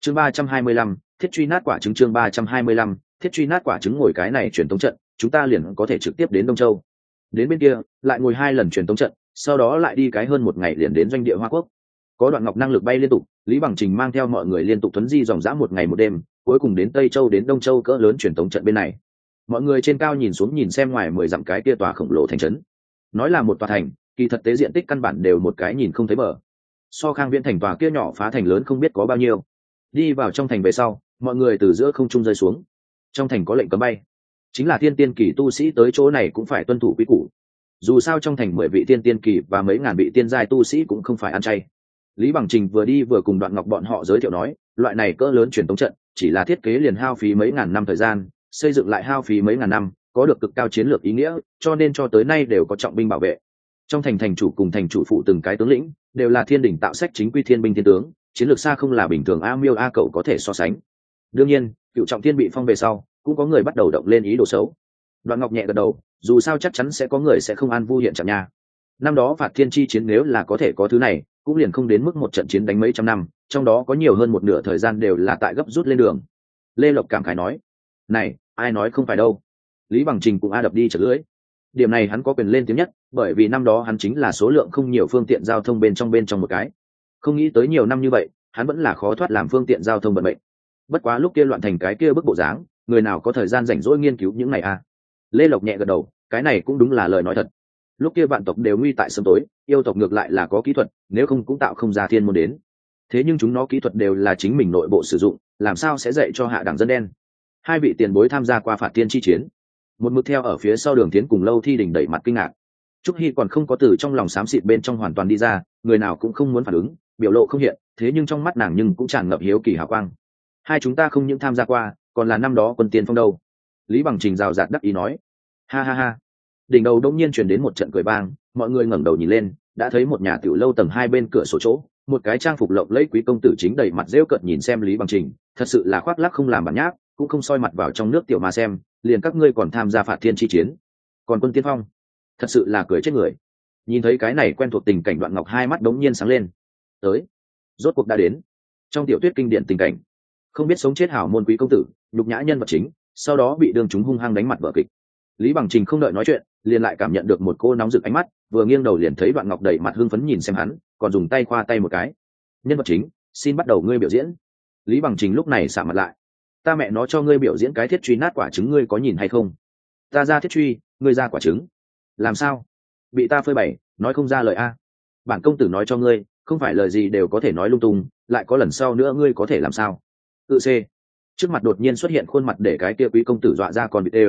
chương 325, thiết truy nát quả trứng. Chương 325, thiết truy nát quả trứng. Ngồi cái này truyền tống trận, chúng ta liền có thể trực tiếp đến Đông Châu. Đến bên kia lại ngồi 2 lần truyền tống trận, sau đó lại đi cái hơn 1 ngày liền đến doanh địa Hoa Quốc. Có Đoạn Ngọc năng lực bay liên tục, Lý Bằng Trình mang theo mọi người liên tục tuấn di dòng dã 1 ngày 1 đêm, cuối cùng đến Tây Châu đến Đông Châu cỡ lớn truyền tống trận bên này. Mọi người trên cao nhìn xuống nhìn xem ngoài 10 dặm cái kia tòa khổng lồ thành trấn. Nói là một tòa thành, kỳ thật tế diện tích căn bản đều một cái nhìn không thấy bờ. So Khang Viễn thành tòa kia nhỏ phá thành lớn không biết có bao nhiêu. Đi vào trong thành về sau, mọi người từ giữa không trung rơi xuống. Trong thành có lệnh cấm bay, chính là thiên tiên kỳ tu sĩ tới chỗ này cũng phải tuân thủ quy củ. Dù sao trong thành 10 vị thiên tiên kỳ và mấy ngàn vị tiên giai tu sĩ cũng không phải ăn chay. Lý Bằng Trình vừa đi vừa cùng Đoạn Ngọc bọn họ giới thiệu nói, loại này cỡ lớn truyền tống trận, chỉ là thiết kế liền hao phí mấy ngàn năm thời gian, xây dựng lại hao phí mấy ngàn năm, có được cực cao chiến lược ý nghĩa, cho nên cho tới nay đều có trọng binh bảo vệ. Trong thành thành chủ cùng thành chủ phụ từng cái tướng lĩnh, đều là thiên đỉnh tạo sách chính quy thiên binh thiên tướng, chiến lược xa không là bình thường a miêu a cậu có thể so sánh. Đương nhiên, cựu trọng thiên bị phong về sau, cũng có người bắt đầu động lên ý đồ xấu. Đoạn Ngọc nhẹ gật đầu, dù sao chắc chắn sẽ có người sẽ không an vui hiện trạng nha. Năm đó phạt thiên chi chiến nếu là có thể có thứ này, cũng liền không đến mức một trận chiến đánh mấy trăm năm, trong đó có nhiều hơn một nửa thời gian đều là tại gấp rút lên đường. Lê Lộc cảm khái nói, này, ai nói không phải đâu. Lý Bằng Trình cũng a đập đi chật lưỡi. Điểm này hắn có quyền lên tiếng nhất, bởi vì năm đó hắn chính là số lượng không nhiều phương tiện giao thông bên trong một cái. Không nghĩ tới nhiều năm như vậy, hắn vẫn là khó thoát làm phương tiện giao thông bận bệnh. Bất quá lúc kia loạn thành cái kia bức bộ dáng, người nào có thời gian rảnh rỗi nghiên cứu những này a? Lê Lộc nhẹ gật đầu, cái này cũng đúng là lời nói thật. Lúc kia vạn tộc đều nguy tại sớm tối, yêu tộc ngược lại là có kỹ thuật, nếu không cũng tạo không ra thiên môn đến. Thế nhưng chúng nó kỹ thuật đều là chính mình nội bộ sử dụng, làm sao sẽ dạy cho hạ đẳng dân đen? 2 vị tiền bối tham gia qua phạt thiên chi chiến, một mực theo ở phía sau Đường Thiến cùng Lâu Thi Đình đẩy mặt kinh ngạc. Trúc Hy còn không có từ trong lòng xám xịt bên trong hoàn toàn đi ra, người nào cũng không muốn phản ứng, biểu lộ không hiện, thế nhưng trong mắt nàng nhưng cũng tràn ngập hiếu kỳ hào quang. Hai chúng ta không những tham gia qua, còn là năm đó quân tiên phong đâu. Lý Bằng Trình rào rạt đắc ý nói, ha ha ha. Đỉnh đầu đông nhiên truyền đến một trận cười vang, mọi người ngẩng đầu nhìn lên, đã thấy một nhà tiểu lâu tầng 2 bên cửa sổ chỗ, một cái trang phục lộng lẫy quý công tử chính đầy mặt rêu cợt nhìn xem Lý Bằng Trình, thật sự là khoác lác không làm bản nháp, cũng không soi mặt vào trong nước tiểu mà xem, liền các ngươi còn tham gia phạt thiên chi chiến, còn quân tiên phong, thật sự là cười chết người. Nhìn thấy cái này quen thuộc tình cảnh, Đoạn Ngọc hai mắt đống nhiên sáng lên. Tới, rốt cuộc đã đến. Trong tiểu thuyết kinh điển tình cảnh, không biết sống chết hảo môn quý công tử, nhục nhã nhân vật chính, sau đó bị đương chúng hung hăng đánh mặt vở kịch. Lý Bằng Trình không đợi nói chuyện, liền lại cảm nhận được một cô nóng rực ánh mắt, vừa nghiêng đầu liền thấy Đoạn Ngọc đầy mặt hưng phấn nhìn xem hắn, còn dùng tay khoa tay một cái. Nhân vật chính, xin bắt đầu ngươi biểu diễn. Lý Bằng Trình lúc này sạm mặt lại. Ta mẹ nó cho ngươi biểu diễn cái thiết truy nát quả trứng, ngươi có nhìn hay không? Ta ra thiết truy, ngươi ra quả trứng. Làm sao? Bị ta phơi bày, nói không ra lời a. Bản công tử nói cho ngươi, không phải lời gì đều có thể nói lung tung, lại có lần sau nữa ngươi có thể làm sao? Tự C. Trước mặt đột nhiên xuất hiện khuôn mặt để cái kia quý công tử dọa ra còn bị tê.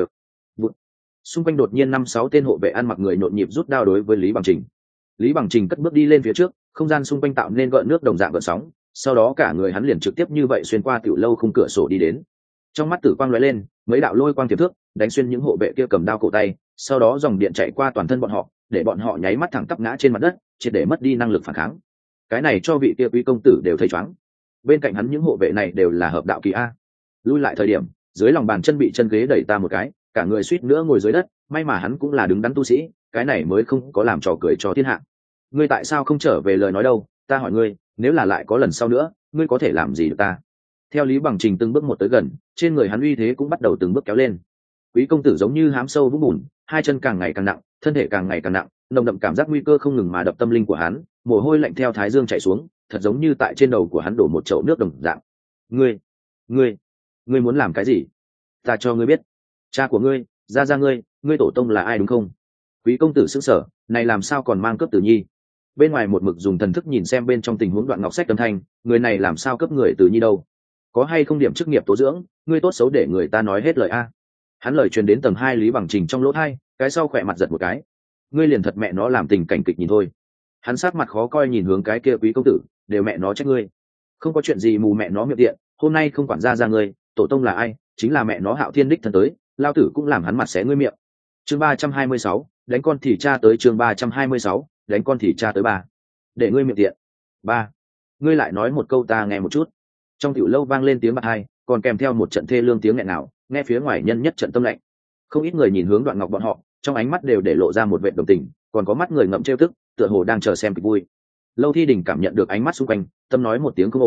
Xung quanh đột nhiên 5-6 tên hộ vệ ăn mặc người nhộn nhịp rút đao đối với Lý Bằng Trình. Lý Bằng Trình cất bước đi lên phía trước, không gian xung quanh tạo nên gợn nước đồng dạng gợn sóng, sau đó cả người hắn liền trực tiếp như vậy xuyên qua tiểu lâu khung cửa sổ đi đến. Trong mắt tử quang lóe lên, mấy đạo lôi quang tiềm thước đánh xuyên những hộ vệ kia cầm đao cổ tay, sau đó dòng điện chạy qua toàn thân bọn họ, để bọn họ nháy mắt thẳng tắp ngã trên mặt đất, triệt để mất đi năng lực phản kháng. Cái này cho vị kia quý công tử đều thấy choáng. Bên cạnh hắn những hộ vệ này đều là hợp đạo kỳ a. Lui lại thời điểm, dưới lòng bàn chân bị chân ghế đẩy ta một cái, cả người suýt nữa ngồi dưới đất, may mà hắn cũng là đứng đắn tu sĩ, cái này mới không có làm trò cười cho thiên hạ. Ngươi tại sao không trở về lời nói đâu? Ta hỏi ngươi, nếu là lại có lần sau nữa, ngươi có thể làm gì được ta? Theo Lý Bằng Trình từng bước một tới gần, trên người hắn uy thế cũng bắt đầu từng bước kéo lên. Quý công tử giống như hám sâu vũng bùn, hai chân càng ngày càng nặng, thân thể càng ngày càng nặng, nồng đậm cảm giác nguy cơ không ngừng mà đập tâm linh của hắn, mồ hôi lạnh theo thái dương chảy xuống, thật giống như tại trên đầu của hắn đổ một chậu nước đồng dạng. Ngươi muốn làm cái gì? Ta cho ngươi biết. Cha của ngươi, gia ngươi tổ tông là ai đúng không? Quý công tử sững sờ, này làm sao còn mang cướp tử nhi? Bên ngoài một mực dùng thần thức nhìn xem bên trong tình huống Đoạn Ngọc sách âm thanh, người này làm sao cướp người tử nhi đâu? Có hay không điểm chức nghiệp tố dưỡng, ngươi tốt xấu để người ta nói hết lời a. Hắn lời truyền đến tầng 2 Lý Bằng Trình trong lỗ tai, cái sau khỏe mặt giật một cái. Ngươi liền thật mẹ nó làm tình cảnh kịch nhìn thôi. Hắn sát mặt khó coi nhìn hướng cái kia quý công tử, đều mẹ nó trách ngươi. Không có chuyện gì mù mẹ nó miệng tiện, hôm nay không quản ra ngươi, tổ tông là ai, chính là mẹ nó Hạo Thiên đích thân tới, lao tử cũng làm hắn mặt xé ngươi miệng. Chương 326, đánh con thì cha tới. Chương 326, đánh con thì cha tới. 3. Để ngươi miệng tiện. 3. Ngươi lại nói một câu ta nghe một chút. Trong tiểu lâu vang lên tiếng bạc hai, còn kèm theo một trận thê lương tiếng nghẹn nào, nghe phía ngoài nhân nhất trận tâm lạnh. Không ít người nhìn hướng Đoạn Ngọc bọn họ, trong ánh mắt đều để lộ ra một vệt đồng tình, còn có mắt người ngậm trêu tức, tựa hồ đang chờ xem kịch vui. Lâu Thi Đình cảm nhận được ánh mắt xung quanh, tâm nói một tiếng không ổn,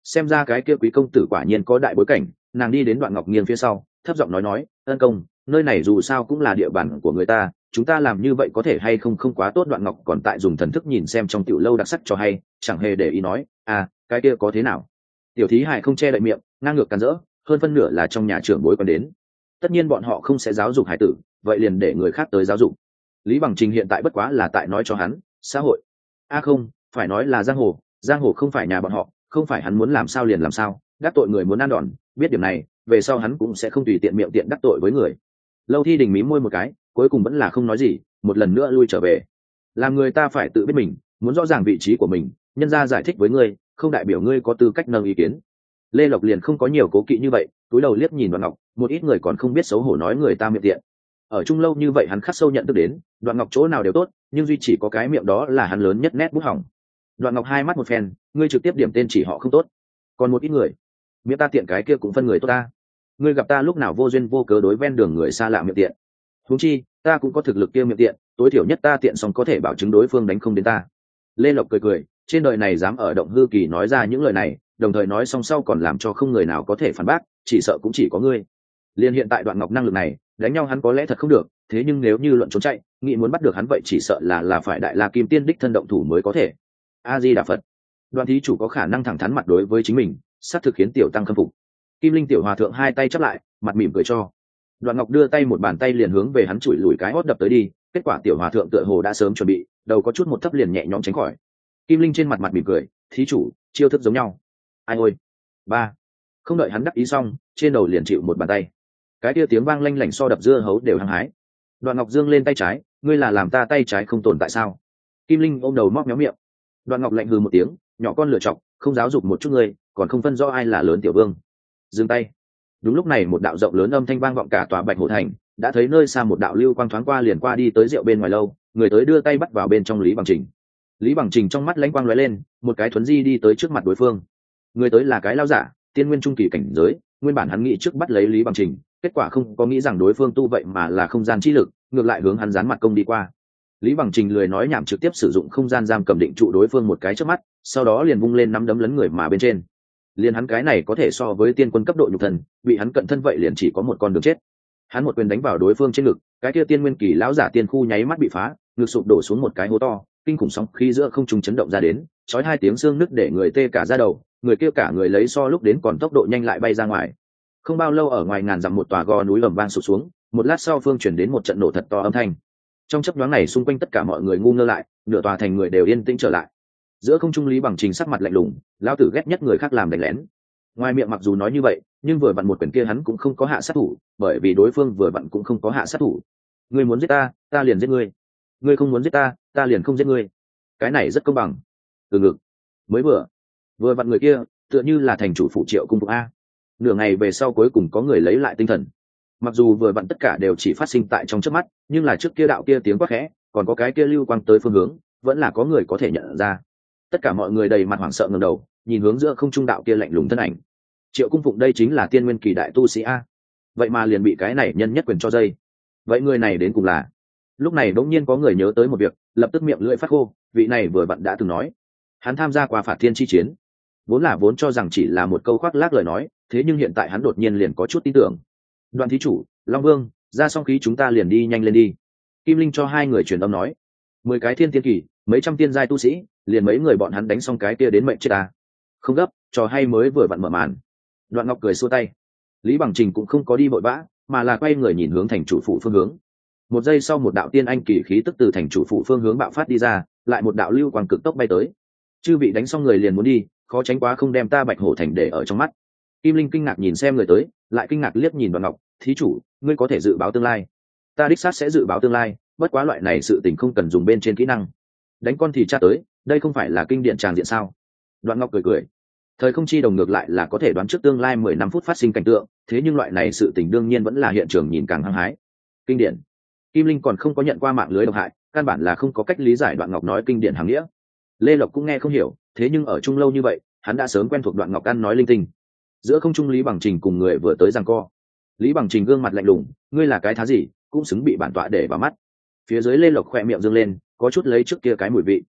xem ra cái kia quý công tử quả nhiên có đại bối cảnh. Nàng đi đến Đoạn Ngọc Nghiên phía sau, thấp giọng nói, ân công, nơi này dù sao cũng là địa bàn của người ta, chúng ta làm như vậy có thể hay không không quá tốt. Đoạn Ngọc còn tại dùng thần thức nhìn xem trong tiểu lâu đặc sắc cho hay, chẳng hề để ý nói, cái kia có thế nào. Tiểu thí hài không che đậy miệng, ngang ngược càn rỡ, hơn phân nửa là trong nhà trưởng bối còn đến, tất nhiên bọn họ không sẽ giáo dục hải tử, vậy liền để người khác tới giáo dục. Lý Bằng Trình hiện tại bất quá là tại nói cho hắn xã hội, không phải nói là giang hồ không phải nhà bọn họ, không phải hắn muốn làm sao liền làm sao, đắc tội người muốn ăn đòn, biết điểm này về sau hắn cũng sẽ không tùy tiện miệng tiện đắc tội với người. Lâu Thi Đình mím môi một cái, cuối cùng vẫn là không nói gì, một lần nữa lui trở về. Làm người ta phải tự biết mình, muốn rõ ràng vị trí của mình, nhân ra giải thích với ngươi không đại biểu ngươi có tư cách nâng ý kiến. Lê Lộc liền không có nhiều cố kỵ như vậy, túi đầu liếc nhìn Đoạn Ngọc, một ít người còn không biết xấu hổ nói người ta miệng tiện. Ở chung lâu như vậy hắn khắc sâu nhận thức đến, Đoạn Ngọc chỗ nào đều tốt, nhưng duy chỉ có cái miệng đó là hắn lớn nhất nét bút hỏng. Đoạn Ngọc hai mắt một phen, ngươi trực tiếp điểm tên chỉ họ không tốt, còn một ít người miệng ta tiện cái kia cũng phân người tốt ta. Ngươi gặp ta lúc nào vô duyên vô cớ đối ven đường người xa lạ miệng tiện, huống chi ta cũng có thực lực kia miệng tiện, tối thiểu nhất ta tiện xong có thể bảo chứng đối phương đánh không đến ta. Lê Lộc cười, trên đời này dám ở Động Hư Kỳ nói ra những lời này, đồng thời nói xong sau còn làm cho không người nào có thể phản bác, chỉ sợ cũng chỉ có ngươi. Liên hiện tại Đoạn Ngọc năng lực này, đánh nhau hắn có lẽ thật không được, thế nhưng nếu như luận trốn chạy, nghĩ muốn bắt được hắn vậy chỉ sợ là phải Đại La Kim Tiên đích thân động thủ mới có thể. A Di Đà Phật. Đoạn thí chủ có khả năng thẳng thắn mặt đối với chính mình, xác thực khiến tiểu tăng khâm phục. Kim Linh tiểu hòa thượng hai tay chắp lại, mặt mỉm cười cho. Đoạn Ngọc đưa tay một bàn tay liền hướng về hắn chùi lùi cái hót đập tới đi, kết quả tiểu hòa thượng tựa hồ đã sớm chuẩn bị, đầu có chút một thấp liền nhẹ nhõm tránh khỏi. Kim Linh trên mặt mỉm cười, thí chủ chiêu thức giống nhau. Ai ôi. Ba. Không đợi hắn đắc ý xong, trên đầu liền chịu một bàn tay. Cái kia tiếng vang lanh lảnh so đập dưa hấu đều hăng hái. Đoạn Ngọc dương lên tay trái, ngươi là làm ta tay trái không tồn tại sao? Kim Linh ôm đầu móc méo miệng. Đoạn Ngọc lạnh hừ một tiếng, nhỏ con lựa chọc, không giáo dục một chút ngươi, còn không phân rõ ai là lớn tiểu vương. Dừng tay. Đúng lúc này một đạo rộng lớn âm thanh vang vọng cả tòa Bạch Hổ Thành, đã thấy nơi xa một đạo lưu quang thoáng qua liền qua đi tới rượu bên ngoài lâu, người tới đưa tay bắt vào bên trong Lý Bằng Trình. Lý Bằng Trình trong mắt lãnh quang lóe lên, một cái thuấn di đi tới trước mặt đối phương. Người tới là cái lao giả, tiên nguyên trung kỳ cảnh giới, nguyên bản hắn nghĩ trước bắt lấy Lý Bằng Trình, kết quả không có nghĩ rằng đối phương tu vậy mà là không gian chi lực, ngược lại hướng hắn dán mặt công đi qua. Lý Bằng Trình lười nói nhảm trực tiếp sử dụng không gian giam cầm định trụ đối phương một cái trước mắt, sau đó liền vung lên nắm đấm lấn người mà bên trên. Liền hắn cái này có thể so với tiên quân cấp độ nhục thần, bị hắn cận thân vậy liền chỉ có một con đường chết. Hắn một quyền đánh vào đối phương trên ngực, cái kia tiên nguyên kỳ lão giả tiên khu nháy mắt bị phá, ngực sụp đổ xuống một cái hố to, kinh khủng sóng khí giữa không trung chấn động ra đến, chói hai tiếng xương nứt để người tê cả da đầu, người kia cả người lấy so lúc đến còn tốc độ nhanh lại bay ra ngoài. Không bao lâu ở ngoài ngàn dặm một tòa gò núi ầm vang sụp xuống, một lát sau phương chuyển đến một trận nổ thật to âm thanh. Trong chớp nhoáng này xung quanh tất cả mọi người ngu ngơ lại, nửa tòa thành người đều yên tĩnh trở lại. Giữa không trung Lý Bằng Trình sắc mặt lạnh lùng, lão tử ghét nhất người khác làm đánh lén. Ngoài miệng mặc dù nói như vậy, nhưng vừa vặn một quyền kia hắn cũng không có hạ sát thủ, bởi vì đối phương vừa vặn cũng không có hạ sát thủ. Ngươi muốn giết ta, ta liền giết ngươi. Ngươi không muốn giết ta, ta liền không giết ngươi. Cái này rất công bằng. Từ ngực. Mới vừa vặn người kia, tựa như là thành chủ phụ Triệu cung phục a. Nửa ngày về sau cuối cùng có người lấy lại tinh thần. Mặc dù vừa vặn tất cả đều chỉ phát sinh tại trong chớp mắt, nhưng là trước kia đạo kia tiếng quát khẽ, còn có cái kia lưu quang tới phương hướng, vẫn là có người có thể nhận ra. Tất cả mọi người đầy mặt hoảng sợ ngẩng đầu, nhìn hướng giữa không trung đạo kia lạnh lùng thân ảnh. Triệu cung phụng đây chính là tiên nguyên kỳ đại tu sĩ a, vậy mà liền bị cái này nhân nhất quyền cho dây. Vậy người này đến cùng là? Lúc này đột nhiên có người nhớ tới một việc, lập tức miệng lưỡi phát khô. Vị này vừa vặn đã từng nói, hắn tham gia qua Phạt Thiên chi chiến, vốn cho rằng chỉ là một câu khoác lác lời nói, thế nhưng hiện tại hắn đột nhiên liền có chút tin tưởng. Đoàn thí chủ, Long Vương, ra xong khí chúng ta liền đi nhanh lên đi. Kim Linh cho hai người truyền âm nói, 10 cái thiên tiên kỳ, mấy trăm tiên giai tu sĩ, liền mấy người bọn hắn đánh xong cái kia đến mệnh chết ta. Không gấp, trò hay mới vừa vặn mở màn. Đoạn Ngọc cười xua tay. Lý Bằng Trình cũng không có đi vội vã, mà là quay người nhìn hướng thành chủ phủ phương hướng. Một giây sau một đạo tiên anh kỳ khí tức từ thành chủ phủ phương hướng bạo phát đi ra, lại một đạo lưu quang cực tốc bay tới. Chư vị đánh xong người liền muốn đi, khó tránh quá không đem ta Bạch Hổ Thành để ở trong mắt. Kim Linh kinh ngạc nhìn xem người tới, lại kinh ngạc liếc nhìn Đoạn Ngọc, thí chủ, ngươi có thể dự báo tương lai. Ta đích xác sẽ dự báo tương lai, bất quá loại này sự tình không cần dùng bên trên kỹ năng. Đánh con thì tra tới, đây không phải là kinh điển tràng diện sao? Đoạn Ngọc cười. Thời không chi đồng ngược lại là có thể đoán trước tương lai 15 phút phát sinh cảnh tượng, thế nhưng loại này sự tình đương nhiên vẫn là hiện trường nhìn càng hăng hái. Kinh điển. Kim Linh còn không có nhận qua mạng lưới độc hại, căn bản là không có cách lý giải Đoạn Ngọc nói kinh điển hàng nghĩa. Lê Lộc cũng nghe không hiểu, thế nhưng ở chung lâu như vậy, hắn đã sớm quen thuộc Đoạn Ngọc ăn nói linh tinh. Giữa không trung Lý Bằng Trình cùng người vừa tới giằng co. Lý Bằng Trình gương mặt lạnh lùng, ngươi là cái thá gì, cũng xứng bị bản tọa để vào mắt. Phía dưới Lê Lộc khỏe miệng dương lên, có chút lấy trước kia cái mùi vị.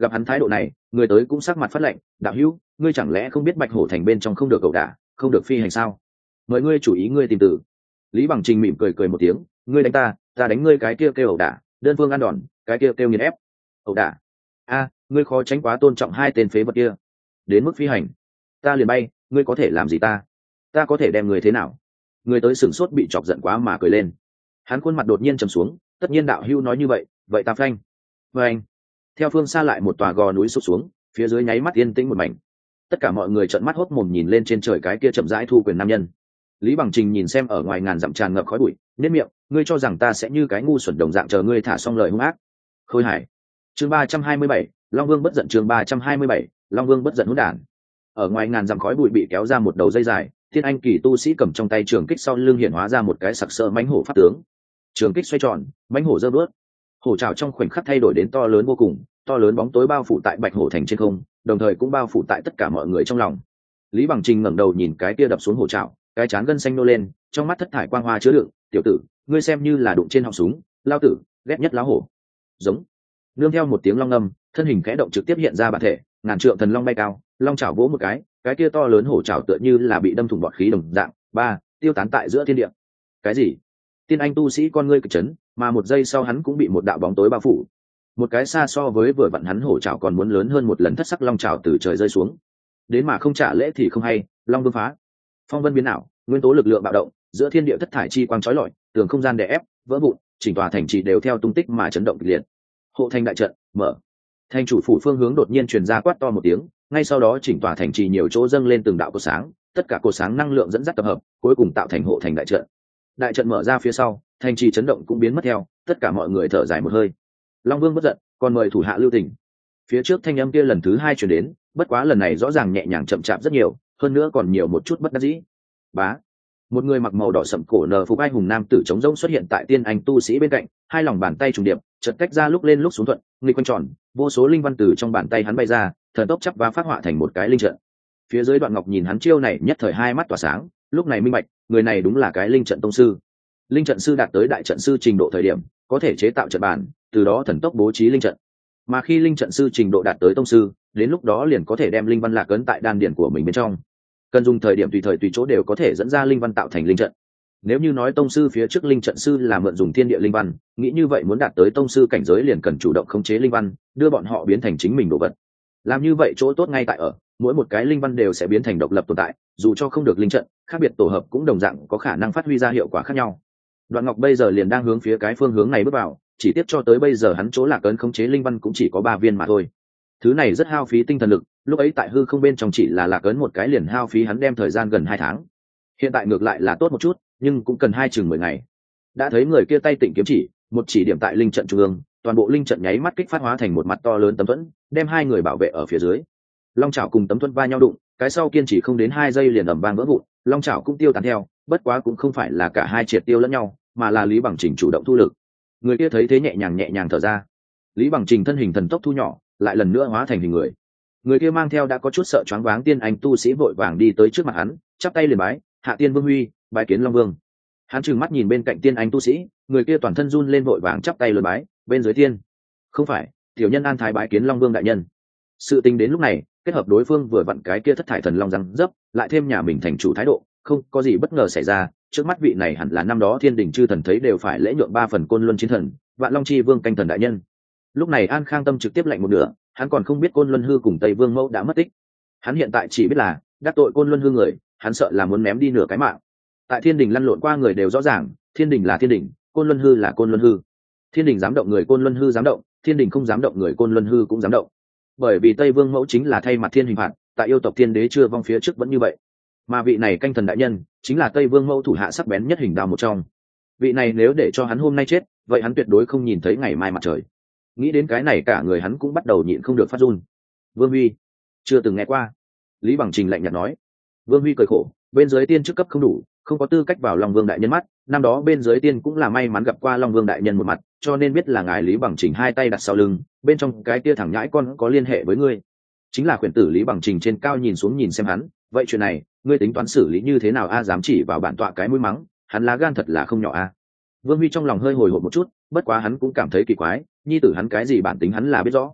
Gặp hắn thái độ này, người tới cũng sắc mặt phát lạnh. Đạo hữu, ngươi chẳng lẽ không biết Bạch Hổ thành bên trong không được ẩu đả, không được phi hành sao? Mời ngươi chủ ý ngươi tìm tử. Lý Bằng Trình mỉm cười cười một tiếng, ngươi đánh ta, ta đánh ngươi, cái kia kêu ẩu đả, đơn phương ăn đòn, cái kia kêu nghiền ép. Ẩu đả? A, ngươi khó tránh quá tôn trọng hai tên phế vật kia. Đến mức phi hành, ta liền bay, ngươi có thể làm gì ta? Ta có thể đem người thế nào? Người tới sửng sốt bị chọc giận quá mà cười lên. Hắn khuôn mặt đột nhiên trầm xuống, tất nhiên đạo hữu nói như vậy, vậy ta phanh. Và anh, theo phương xa lại một tòa gò núi sụp xuống, phía dưới nháy mắt yên tĩnh một mảnh. Tất cả mọi người trợn mắt hốt mồm nhìn lên trên trời cái kia chậm rãi thu quyền nam nhân. Lý Bằng Trình nhìn xem ở ngoài ngàn dặm tràn ngập khói bụi, nhếch miệng, ngươi cho rằng ta sẽ như cái ngu xuẩn đồng dạng chờ ngươi thả xong lời hung ác? Khôi Hải. Chương 327, Long Vương bất giận. Chương 327, Long Vương bất giận hỗn đản. Ở ngoài ngàn dặm khói bụi bị kéo ra một đầu dây dài, Thiên Anh kỳ tu sĩ cầm trong tay trường kích, sau lưng hiện hóa ra một cái sặc sỡ mãnh hổ pháp tướng. Trường kích xoay tròn, mãnh hổ giơ bước, hổ trảo trong khoảnh khắc thay đổi đến to lớn vô cùng, to lớn bóng tối bao phủ tại Bạch Hổ thành trên không, đồng thời cũng bao phủ tại tất cả mọi người trong lòng. Lý Bằng Trình ngẩng đầu nhìn cái kia đập xuống hổ trảo, cái trán gân xanh nô lên, trong mắt thất thải quang hoa chứa đựng, tiểu tử, ngươi xem như là đụng trên họng súng, lao tử ghét nhất lá hổ. Giống. Nương theo một tiếng long ngâm, thân hình khẽ động trực tiếp hiện ra bản thể, ngàn trượng thần long bay cao, long chảo vỗ một cái kia to lớn hổ chảo tựa như là bị đâm thủng bọt khí đồng dạng, tiêu tán tại giữa thiên địa. Cái gì? Tiên Anh tu sĩ con ngươi cực chấn, mà một giây sau hắn cũng bị một đạo bóng tối bao phủ. Một cái xa so với vừa vặn hắn hổ chảo còn muốn lớn hơn một lần thất sắc long chảo từ trời rơi xuống. Đến mà không trả lễ thì không hay, long vương phá. Phong vân biến ảo, nguyên tố lực lượng bạo động, giữa thiên địa thất thải chi quang chói lọi, tường không gian đè ép, vỡ vụn, chỉnh tòa thành trì đều theo tung tích mà chấn động kịch liệt. Hộ thành đại trận mở. Thành chủ phủ phương hướng đột nhiên truyền ra quát to một tiếng, ngay sau đó chỉnh tòa thành trì nhiều chỗ dâng lên từng đạo cột sáng, tất cả cột sáng năng lượng dẫn dắt tập hợp, cuối cùng tạo thành hộ thành đại trận. Đại trận mở ra phía sau, thành trì chấn động cũng biến mất theo, tất cả mọi người thở dài một hơi. Long Vương bất giận, còn mời thủ hạ lưu tình. Phía trước thanh âm kia lần thứ hai truyền đến, bất quá lần này rõ ràng nhẹ nhàng chậm chạp rất nhiều, hơn nữa còn nhiều một chút bất đắc dĩ. Bá, một người mặc màu đỏ sẫm cổ nờ phục ai hùng nam tử trống rỗng xuất hiện tại Tiên Anh tu sĩ bên cạnh, hai lòng bàn tay trùng điệp, chợt tách ra lúc lên lúc xuống thuận, nghịch quanh tròn, vô số linh văn từ trong bàn tay hắn bay ra, thần tốc chắp và phát họa thành một cái linh trận. Phía dưới Đoạn Ngọc nhìn hắn chiêu này nhất thời hai mắt tỏa sáng, lúc này minh bạch, người này đúng là cái linh trận tông sư. Linh trận sư đạt tới đại trận sư trình độ thời điểm, có thể chế tạo trận bàn, từ đó thần tốc bố trí linh trận. Mà khi linh trận sư trình độ đạt tới tông sư, đến lúc đó liền có thể đem linh văn lạc ấn tại đan điển của mình bên trong. Cần dùng thời điểm tùy thời tùy chỗ đều có thể dẫn ra linh văn tạo thành linh trận. Nếu như nói tông sư phía trước linh trận sư là mượn dùng thiên địa linh văn, nghĩ như vậy muốn đạt tới tông sư cảnh giới liền cần chủ động khống chế linh văn, đưa bọn họ biến thành chính mình đồ vật. Làm như vậy chỗ tốt ngay tại ở, mỗi một cái linh văn đều sẽ biến thành độc lập tồn tại, dù cho không được linh trận, khác biệt tổ hợp cũng đồng dạng có khả năng phát huy ra hiệu quả khác nhau. Đoạn Ngọc bây giờ liền đang hướng phía cái phương hướng này bước vào, chỉ tiếp cho tới bây giờ hắn chỗ lạc ấn khống chế linh văn cũng chỉ có 3 viên mà thôi. Thứ này rất hao phí tinh thần lực, lúc ấy tại hư không bên trong chỉ là lạc ấn một cái liền hao phí hắn đem thời gian gần 2 tháng. Hiện tại ngược lại là tốt một chút, nhưng cũng cần 10 ngày. Đã thấy người kia tay tịnh kiếm chỉ, một chỉ điểm tại linh trận trung ương, toàn bộ linh trận nháy mắt kích phát hóa thành một mặt to lớn tấm thuẫn, đem hai người bảo vệ ở phía dưới. Long chảo cùng tấm thuẫn va nhau đụng, cái sau kiên trì không đến 2 giây liền ầm vang vỡ vụn, long chảo cũng tiêu tán theo, bất quá cũng không phải là cả hai triệt tiêu lẫn nhau, mà là Lý Bằng Trình chủ động thu lực. Người kia thấy thế nhẹ nhàng thở ra. Lý Bằng Trình thân hình thần tốc thu nhỏ, lại lần nữa hóa thành hình người. Người kia mang theo đã có chút sợ choáng váng Tiên Anh tu sĩ vội vàng đi tới trước mặt hắn, chắp tay liền bái, hạ tiên vương huy, bái kiến Long Vương. Hắn trừng mắt nhìn bên cạnh Tiên Anh tu sĩ, người kia toàn thân run lên vội vàng chắp tay liền bái, bên dưới tiên. Không phải, tiểu nhân an thái bái kiến Long Vương đại nhân. Sự tình đến lúc này, kết hợp đối phương vừa vặn cái kia thất thải thần long răng dấp, lại thêm nhà mình thành chủ thái độ, không có gì bất ngờ xảy ra. Trước mắt vị này hẳn là năm đó Thiên Đình chư thần thấy đều phải lễ nhượng 3 phần Côn Luân chiến thần, Vạn Long chi vương canh thần đại nhân. Lúc này An Khang Tâm trực tiếp lạnh một nửa, hắn còn không biết Côn Luân hư cùng Tây Vương Mẫu đã mất tích. Hắn hiện tại chỉ biết là đắc tội Côn Luân hư người, hắn sợ là muốn ném đi nửa cái mạng. Tại Thiên Đình lăn lộn qua người đều rõ ràng, Thiên Đình là Thiên Đình, Côn Luân hư là Côn Luân hư. Thiên Đình dám động người Côn Luân hư dám động, Thiên Đình không dám động người Côn Luân hư cũng dám động. Bởi vì Tây Vương Mẫu chính là thay mặt thiên hình phạt, tại yêu tộc Thiên Đế chưa vong phía trước vẫn như vậy. Mà vị này canh thần đại nhân chính là Tây Vương Mẫu thủ hạ sắc bén nhất hình đao một trong. Vị này nếu để cho hắn hôm nay chết, vậy hắn tuyệt đối không nhìn thấy ngày mai mặt trời. Nghĩ đến cái này cả người hắn cũng bắt đầu nhịn không được phát run. Vương Huy, chưa từng nghe qua. Lý Bằng Trình lạnh nhạt nói. Vương Huy cười khổ, bên dưới tiên chức cấp không đủ, không có tư cách vào Long Vương đại nhân mắt. Năm đó bên dưới tiên cũng là may mắn gặp qua Long Vương đại nhân một mặt, cho nên biết là ngài Lý Bằng Trình hai tay đặt sau lưng, bên trong cái tia thẳng nhãi con có liên hệ với ngươi. Chính là khuyển tử Lý Bằng Trình trên cao nhìn xuống nhìn xem hắn, vậy chuyện này ngươi tính toán xử lý như thế nào a? Dám chỉ vào bản tọa cái mũi mắng, hắn lá gan thật là không nhỏ a. Vương Huy trong lòng hơi hồi hộp một chút, bất quá hắn cũng cảm thấy kỳ quái, nhi tử hắn cái gì bản tính hắn là biết rõ.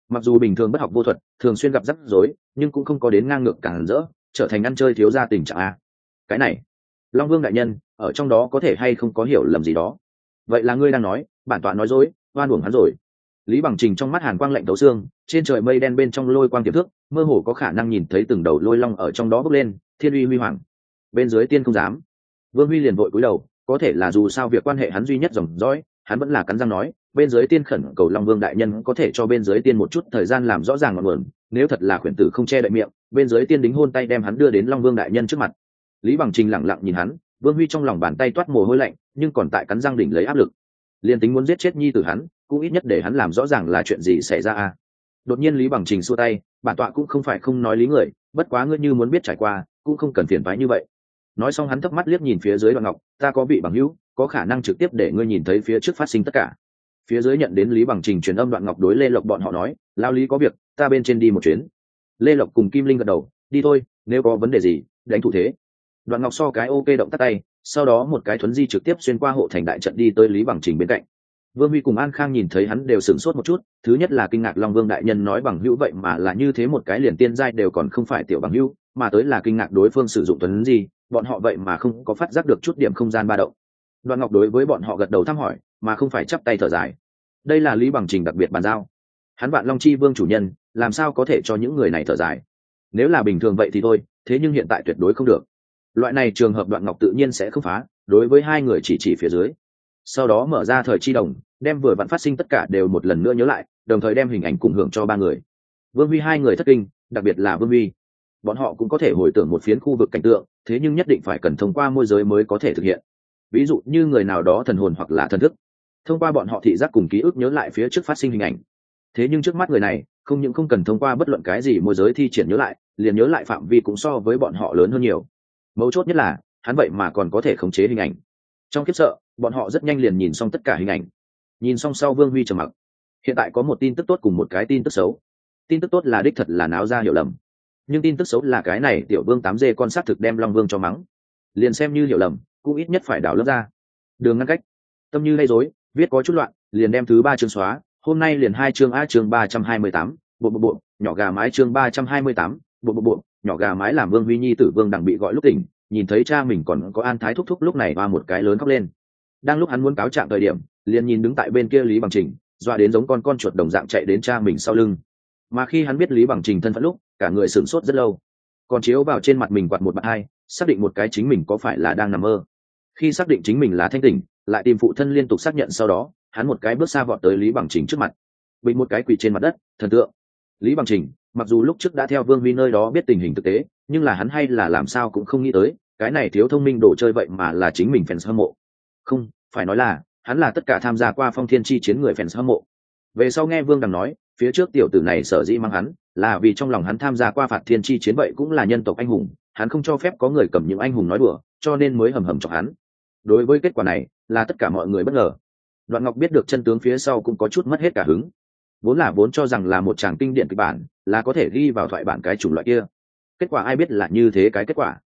mặc dù bình thường bất học vô thuật, thường xuyên gặp rắc rối, nhưng cũng không có đến ngang ngược càng rỡ, trở thành ăn chơi thiếu gia tình trạng a. Cái này, Long Vương đại nhân, ở trong đó có thể hay không có hiểu lầm gì đó. Vậy là ngươi đang nói, bản tọa nói dối, oan uổng hắn rồi. Lý Bằng Trình trong mắt hàn quang lạnh thấu xương, trên trời mây đen bên trong lôi quang tiềm thước, mơ hồ có khả năng nhìn thấy từng đầu lôi long ở trong đó bốc lên, thiên uy huy hoàng. Bên dưới tiên không dám. Vương Huy liền vội cúi đầu, có thể là dù sao việc quan hệ hắn duy nhất dòng dõi, hắn vẫn là cắn răng nói, bên dưới tiên khẩn cầu Long Vương đại nhân có thể cho bên dưới tiên một chút thời gian làm rõ ràng ngọn nguồn, nếu thật là khuyển tử không che đậy miệng, bên dưới tiên đính hôn tay đem hắn đưa đến Long Vương đại nhân trước mặt. Lý Bằng Trình lặng lặng nhìn hắn, Vương Huy trong lòng bàn tay toát mồ hôi lạnh, nhưng còn tại cắn răng đỉnh lấy áp lực. Liên tính muốn giết chết nhi tử hắn, cũng ít nhất để hắn làm rõ ràng là chuyện gì xảy ra a. Đột nhiên Lý Bằng Trình xua tay, bản tọa cũng không phải không nói lý người, bất quá ngươi như muốn biết trải qua, cũng không cần phiền toái như vậy. Nói xong hắn thấp mắt liếc nhìn phía dưới Đoạn Ngọc, ta có vị bằng hữu, có khả năng trực tiếp để ngươi nhìn thấy phía trước phát sinh tất cả. Phía dưới nhận đến Lý Bằng Trình truyền âm, Đoạn Ngọc đối Lê Lộc bọn họ nói, lao lý có việc, ta bên trên đi một chuyến. Lê Lộc cùng Kim Linh gật đầu, đi thôi, nếu có vấn đề gì, đánh thủ thế. Đoạn Ngọc so cái ok động tắt tay, sau đó một cái thuấn di trực tiếp xuyên qua hộ thành đại trận đi tới Lý Bằng Trình bên cạnh. Vương Huy cùng An Khang nhìn thấy hắn đều sửng sốt một chút, thứ nhất là kinh ngạc Long Vương đại nhân nói bằng hữu vậy mà là như thế một cái liền tiên giai đều còn không phải tiểu bằng hữu, mà tới là kinh ngạc đối phương sử dụng thuấn di, bọn họ vậy mà không có phát giác được chút điểm không gian ba động. Đoạn Ngọc đối với bọn họ gật đầu thăm hỏi, mà không phải chắp tay thở dài. Đây là Lý Bằng Trình đặc biệt bàn giao. Hắn Vạn Long Chi Vương chủ nhân, làm sao có thể cho những người này thở dài? Nếu là bình thường vậy thì thôi, thế nhưng hiện tại tuyệt đối không được. Loại này trường hợp Đoạn Ngọc tự nhiên sẽ không phá, đối với hai người chỉ phía dưới. Sau đó mở ra thời chi đồng, đem vừa vặn phát sinh tất cả đều một lần nữa nhớ lại, đồng thời đem hình ảnh cùng hưởng cho ba người. Vương Huy hai người thất kinh, đặc biệt là Vương Huy. Bọn họ cũng có thể hồi tưởng một phiến khu vực cảnh tượng, thế nhưng nhất định phải cần thông qua môi giới mới có thể thực hiện. Ví dụ như người nào đó thần hồn hoặc là thần thức, thông qua bọn họ thị giác cùng ký ức nhớ lại phía trước phát sinh hình ảnh. Thế nhưng trước mắt người này, không những không cần thông qua bất luận cái gì môi giới thi triển nhớ lại, liền nhớ lại phạm vi cũng so với bọn họ lớn hơn nhiều. Mấu chốt nhất là, hắn vậy mà còn có thể khống chế hình ảnh. Trong khiếp sợ, bọn họ rất nhanh liền nhìn xong tất cả hình ảnh. Nhìn xong sau Vương Huy trầm mặc. Hiện tại có một tin tức tốt cùng một cái tin tức xấu. Tin tức tốt là đích thật là náo ra hiểu lầm, nhưng tin tức xấu là cái này tiểu Vương 8G con sát thực đem Long Vương cho mắng. Liền xem như hiểu lầm, cũng ít nhất phải đảo lớp ra. Đường ngăn cách. Tâm như lay rối, viết có chút loạn, liền đem thứ 3 chương xóa. Hôm nay liền 2 chương A, chương 328, bộ, nhỏ gà mái, chương 328, bộ, nhỏ gà mái. Làm Vương Huy nhi tử Vương Đằng bị gọi lúc tỉnh, nhìn thấy cha mình còn có An Thái thúc thúc, lúc này hoa một cái lớn khóc lên. Đang lúc hắn muốn cáo trạng thời điểm, liền nhìn đứng tại bên kia Lý Bằng Trình, dọa đến giống con chuột đồng dạng chạy đến cha mình sau lưng. Mà khi hắn biết Lý Bằng Trình thân phận lúc, cả người sửng sốt rất lâu, còn chiếu vào trên mặt mình quạt một bạt hai, xác định một cái chính mình có phải là đang nằm mơ. Khi xác định chính mình là thanh tỉnh, lại tìm phụ thân liên tục xác nhận sau đó, hắn một cái bước xa vọt tới Lý Bằng Trình trước mặt, bình một cái quỳ trên mặt đất, thần tượng. Lý Bằng Trình mặc dù lúc trước đã theo Vương Huy nơi đó biết tình hình thực tế, nhưng là hắn hay là làm sao cũng không nghĩ tới, cái này thiếu thông minh đồ chơi vậy mà là chính mình fans hâm mộ. Không, phải nói là hắn là tất cả tham gia qua Phong Thiên chi chiến người fans hâm mộ. Về sau nghe Vương Đằng nói, phía trước tiểu tử này sở dĩ mang hắn, là vì trong lòng hắn tham gia qua Phạt Thiên chi chiến vậy cũng là nhân tộc anh hùng, hắn không cho phép có người cầm những anh hùng nói đùa, cho nên mới hầm hầm chọc hắn. Đối với kết quả này, là tất cả mọi người bất ngờ. Đoạn Ngọc biết được chân tướng phía sau cũng có chút mất hết cả hứng. Vốn cho rằng là một tràng kinh điển kịch bản, là có thể ghi vào thoại bản cái chủng loại kia. Kết quả ai biết là như thế cái kết quả.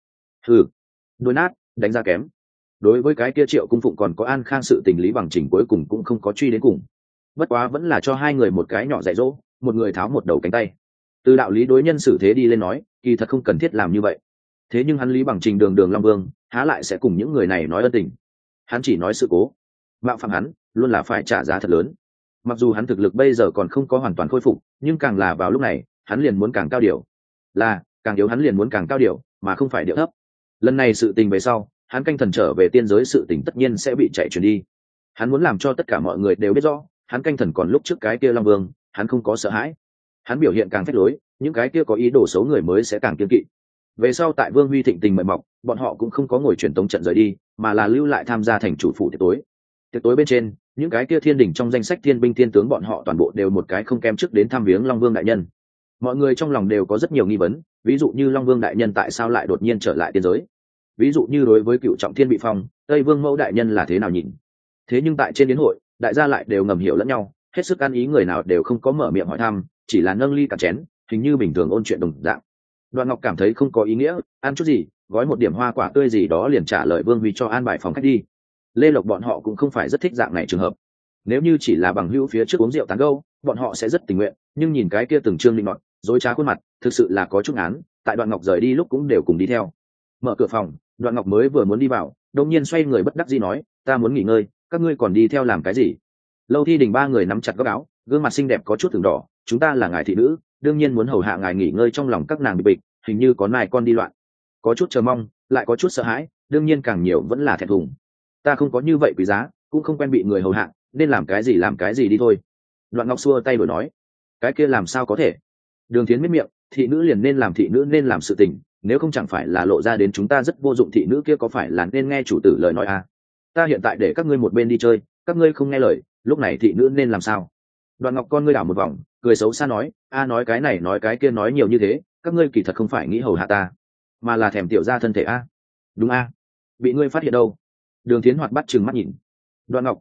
Đôi nát, đánh ra kém. Đối với cái kia Triệu Cung Phụng còn có An Khang sự tình, Lý Bằng Trình cuối cùng cũng không có truy đến cùng. Bất quá vẫn là cho hai người một cái nhỏ dạy dỗ, một người tháo một đầu cánh tay. Từ đạo lý đối nhân xử thế đi lên nói, kỳ thật không cần thiết làm như vậy. Thế nhưng hắn Lý Bằng Trình đường đường Long Vương, há lại sẽ cùng những người này nói ân tình. Hắn chỉ nói sự cố. Mạo phạm hắn, luôn là phải trả giá thật lớn. Mặc dù hắn thực lực bây giờ còn không có hoàn toàn khôi phục, nhưng càng là vào lúc này, hắn liền muốn càng cao điều. Là, càng yếu hắn liền muốn càng cao điều, mà không phải điệu thấp. Lần này sự tình về sau, hắn canh thần trở về tiên giới sự tình tất nhiên sẽ bị chạy truyền đi. Hắn muốn làm cho tất cả mọi người đều biết rõ, hắn canh thần còn lúc trước cái kia Long Vương, hắn không có sợ hãi. Hắn biểu hiện càng phách lối, những cái kia có ý đồ xấu người mới sẽ càng kiêng kỵ. Về sau tại Vương Huy thịnh tình mời mọc, bọn họ cũng không có ngồi truyền tống trận rời đi, mà là lưu lại tham gia thành chủ phủ tiệc tối. Tiệc tối bên trên, những cái kia thiên đỉnh trong danh sách thiên binh thiên tướng bọn họ toàn bộ đều một cái không kém trước đến thăm viếng Long Vương đại nhân. Mọi người trong lòng đều có rất nhiều nghi vấn, ví dụ như Long Vương đại nhân tại sao lại đột nhiên trở lại tiên giới, ví dụ như đối với cựu trọng thiên bị phong, Tây Vương mẫu đại nhân là thế nào nhìn. Thế nhưng tại trên đến hội, đại gia lại đều ngầm hiểu lẫn nhau, hết sức ăn ý, người nào đều không có mở miệng hỏi thăm, chỉ là nâng ly cả chén, hình như bình thường ôn chuyện đồng dạng. Đoạn Ngọc cảm thấy không có ý nghĩa, ăn chút gì, gói một điểm hoa quả tươi gì đó liền trả lời Vương Huy cho an bài phòng khách đi. Lê Lộc bọn họ cũng không phải rất thích dạng này trường hợp. Nếu như chỉ là bằng hữu phía trước uống rượu tán gẫu, bọn họ sẽ rất tình nguyện, nhưng nhìn cái kia từng trương định nọt dối trá khuôn mặt thực sự là có chút án. Tại Đoạn Ngọc rời đi lúc cũng đều cùng đi theo. Mở cửa phòng, Đoạn Ngọc mới vừa muốn đi vào, đột nhiên xoay người bất đắc dĩ nói, ta muốn nghỉ ngơi, các ngươi còn đi theo làm cái gì? Lâu Thi Đình ba người nắm chặt góc áo, gương mặt xinh đẹp có chút từng đỏ, chúng ta là ngài thị nữ, đương nhiên muốn hầu hạ ngài nghỉ ngơi. Trong lòng các nàng bị bịch, hình như có nài con đi loạn, có chút chờ mong, lại có chút sợ hãi, đương nhiên càng nhiều vẫn là thẹn thùng. Ta không có như vậy quý giá, cũng không quen bị người hầu hạ, nên làm cái gì đi thôi. Đoạn Ngọc xua tay đổi nói, cái kia làm sao có thể? Đường Thiến miết miệng, thị nữ liền nên làm thị nữ nên làm sự tình, nếu không chẳng phải là lộ ra đến chúng ta rất vô dụng. Thị nữ kia có phải là nên nghe chủ tử lời nói à? Ta hiện tại để các ngươi một bên đi chơi, các ngươi không nghe lời, lúc này thị nữ nên làm sao? Đoạn Ngọc con ngươi đảo một vòng, cười xấu xa nói, a nói cái này nói cái kia nói nhiều như thế, các ngươi kỳ thật không phải nghĩ hầu hạ ta, mà là thèm tiểu ra thân thể a. Đúng a, bị ngươi phát hiện đâu? Đường Thiến hoạt bắt chừng mắt nhìn. Đoạn Ngọc,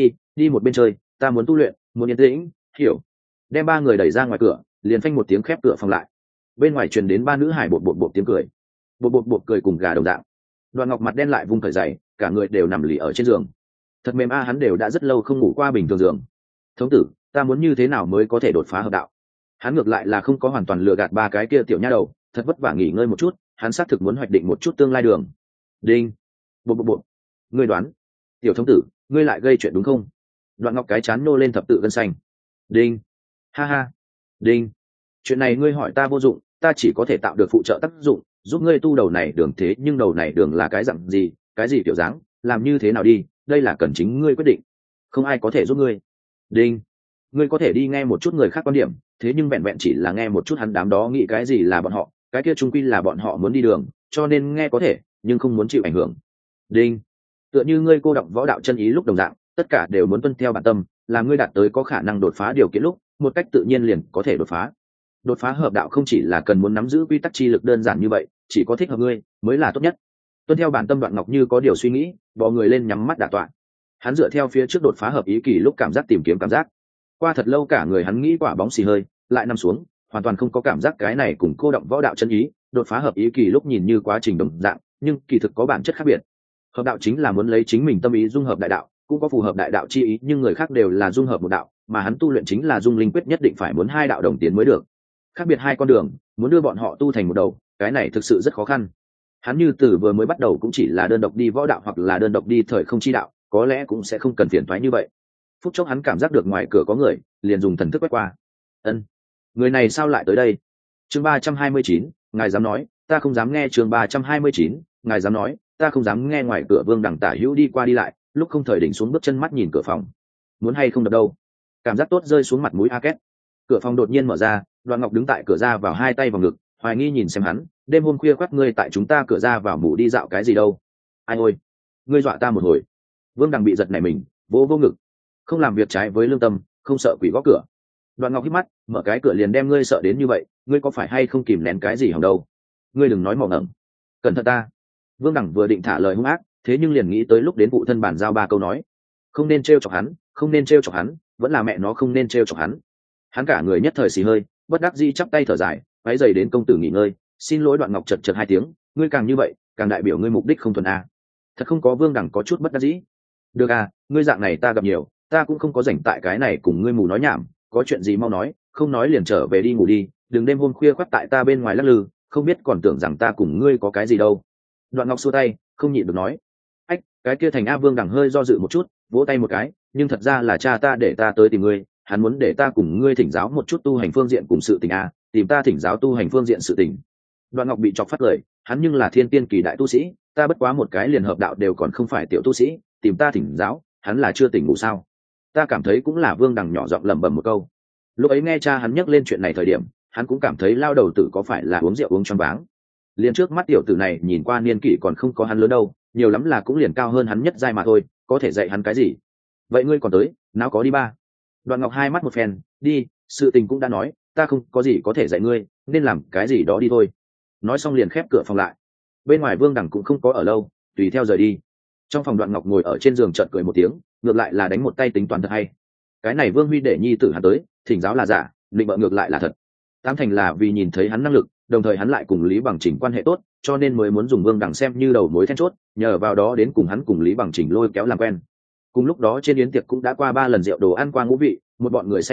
đi một bên chơi, ta muốn tu luyện, muốn yên tĩnh, hiểu? Đem ba người đẩy ra ngoài cửa, liền phanh một tiếng khép cửa phòng lại. Bên ngoài truyền đến ba nữ hải bột bột bột tiếng cười, bột cười cùng gà đồng dạng. Đoạn Ngọc mặt đen lại vung cởi giày, cả người đều nằm lì ở trên giường. Thật mềm a, hắn đều đã rất lâu không ngủ qua bình thường giường. Thống tử, ta muốn như thế nào mới có thể đột phá hợp đạo? Hắn ngược lại là không có hoàn toàn lừa gạt ba cái kia tiểu nha đầu, thật vất vả nghỉ ngơi một chút, hắn xác thực muốn hoạch định một chút tương lai đường. Đinh, bột, ngươi đoán, tiểu thống tử, ngươi lại gây chuyện đúng không? Đoạn Ngọc cái chán nô lên thập tự gân xanh. Đinh, ha ha, đinh, chuyện này ngươi hỏi ta vô dụng, ta chỉ có thể tạo được phụ trợ tác dụng, giúp ngươi tu đầu này đường. Thế nhưng đầu này đường là cái dạng gì, cái gì kiểu dáng, làm như thế nào đi, đây là cần chính ngươi quyết định, không ai có thể giúp ngươi. Đinh, ngươi có thể đi nghe một chút người khác quan điểm, thế nhưng vẹn vẹn chỉ là nghe một chút, hắn đám đó nghĩ cái gì là bọn họ, cái kia trung quy là bọn họ muốn đi đường, cho nên nghe có thể, nhưng không muốn chịu ảnh hưởng. Đinh, tựa như ngươi cô động võ đạo chân ý lúc đồng dạng, tất cả đều muốn tuân theo bản tâm, là ngươi đạt tới có khả năng đột phá điều kiện lúc, một cách tự nhiên liền có thể đột phá. Đột phá hợp đạo không chỉ là cần muốn nắm giữ quy tắc chi lực đơn giản như vậy, chỉ có thích hợp ngươi mới là tốt nhất. Tuân theo bản tâm. Đoạn Ngọc như có điều suy nghĩ, bò người lên nhắm mắt đả tọa. Hắn dựa theo phía trước đột phá hợp ý kỳ lúc cảm giác tìm kiếm cảm giác. Qua thật lâu cả người hắn nghĩ quả bóng xì hơi, lại nằm xuống, hoàn toàn không có cảm giác. Cái này cùng cô động võ đạo chân ý, đột phá hợp ý kỳ lúc nhìn như quá trình đồng dạng, nhưng kỳ thực có bản chất khác biệt. Hợp đạo chính là muốn lấy chính mình tâm ý dung hợp đại đạo, cũng có phù hợp đại đạo chi ý, nhưng người khác đều là dung hợp một đạo, mà hắn tu luyện chính là dung linh quyết, nhất định phải muốn hai đạo đồng tiến mới được. Khác biệt hai con đường, muốn đưa bọn họ tu thành một đầu, cái này thực sự rất khó khăn. Hắn như từ vừa mới bắt đầu cũng chỉ là đơn độc đi võ đạo hoặc là đơn độc đi thời không chi đạo, có lẽ cũng sẽ không cần phiền toái như vậy. Phút chốc hắn cảm giác được ngoài cửa có người, liền dùng thần thức quét qua. Ân, người này sao lại tới đây? Chương 329, ngài dám nói, ta không dám nghe. Chương 329, ngài dám nói, ta không dám nghe. Ngoài cửa Vương Đằng tả hữu đi qua đi lại, lúc không thời đỉnh xuống bước chân mắt nhìn cửa phòng. Muốn hay không đập đâu? Cảm giác tốt rơi xuống mặt mũi a két. Cửa phòng đột nhiên mở ra, Đoạn Ngọc đứng tại cửa ra vào, hai tay vào ngực, hoài nghi nhìn xem hắn. Đêm hôm khuya khoắt ngươi tại chúng ta cửa ra vào mù đi dạo cái gì đâu? Ai ôi, ngươi dọa ta một hồi. Vương Đằng bị giật nảy mình, vô ngực. Không làm việc trái với lương tâm, không sợ quỷ gõ cửa. Đoạn Ngọc hít mắt, mở cái cửa liền đem ngươi sợ đến như vậy, ngươi có phải hay không kìm nén cái gì hỏng đâu? Ngươi đừng nói mỏ ngẩng, cẩn thận ta. Vương Đằng vừa định thả lời hung ác, thế nhưng liền nghĩ tới lúc đến phụ thân bản giao ba câu nói, không nên trêu chọc hắn, không nên trêu chọc hắn, vẫn là mẹ nó không nên trêu chọc hắn. Hắn cả người nhất thời xì hơi, bất đắc dĩ chắp tay thở dài, váy giày đến công tử nghỉ ngơi. Xin lỗi. Đoạn Ngọc chật hai tiếng, ngươi càng như vậy, càng đại biểu ngươi mục đích không thuần a. Thật không có. Vương Đằng có chút bất đắc dĩ. Được à, ngươi dạng này ta gặp nhiều, ta cũng không có rảnh tại cái này cùng ngươi mù nói nhảm, có chuyện gì mau nói, không nói liền trở về đi ngủ đi, đừng đêm hôm khuya khoắt tại ta bên ngoài lắc lư, không biết còn tưởng rằng ta cùng ngươi có cái gì đâu. Đoạn Ngọc xua tay, không nhịn được nói, ách, cái kia thành A. Vương Đằng hơi do dự một chút, vỗ tay một cái, nhưng thật ra là cha ta để ta tới tìm ngươi, hắn muốn để ta cùng ngươi thỉnh giáo một chút tu hành phương diện cùng sự tình a, tìm ta thỉnh giáo tu hành phương diện sự tình. Đoạn Ngọc bị chọc phát lời, hắn nhưng là thiên tiên kỳ đại tu sĩ, ta bất quá một cái liền hợp đạo đều còn không phải tiểu tu sĩ, tìm ta thỉnh giáo, hắn là chưa tỉnh ngủ sao? Ta cảm thấy cũng là. Vương Đằng nhỏ giọng lẩm bẩm một câu. Lúc ấy nghe cha hắn nhắc lên chuyện này thời điểm, hắn cũng cảm thấy lao đầu tử có phải là uống rượu uống choáng váng. Liền trước mắt tiểu tử này nhìn qua niên kỷ còn không có hắn lớn đâu, nhiều lắm là cũng liền cao hơn hắn nhất giai mà thôi, có thể dạy hắn cái gì? Vậy ngươi còn tới, nào có đi ba. Đoạn Ngọc hai mắt một phen, đi, sự tình cũng đã nói, ta không có gì có thể dạy ngươi, nên làm cái gì đó đi thôi. Nói xong liền khép cửa phòng lại. Bên ngoài Vương Đằng cũng không có ở lâu, tùy theo rời đi. Trong phòng Đoạn Ngọc ngồi ở trên giường chợt cười một tiếng, ngược lại là đánh một tay tính toán thật hay. Cái này Vương Huy để nhi tử hắn tới, thỉnh giáo là giả, định bợ ngược lại là thật. Tám thành là vì nhìn thấy hắn năng lực, đồng thời hắn lại cùng Lý Bằng Trình quan hệ tốt, cho nên mới muốn dùng Vương Đằng xem như đầu mối then chốt, nhờ vào đó đến cùng hắn cùng Lý Bằng Trình lôi kéo làm quen. Cùng lúc đó trên yến tiệc cũng đã qua 3 lần rượu đồ ăn qua ngũ vị, một bọn người say khướt,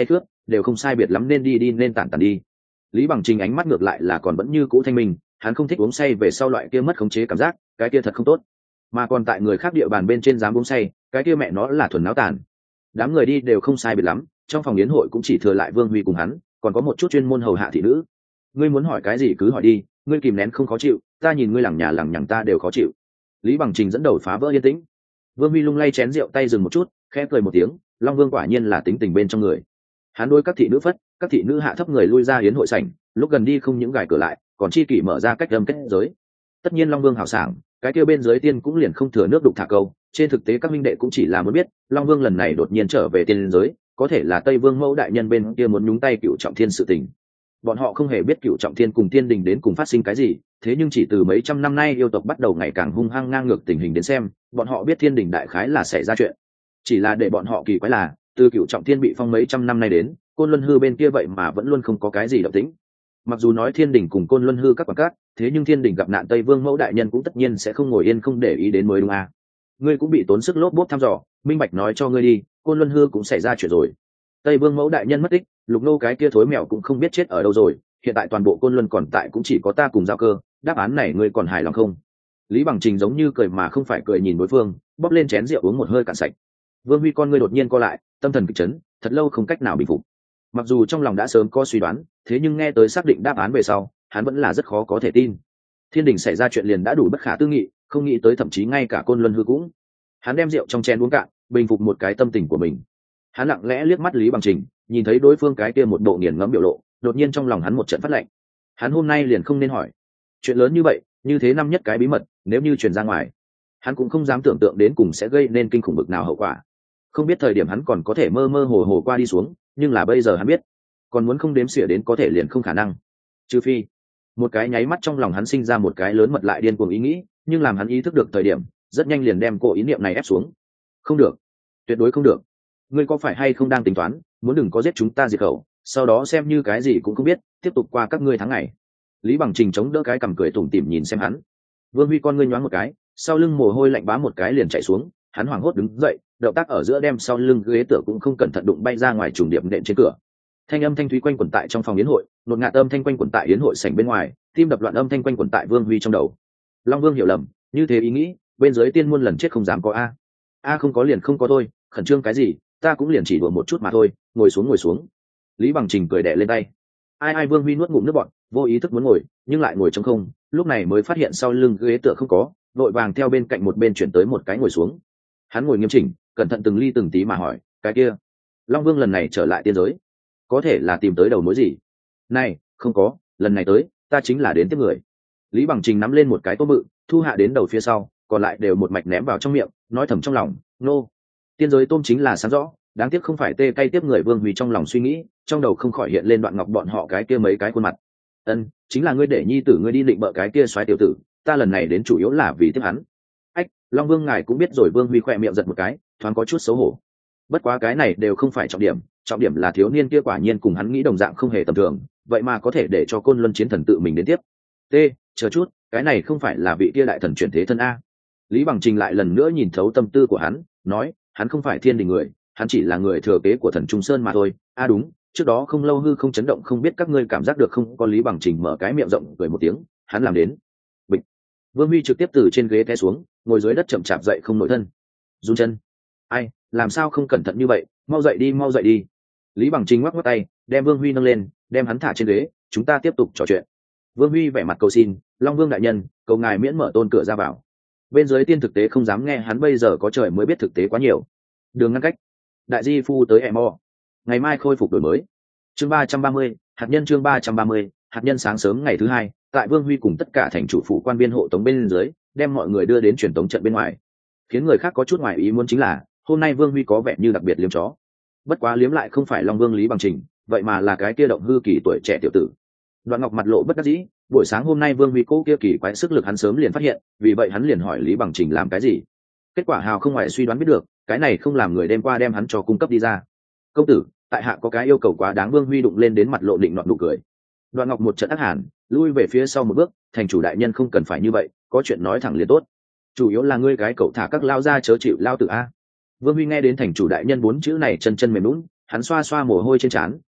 đều không sai biệt lắm, nên đi nên tản đi. Lý Bằng Trình ánh mắt ngược lại là còn vẫn như cũ thanh minh, hắn không thích uống say về sau loại kia mất khống chế cảm giác, cái kia thật không tốt. Mà còn tại người khác địa bàn bên trên dám uống say, cái kia mẹ nó là thuần náo tàn. Đám người đi đều không sai biệt lắm, trong phòng yến hội cũng chỉ thừa lại Vương Huy cùng hắn, còn có một chút chuyên môn hầu hạ thị nữ. Ngươi muốn hỏi cái gì cứ hỏi đi, ngươi kìm nén không khó chịu, ta nhìn ngươi lằng nhà lằng nhằng ta đều khó chịu. Lý Bằng Trình dẫn đầu phá vỡ yên tĩnh. Vương Huy lung lay chén rượu tay dừng một chút, khẽ cười một tiếng, Long Vương quả nhiên là tính tình bên trong người. Hắn đôi các thị nữ phất, các thị nữ hạ thấp người lui ra yến hội sảnh, lúc gần đi không những gài cửa lại, còn chi kỷ mở ra cách âm kết giới. Tất nhiên Long Vương hào sảng, cái kia bên dưới tiên cũng liền không thừa nước đục thả câu. Trên thực tế các minh đệ cũng chỉ là muốn biết, Long Vương lần này đột nhiên trở về tiên giới, có thể là Tây Vương Mẫu đại nhân bên kia muốn nhúng tay Cửu Trọng Thiên sự tình. Bọn họ không hề biết Cửu Trọng Thiên cùng Tiên Đình đến cùng phát sinh cái gì, thế nhưng chỉ từ mấy trăm năm nay yêu tộc bắt đầu ngày càng hung hăng ngang ngược tình hình đến xem, bọn họ biết Thiên Đình đại khái là xảy ra chuyện. Chỉ là để bọn họ kỳ quái là, từ Cửu Trọng Thiên bị phong mấy trăm năm nay đến, Côn Luân Hư bên kia vậy mà vẫn luôn không có cái gì động tĩnh. Mặc dù nói Thiên Đình cùng Côn Luân Hư các quản các, thế nhưng Thiên Đình gặp nạn Tây Vương Mẫu đại nhân cũng tất nhiên sẽ không ngồi yên không để ý đến mới đúng à. Ngươi cũng bị tốn sức lốp bốp thăm dò, minh bạch nói cho ngươi đi, Côn Luân Hư cũng xảy ra chuyện rồi. Tây Vương Mẫu đại nhân mất tích, Lục Nô cái kia thối mèo cũng không biết chết ở đâu rồi, hiện tại toàn bộ Côn Luân còn tại cũng chỉ có ta cùng Giao Cơ, đáp án này ngươi còn hài lòng không? Lý Bằng Trình giống như cười mà không phải cười nhìn đối phương, bóp lên chén rượu uống một hơi cạn sạch. Vương Huy con ngươi đột nhiên co lại, tâm thần kịch chấn, thật lâu không cách nào bình phục. Mặc dù trong lòng đã sớm có suy đoán, thế nhưng nghe tới xác định đáp án về sau, hắn vẫn là rất khó có thể tin. Thiên Đình xảy ra chuyện liền đã đủ bất khả tư nghị, không nghĩ tới thậm chí ngay cả Côn Luân Hư cũng. Hắn đem rượu trong chén uống cạn, bình phục một cái tâm tình của mình. Hắn lặng lẽ liếc mắt Lý Bằng Trình, nhìn thấy đối phương cái kia một bộ nghiền ngẫm biểu lộ, đột nhiên trong lòng hắn một trận phát lạnh. Hắn hôm nay liền không nên hỏi. Chuyện lớn như vậy, như thế năm nhất cái bí mật, nếu như truyền ra ngoài, hắn cũng không dám tưởng tượng đến cùng sẽ gây nên kinh khủng bực nào hậu quả. Không biết thời điểm hắn còn có thể mơ mơ hồ hồ qua đi xuống, nhưng là bây giờ hắn biết, còn muốn không đếm xỉa đến có thể liền không khả năng. Trừ phi, một cái nháy mắt trong lòng hắn sinh ra một cái lớn mật lại điên cuồng ý nghĩ, nhưng làm hắn ý thức được thời điểm, rất nhanh liền đem cổ ý niệm này ép xuống. Không được, tuyệt đối không được. Ngươi có phải hay không đang tính toán, muốn đừng có giết chúng ta diệt khẩu, sau đó xem như cái gì cũng không biết, tiếp tục qua các ngươi tháng ngày. Lý Bằng Trình chống đỡ cái cằm cười tủm tỉm nhìn xem hắn. Vương Huy con ngươi nhoáng một cái, sau lưng mồ hôi lạnh bám một cái liền chạy xuống, hắn hoảng hốt đứng dậy, động tác ở giữa đem sau lưng ghế tựa cũng không cẩn thận đụng bay ra ngoài, trùng điệp nện trên cửa. Thanh âm thanh thúy quanh quẩn tại trong phòng yến hội, nột ngạt âm thanh quanh quẩn tại yến hội sảnh bên ngoài, tim đập loạn âm thanh quanh quẩn tại Vương Huy trong đầu. Long Vương hiểu lầm, như thế ý nghĩ, bên dưới tiên muôn lần chết không dám có a không có liền không có thôi, khẩn trương cái gì, ta cũng liền chỉ đùa một chút mà thôi, ngồi xuống. Lý Bằng Trình cười đẻ lên tay. Ai Vương Huy nuốt ngụm nước bọt, vô ý thức muốn ngồi, nhưng lại ngồi trống không, lúc này mới phát hiện sau lưng ghế tựa không có, vội vàng theo bên cạnh một bên chuyển tới một cái ngồi xuống. Hắn ngồi nghiêm chỉnh, cẩn thận từng ly từng tí mà hỏi, cái kia, Long Vương lần này trở lại tiên giới, có thể là tìm tới đầu mối gì? Này, không có, lần này tới, ta chính là đến tiếp người. Lý Bằng Trình nắm lên một cái tô bự, thu hạ đến đầu phía sau, còn lại đều một mạch ném vào trong miệng, nói thầm trong lòng, nô, tiên giới tôm chính là sáng rõ, đáng tiếc không phải tê cay tiếp người. Vương Huy trong lòng suy nghĩ, trong đầu không khỏi hiện lên Đoạn Ngọc bọn họ cái kia mấy cái khuôn mặt. Ân, chính là ngươi để nhi tử ngươi đi định bợ cái kia soái tiểu tử, ta lần này đến chủ yếu là vì tiếp hắn. Ách, Long Vương ngài cũng biết rồi. Vương Huy khỏe miệng giật một cái, thoáng có chút xấu hổ. Bất quá cái này đều không phải trọng điểm là thiếu niên kia quả nhiên cùng hắn nghĩ đồng dạng không hề tầm thường, vậy mà có thể để cho Côn Luân chiến thần tự mình đến tiếp. T, chờ chút, cái này không phải là vị kia đại thần chuyển thế thân a? Lý Bằng Trình lại lần nữa nhìn thấu tâm tư của hắn, nói, hắn không phải Thiên Đình người, hắn chỉ là người thừa kế của thần Trung Sơn mà thôi. Đúng, trước đó không lâu hư không chấn động, không biết các ngươi cảm giác được không? Có Lý Bằng Trình mở cái miệng rộng cười một tiếng, hắn làm đến. Bịch. Vương Huy trực tiếp từ trên ghế té xuống, ngồi dưới đất chậm chạp dậy không nổi thân, run chân. Ai, làm sao không cẩn thận như vậy, mau dậy đi. Lý Bằng Trình ngoắc ngoắc tay, đem Vương Huy nâng lên, đem hắn thả trên ghế, chúng ta tiếp tục trò chuyện. Vương Huy vẻ mặt cầu xin, Long Vương đại nhân, cầu ngài miễn mở tôn cửa ra vào. Bên dưới tiên thực tế không dám nghe hắn bây giờ có trời mới biết thực tế quá nhiều. Đường ngăn cách. Đại di phu tới Emo. Ngày mai khôi phục đổi mới. Chương 330, hạt nhân. Chương 330, hạt nhân. Sáng sớm ngày thứ hai, tại Vương Huy cùng tất cả thành chủ phủ quan viên hộ tống bên dưới, đem mọi người đưa đến truyền tống trận bên ngoài. Khiến người khác có chút ngoài ý muốn chính là, hôm nay Vương Huy có vẻ như đặc biệt liếm chó. Bất quá liếm lại không phải Long Vương Lý Bằng Trình, vậy mà là cái kia động hư kỳ tuổi trẻ tiểu tử. Đoạn Ngọc mặt lộ bất đắc dĩ, buổi sáng hôm nay Vương Huy cố kia kỳ quái sức lực hắn sớm liền phát hiện, vì vậy hắn liền hỏi Lý Bằng Trình làm cái gì. Kết quả hào không ngoài suy đoán biết được, cái này không làm người đêm qua đem hắn cho cung cấp đi ra. Công tử, tại hạ có cái yêu cầu quá đáng. Vương Huy đụng lên đến mặt lộ định nọt nụ cười. Đoạn Ngọc một trận ác hàn, lui về phía sau một bước, thành chủ đại nhân không cần phải như vậy, có chuyện nói thẳng liền tốt. Chủ yếu là ngươi cái cậu thả các lao ra chớ chịu lao tử a. Vương Huy nghe đến thành chủ đại nhân 4 chữ này chân mềm nhũn, hắn xoa xoa mồ hôi trên trán,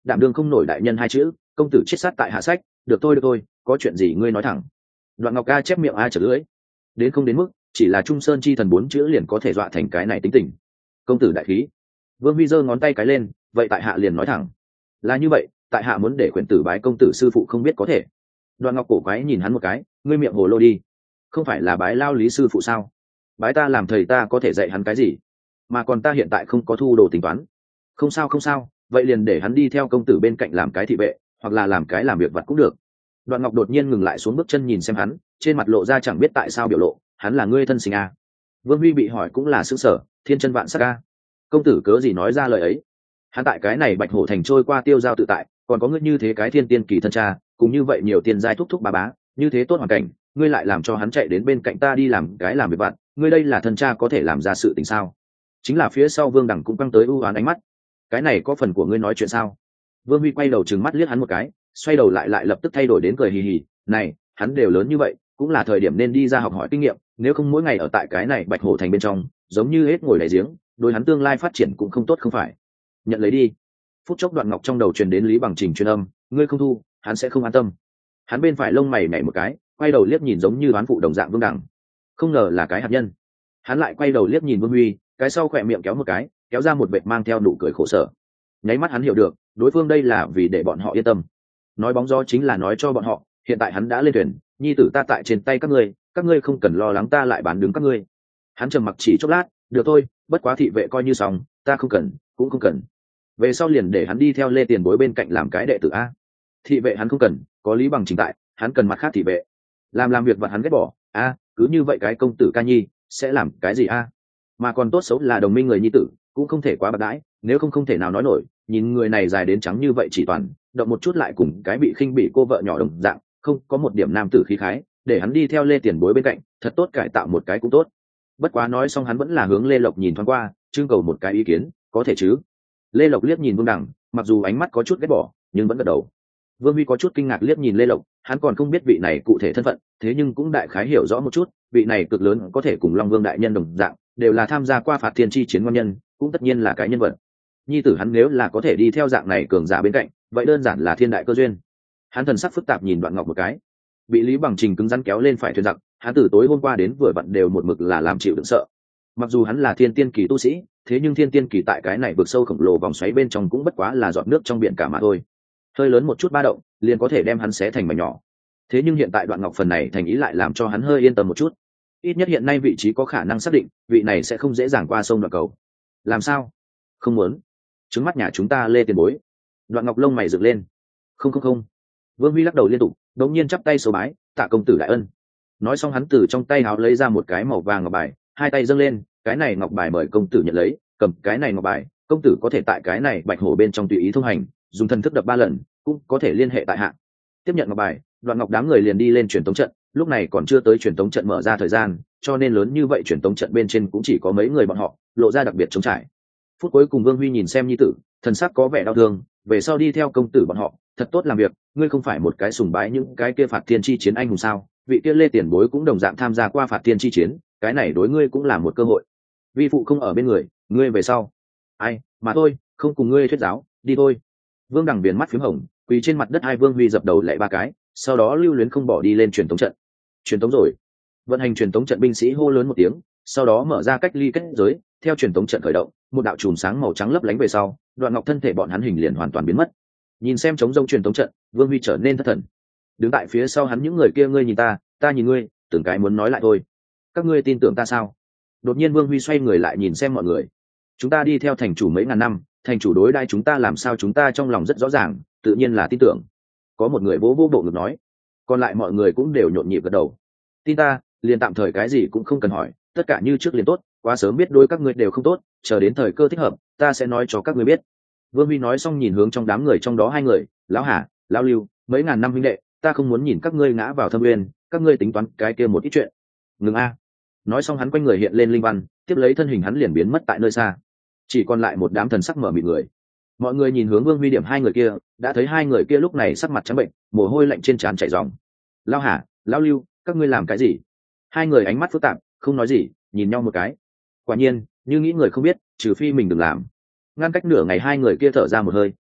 đảm đương không nổi đại nhân hai chữ, công tử chết sát tại hạ sách. Được thôi, có chuyện gì ngươi nói thẳng. Đoạn Ngọc ca chép miệng ai trở lưỡi. Đến không đến mức chỉ là Trung Sơn chi thần 4 chữ liền có thể dọa thành cái này tính tình. Công tử đại khí. Vương Huy giơ ngón tay cái lên, vậy tại hạ liền nói thẳng. Là như vậy, tại hạ muốn để khuyển tử bái công tử sư phụ không biết có thể. Đoạn Ngọc cổ quái nhìn hắn một cái, ngươi miệng hồ lô đi. Không phải là bái Lao Lý sư phụ sao? Bái ta làm thầy ta có thể dạy hắn cái gì? Mà còn ta hiện tại không có thu đồ tính toán. Không sao, vậy liền để hắn đi theo công tử bên cạnh làm cái thị vệ, hoặc là làm cái làm việc vặt cũng được. Đoạn Ngọc đột nhiên ngừng lại xuống bước chân nhìn xem hắn, trên mặt lộ ra chẳng biết tại sao biểu lộ, hắn là ngươi thân sinh à? Vương Huy bị hỏi cũng là sững sờ, thiên chân vạn sắc a. Công tử cớ gì nói ra lời ấy? Hắn tại cái này Bạch Hổ thành trôi qua tiêu giao tự tại, còn có ngươi như thế cái thiên tiên kỳ thân cha, cùng như vậy nhiều tiền giai thúc thúc bà bá, như thế tốt hoàn cảnh, ngươi lại làm cho hắn chạy đến bên cạnh ta đi làm cái làm việc vặt, ngươi đây là thân cha có thể làm ra sự tình sao? Chính là phía sau Vương Đẳng cũng căng tới u uất ánh mắt. Cái này có phần của ngươi nói chuyện sao? Vương Huy quay đầu trừng mắt liếc hắn một cái, xoay đầu lại lập tức thay đổi đến cười hì hì, này, hắn đều lớn như vậy, cũng là thời điểm nên đi ra học hỏi kinh nghiệm, nếu không mỗi ngày ở tại cái này Bạch Hổ thành bên trong, giống như hết ngồi đáy giếng, đối hắn tương lai phát triển cũng không tốt không phải. Nhận lấy đi. Phút chốc Đoạn Ngọc trong đầu truyền đến Lý Bằng Trình truyền âm, ngươi không thu, hắn sẽ không an tâm. Hắn bên phải lông mày nhảy một cái, quay đầu liếc nhìn giống như đoán phụ đồng dạng Vương Đẳng. Không ngờ là cái hạt nhân. Hắn lại quay đầu liếc nhìn Vương Huy, cái sau khỏe miệng kéo một cái, kéo ra một vệt mang theo nụ cười khổ sở. Nháy mắt hắn hiểu được, đối phương đây là vì để bọn họ yên tâm. Nói bóng gió chính là nói cho bọn họ, hiện tại hắn đã lên thuyền, nhi tử ta tại trên tay các ngươi không cần lo lắng ta lại bán đứng các ngươi. Hắn trầm mặc chỉ chốc lát, được thôi, bất quá thị vệ coi như xong, ta không cần, cũng không cần. Về sau liền để hắn đi theo Lê Tiền Bối bên cạnh làm cái đệ tử a. Thị vệ hắn không cần, có Lý Bằng Trình tại, hắn cần mặt khác thị vệ. Làm việc vặt hắn ghét bỏ, a, cứ như vậy cái công tử ca nhi sẽ làm cái gì a? Mà còn tốt xấu là đồng minh người nhi tử, cũng không thể quá bạc đãi, nếu không thể nào nói nổi, nhìn người này dài đến trắng như vậy chỉ toàn, động một chút lại cùng cái bị khinh bị cô vợ nhỏ đồng dạng, không có một điểm nam tử khí khái, để hắn đi theo Lê Tiền Bối bên cạnh, thật tốt cải tạo một cái cũng tốt. Bất quá nói xong hắn vẫn là hướng Lê Lộc nhìn thoáng qua, trưng cầu một cái ý kiến, có thể chứ? Lê Lộc liếc nhìn Vương Đẳng, mặc dù ánh mắt có chút ghét bỏ, nhưng vẫn gật đầu. Vương Huy có chút kinh ngạc liếc nhìn Lê Lộc, hắn còn không biết vị này cụ thể thân phận, thế nhưng cũng đại khái hiểu rõ một chút, vị này cực lớn có thể cùng Long Vương đại nhân đồng dạng, đều là tham gia qua phạt thiên chi chiến ngon nhân, cũng tất nhiên là cái nhân vật. Nhi tử hắn nếu là có thể đi theo dạng này cường giả bên cạnh, vậy đơn giản là thiên đại cơ duyên. Hắn thần sắc phức tạp nhìn Đoạn Ngọc một cái, bị Lý Bằng Trình cứng rắn kéo lên phải thuyền giặc, hắn từ tối hôm qua đến vừa vặn đều một mực là làm chịu đựng sợ. Mặc dù hắn là thiên tiên kỳ tu sĩ, thế nhưng thiên tiên kỳ tại cái này vực sâu khổng lồ vòng xoáy bên trong cũng bất quá là giọt nước trong biển cả mà thôi. Hơi lớn một chút ba động, liền có thể đem hắn xé thành mảnh nhỏ. Thế nhưng hiện tại Đoạn Ngọc phần này thành ý lại làm cho hắn hơi yên tâm một chút. Ít nhất hiện nay vị trí có khả năng xác định, vị này sẽ không dễ dàng qua sông đoạn cầu. Làm sao? Không muốn. Trứng mắt nhà chúng ta Lê Tiền Bối. Đoạn Ngọc lông mày dựng lên. Không. Vương Huy lắc đầu liên tục, đột nhiên chắp tay sâu bái, tạ công tử đại ân. Nói xong hắn từ trong tay áo lấy ra một cái màu vàng ngọc bài, hai tay dâng lên, cái này ngọc bài mời công tử nhận lấy, cầm cái này ngọc bài, công tử có thể tại cái này Bạch Hổ bên trong tùy ý thông hành, dùng thần thức đập 3 lần, cũng có thể liên hệ tại hạ. Tiếp nhận ngọc bài, Đoạn Ngọc đám người liền đi lên truyền tống trận, lúc này còn chưa tới truyền tống trận mở ra thời gian, cho nên lớn như vậy truyền tống trận bên trên cũng chỉ có mấy người bọn họ, lộ ra đặc biệt trống trải. Phút cuối cùng Vương Huy nhìn xem nhi tử, thần sắc có vẻ đau thương, về sau đi theo công tử bọn họ, thật tốt làm việc, ngươi không phải một cái sùng bái những cái kia phạt thiên chi chiến anh hùng sao? Vị kia Lê Tiền Bối cũng đồng dạng tham gia qua phạt thiên chi chiến, cái này đối ngươi cũng là một cơ hội. Vi phụ không ở bên người, ngươi về sau. Ai, mà thôi, không cùng ngươi thuyết giáo, đi thôi. Vương Đằng viền mắt phím hồng, quỳ trên mặt đất, hai Vương Huy dập đầu lạy 3 cái, sau đó lưu luyến không bỏ đi lên truyền tống trận. Truyền tống rồi. Vận hành truyền tống trận binh sĩ hô lớn một tiếng, sau đó mở ra cách ly kết giới, theo truyền tống trận khởi động, một đạo chùm sáng màu trắng lấp lánh về sau, Đoạn Ngọc thân thể bọn hắn hình liền hoàn toàn biến mất. Nhìn xem trống rông truyền tống trận, Vương Huy trở nên thất thần. Đứng tại phía sau hắn những người kia, ngươi nhìn ta nhìn ngươi, từng cái muốn nói lại thôi. Các ngươi tin tưởng ta sao? Đột nhiên Vương Huy xoay người lại nhìn xem mọi người. Chúng ta đi theo thành chủ mấy ngàn năm, thành chủ đối đãi chúng ta làm sao chúng ta trong lòng rất rõ ràng, tự nhiên là tin tưởng. Có một người vỗ vỗ bộ ngực nói, còn lại mọi người cũng đều nhộn nhịp gật đầu. Tin ta, liền tạm thời cái gì cũng không cần hỏi, tất cả như trước liền tốt, quá sớm biết đối các ngươi đều không tốt, chờ đến thời cơ thích hợp, ta sẽ nói cho các ngươi biết. Vương Huy nói xong nhìn hướng trong đám người, trong đó 2 người, lão Hà, lão Lưu, mấy ngàn năm huynh đệ, ta không muốn nhìn các ngươi ngã vào thâm uyên, các ngươi tính toán cái kia một ít chuyện. Ngừng a. Nói xong hắn quanh người hiện lên linh văn, tiếp lấy thân hình hắn liền biến mất tại nơi xa. Chỉ còn lại một đám thần sắc mở mịt người. Mọi người nhìn hướng Vương Huy điểm 2 người kia, đã thấy 2 người kia lúc này sắc mặt trắng bệnh, mồ hôi lạnh trên trán chảy ròng. Lão Hà, lão Lưu, các ngươi làm cái gì? 2 người ánh mắt phức tạp, không nói gì, nhìn nhau một cái. Quả nhiên, như nghĩ người không biết, trừ phi mình đừng làm. Ngăn cách nửa ngày 2 người kia thở ra một hơi,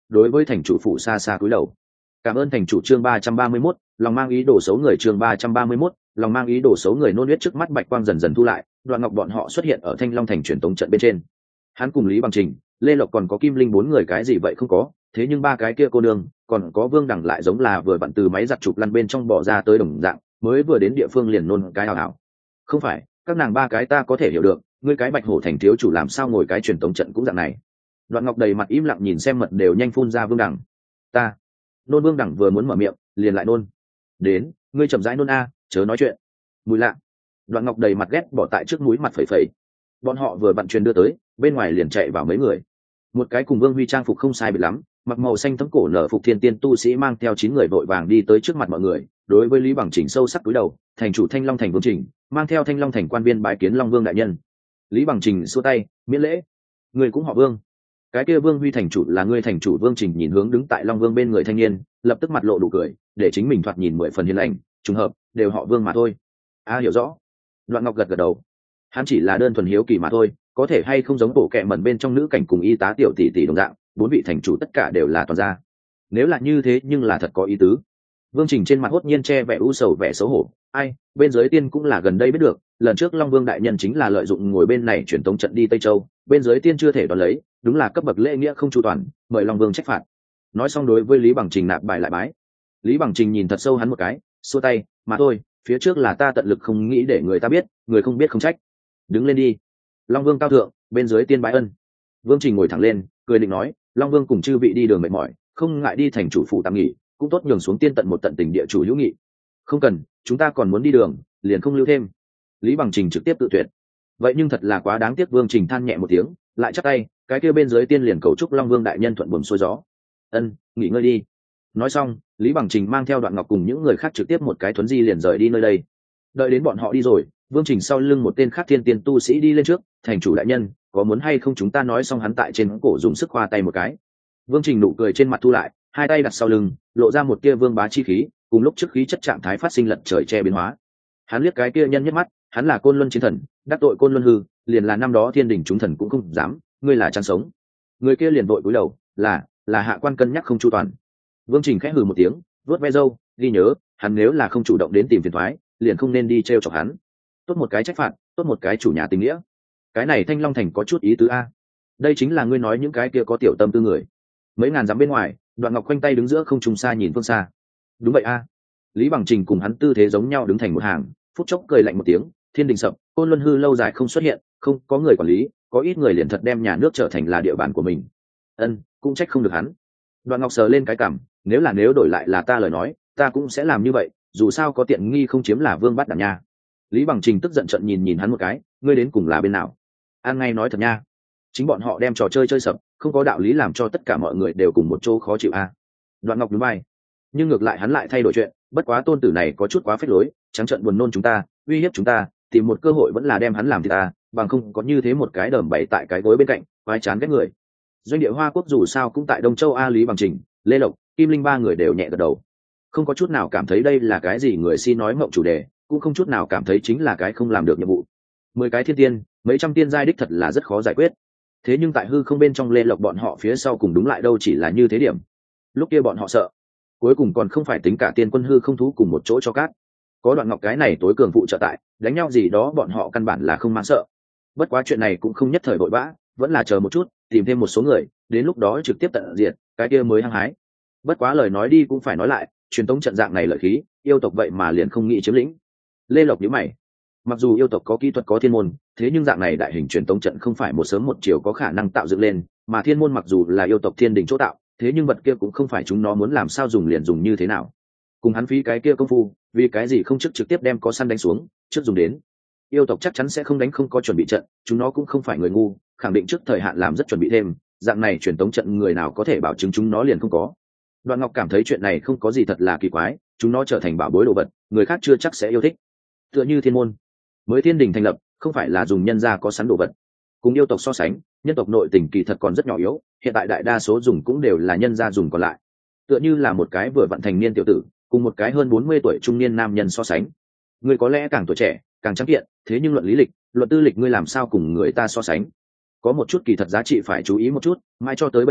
đối với thành chủ phủ xa xa cúi đầu. Cảm ơn thành chủ. Chương 331, lòng mang ý đồ xấu người. Chương 331, lòng mang ý đồ xấu người. Nôn huyết trước mắt bạch quang dần dần thu lại, Đoạn Ngọc bọn họ xuất hiện ở Thanh Long thành truyền tống trận bên trên. Hắn cùng Lý Bằng Trình, Lê Lộc còn có Kim Linh bốn người cái gì vậy không có, thế nhưng ba cái kia cô nương còn có Vương Đẳng lại giống là vừa vặn từ máy giặt trục lăn bên trong bỏ ra tới đồng dạng, mới vừa đến địa phương liền nôn cái hào hào. Không phải, các nàng ba cái ta có thể hiểu được, ngươi cái Bạch Hổ thành thiếu chủ làm sao ngồi cái truyền tống trận cũng dạng này. Đoạn Ngọc đầy mặt im lặng nhìn xem mật đều nhanh phun ra Vương Đẳng. Ta nôn. Vương Đẳng vừa muốn mở miệng liền lại nôn. Đến, ngươi chậm rãi nôn a, chớ nói chuyện. Mùi lạ. Đoạn Ngọc đầy mặt ghét bỏ tại trước mũi mặt phẩy phẩy. Bọn họ vừa vặn truyền đưa tới, bên ngoài liền chạy vào mấy người. Một cái cùng Vương Huy trang phục không sai biệt lắm, mặc màu xanh thấm cổ nở phục thiên tiên tu sĩ mang theo 9 người vội vàng đi tới trước mặt mọi người, đối với Lý Bằng Trình sâu sắc cúi đầu, thành chủ Thanh Long thành Vương Trình, mang theo Thanh Long thành quan viên bái kiến Long Vương đại nhân. Lý Bằng Trình xua tay, miễn lễ. Người cũng họ Vương. Cái kia Vương Huy thành chủ là ngươi thành chủ. Vương Trình nhìn hướng đứng tại Long Vương bên người thanh niên, lập tức mặt lộ đủ cười, để chính mình thoạt nhìn 10 phần hiền lành, trùng hợp, đều họ Vương mà thôi. Hiểu rõ. Đoạn Ngọc gật gật đầu. Hắn chỉ là đơn thuần hiếu kỳ mà thôi, có thể hay không giống bộ kệ mẩn bên trong nữ cảnh cùng y tá tiểu tỷ tỷ đồng dạng, 4 vị thành chủ tất cả đều là toàn gia. Nếu là như thế nhưng là thật có ý tứ. Vương Trình trên mặt hốt nhiên che vẻ u sầu vẻ xấu hổ, ai, bên dưới tiên cũng là gần đây biết được, lần trước Long Vương đại nhân chính là lợi dụng ngồi bên này truyền tống trận đi Tây Châu, bên dưới tiên chưa thể đón lấy, đúng là cấp bậc lễ nghĩa không chu toàn, mời Long Vương trách phạt. Nói xong đối với Lý Bằng Trình nạp bài lại bái. Lý Bằng Trình nhìn thật sâu hắn một cái, xua tay, mà thôi, phía trước là ta tận lực không nghĩ để người ta biết, người không biết không trách. Đứng lên đi. Long Vương cao thượng, bên dưới tiên bái ân. Vương Trình ngồi thẳng lên, cười định nói, Long Vương cùng chư vị đi đường mệt mỏi, không ngại đi thành chủ phủ tạm nghỉ, cũng tốt nhường xuống tiên tận một tận tình địa chủ hữu nghị. Không cần, chúng ta còn muốn đi đường, liền không lưu thêm. Lý Bằng Trình trực tiếp tự tuyệt. Vậy nhưng thật là quá đáng tiếc. Vương Trình than nhẹ một tiếng, lại chắp tay, cái kia bên dưới tiên liền cầu chúc Long Vương đại nhân thuận buồm xuôi gió. Ân, nghỉ ngơi đi. Nói xong, Lý Bằng Trình mang theo Đoạn Ngọc cùng những người khác trực tiếp một cái thuấn di liền rời đi nơi đây. Đợi đến bọn họ đi rồi, Vương Trình sau lưng một tên khác thiên tiên tu sĩ đi lên trước, thành chủ đại nhân, có muốn hay không chúng ta nói xong. Hắn tại trên cổ dùng sức khoa tay một cái. Vương Trình nụ cười trên mặt thu lại, hai tay đặt sau lưng, lộ ra một tia vương bá chi khí, cùng lúc trước khí chất trạng thái phát sinh lật trời che biến hóa. Hắn liếc cái kia nhân nhất mắt, hắn là Côn Luân chiến thần, đắc tội Côn Luân hư, liền là năm đó thiên đình chúng thần cũng không dám, ngươi là chăn sống. Người kia liền vội cúi đầu, là hạ quan cân nhắc không chu toàn. Vương Trình khẽ hừ một tiếng, vuốt ve râu, ghi nhớ, hắn nếu là không chủ động đến tìm phiền toái, liền không nên đi trêu chọc hắn. Tốt một cái trách phạt, tốt một cái chủ nhà tình nghĩa. Cái này Thanh Long thành có chút ý tứ a. Đây chính là ngươi nói những cái kia có tiểu tâm tư người. Mấy ngàn dặm bên ngoài, Đoạn Ngọc khoanh tay đứng giữa không trung xa nhìn phương xa. Đúng vậy a. Lý Bằng Trình cùng hắn tư thế giống nhau đứng thành một hàng, phút chốc cười lạnh một tiếng, thiên đình sập, Côn Luân hư lâu dài không xuất hiện, không có người quản lý, có ít người liền thật đem nhà nước trở thành là địa bàn của mình. Cũng trách không được hắn. Đoạn Ngọc sờ lên cái cằm, nếu đổi lại là ta lời nói, ta cũng sẽ làm như vậy, dù sao có tiện nghi không chiếm là vương bắt đàn nha. Lý Bằng Trình tức giận trận nhìn hắn một cái, ngươi đến cùng là bên nào? An ngay nói thật nha, chính bọn họ đem trò chơi chơi sập, không có đạo lý làm cho tất cả mọi người đều cùng một chỗ khó chịu a. Đoạn Ngọc nhún vai, nhưng ngược lại hắn lại thay đổi chuyện, bất quá tôn tử này có chút quá phết lối, trắng trợn buồn nôn chúng ta, uy hiếp chúng ta, tìm một cơ hội vẫn là đem hắn làm thì ta, bằng không có như thế một cái đờm bày tại cái gối bên cạnh, quái chán ghét người. Doanh địa Hoa Quốc dù sao cũng tại Đông Châu a. Lý Bằng Trình, Lê Lộc, Kim Linh ba người đều nhẹ gật đầu, không có chút nào cảm thấy đây là cái gì người si nói ngọng chủ đề, cũng không chút nào cảm thấy chính là cái không làm được nhiệm vụ. 10 cái thiên tiên, mấy trăm tiên giai đích thật là rất khó giải quyết. Thế nhưng tại hư không bên trong Lê Lộc bọn họ phía sau cùng đúng lại đâu chỉ là như thế điểm. Lúc kia bọn họ sợ, cuối cùng còn không phải tính cả tiên quân hư không thú cùng một chỗ cho cát. Có Đoạn Ngọc cái này tối cường phụ trợ tại, đánh nhau gì đó bọn họ căn bản là không mang sợ. Bất quá chuyện này cũng không nhất thời vội vã, vẫn là chờ một chút, tìm thêm một số người, đến lúc đó trực tiếp tận diệt, cái kia mới hăng hái. Bất quá lời nói đi cũng phải nói lại, truyền tống trận dạng này lợi khí, yêu tộc vậy mà liền không nghĩ chiếm lĩnh. Lê Lộc nhíu mày. Mặc dù yêu tộc có kỹ thuật có thiên môn, thế nhưng dạng này đại hình truyền tống trận không phải một sớm một chiều có khả năng tạo dựng lên, mà thiên môn mặc dù là yêu tộc thiên đình chỗ tạo, thế nhưng vật kia cũng không phải chúng nó muốn làm sao dùng liền dùng như thế nào. Cùng hắn phí cái kia công phu, vì cái gì không trực tiếp đem có săn đánh xuống, trước dùng đến. Yêu tộc chắc chắn sẽ không đánh không có chuẩn bị trận, chúng nó cũng không phải người ngu, khẳng định trước thời hạn làm rất chuẩn bị thêm, dạng này truyền tống trận người nào có thể bảo chứng chúng nó liền không có. Đoạn Ngọc cảm thấy chuyện này không có gì thật là kỳ quái, chúng nó trở thành bảo bối đồ vật, người khác chưa chắc sẽ yêu thích. Tựa như thiên môn, mới thiên đình thành lập, không phải là dùng nhân gia có sẵn đồ vật. Cùng yêu tộc so sánh, nhân tộc nội tình kỳ thật còn rất nhỏ yếu, hiện tại đại đa số dùng cũng đều là nhân gia dùng còn lại. Tựa như là một cái vừa vận thành niên tiểu tử, cùng một cái hơn 40 tuổi trung niên nam nhân so sánh. Người có lẽ càng tuổi trẻ, càng trắng kiện, thế nhưng luận lý lịch, luận tư lịch ngươi làm sao cùng người ta so sánh. Có một chút kỳ thật giá trị phải chú ý một chút, mãi cho tới bây giờ,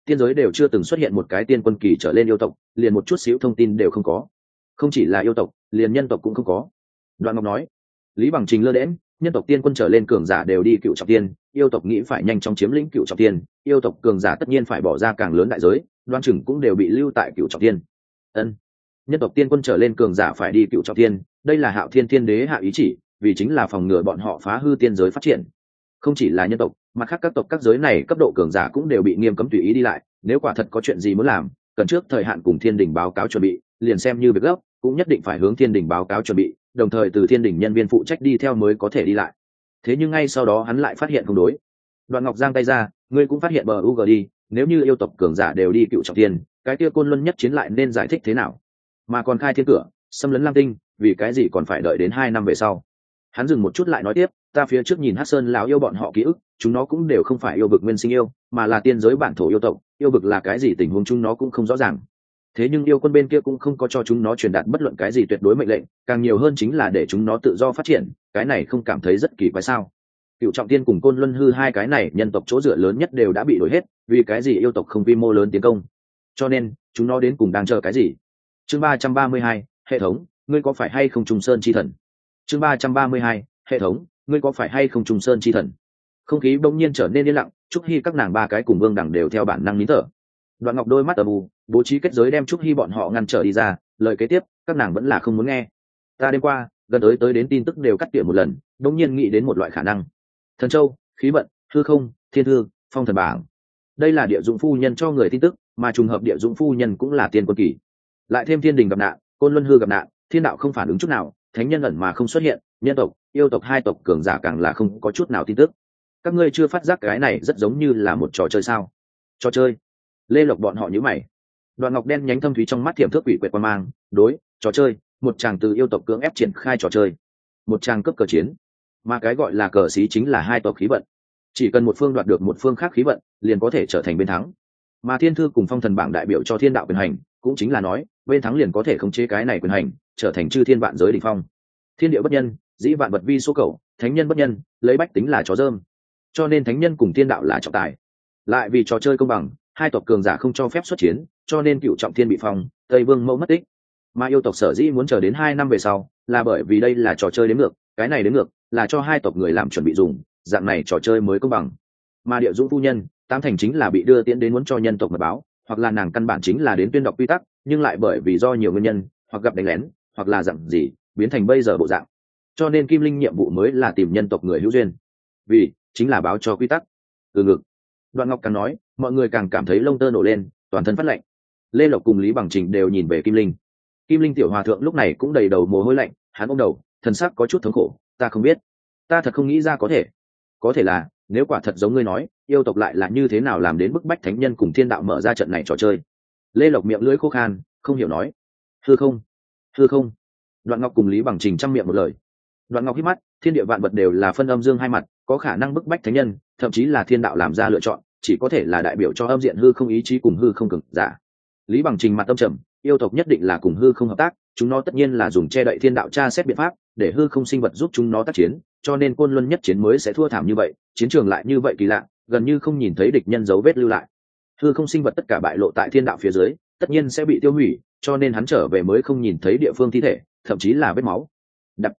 tiên giới đều chưa từng xuất hiện một cái tiên quân kỳ trở lên yêu tộc, liền một chút xíu thông tin đều không có. Không chỉ là yêu tộc, liền nhân tộc cũng không có. Đoạn Ngọc nói. Lý Bằng Trình lơ đễnh, nhân tộc tiên quân trở lên cường giả đều đi cựu trọng tiên, yêu tộc nghĩ phải nhanh chóng chiếm lĩnh cựu trọng tiên, yêu tộc cường giả tất nhiên phải bỏ ra càng lớn đại giới, đoan chừng cũng đều bị lưu tại cựu trọng tiên. Ân, nhân tộc tiên quân trở lên cường giả phải đi cựu trọng tiên, đây là Hạo Thiên Tiên Đế hạ ý chỉ, vì chính là phòng ngừa bọn họ phá hư tiên giới phát triển. Không chỉ là nhân tộc, mà khác các tộc các giới này cấp độ cường giả cũng đều bị nghiêm cấm tùy ý đi lại, nếu quả thật có chuyện gì muốn làm, cần trước thời hạn cùng Thiên Đình báo cáo chuẩn bị, liền xem như việc gấp, cũng nhất định phải hướng Thiên Đình báo cáo chuẩn bị, đồng thời từ Thiên Đình nhân viên phụ trách đi theo mới có thể đi lại. Thế nhưng ngay sau đó hắn lại phát hiện không đối. Đoạn Ngọc giang tay ra, ngươi cũng phát hiện bờ UG đi, nếu như yêu tộc cường giả đều đi cựu trọng thiên, cái kia Côn Luân nhất chiến lại nên giải thích thế nào? Mà còn khai thiên cửa, xâm lấn Lam Tinh, vì cái gì còn phải đợi đến 2 năm về sau? Hắn dừng một chút lại nói tiếp, ta phía trước nhìn Hắc Sơn lão yêu bọn họ ký ức, chúng nó cũng đều không phải yêu vực nguyên sinh yêu, mà là tiên giới bản thổ yêu tộc, yêu vực là cái gì tình huống chúng nó cũng không rõ ràng. Thế nhưng yêu quân bên kia cũng không có cho chúng nó truyền đạt bất luận cái gì tuyệt đối mệnh lệnh, càng nhiều hơn chính là để chúng nó tự do phát triển, cái này không cảm thấy rất kỳ quái sao? Cựu trọng tiên cùng Côn Luân hư hai cái này nhân tộc chỗ dựa lớn nhất đều đã bị đổi hết, vì cái gì yêu tộc không quy mô lớn tiến công? Cho nên chúng nó đến cùng đang chờ cái gì? Chương 332, hệ thống, ngươi có phải hay không Trùng Sơn chi thần? Chương 332, hệ thống, ngươi có phải hay không Trùng Sơn chi thần? Không khí bỗng nhiên trở nên yên lặng, Trúc Hi các nàng ba cái cùng Vương Đẳng đều theo bản năng nín thở. Đoạn Ngọc đôi mắt âm u, bố trí kết giới đem Trúc Hi bọn họ ngăn trở đi ra, lời kế tiếp, các nàng vẫn là không muốn nghe. Ta đêm qua, gần tới đến tin tức đều cắt tỉa một lần, bỗng nhiên nghĩ đến một loại khả năng. Thần châu, khí vận, hư không, thiên thư, phong thần bảng. Đây là địa dụng phu nhân cho người tin tức, mà trùng hợp địa dụng phu nhân cũng là tiên quân kỳ. Lại thêm Thiên Đình gặp nạn, Côn Luân hư gặp nạn, thiên đạo không phản ứng chút nào, thánh nhân ẩn mà không xuất hiện, nhân tộc, yêu tộc hai tộc cường giả càng là không có chút nào tin tức. Các ngươi chưa phát giác cái này rất giống như là một trò chơi sao? Trò chơi? Lê Lộc bọn họ nhíu mày. Đoạn Ngọc đen nhánh thâm thúy trong mắt thiểm thước quỷ quyệt quan mang, đối, trò chơi, một chàng từ yêu tộc cưỡng ép triển khai trò chơi, một chàng cấp cờ chiến, mà cái gọi là cờ xí chính là hai tộc khí vận, chỉ cần một phương đoạt được một phương khác khí vận, liền có thể trở thành bên thắng. Mà thiên thư cùng phong thần bảng đại biểu cho thiên đạo quyền hành, cũng chính là nói, bên thắng liền có thể khống chế cái này quyền hành, trở thành chư thiên vạn giới đỉnh phong. Thiên địa bất nhân, dĩ vạn vật vi số cầu, thánh nhân bất nhân, lấy bách tính là chó dơm. Cho nên thánh nhân cùng thiên đạo là trọng tài. Lại vì trò chơi công bằng, hai tộc cường giả không cho phép xuất chiến, cho nên cựu trọng thiên bị phong, Tây Vương Mẫu mất tích. Mà yêu tộc sở dĩ muốn chờ đến 2 năm về sau, là bởi vì đây là trò chơi đếm ngược, cái này đếm ngược là cho hai tộc người làm chuẩn bị dùng, dạng này trò chơi mới công bằng. Mà Địa Dũng phu nhân, tám thành chính là bị đưa tiễn đến muốn cho nhân tộc mật báo, hoặc là nàng căn bản chính là đến tuyên đọc quy tắc, nhưng lại bởi vì do nhiều nguyên nhân, hoặc gặp đánh lén, hoặc là dạng gì, biến thành bây giờ bộ dạng. Cho nên Kim Linh nhiệm vụ mới là tìm nhân tộc người hữu duyên, vì chính là báo cho quy tắc. Từ ngực. Đoạn Ngọc càng nói, mọi người càng cảm thấy lông tơ nổ lên, toàn thân phát lạnh. Lê Lộc cùng Lý Bằng Trình đều nhìn về Kim Linh. Kim Linh tiểu hòa thượng lúc này cũng đầy đầu mồ hôi lạnh, hắn ôm đầu, thần sắc có chút thống khổ, ta không biết, ta thật không nghĩ ra có thể là, nếu quả thật giống ngươi nói, yêu tộc lại là như thế nào làm đến bức bách thánh nhân cùng thiên đạo mở ra trận này trò chơi. Lê Lộc miệng lưỡi khô khan, không hiểu nói, hư không. Đoạn Ngọc cùng Lý Bằng Trình trăm miệng một lời. Đoạn Ngọc hít mắt, thiên địa vạn vật đều là phân âm dương hai mặt, có khả năng bức bách thánh nhân, thậm chí là thiên đạo làm ra lựa chọn, chỉ có thể là đại biểu cho âm diện hư không ý chí cùng hư không cực giả. Lý Bằng Trình mặt tâm trầm, yêu tộc nhất định là cùng hư không hợp tác, chúng nó tất nhiên là dùng che đậy thiên đạo tra xét biện pháp để hư không sinh vật giúp chúng nó tác chiến, cho nên Côn Luân nhất chiến mới sẽ thua thảm như vậy, chiến trường lại như vậy kỳ lạ, gần như không nhìn thấy địch nhân dấu vết lưu lại. Hư không sinh vật tất cả bại lộ tại thiên đạo phía dưới, tất nhiên sẽ bị tiêu hủy, cho nên hắn trở về mới không nhìn thấy địa phương thi thể, thậm chí là vết máu. Đập.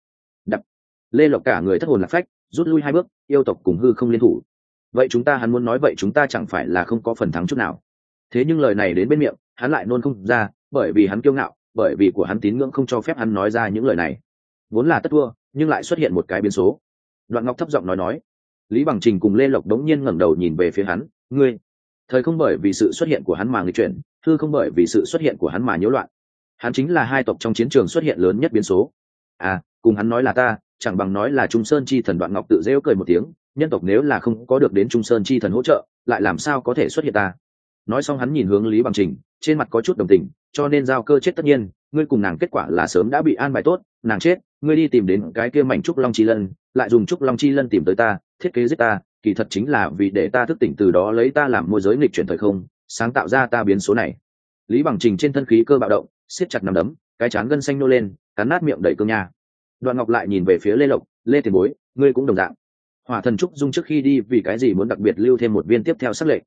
Lê Lộc cả người thất hồn lạc phách, rút lui 2 bước, yêu tộc cùng hư không liên thủ. Vậy hắn muốn nói vậy chúng ta chẳng phải là không có phần thắng chút nào. Thế nhưng lời này đến bên miệng, hắn lại nôn không ra, bởi vì hắn kiêu ngạo, bởi vì của hắn tín ngưỡng không cho phép hắn nói ra những lời này. Vốn là tất thua, nhưng lại xuất hiện một cái biến số. Đoạn Ngọc thấp giọng nói. Lý Bằng Trình cùng Lê Lộc đống nhiên ngẩng đầu nhìn về phía hắn, ngươi. Thời không bởi vì sự xuất hiện của hắn mà nghịch chuyển, hư không bởi vì sự xuất hiện của hắn mà nhiễu loạn. Hắn chính là hai tộc trong chiến trường xuất hiện lớn nhất biến số. À, cùng hắn nói là ta, chẳng bằng nói là Trung Sơn chi thần. Đoạn Ngọc tự rêu cười một tiếng, nhân tộc nếu là không có được đến Trung Sơn chi thần hỗ trợ, lại làm sao có thể xuất hiện ta. Nói xong hắn nhìn hướng Lý Bằng Trình, trên mặt có chút đồng tình, cho nên giao cơ chết tất nhiên, ngươi cùng nàng kết quả là sớm đã bị an bài tốt, nàng chết, ngươi đi tìm đến cái kia mảnh trúc long chi lân, lại dùng trúc long chi lân tìm tới ta, thiết kế giết ta, kỳ thật chính là vì để ta thức tỉnh, từ đó lấy ta làm môi giới nghịch chuyển thời không, sáng tạo ra ta biến số này. Lý Bằng Trình trên thân khí cơ bạo động, siết chặt nắm đấm, cái trán gân xanh nô lên, cắn nát miệng đầy cương nha. Đoạn Ngọc lại nhìn về phía Lê Lộc, Lê tiền bối, ngươi cũng đồng dạng. Hỏa thần trúc dung trước khi đi vì cái gì muốn đặc biệt lưu thêm một viên tiếp theo sắc lệnh?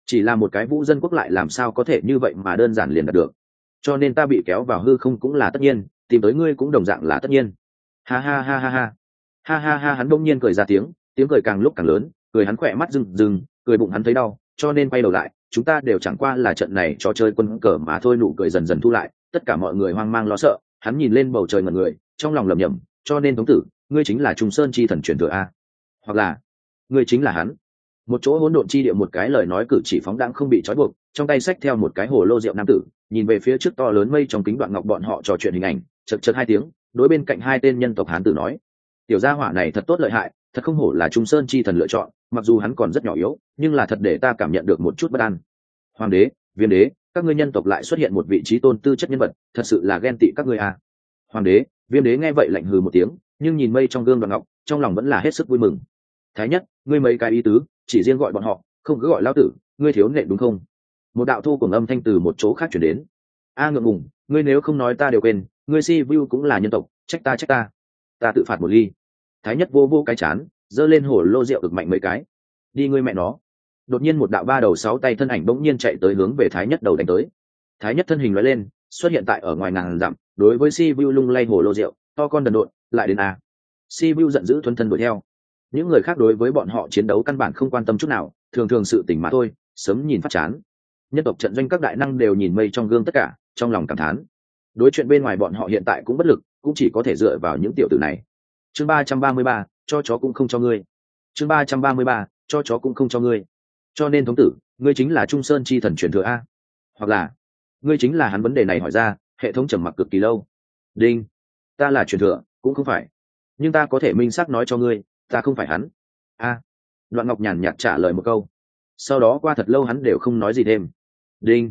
chỉ là một cái vũ dân quốc lại làm sao có thể như vậy mà đơn giản liền đạt được, cho nên ta bị kéo vào hư không cũng là tất nhiên, tìm tới ngươi cũng đồng dạng là tất nhiên. Ha ha ha ha ha ha ha ha. Hắn bỗng nhiên cười ra tiếng, tiếng cười càng lúc càng lớn, cười hắn khỏe mắt rừng rừng, cười bụng hắn thấy đau, cho nên quay đầu lại, chúng ta đều chẳng qua là trận này trò chơi quân cờ mà thôi. Nụ cười dần dần thu lại, tất cả mọi người hoang mang lo sợ, hắn nhìn lên bầu trời ngẩn người, trong lòng lẩm nhẩm, cho nên thống tử, ngươi chính là Trung Sơn chi thần truyền thừa a, hoặc là ngươi chính là hắn. Một chỗ hỗn độn chi địa, một cái lời nói cử chỉ phóng đãng không bị trói buộc, trong tay xách theo một cái hồ lô rượu nam tử, nhìn về phía trước to lớn mây trong kính Đoạn Ngọc bọn họ trò chuyện hình ảnh, chật chật hai tiếng, đối bên cạnh hai tên nhân tộc hán tử nói, tiểu gia hỏa này thật tốt lợi hại, thật không hổ là Trung Sơn chi thần lựa chọn, mặc dù hắn còn rất nhỏ yếu, nhưng là thật để ta cảm nhận được một chút bất an. Hoàng đế, Viêm đế, các ngươi nhân tộc lại xuất hiện một vị trí tôn tư chất nhân vật, thật sự là ghen tị các ngươi à. Hoàng đế, Viêm đế nghe vậy lạnh hừ một tiếng, nhưng nhìn mây trong gương Đoạn Ngọc, trong lòng vẫn là hết sức vui mừng. Thái nhất, ngươi mấy cái ý tứ, chỉ riêng gọi bọn họ, không cứ gọi lão tử, ngươi thiếu nệ đúng không? Một đạo thu cùng âm thanh từ một chỗ khác chuyển đến. A ngượng ngùng, ngươi nếu không nói ta đều quên, ngươi Si Vu cũng là nhân tộc, trách ta, ta tự phạt một ly. Thái nhất vô cái chán, giơ lên hồ lô rượu ực mạnh mấy cái. Đi ngươi mẹ nó. Đột nhiên một đạo ba đầu sáu tay thân ảnh bỗng nhiên chạy tới hướng về Thái nhất đầu đánh tới. Thái nhất thân hình lóe lên, xuất hiện tại ở ngoài ngàn dặm, đối với Si Vu lung lay hồ lô rượu, to con đần độn, lại đến a. Si Vu giận dữ thuần thân đuổi theo. Những người khác đối với bọn họ chiến đấu căn bản không quan tâm chút nào, thường thường sự tình mà thôi, sớm nhìn phát chán. Nhân tộc trận doanh các đại năng đều nhìn mây trong gương tất cả, trong lòng cảm thán. Đối chuyện bên ngoài bọn họ hiện tại cũng bất lực, cũng chỉ có thể dựa vào những tiểu tử này. Chương 333, cho chó cũng không cho ngươi. Chương 333, cho chó cũng không cho ngươi. Cho nên thống tử, ngươi chính là Trung Sơn chi thần truyền thừa a, hoặc là ngươi chính là hắn. Vấn đề này hỏi ra, hệ thống trầm mặc cực kỳ lâu. Đinh, ta là truyền thừa, cũng không phải, nhưng ta có thể minh xác nói cho ngươi, ta không phải hắn. A. Đoạn Ngọc nhàn nhạt trả lời một câu, sau đó qua thật lâu hắn đều không nói gì thêm. Đinh,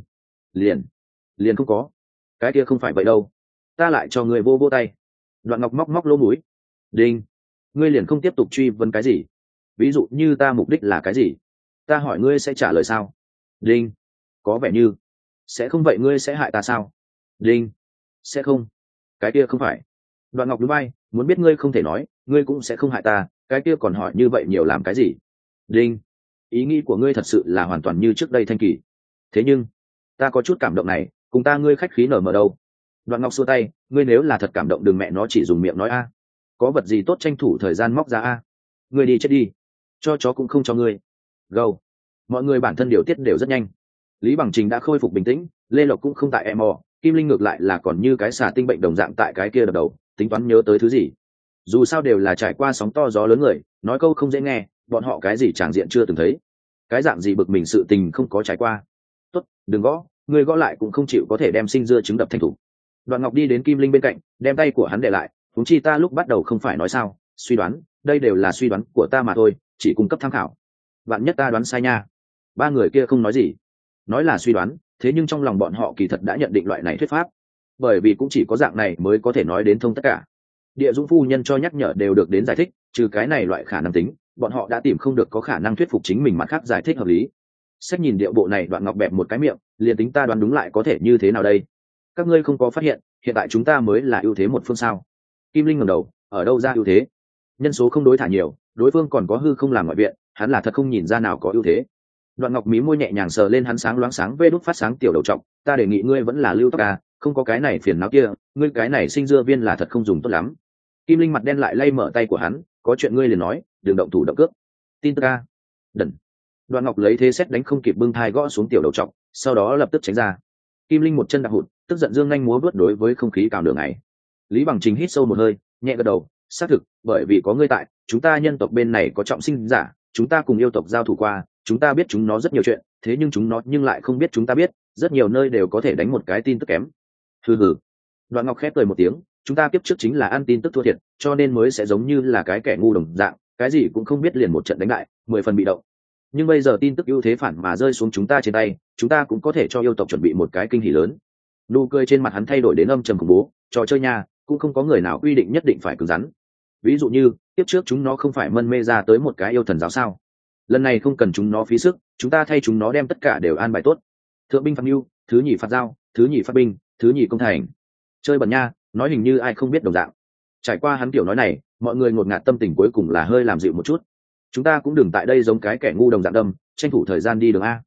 liền không có, cái kia không phải vậy đâu, ta lại cho ngươi vô tay. Đoạn Ngọc móc lỗ mũi. Đinh, ngươi liền không tiếp tục truy vấn cái gì, ví dụ như ta mục đích là cái gì, ta hỏi ngươi sẽ trả lời sao? Đinh, có vẻ như sẽ không. Vậy ngươi sẽ hại ta sao? Đinh, sẽ không, cái kia không phải. Đoạn Ngọc núi bay, muốn biết ngươi không thể nói, ngươi cũng sẽ không hại ta, cái kia còn hỏi như vậy nhiều làm cái gì? Đinh, ý nghĩ của ngươi thật sự là hoàn toàn như trước đây thanh kỳ, thế nhưng ta có chút cảm động này, cùng ta ngươi khách khí nở mở đâu. Đoạn Ngọc xua tay, ngươi nếu là thật cảm động đừng mẹ nó chỉ dùng miệng nói a, có vật gì tốt tranh thủ thời gian móc ra a. Ngươi đi chết đi, cho chó cũng không cho ngươi. Gâu. Mọi người bản thân điều tiết đều rất nhanh. Lý Bằng Trình đã khôi phục bình tĩnh, Lê Lộc cũng không tại em mò, Kim Linh ngược lại là còn như cái xà tinh bệnh đồng dạng tại cái kia đập đầu, tính toán nhớ tới thứ gì. Dù sao đều là trải qua sóng to gió lớn người, nói câu không dễ nghe, bọn họ cái gì tràng diện chưa từng thấy, cái dạng gì bực mình sự tình không có trải qua. Tốt, đừng gõ, người gõ lại cũng không chịu có thể đem sinh dưa trứng đập thành thủ. Đoạn Ngọc đi đến Kim Linh bên cạnh, đem tay của hắn để lại, huống chi ta lúc bắt đầu không phải nói sao, suy đoán, đây đều là suy đoán của ta mà thôi, chỉ cung cấp tham khảo. Vạn nhất ta đoán sai nha. Ba người kia không nói gì, nói là suy đoán, thế nhưng trong lòng bọn họ kỳ thật đã nhận định loại này thuyết pháp, bởi vì cũng chỉ có dạng này mới có thể nói đến thông tất cả. Địa Dũng phu nhân cho nhắc nhở đều được đến giải thích, trừ cái này loại khả năng tính, bọn họ đã tìm không được có khả năng thuyết phục chính mình mặt khác giải thích hợp lý. Xét nhìn điệu bộ này, Đoạn Ngọc bẹp một cái miệng, liền tính ta đoán đúng lại có thể như thế nào đây? Các ngươi không có phát hiện, hiện tại chúng ta mới là ưu thế một phương sao? Kim Linh ngẩng đầu, ở đâu ra ưu thế? Nhân số không đối thả nhiều, đối phương còn có hư không làm ngoại viện, hắn là thật không nhìn ra nào có ưu thế. Đoạn Ngọc mí môi nhẹ nhàng sờ lên hắn sáng loáng sáng vê đút phát sáng tiểu đầu trọc, ta đề nghị ngươi vẫn là lưu tóc à, không có cái này phiền não kia, ngươi cái này sinh dưa viên là thật không dùng tốt lắm. Kim Linh mặt đen lại lay mở tay của hắn, có chuyện ngươi liền nói, đừng động thủ động cước. Tin tức a. Đần. Đoạn Ngọc lấy thế xét đánh không kịp bưng thai gõ xuống tiểu đầu trọc, sau đó lập tức tránh ra. Kim Linh một chân đạp hụt, tức giận dương nhanh múa vớt đối với không khí cào đường này. Lý Bằng Trình hít sâu một hơi, nhẹ gật đầu, xác thực, bởi vì có ngươi tại, chúng ta nhân tộc bên này có trọng sinh giả, chúng ta cùng yêu tộc giao thủ qua, chúng ta biết chúng nó rất nhiều chuyện, thế nhưng chúng nó nhưng lại không biết chúng ta biết, rất nhiều nơi đều có thể đánh một cái tin tức kém. Hừ hừ. Đoạn Ngọc khép cười một tiếng, chúng ta kiếp trước chính là ăn tin tức thua thiệt, cho nên mới sẽ giống như là cái kẻ ngu đồng dạng, cái gì cũng không biết liền một trận đánh bại, 10 phần bị động. Nhưng bây giờ tin tức ưu thế phản mà rơi xuống chúng ta trên tay, chúng ta cũng có thể cho yêu tộc chuẩn bị một cái kinh hỉ lớn. Nụ cười trên mặt hắn thay đổi đến âm trầm khủng bố, trò chơi nha, cũng không có người nào quy định nhất định phải cứng rắn. Ví dụ như, tiếp trước chúng nó không phải mân mê ra tới một cái yêu thần giáo sao? Lần này không cần chúng nó phí sức, chúng ta thay chúng nó đem tất cả đều an bài tốt. Thượng binh phạt mưu, thứ nhì phạt giao, thứ nhì phát binh, thứ nhì công thành. Chơi bẩn nha, nói hình như ai không biết đồng dạng. Trải qua hắn kiểu nói này, mọi người ngột ngạt tâm tình cuối cùng là hơi làm dịu một chút. Chúng ta cũng đừng tại đây giống cái kẻ ngu đồng dạng đâm, tranh thủ thời gian đi đường a.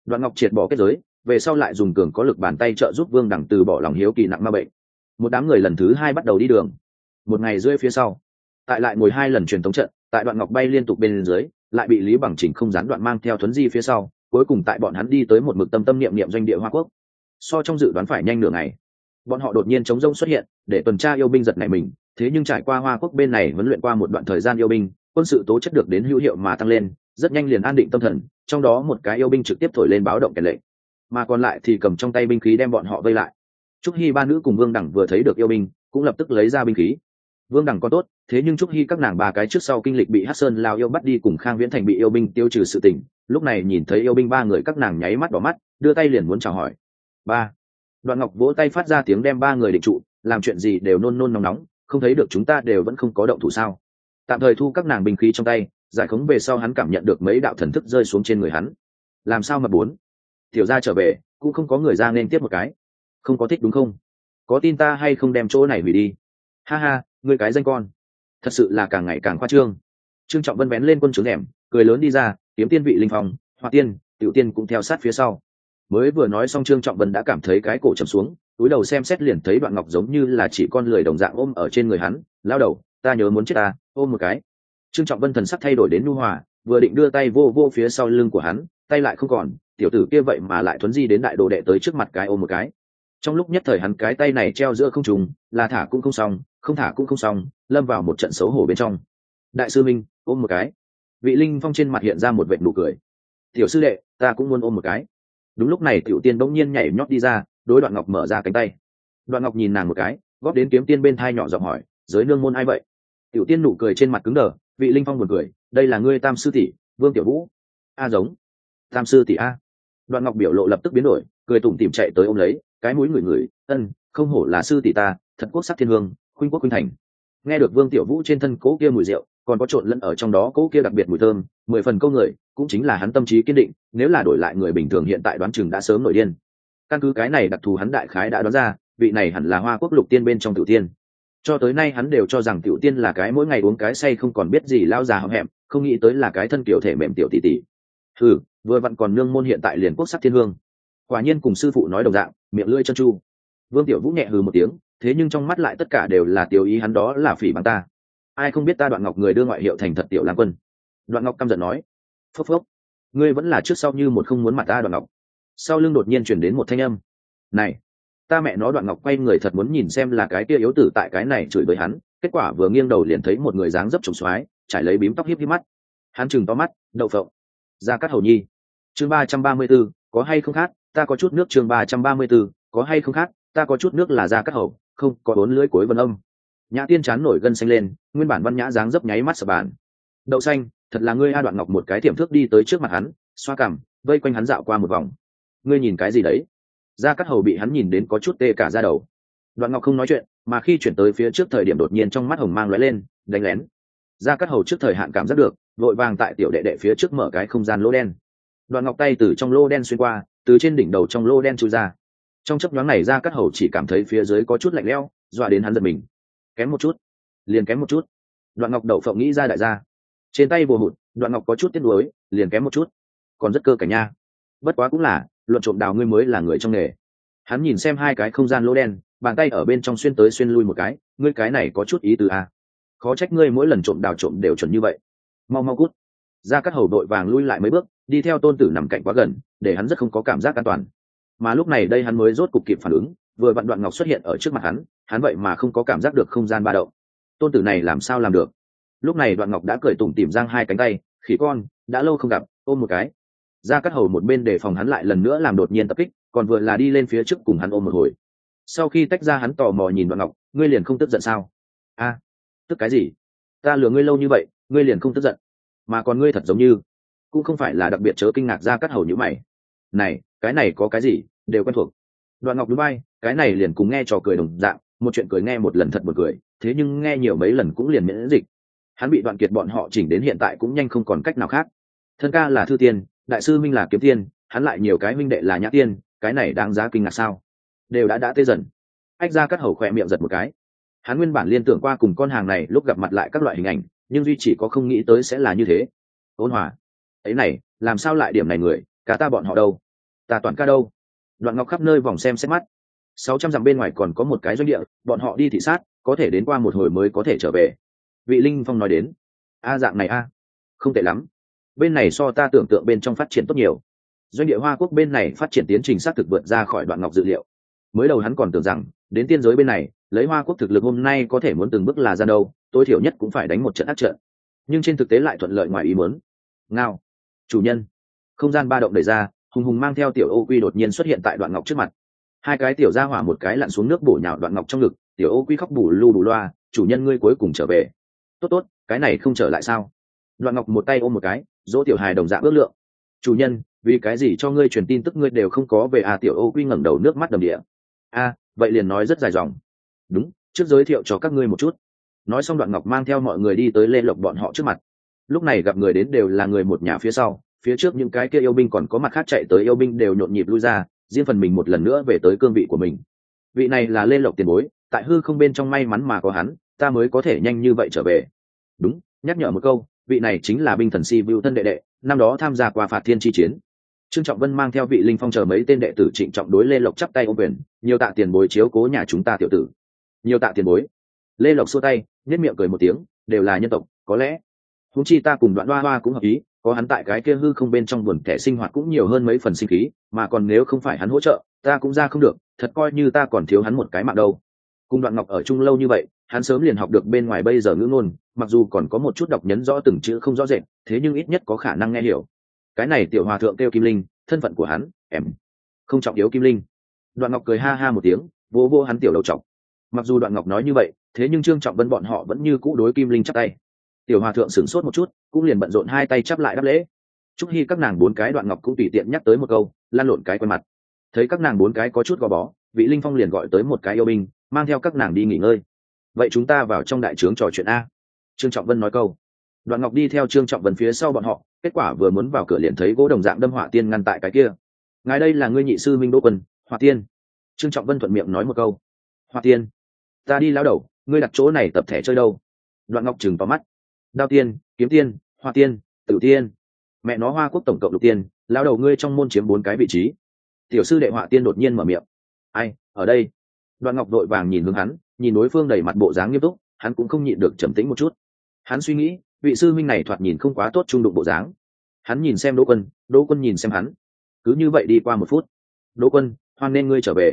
Đoạn Ngọc triệt bỏ kết giới, về sau lại dùng cường có lực bàn tay trợ giúp Vương Đẳng từ bỏ lòng hiếu kỳ nặng ma bệnh. Một đám người lần thứ hai bắt đầu đi đường. Một ngày rưỡi phía sau, tại lại ngồi hai lần truyền thống trận, tại Đoạn Ngọc bay liên tục bên dưới, lại bị Lý Bằng Chỉnh không gián đoạn mang theo Thuấn Di phía sau, cuối cùng tại bọn hắn đi tới một mực tâm tâm niệm niệm doanh địa Hoa Quốc. So trong dự đoán phải nhanh nửa ngày, bọn họ đột nhiên chống rông xuất hiện, để tuần tra yêu binh giật nảy mình. Thế nhưng trải qua Hoa Quốc bên này huấn luyện qua một đoạn thời gian yêu binh, quân sự tố chất được đến hữu hiệu mà tăng lên, rất nhanh liền an định tâm thần. Trong đó một cái yêu binh trực tiếp thổi lên báo động kèn lệnh, mà còn lại thì cầm trong tay binh khí đem bọn họ vây lại. Trúc Hy ba nữ cùng Vương Đẳng vừa thấy được yêu binh, cũng lập tức lấy ra binh khí. Vương Đẳng có tốt, thế nhưng Trúc Hy các nàng ba cái trước sau kinh lịch bị Hắc Sơn Lao yêu bắt đi cùng Khang Viễn Thành bị yêu binh tiêu trừ sự tình, lúc này nhìn thấy yêu binh ba người các nàng nháy mắt đỏ mắt, đưa tay liền muốn chào hỏi. Ba. Đoạn Ngọc vỗ tay phát ra tiếng đem ba người định trụ, làm chuyện gì đều nôn nôn nóng nóng, không thấy được chúng ta đều vẫn không có động thủ sao? Tạm thời thu các nàng binh khí trong tay, giải khống về sau hắn cảm nhận được mấy đạo thần thức rơi xuống trên người hắn. Làm sao mà bốn? Tiểu gia trở về, cũng không có người ra nên tiếp một cái. Không có thích đúng không? Có tin ta hay không đem chỗ này hủy đi? Ha ha, ngươi cái danh con, thật sự là càng ngày càng khoa trương. Trương Trọng Vân bén lên quân trướng nẻm, cười lớn đi ra, Kiếm Tiên Vị Linh Phong, Hoa Tiên, Tiểu Tiên cũng theo sát phía sau. Mới vừa nói xong Trương Trọng Vân đã cảm thấy cái cổ trầm xuống, túi đầu xem xét liền thấy Đoạn Ngọc giống như là chỉ con lười đồng dạng ôm ở trên người hắn. Lao đầu, ta nhớ muốn chết ta, ôm một cái. Trương Trọng Vân thần sắc thay đổi đến nhu hòa, vừa định đưa tay vô vô phía sau lưng của hắn, tay lại không còn, tiểu tử kia vậy mà lại thuấn di đến đại đồ đệ tới trước mặt cái ôm một cái. Trong lúc nhất thời hắn cái tay này treo giữa không trung, là thả cũng không xong, không thả cũng không xong, lâm vào một trận xấu hổ bên trong. Đại sư minh, ôm một cái. Vị Linh Phong trên mặt hiện ra một vệt nụ cười. Tiểu sư đệ, ta cũng muốn ôm một cái. Đúng lúc này Tiểu Tiên bỗng nhiên nhảy nhót đi ra, đối Đoạn Ngọc mở ra cánh tay. Đoạn Ngọc nhìn nàng một cái, góp đến Kiếm Tiên bên thai nhỏ giọng hỏi, giới nương môn ai vậy? Tiểu Tiên nụ cười trên mặt cứng đờ, Vị Linh Phong buồn cười, đây là ngươi tam sư tỷ, Vương Tiểu Vũ. A giống. Tam sư tỷ a. Đoạn Ngọc biểu lộ lập tức biến đổi, cười tủm tỉm chạy tới ôm lấy, cái mũi ngửi ngửi, không hổ là sư tỷ ta, thật quốc sắc thiên hương, khuynh quốc khuynh thành. Nghe được Vương Tiểu Vũ trên thân cố kia mùi rượu, còn có trộn lẫn ở trong đó cố kia đặc biệt mùi thơm, 10 phần câu người, cũng chính là hắn tâm trí kiên định, nếu là đổi lại người bình thường hiện tại đoán chừng đã sớm nổi điên. Căn cứ cái này đặc thù hắn đại khái đã đoán ra, vị này hẳn là Hoa Quốc lục tiên bên trong Tiểu Tiên. Cho tới nay hắn đều cho rằng Tiểu Tiên là cái mỗi ngày uống cái say không còn biết gì lao già hậm hẹm, không nghĩ tới là cái thân kiểu thể mềm tiểu tỷ tỷ. Vừa vặn còn nương môn hiện tại liền quốc sắc thiên hương. Quả nhiên cùng sư phụ nói đồng dạng, miệng lưỡi chân chu. Vương Tiểu Vũ nhẹ hừ một tiếng, thế nhưng trong mắt lại tất cả đều là tiểu ý hắn, đó là phỉ báng ta. Ai không biết ta Đoạn Ngọc người đưa ngoại hiệu thành thật Tiểu Lang Quân. Đoạn Ngọc căm giận nói, phốc phốc, ngươi vẫn là trước sau như một không muốn mặt ta Đoạn Ngọc. Sau lưng đột nhiên chuyển đến một thanh âm, này, ta mẹ nó. Đoạn Ngọc quay người thật muốn nhìn xem là cái kia yếu tử tại cái này chửi với hắn, kết quả vừa nghiêng đầu liền thấy một người dáng dấp trùng xoái, trải lấy bím tóc hiếp hiếp mắt. Hắn chừng to mắt, đậu phộng. Gia Cát Hầu Nhi. Chương 334, có hay không khát, ta có chút nước. Chương 334, có hay không khát, ta có chút nước là Gia Cát Hầu, không có bốn lưỡi cuối vân âm. Nhã Tiên chán nổi gân xanh lên, nguyên bản văn nhã dáng dấp nháy mắt sập bàn. Đậu xanh, thật là ngươi a. Đoạn Ngọc một cái tiềm thước đi tới trước mặt hắn, xoa cằm, vây quanh hắn dạo qua một vòng. Ngươi nhìn cái gì đấy? Gia Cát Hầu bị hắn nhìn đến có chút tê cả da đầu. Đoạn Ngọc không nói chuyện, mà khi chuyển tới phía trước thời điểm đột nhiên trong mắt hồng mang lóe lên, đánh lén. Gia Cát Hầu trước thời hạn cảm giác được, vội vàng tại tiểu đệ đệ phía trước mở cái không gian lỗ đen. Đoạn Ngọc tay từ trong lỗ đen xuyên qua, từ trên đỉnh đầu trong lỗ đen chui ra. Trong chớp nhoáng này Gia Cát Hầu chỉ cảm thấy phía dưới có chút lạnh lẽo, dọa đến hắn giật mình. Kém một chút, liền kém một chút. Đoạn Ngọc đậu phộng nghĩ ra đại gia. Trên tay bùa hụt, Đoạn Ngọc có chút tiếc nuối, liền kém một chút. Còn rất cơ cảnh nha. Bất quá cũng là, luận trộm đào ngươi mới là người trong nghề. Hắn nhìn xem hai cái không gian lỗ đen, bàn tay ở bên trong xuyên tới xuyên lui một cái, ngươi cái này có chút ý tứ a. Khó trách ngươi mỗi lần trộm đào trộm đều chuẩn như vậy. Mau mau cút. Gia Cát Hầu đội vàng lui lại mấy bước, đi theo tôn tử nằm cạnh quá gần, để hắn rất không có cảm giác an toàn. Mà lúc này đây hắn mới rốt cục kịp phản ứng, vừa vặn Đoạn Ngọc xuất hiện ở trước mặt hắn vậy mà không có cảm giác được không gian ba động. Tôn tử này làm sao làm được? Lúc này Đoạn Ngọc đã cười tủm tỉm giang hai cánh tay, khỉ con, đã lâu không gặp, ôm một cái. Gia Cát Hầu một bên đề phòng hắn lại lần nữa làm đột nhiên tập kích, còn vừa là đi lên phía trước cùng hắn ôm một hồi. Sau khi tách ra hắn tò mò nhìn Đoạn Ngọc, ngươi liền không tức giận sao? A, tức cái gì? Ta lừa ngươi lâu như vậy, ngươi liền không tức giận? Mà còn ngươi thật giống như cũng không phải là đặc biệt chớ kinh ngạc. Gia Cát Hầu như mày. Này, cái này có cái gì, đều quen thuộc. Đoạn Ngọc núi bay, cái này liền cùng nghe trò cười đồng dạng, một chuyện cười nghe một lần thật buồn cười, thế nhưng nghe nhiều mấy lần cũng liền miễn dịch. Hắn bị Đoạn Kiệt bọn họ chỉnh đến hiện tại cũng nhanh không còn cách nào khác. Thân ca là Thư Tiên, đại sư Minh là Kiếm Tiên, hắn lại nhiều cái huynh đệ là Nhã Tiên, cái này đáng giá kinh ngạc sao? Đều đã tê dần. Ách Gia Cát Hầu khỏe miệng giật một cái. Hắn nguyên bản liên tưởng qua cùng con hàng này lúc gặp mặt lại các loại hình ảnh, nhưng duy chỉ có không nghĩ tới sẽ là như thế. Ôn Hòa, ấy này, làm sao lại điểm này người, cả ta bọn họ đâu? Ta toàn ca đâu? Đoạn Ngọc khắp nơi vòng xem xét mắt. 600 dặm bên ngoài còn có một cái doanh địa, bọn họ đi thị sát, có thể đến qua một hồi mới có thể trở về. Vị Linh Phong nói đến. Dạng này không tệ lắm. Bên này so ta tưởng tượng bên trong phát triển tốt nhiều. Doanh địa Hoa Quốc bên này phát triển tiến trình xác thực vượt ra khỏi Đoạn Ngọc dự liệu. Mới đầu hắn còn tưởng rằng đến tiên giới bên này, lấy Hoa Quốc thực lực hôm nay có thể muốn từng bước là ra đâu, tối thiểu nhất cũng phải đánh một trận ác trận. Nhưng trên thực tế lại thuận lợi ngoài ý muốn. Ngao, chủ nhân. Không gian ba động đẩy ra, hùng hùng mang theo tiểu Ô Quy đột nhiên xuất hiện tại Đoạn Ngọc trước mặt. Hai cái tiểu ra hỏa một cái lặn xuống nước bổ nhào Đoạn Ngọc trong ngực, tiểu Ô Quy khóc bù lu bù loa, chủ nhân ngươi cuối cùng trở về. Tốt tốt, cái này không trở lại sao? Đoạn Ngọc một tay ôm một cái, dỗ tiểu hài đồng dạng ước lượng. Chủ nhân, vì cái gì cho ngươi truyền tin tức ngươi đều không có về tiểu Ô Quy ngẩng đầu nước mắt đầm đìa. Vậy liền nói rất dài dòng. Đúng, trước giới thiệu cho các ngươi một chút. Nói xong Đoạn Ngọc mang theo mọi người đi tới Lê Lộc bọn họ trước mặt. Lúc này gặp người đến đều là người một nhà phía sau, phía trước những cái kia yêu binh còn có mặt khác chạy tới yêu binh đều nhộn nhịp lui ra, riêng phần mình một lần nữa về tới cương vị của mình. Vị này là Lê Lộc tiền bối, tại hư không bên trong may mắn mà có hắn, ta mới có thể nhanh như vậy trở về. Đúng, nhắc nhở một câu, vị này chính là binh thần Si Vưu thân đệ đệ, năm đó tham gia qua phạt thiên chi chiến. Trương Trọng Vân mang theo vị Linh Phong chờ mấy tên đệ tử trịnh trọng đối Lê Lộc chắp tay ôm quyền, nhiều tạ tiền bối chiếu cố nhà chúng ta tiểu tử. Nhiều tạ tiền bối. Lê Lộc xua tay, nhếch miệng cười một tiếng, đều là nhân tộc, có lẽ huống chi ta cùng Đoạn Hoa Hoa cũng hợp ý, có hắn tại cái kia hư không bên trong buồn kẻ sinh hoạt cũng nhiều hơn mấy phần sinh khí, mà còn nếu không phải hắn hỗ trợ, ta cũng ra không được, thật coi như ta còn thiếu hắn một cái mạng đâu. Cùng Đoạn Ngọc ở chung lâu như vậy, hắn sớm liền học được bên ngoài bây giờ ngữ ngôn, mặc dù còn có một chút đọc nhấn rõ từng chữ không rõ rệt, thế nhưng ít nhất có khả năng nghe hiểu. Cái này tiểu hòa thượng kêu Kim Linh, thân phận của hắn, em không trọng yếu Kim Linh. Đoạn Ngọc cười ha ha một tiếng, vỗ vỗ hắn tiểu đầu trọc. Mặc dù Đoạn Ngọc nói như vậy, thế nhưng Trương Trọng Vân bọn họ vẫn như cũ đối Kim Linh chắp tay. Tiểu hòa thượng sửng sốt một chút, cũng liền bận rộn hai tay chắp lại đáp lễ. Chúc Hi các nàng bốn cái Đoạn Ngọc cũng tùy tiện nhắc tới một câu, lan lộn cái quen mặt. Thấy các nàng bốn cái có chút gò bó, vị Linh Phong liền gọi tới một cái yêu binh, mang theo các nàng đi nghỉ ngơi. Vậy chúng ta vào trong đại trướng trò chuyện a. Trương Trọng Vân nói câu. Đoạn Ngọc đi theo Trương Trọng Vân phía sau bọn họ, kết quả vừa muốn vào cửa liền thấy gỗ đồng dạng đâm Hỏa Tiên ngăn tại cái kia. Ngài đây là ngươi nhị sư Minh Đỗ Quân, Hỏa Tiên. Trương Trọng Vân thuận miệng nói một câu. Hỏa Tiên, ta đi lao đầu, ngươi đặt chỗ này tập thể chơi đâu? Đoạn Ngọc chừng vào mắt. Đao Tiên, Kiếm Tiên, Hỏa Tiên, Tử Tiên. Mẹ nó Hoa Quốc tổng cộng lục tiên, lao đầu ngươi trong môn chiếm 4 cái vị trí. Tiểu sư đệ Hỏa Tiên đột nhiên mở miệng. Ai, ở đây? Đoạn Ngọc vội vàng nhìn hướng hắn, nhìn đối phương đầy mặt bộ dáng nghiêm túc, hắn cũng không nhịn được trầm tĩnh một chút. Hắn suy nghĩ, vị sư minh này thoạt nhìn không quá tốt trung đụng bộ dáng. Hắn nhìn xem Đỗ Quân nhìn xem hắn. Cứ như vậy đi qua 1 phút. Đỗ Quân, hoan nên ngươi trở về.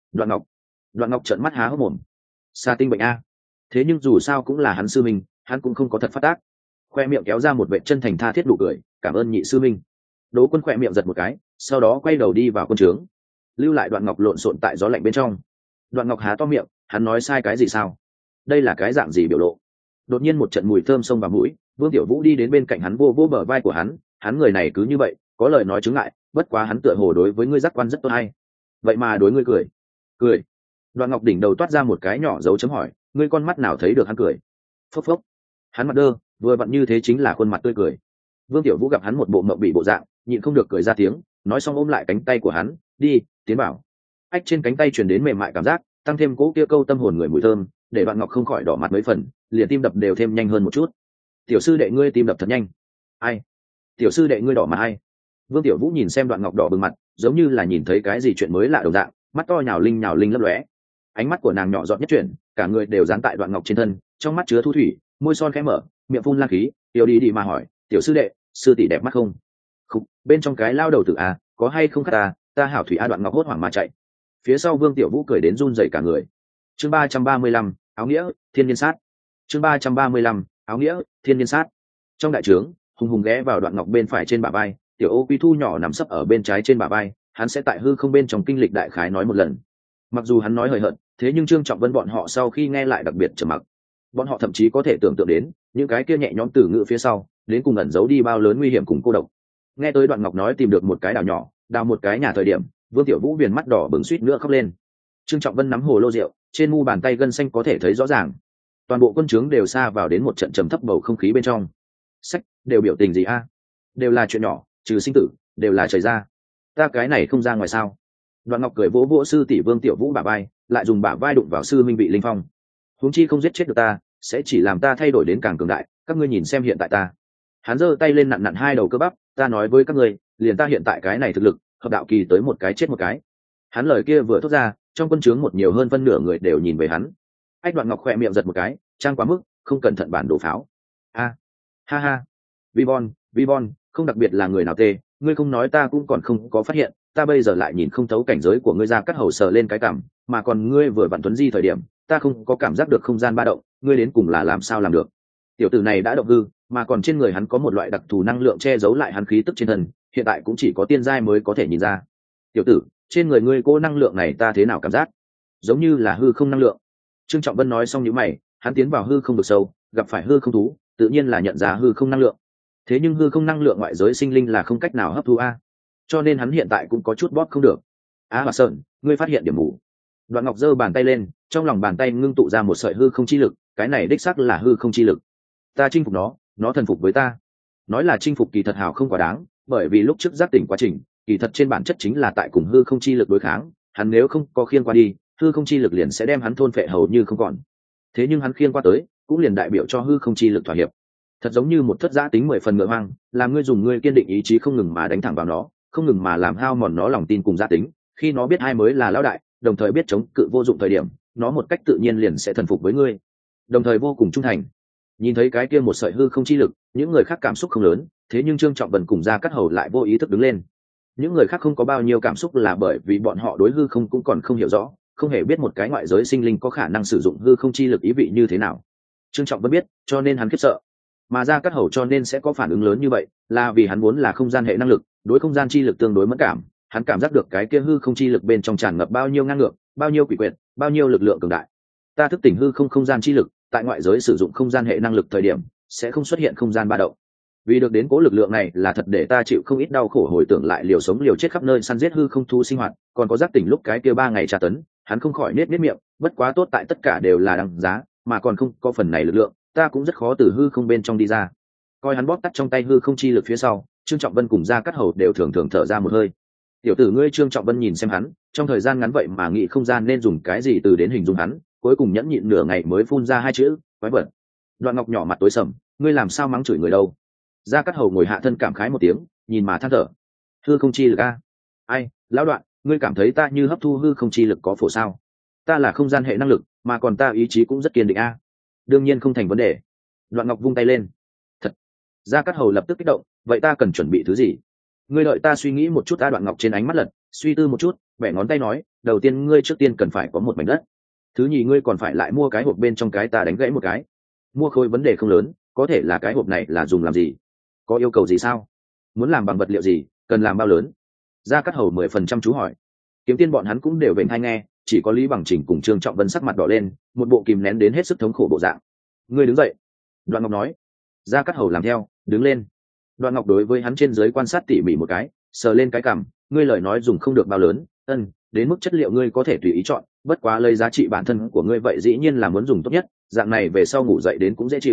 Đoạn Ngọc trợn mắt há hốc mồm. Sa tinh bệnh a. Thế nhưng dù sao cũng là hắn sư minh, hắn cũng không có thật phát tác. Khoe miệng kéo ra một vệ chân thành tha thiết đủ cười, cảm ơn nhị sư minh. Đỗ Quân khoe miệng giật một cái, sau đó quay đầu đi vào quân trướng, lưu lại Đoạn Ngọc lộn xộn tại gió lạnh bên trong. Đoạn Ngọc há to miệng, hắn nói sai cái gì sao? Đây là cái dạng gì biểu lộ? Đột nhiên một trận mùi thơm xông vào mũi, Vương Tiểu Vũ đi đến bên cạnh hắn vô vô bờ vai của hắn người này cứ như vậy, có lời nói chứng ngại, bất quá hắn tựa hồ đối với ngươi giác quan rất tốt hay. Vậy mà đối ngươi cười. Đoạn Ngọc đỉnh đầu toát ra một cái nhỏ dấu chấm hỏi, ngươi con mắt nào thấy được hắn cười? Phốc phốc. Hắn mặt đơ, vừa vặn như thế chính là khuôn mặt tươi cười. Vương Tiểu Vũ gặp hắn một bộ mộng bị bộ dạng, nhịn không được cười ra tiếng, nói xong ôm lại cánh tay của hắn, đi, tiến bảo. Ách trên cánh tay truyền đến mềm mại cảm giác, tăng thêm cố kia câu tâm hồn người mùi thơm, để Đoạn Ngọc không khỏi đỏ mặt mấy phần, liền tim đập đều thêm nhanh hơn một chút. Tiểu sư đệ ngươi tim đập thật nhanh. Ai? Tiểu sư đệ ngươi đỏ mặt ai? Vương Tiểu Vũ nhìn xem Đoạn Ngọc đỏ bừng mặt, giống như là nhìn thấy cái gì chuyện mới lạ đồng dạng, mắt to nhào linh lấp lóe. Ánh mắt của nàng nhỏ giọt nhất chuyển, cả người đều dán tại Đoạn Ngọc trên thân, trong mắt chứa thu thủy, môi son khẽ mở, miệng phun lan khí, yêu đi mà hỏi, tiểu sư đệ, sư tỷ đẹp mắt không? Không, bên trong cái lao đầu tử à, có hay không khát ta hảo thủy a. Đoạn Ngọc hốt hoảng mà chạy. Phía sau Vương Tiểu Vũ cười đến run rẩy cả người. Chương 335, áo nghĩa, thiên nhiên sát. Chương 335, áo nghĩa, thiên nhiên sát. Trong đại trướng, hùng hùng ghé vào Đoạn Ngọc bên phải trên bả vai, tiểu Ô Quy thu nhỏ nằm sấp ở bên trái trên bả vai, hắn sẽ tại hư không bên trong kinh lịch đại khái nói một lần. Mặc dù hắn nói hời hợt, thế nhưng Trương Trọng Vân bọn họ sau khi nghe lại đặc biệt trầm mặc. Bọn họ thậm chí có thể tưởng tượng đến những cái kia nhẹ nhõm từ ngữ phía sau, đến cùng ẩn giấu đi bao lớn nguy hiểm cùng cô độc. Nghe tới Đoạn Ngọc nói tìm được một cái đảo nhỏ, đào một cái nhà thời điểm, Vương Tiểu Vũ viền mắt đỏ bừng suýt nữa khóc lên. Trương Trọng Vân nắm hồ lô rượu, trên mu bàn tay gân xanh có thể thấy rõ ràng. Toàn bộ quân trướng đều xa vào đến một trận trầm thấp bầu không khí bên trong. Sách, đều biểu tình gì a? Đều là chuyện nhỏ, trừ sinh tử, đều là trời ra. Ta cái này không ra ngoài sao? Đoạn Ngọc cười vỗ vỗ sư tỷ Vương Tiểu Vũ bả vai, lại dùng bả vai đụng vào sư minh vị Linh Phong. Huống chi không giết chết được ta, sẽ chỉ làm ta thay đổi đến càng cường đại, các ngươi nhìn xem hiện tại ta. Hắn giơ tay lên nặn nặn hai đầu cơ bắp, ta nói với các ngươi, liền ta hiện tại cái này thực lực, hợp đạo kỳ tới một cái chết một cái. Hắn lời kia vừa thốt ra, trong quân trướng một nhiều hơn phân nửa người đều nhìn về hắn. Ách Đoạn Ngọc khỏe miệng giật một cái, trang quá mức, không cẩn thận bản đổ pháo. A, ha ha, Vi Bon, không đặc biệt là người nào tê, ngươi không nói ta cũng còn không có phát hiện, ta bây giờ lại nhìn không thấu cảnh giới của ngươi. Ra Cát Hầu sờ lên cái cằm, mà còn ngươi vừa vặn tuấn di thời điểm, ta không có cảm giác được không gian ba động, ngươi đến cùng là làm sao làm được? Tiểu tử này đã động hư, mà còn trên người hắn có một loại đặc thù năng lượng che giấu lại hắn khí tức trên thân, hiện tại cũng chỉ có tiên giai mới có thể nhìn ra. Tiểu tử, trên người ngươi cô năng lượng này ta thế nào cảm giác? Giống như là hư không năng lượng. Trương Trọng Vân nói xong nhíu mày, hắn tiến vào hư không được sâu, gặp phải hư không thú, tự nhiên là nhận ra hư không năng lượng. Thế nhưng hư không năng lượng ngoại giới sinh linh là không cách nào hấp thu a, cho nên hắn hiện tại cũng có chút bóp không được. Hòa Sơn, ngươi phát hiện điểm mù. Đoạn Ngọc giơ bàn tay lên, trong lòng bàn tay ngưng tụ ra một sợi hư không chi lực, cái này đích xác là hư không chi lực. Ta chinh phục nó thần phục với ta. Nói là chinh phục kỳ thật hào không quá đáng, bởi vì lúc trước giác tỉnh quá trình, kỳ thật trên bản chất chính là tại cùng hư không chi lực đối kháng, hắn nếu không có khiêng qua đi, hư không chi lực liền sẽ đem hắn thôn phệ hầu như không còn. Thế nhưng hắn khiêng qua tới, cũng liền đại biểu cho hư không chi lực thỏa hiệp. Thật giống như một thất giã tính 10 phần ngựa hoang, làm ngươi dùng ngươi kiên định ý chí không ngừng mà đánh thẳng vào nó, không ngừng mà làm hao mòn nó lòng tin cùng giã tính. Khi nó biết ai mới là lão đại, đồng thời biết chống cự vô dụng thời điểm, nó một cách tự nhiên liền sẽ thần phục với ngươi, đồng thời vô cùng trung thành. Nhìn thấy cái kia một sợi hư không chi lực, những người khác cảm xúc không lớn, thế nhưng Trương Trọng Vân cùng Gia Cát Hầu lại vô ý thức đứng lên. Những người khác không có bao nhiêu cảm xúc là bởi vì bọn họ đối hư không cũng còn không hiểu rõ, không hề biết một cái ngoại giới sinh linh có khả năng sử dụng hư không chi lực ý vị như thế nào. Trương Trọng Vân biết, cho nên hắn khiếp sợ. Mà Gia Cát Hầu cho nên sẽ có phản ứng lớn như vậy, là vì hắn vốn là không gian hệ năng lực, đối không gian chi lực tương đối mẫn cảm, hắn cảm giác được cái kia hư không chi lực bên trong tràn ngập bao nhiêu ngang ngược, bao nhiêu quỷ quyệt, bao nhiêu lực lượng cường đại. Ta thức tỉnh hư không gian chi lực, tại ngoại giới sử dụng không gian hệ năng lực thời điểm, sẽ không xuất hiện không gian ba động. Vì được đến cố lực lượng này là thật để ta chịu không ít đau khổ, hồi tưởng lại liều sống liều chết khắp nơi săn giết hư không thú sinh hoạt, còn có giác tỉnh lúc cái kia 3 ngày tra tấn, hắn không khỏi nết miệng, bất quá tốt tại tất cả đều là đằng giá, mà còn không có phần này lực lượng, ta cũng rất khó từ hư không bên trong đi ra. Coi hắn bóp tắt trong tay hư không chi lực phía sau, Trương Trọng Vân cùng Gia Cát Hầu đều thường thường thở ra một hơi. Tiểu tử ngươi, Trương Trọng Vân nhìn xem hắn, trong thời gian ngắn vậy mà nghĩ không gian nên dùng cái gì từ đến hình dung hắn, cuối cùng nhẫn nhịn nửa ngày mới phun ra 2 chữ, quái vật. Đoạn Ngọc nhỏ mặt tối sầm, ngươi làm sao mắng chửi người đâu? Gia Cát Hầu ngồi hạ thân cảm khái một tiếng, nhìn mà than thở. Hư không chi lực a? Ai, lão Đoạn, ngươi cảm thấy ta như hấp thu hư không chi lực có phổ sao? Ta là không gian hệ năng lực, mà còn ta ý chí cũng rất kiên định a. Đương nhiên không thành vấn đề. Đoạn Ngọc vung tay lên. Thật. Gia Cát Hầu lập tức kích động, vậy ta cần chuẩn bị thứ gì? Ngươi đợi ta suy nghĩ một chút. Đoạn Ngọc trên ánh mắt lật, suy tư một chút, bẻ ngón tay nói, đầu tiên ngươi trước tiên cần phải có một mảnh đất. Thứ nhì ngươi còn phải lại mua cái hộp, bên trong cái ta đánh gãy một cái. Mua khối vấn đề không lớn, có thể là cái hộp này là dùng làm gì? Có yêu cầu gì sao? Muốn làm bằng vật liệu gì? Cần làm bao lớn? Gia Cát Hầu 10% chú hỏi. Kiếm Tiên bọn hắn cũng đều vểnh tai nghe, chỉ có Lý Bằng Chỉnh cùng Trương Trọng Vân sắc mặt đỏ lên, một bộ kìm nén đến hết sức thống khổ bộ dạng. Ngươi đứng dậy. Đoạn Ngọc nói. Gia Cát Hầu làm theo, đứng lên. Đoạn Ngọc đối với hắn trên dưới quan sát tỉ mỉ một cái, sờ lên cái cằm, ngươi lời nói dùng không được bao lớn, đến mức chất liệu ngươi có thể tùy ý chọn, bất quá lấy giá trị bản thân của ngươi vậy dĩ nhiên là muốn dùng tốt nhất, dạng này về sau ngủ dậy đến cũng dễ chịu.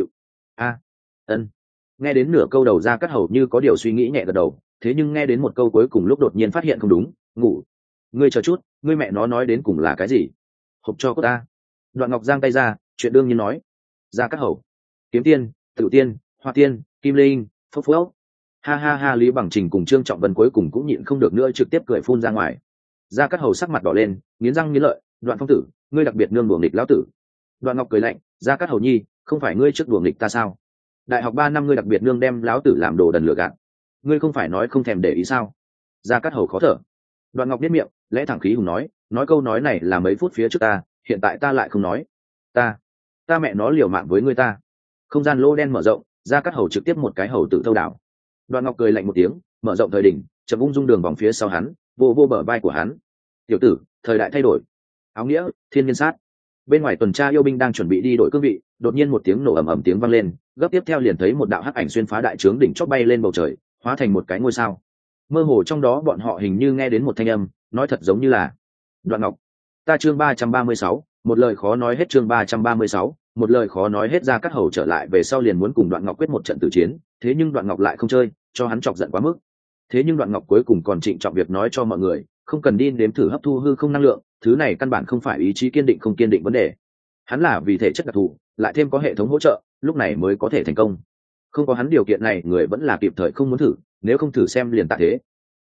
Nghe đến nửa câu đầu, Gia Cát Hầu như có điều suy nghĩ nhẹ gật đầu, thế nhưng nghe đến một câu cuối cùng lúc đột nhiên phát hiện không đúng, ngủ. Ngươi chờ chút, ngươi mẹ nó nói đến cùng là cái gì? Hộp cho cô ta. Đoạn Ngọc giang tay ra, chuyện đương nhiên nói. Gia Cát Hầu, Kiếm Tiên, Tự Tiên, Hoa Tiên, Kim Linh, Phốc Phốc. Ha ha ha, Lý Bằng Trình cùng Trương Trọng Vân cuối cùng cũng nhịn không được nữa, trực tiếp cười phun ra ngoài. Gia Cát Hầu sắc mặt đỏ lên, nghiến răng nghiến lợi, Đoạn Phong tử, ngươi đặc biệt nương đùa nghịch lão tử. Đoạn Ngọc cười lạnh, Gia Cát Hầu nhi, không phải ngươi trước đùa nghịch ta sao? Đại học 3 năm ngươi đặc biệt nương đem lão tử làm đồ đần lừa gạt, ngươi không phải nói không thèm để ý sao? Gia Cát Hầu khó thở. Đoạn Ngọc biết miệng, lẽ thẳng khí hùng nói câu nói này là mấy phút phía trước ta, hiện tại ta lại không nói. Ta mẹ nó liều mạng với ngươi ta. Không gian lỗ đen mở rộng, Gia Cát Hầu trực tiếp một cái hầu tự thâu đảo. Đoạn Ngọc cười lạnh một tiếng, mở rộng thời đỉnh, chậm ung dung đường vòng phía sau hắn, vô bờ vai của hắn. Tiểu tử, thời đại thay đổi. Áo nghĩa, thiên nhiên sát. Bên ngoài tuần tra yêu binh đang chuẩn bị đi đổi cương vị, đột nhiên một tiếng nổ ầm ầm tiếng vang lên, gấp tiếp theo liền thấy một đạo hắc ảnh xuyên phá đại trướng đỉnh chót bay lên bầu trời, hóa thành một cái ngôi sao. Mơ hồ trong đó bọn họ hình như nghe đến một thanh âm, nói thật giống như là Đoạn Ngọc. Ta chương 336, một lời khó nói hết. Chương 336, một lời khó nói hết. Gia Cát Hầu trở lại về sau liền muốn cùng Đoạn Ngọc quyết một trận tử chiến, thế nhưng Đoạn Ngọc lại không chơi, cho hắn chọc giận quá mức. Thế nhưng Đoạn Ngọc cuối cùng còn trịnh trọng việc nói cho mọi người, không cần đi nếm thử hấp thu hư không năng lượng, thứ này căn bản không phải ý chí kiên định không kiên định vấn đề. Hắn là vì thể chất đặc thù, lại thêm có hệ thống hỗ trợ, lúc này mới có thể thành công. Không có hắn điều kiện này, người vẫn là kịp thời không muốn thử, nếu không thử xem liền tạ thế.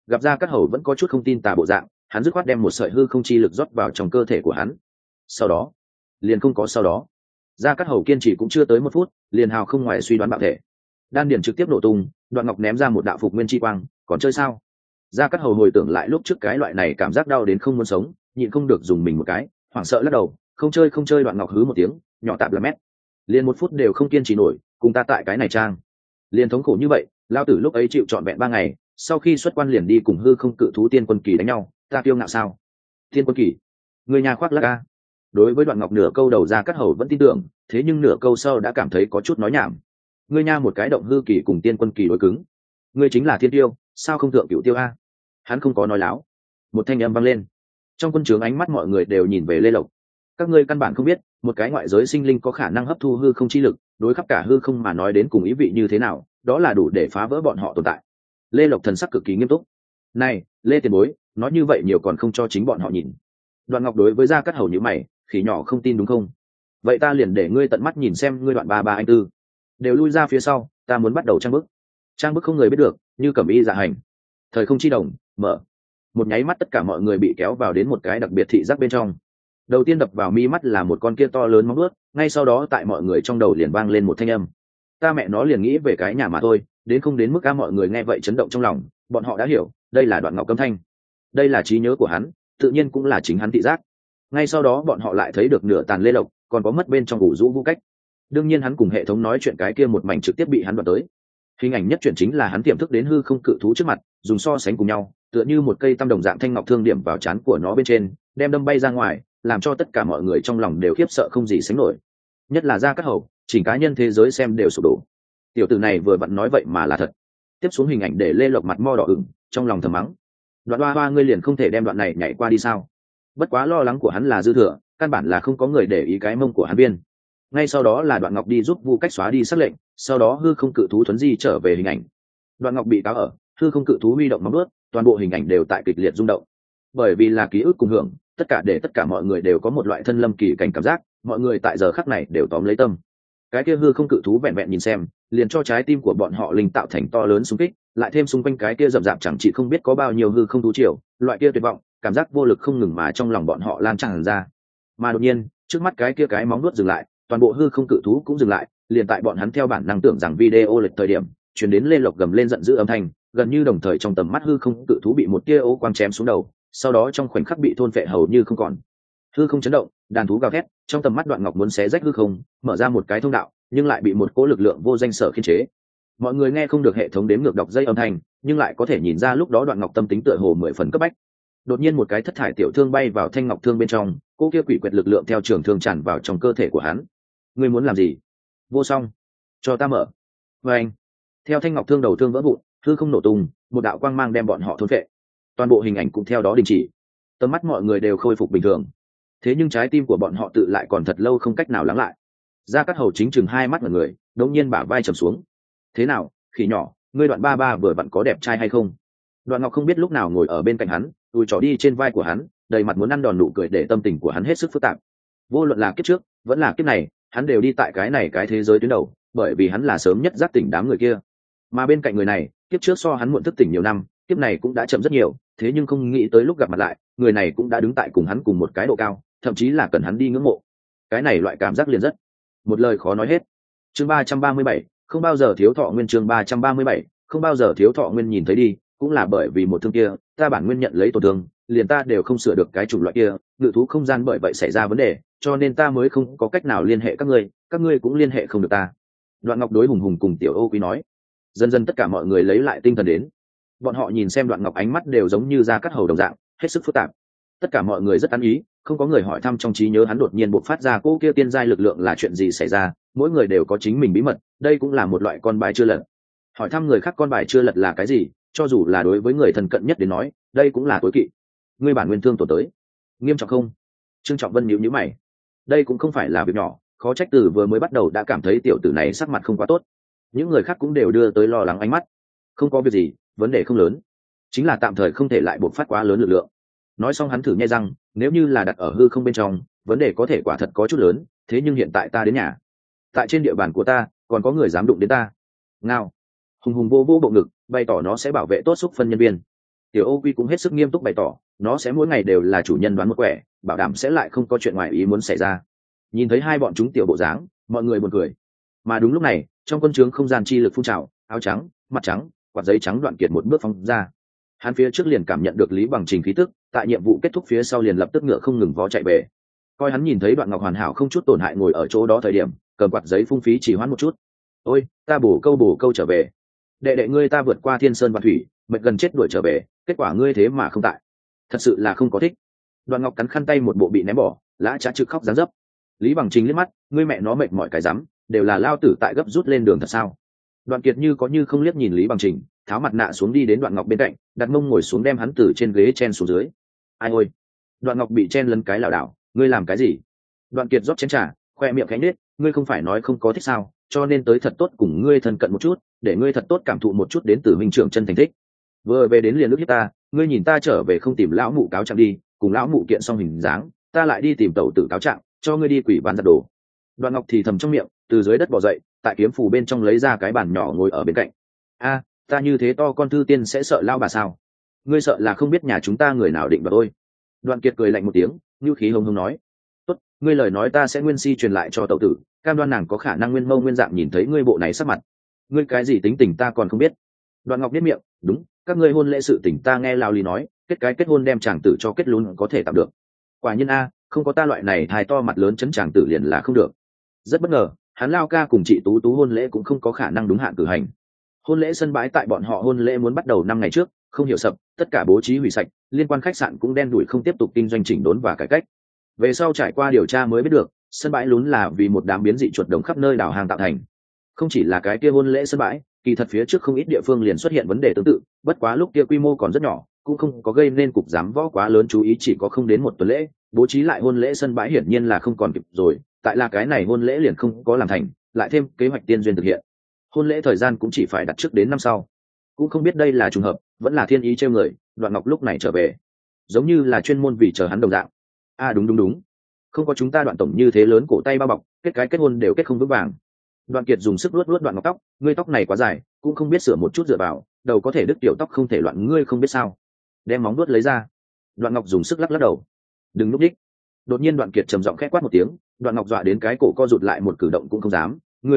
Gặp ra Cát Hầu vẫn có chút không tin tà bộ dạng, hắn dứt khoát đem một sợi hư không chi lực rót vào trong cơ thể của hắn. Sau đó liền không có sau đó. Ra Cát Hầu kiên trì cũng chưa tới 1 phút, liền hào không ngoài suy đoán bạo thể, đan điền trực tiếp nổ tung. Đoạn Ngọc ném ra một đạo phục nguyên chi quang, còn chơi sao? Ra Cát Hầu hồi tưởng lại lúc trước cái loại này cảm giác đau đến không muốn sống, nhịn không được dùng mình một cái, hoảng sợ lắc đầu, không chơi không chơi. Đoạn Ngọc hứ một tiếng, nhỏ tạp là mét, liền 1 phút đều không kiên trì nổi, cùng ta tại cái này trang liền thống khổ như vậy. Lao tử lúc ấy chịu trọn vẹn 3 ngày, sau khi xuất quan liền đi cùng hư không cự thú Tiên Quân Kỳ đánh nhau, ta kiêu ngạo sao? Tiên Quân Kỳ, người nhà khoác lác ca. Đối với Đoạn Ngọc nửa câu đầu Ra Cát Hầu vẫn tin tưởng, thế nhưng nửa câu sau đã cảm thấy có chút nói nhảm. Ngươi nha một cái động hư kỳ cùng Tiên Quân Kỳ đối cứng, ngươi chính là thiên tiêu, sao không thượng cửu tiêu a? Hắn không có nói láo. Một thanh âm vang lên, trong quân trướng ánh mắt mọi người đều nhìn về Lê Lộc. Các ngươi căn bản không biết, một cái ngoại giới sinh linh có khả năng hấp thu hư không chi lực, đối khắp cả hư không mà nói đến cùng ý vị như thế nào, đó là đủ để phá vỡ bọn họ tồn tại. Lê Lộc thần sắc cực kỳ nghiêm túc. Này, Lê tiền bối, nói như vậy nhiều còn không cho chính bọn họ nhìn. Đoạn Ngọc đối với Gia Cát Hầu như mày, khỉ nhỏ không tin đúng không? Vậy ta liền để ngươi tận mắt nhìn xem ngươi Đoạn ba ba anh tư. Đều lui ra phía sau, ta muốn bắt đầu trang bức. Trang bức không người biết được, như cẩm y dạ hành. Thời không chi đồng, mở. Một nháy mắt tất cả mọi người bị kéo vào đến một cái đặc biệt thị giác bên trong. Đầu tiên đập vào mi mắt là một con kia to lớn móng vuốt, ngay sau đó tại mọi người trong đầu liền vang lên một thanh âm. Ta mẹ nó liền nghĩ về cái nhà mà thôi, đến không đến mức ca. Mọi người nghe vậy chấn động trong lòng, bọn họ đã hiểu, đây là Đoạn Ngọc âm thanh, đây là trí nhớ của hắn, tự nhiên cũng là chính hắn thị giác. Ngay sau đó bọn họ lại thấy được nửa tàn Lê Lộc, còn có mất bên trong ủ rũ Vũ Cách. Đương nhiên hắn cùng hệ thống nói chuyện cái kia một mảnh trực tiếp bị hắn đoạt tới. Hình ảnh nhất chuyển chính là hắn tiềm thức đến hư không cự thú trước mặt, dùng so sánh cùng nhau, tựa như một cây tăm đồng dạng thanh ngọc thương điểm vào trán của nó bên trên, đem đâm bay ra ngoài, làm cho tất cả mọi người trong lòng đều khiếp sợ không gì sánh nổi. Nhất là Gia Cát Hầu, chỉnh cá nhân thế giới xem đều sụp đổ. Tiểu tử này vừa vặn nói vậy mà là thật. Tiếp xuống hình ảnh để Lê Lộc mặt mo đỏ ửng, trong lòng thầm mắng. Đoạn Hoa Hoa, ngươi liền không thể đem đoạn này nhảy qua đi sao? Bất quá lo lắng của hắn là dư thừa, căn bản là không có người để ý cái mông của hắn biên. Ngay sau đó là Đoạn Ngọc đi giúp Vu Cách xóa đi sắc lệnh, sau đó hư không cự thú thuấn di trở về hình ảnh. Đoạn Ngọc bị cáo ở, hư không cự thú huy động móng vuốt, toàn bộ hình ảnh đều tại kịch liệt rung động. Bởi vì là ký ức cùng hưởng, tất cả mọi người đều có một loại thân lâm kỳ cảnh cảm giác, mọi người tại giờ khắc này đều tóm lấy tâm. Cái kia hư không cự thú vẹn vẹn nhìn xem, liền cho trái tim của bọn họ linh tạo thành to lớn xung kích, lại thêm xung quanh cái kia rậm rạp chẳng chỉ không biết có bao nhiêu hư không thú triều, loại kia tuyệt vọng, cảm giác vô lực không ngừng mà trong lòng bọn họ lan tràn ra. Mà đột nhiên, trước mắt cái kia cái móng nuốt dừng lại, toàn bộ hư không cự thú cũng dừng lại, liền tại bọn hắn theo bản năng tưởng rằng video lệch thời điểm, truyền đến Lê Lộc gầm lên giận dữ âm thanh, gần như đồng thời trong tầm mắt hư không cự thú bị một tia ô quang chém xuống đầu, sau đó trong khoảnh khắc bị thôn phệ hầu như không còn. Hư không chấn động, đàn thú gào thét, trong tầm mắt Đoạn Ngọc muốn xé rách hư không, mở ra một cái thông đạo, nhưng lại bị một cỗ lực lượng vô danh sở khiên chế. Mọi người nghe không được hệ thống đếm ngược đọc dây âm thanh, nhưng lại có thể nhìn ra lúc đó Đoạn Ngọc tâm tính tựa hồ 10 phần cấp bách. Đột nhiên một cái thất thải tiểu thương bay vào thanh ngọc thương bên trong, cô kia quỷ quyệt lực lượng theo trường thương tràn vào trong cơ thể của hắn. Ngươi muốn làm gì? Vô song, cho ta mở. Và anh, theo thanh ngọc thương đầu thương vỡ vụn, hư không nổ tung, một đạo quang mang đem bọn họ thôn phệ. Toàn bộ hình ảnh cũng theo đó đình chỉ. Tầm mắt mọi người đều khôi phục bình thường. Thế nhưng trái tim của bọn họ tự lại còn thật lâu không cách nào lắng lại. Gia Cát Hầu chính chừng hai mắt mọi người, đột nhiên bả vai trầm xuống. Thế nào, khỉ nhỏ, ngươi Đoạn ba ba vừa vặn có đẹp trai hay không? Đoạn Ngọc không biết lúc nào ngồi ở bên cạnh hắn, đùi trỏ đi trên vai của hắn, đầy mặt muốn ăn đòn nụ cười để tâm tình của hắn hết sức phức tạp. Vô luận là kiếp trước, vẫn là kiếp này, hắn đều đi tại cái này cái thế giới tuyến đầu, bởi vì hắn là sớm nhất giác tỉnh đám người kia. Mà bên cạnh người này, kiếp trước so hắn muộn thức tỉnh nhiều năm, kiếp này cũng đã chậm rất nhiều, thế nhưng không nghĩ tới lúc gặp mặt lại, người này cũng đã đứng tại cùng hắn cùng một cái độ cao, thậm chí là cần hắn đi ngưỡng mộ. Cái này loại cảm giác liền rất, một lời khó nói hết. Chương 337, không bao giờ thiếu thọ nguyên. Chương 337, không bao giờ thiếu thọ nguyên. Nhìn thấy đi, cũng là bởi vì một thương kia, ta bản nguyên nhận lấy tổn thương, liền ta đều không sửa được cái chủng loại kia, ngự thú không gian bởi vậy xảy ra vấn đề, cho nên ta mới không có cách nào liên hệ các ngươi cũng liên hệ không được ta. Đoạn Ngọc đối Hùng Hùng cùng Tiểu Ô Quý nói. Dần dần tất cả mọi người lấy lại tinh thần đến, bọn họ nhìn xem Đoạn Ngọc ánh mắt đều giống như Gia Cát Hầu đồng dạng, hết sức phức tạp. Tất cả mọi người rất ăn ý, không có người hỏi thăm trong trí nhớ hắn đột nhiên bộc phát ra cô kia tiên giai lực lượng là chuyện gì xảy ra, mỗi người đều có chính mình bí mật, đây cũng là một loại con bài chưa lật. Hỏi thăm người khác con bài chưa lật là cái gì, cho dù là đối với người thân cận nhất đến nói, đây cũng là tối kỵ. Ngươi bản nguyên thương tổn tới nghiêm trọng không? Trương Trọng Vân nhíu mày. Đây cũng không phải là việc nhỏ, khó trách từ vừa mới bắt đầu đã cảm thấy tiểu tử này sắc mặt không quá tốt. Những người khác cũng đều đưa tới lo lắng ánh mắt. Không có việc gì, vấn đề không lớn, chính là tạm thời không thể lại bộc phát quá lớn lực lượng. Nói xong hắn thử nhai răng, nếu như là đặt ở hư không bên trong, vấn đề có thể quả thật có chút lớn, thế nhưng hiện tại ta đến nhà, tại trên địa bàn của ta, còn có người dám đụng đến ta. Ngao. Hùng Hùng vô vô bộ ngực, bày tỏ nó sẽ bảo vệ tốt xúc phân nhân viên. Tiểu Ô Quy cũng hết sức nghiêm túc bày tỏ, nó sẽ mỗi ngày đều là chủ nhân đoán một quẻ, bảo đảm sẽ lại không có chuyện ngoài ý muốn xảy ra. Nhìn thấy hai bọn chúng tiểu bộ dáng, mọi người buồn cười. Mà đúng lúc này, trong quân trướng không gian chi lực phun trào, áo trắng, mặt trắng, quạt giấy trắng Đoạn Kiệt một bước phóng ra. Hắn phía trước liền cảm nhận được Lý Bằng Trình khí tức, tại nhiệm vụ kết thúc phía sau liền lập tức ngựa không ngừng vó chạy về. Coi hắn nhìn thấy Đoạn Ngọc hoàn hảo không chút tổn hại ngồi ở chỗ đó thời điểm, cầm quạt giấy phung phí chỉ hoãn một chút. Ôi, ta bổ câu trở về. Đệ đệ ngươi ta vượt qua thiên sơn và thủy, mệt gần chết đuổi trở về, kết quả ngươi thế mà không tại. Thật sự là không có thích. Đoạn Ngọc cắn khăn tay một bộ bị ném bỏ, lã chả trực khóc dáng dấp. Lý Bằng Trình liếc mắt, ngươi mẹ nó mệt mỏi cái rắm, đều là lao tử tại gấp rút lên đường thật sao? Đoạn Kiệt như có như không liếc nhìn Lý Bằng Trình, tháo mặt nạ xuống đi đến Đoạn Ngọc bên cạnh, đặt mông ngồi xuống đem hắn từ trên ghế chen xuống dưới. Ai ôi? Đoạn Ngọc bị chen lấn cái lảo đảo, ngươi làm cái gì? Đoạn Kiệt rót chén trà, khoe miệng khẽ nết, ngươi không phải nói không có thích sao, cho nên tới thật tốt cùng ngươi thân cận một chút, để ngươi thật tốt cảm thụ một chút đến từ huynh trưởng chân thành thích. Vừa về đến liền ước hiếp ta, ngươi nhìn ta trở về không tìm lão mụ cáo trạng đi, cùng lão mụ kiện xong hình dáng, ta lại đi tìm tẩu tử cáo trạng, cho ngươi đi quỷ bán giặt đồ. Đoạn Ngọc thì thầm trong miệng, từ dưới đất bò dậy, tại kiếm phủ bên trong lấy ra cái bàn nhỏ ngồi ở bên cạnh. A, ta như thế to con thư tiên sẽ sợ lao bà sao? Ngươi sợ là không biết nhà chúng ta người nào định vào tôi. Đoạn Kiệt cười lạnh một tiếng, như khí hồng hồng nói, tốt, ngươi lời nói ta sẽ nguyên si truyền lại cho tẩu tử, cam đoan nàng có khả năng nguyên mâu nguyên dạng nhìn thấy ngươi bộ này sắc mặt. Ngươi cái gì tính tình ta còn không biết. Đoạn Ngọc biết miệng, đúng, các ngươi hôn lễ sự tình ta nghe lao lý nói, kết hôn đem chàng tử cho kết luôn có thể tạm được. Quả nhiên a, không có ta loại này hài to mặt lớn chấn chàng tử liền là không được. Rất bất ngờ, hắn Lao ca cùng chị Tú Tú hôn lễ cũng không có khả năng đúng hạn cử hành. Hôn lễ sân bãi tại bọn họ hôn lễ muốn bắt đầu 5 ngày trước, không hiểu sập, tất cả bố trí hủy sạch, liên quan khách sạn cũng đen đủi không tiếp tục kinh doanh chỉnh đốn và cải cách. Về sau trải qua điều tra mới biết được, sân bãi lún là vì một đám biến dị chuột đồng khắp nơi đảo hàng tạo thành. Không chỉ là cái kia hôn lễ sân bãi, kỳ thật phía trước không ít địa phương liền xuất hiện vấn đề tương tự, bất quá lúc kia quy mô còn rất nhỏ, cũng không có gây nên cục giám võ quá lớn chú ý, chỉ có không đến một tuần lễ, bố trí lại hôn lễ sân bãi hiển nhiên là không còn kịp rồi, tại là cái này hôn lễ liền không có làm thành, lại thêm kế hoạch tiên duyên thực hiện. Hôn lễ thời gian cũng chỉ phải đặt trước đến năm sau. Cũng không biết đây là trùng hợp, vẫn là thiên ý trêu người, Đoạn Ngọc lúc này trở về, giống như là chuyên môn vì chờ hắn đồng dạng. À đúng, không có chúng ta Đoạn tổng như thế lớn cổ tay bao bọc, kết hôn đều kết không vững vàng. Đoạn Kiệt dùng sức luốt Đoạn Ngọc tóc, ngươi tóc này quá dài, cũng không biết sửa một chút dựa vào, đầu có thể đứt tiểu tóc không thể loạn, ngươi không biết sao? Đem móng vuốt lấy ra. Đoạn Ngọc dùng sức lắc đầu. Đừng núp đích. Đột nhiên Đoạn Kiệt trầm giọng khẽ quát một tiếng, Đoạn Ngọc dọa đến cái cổ co rụt lại, một cử động cũng không dám.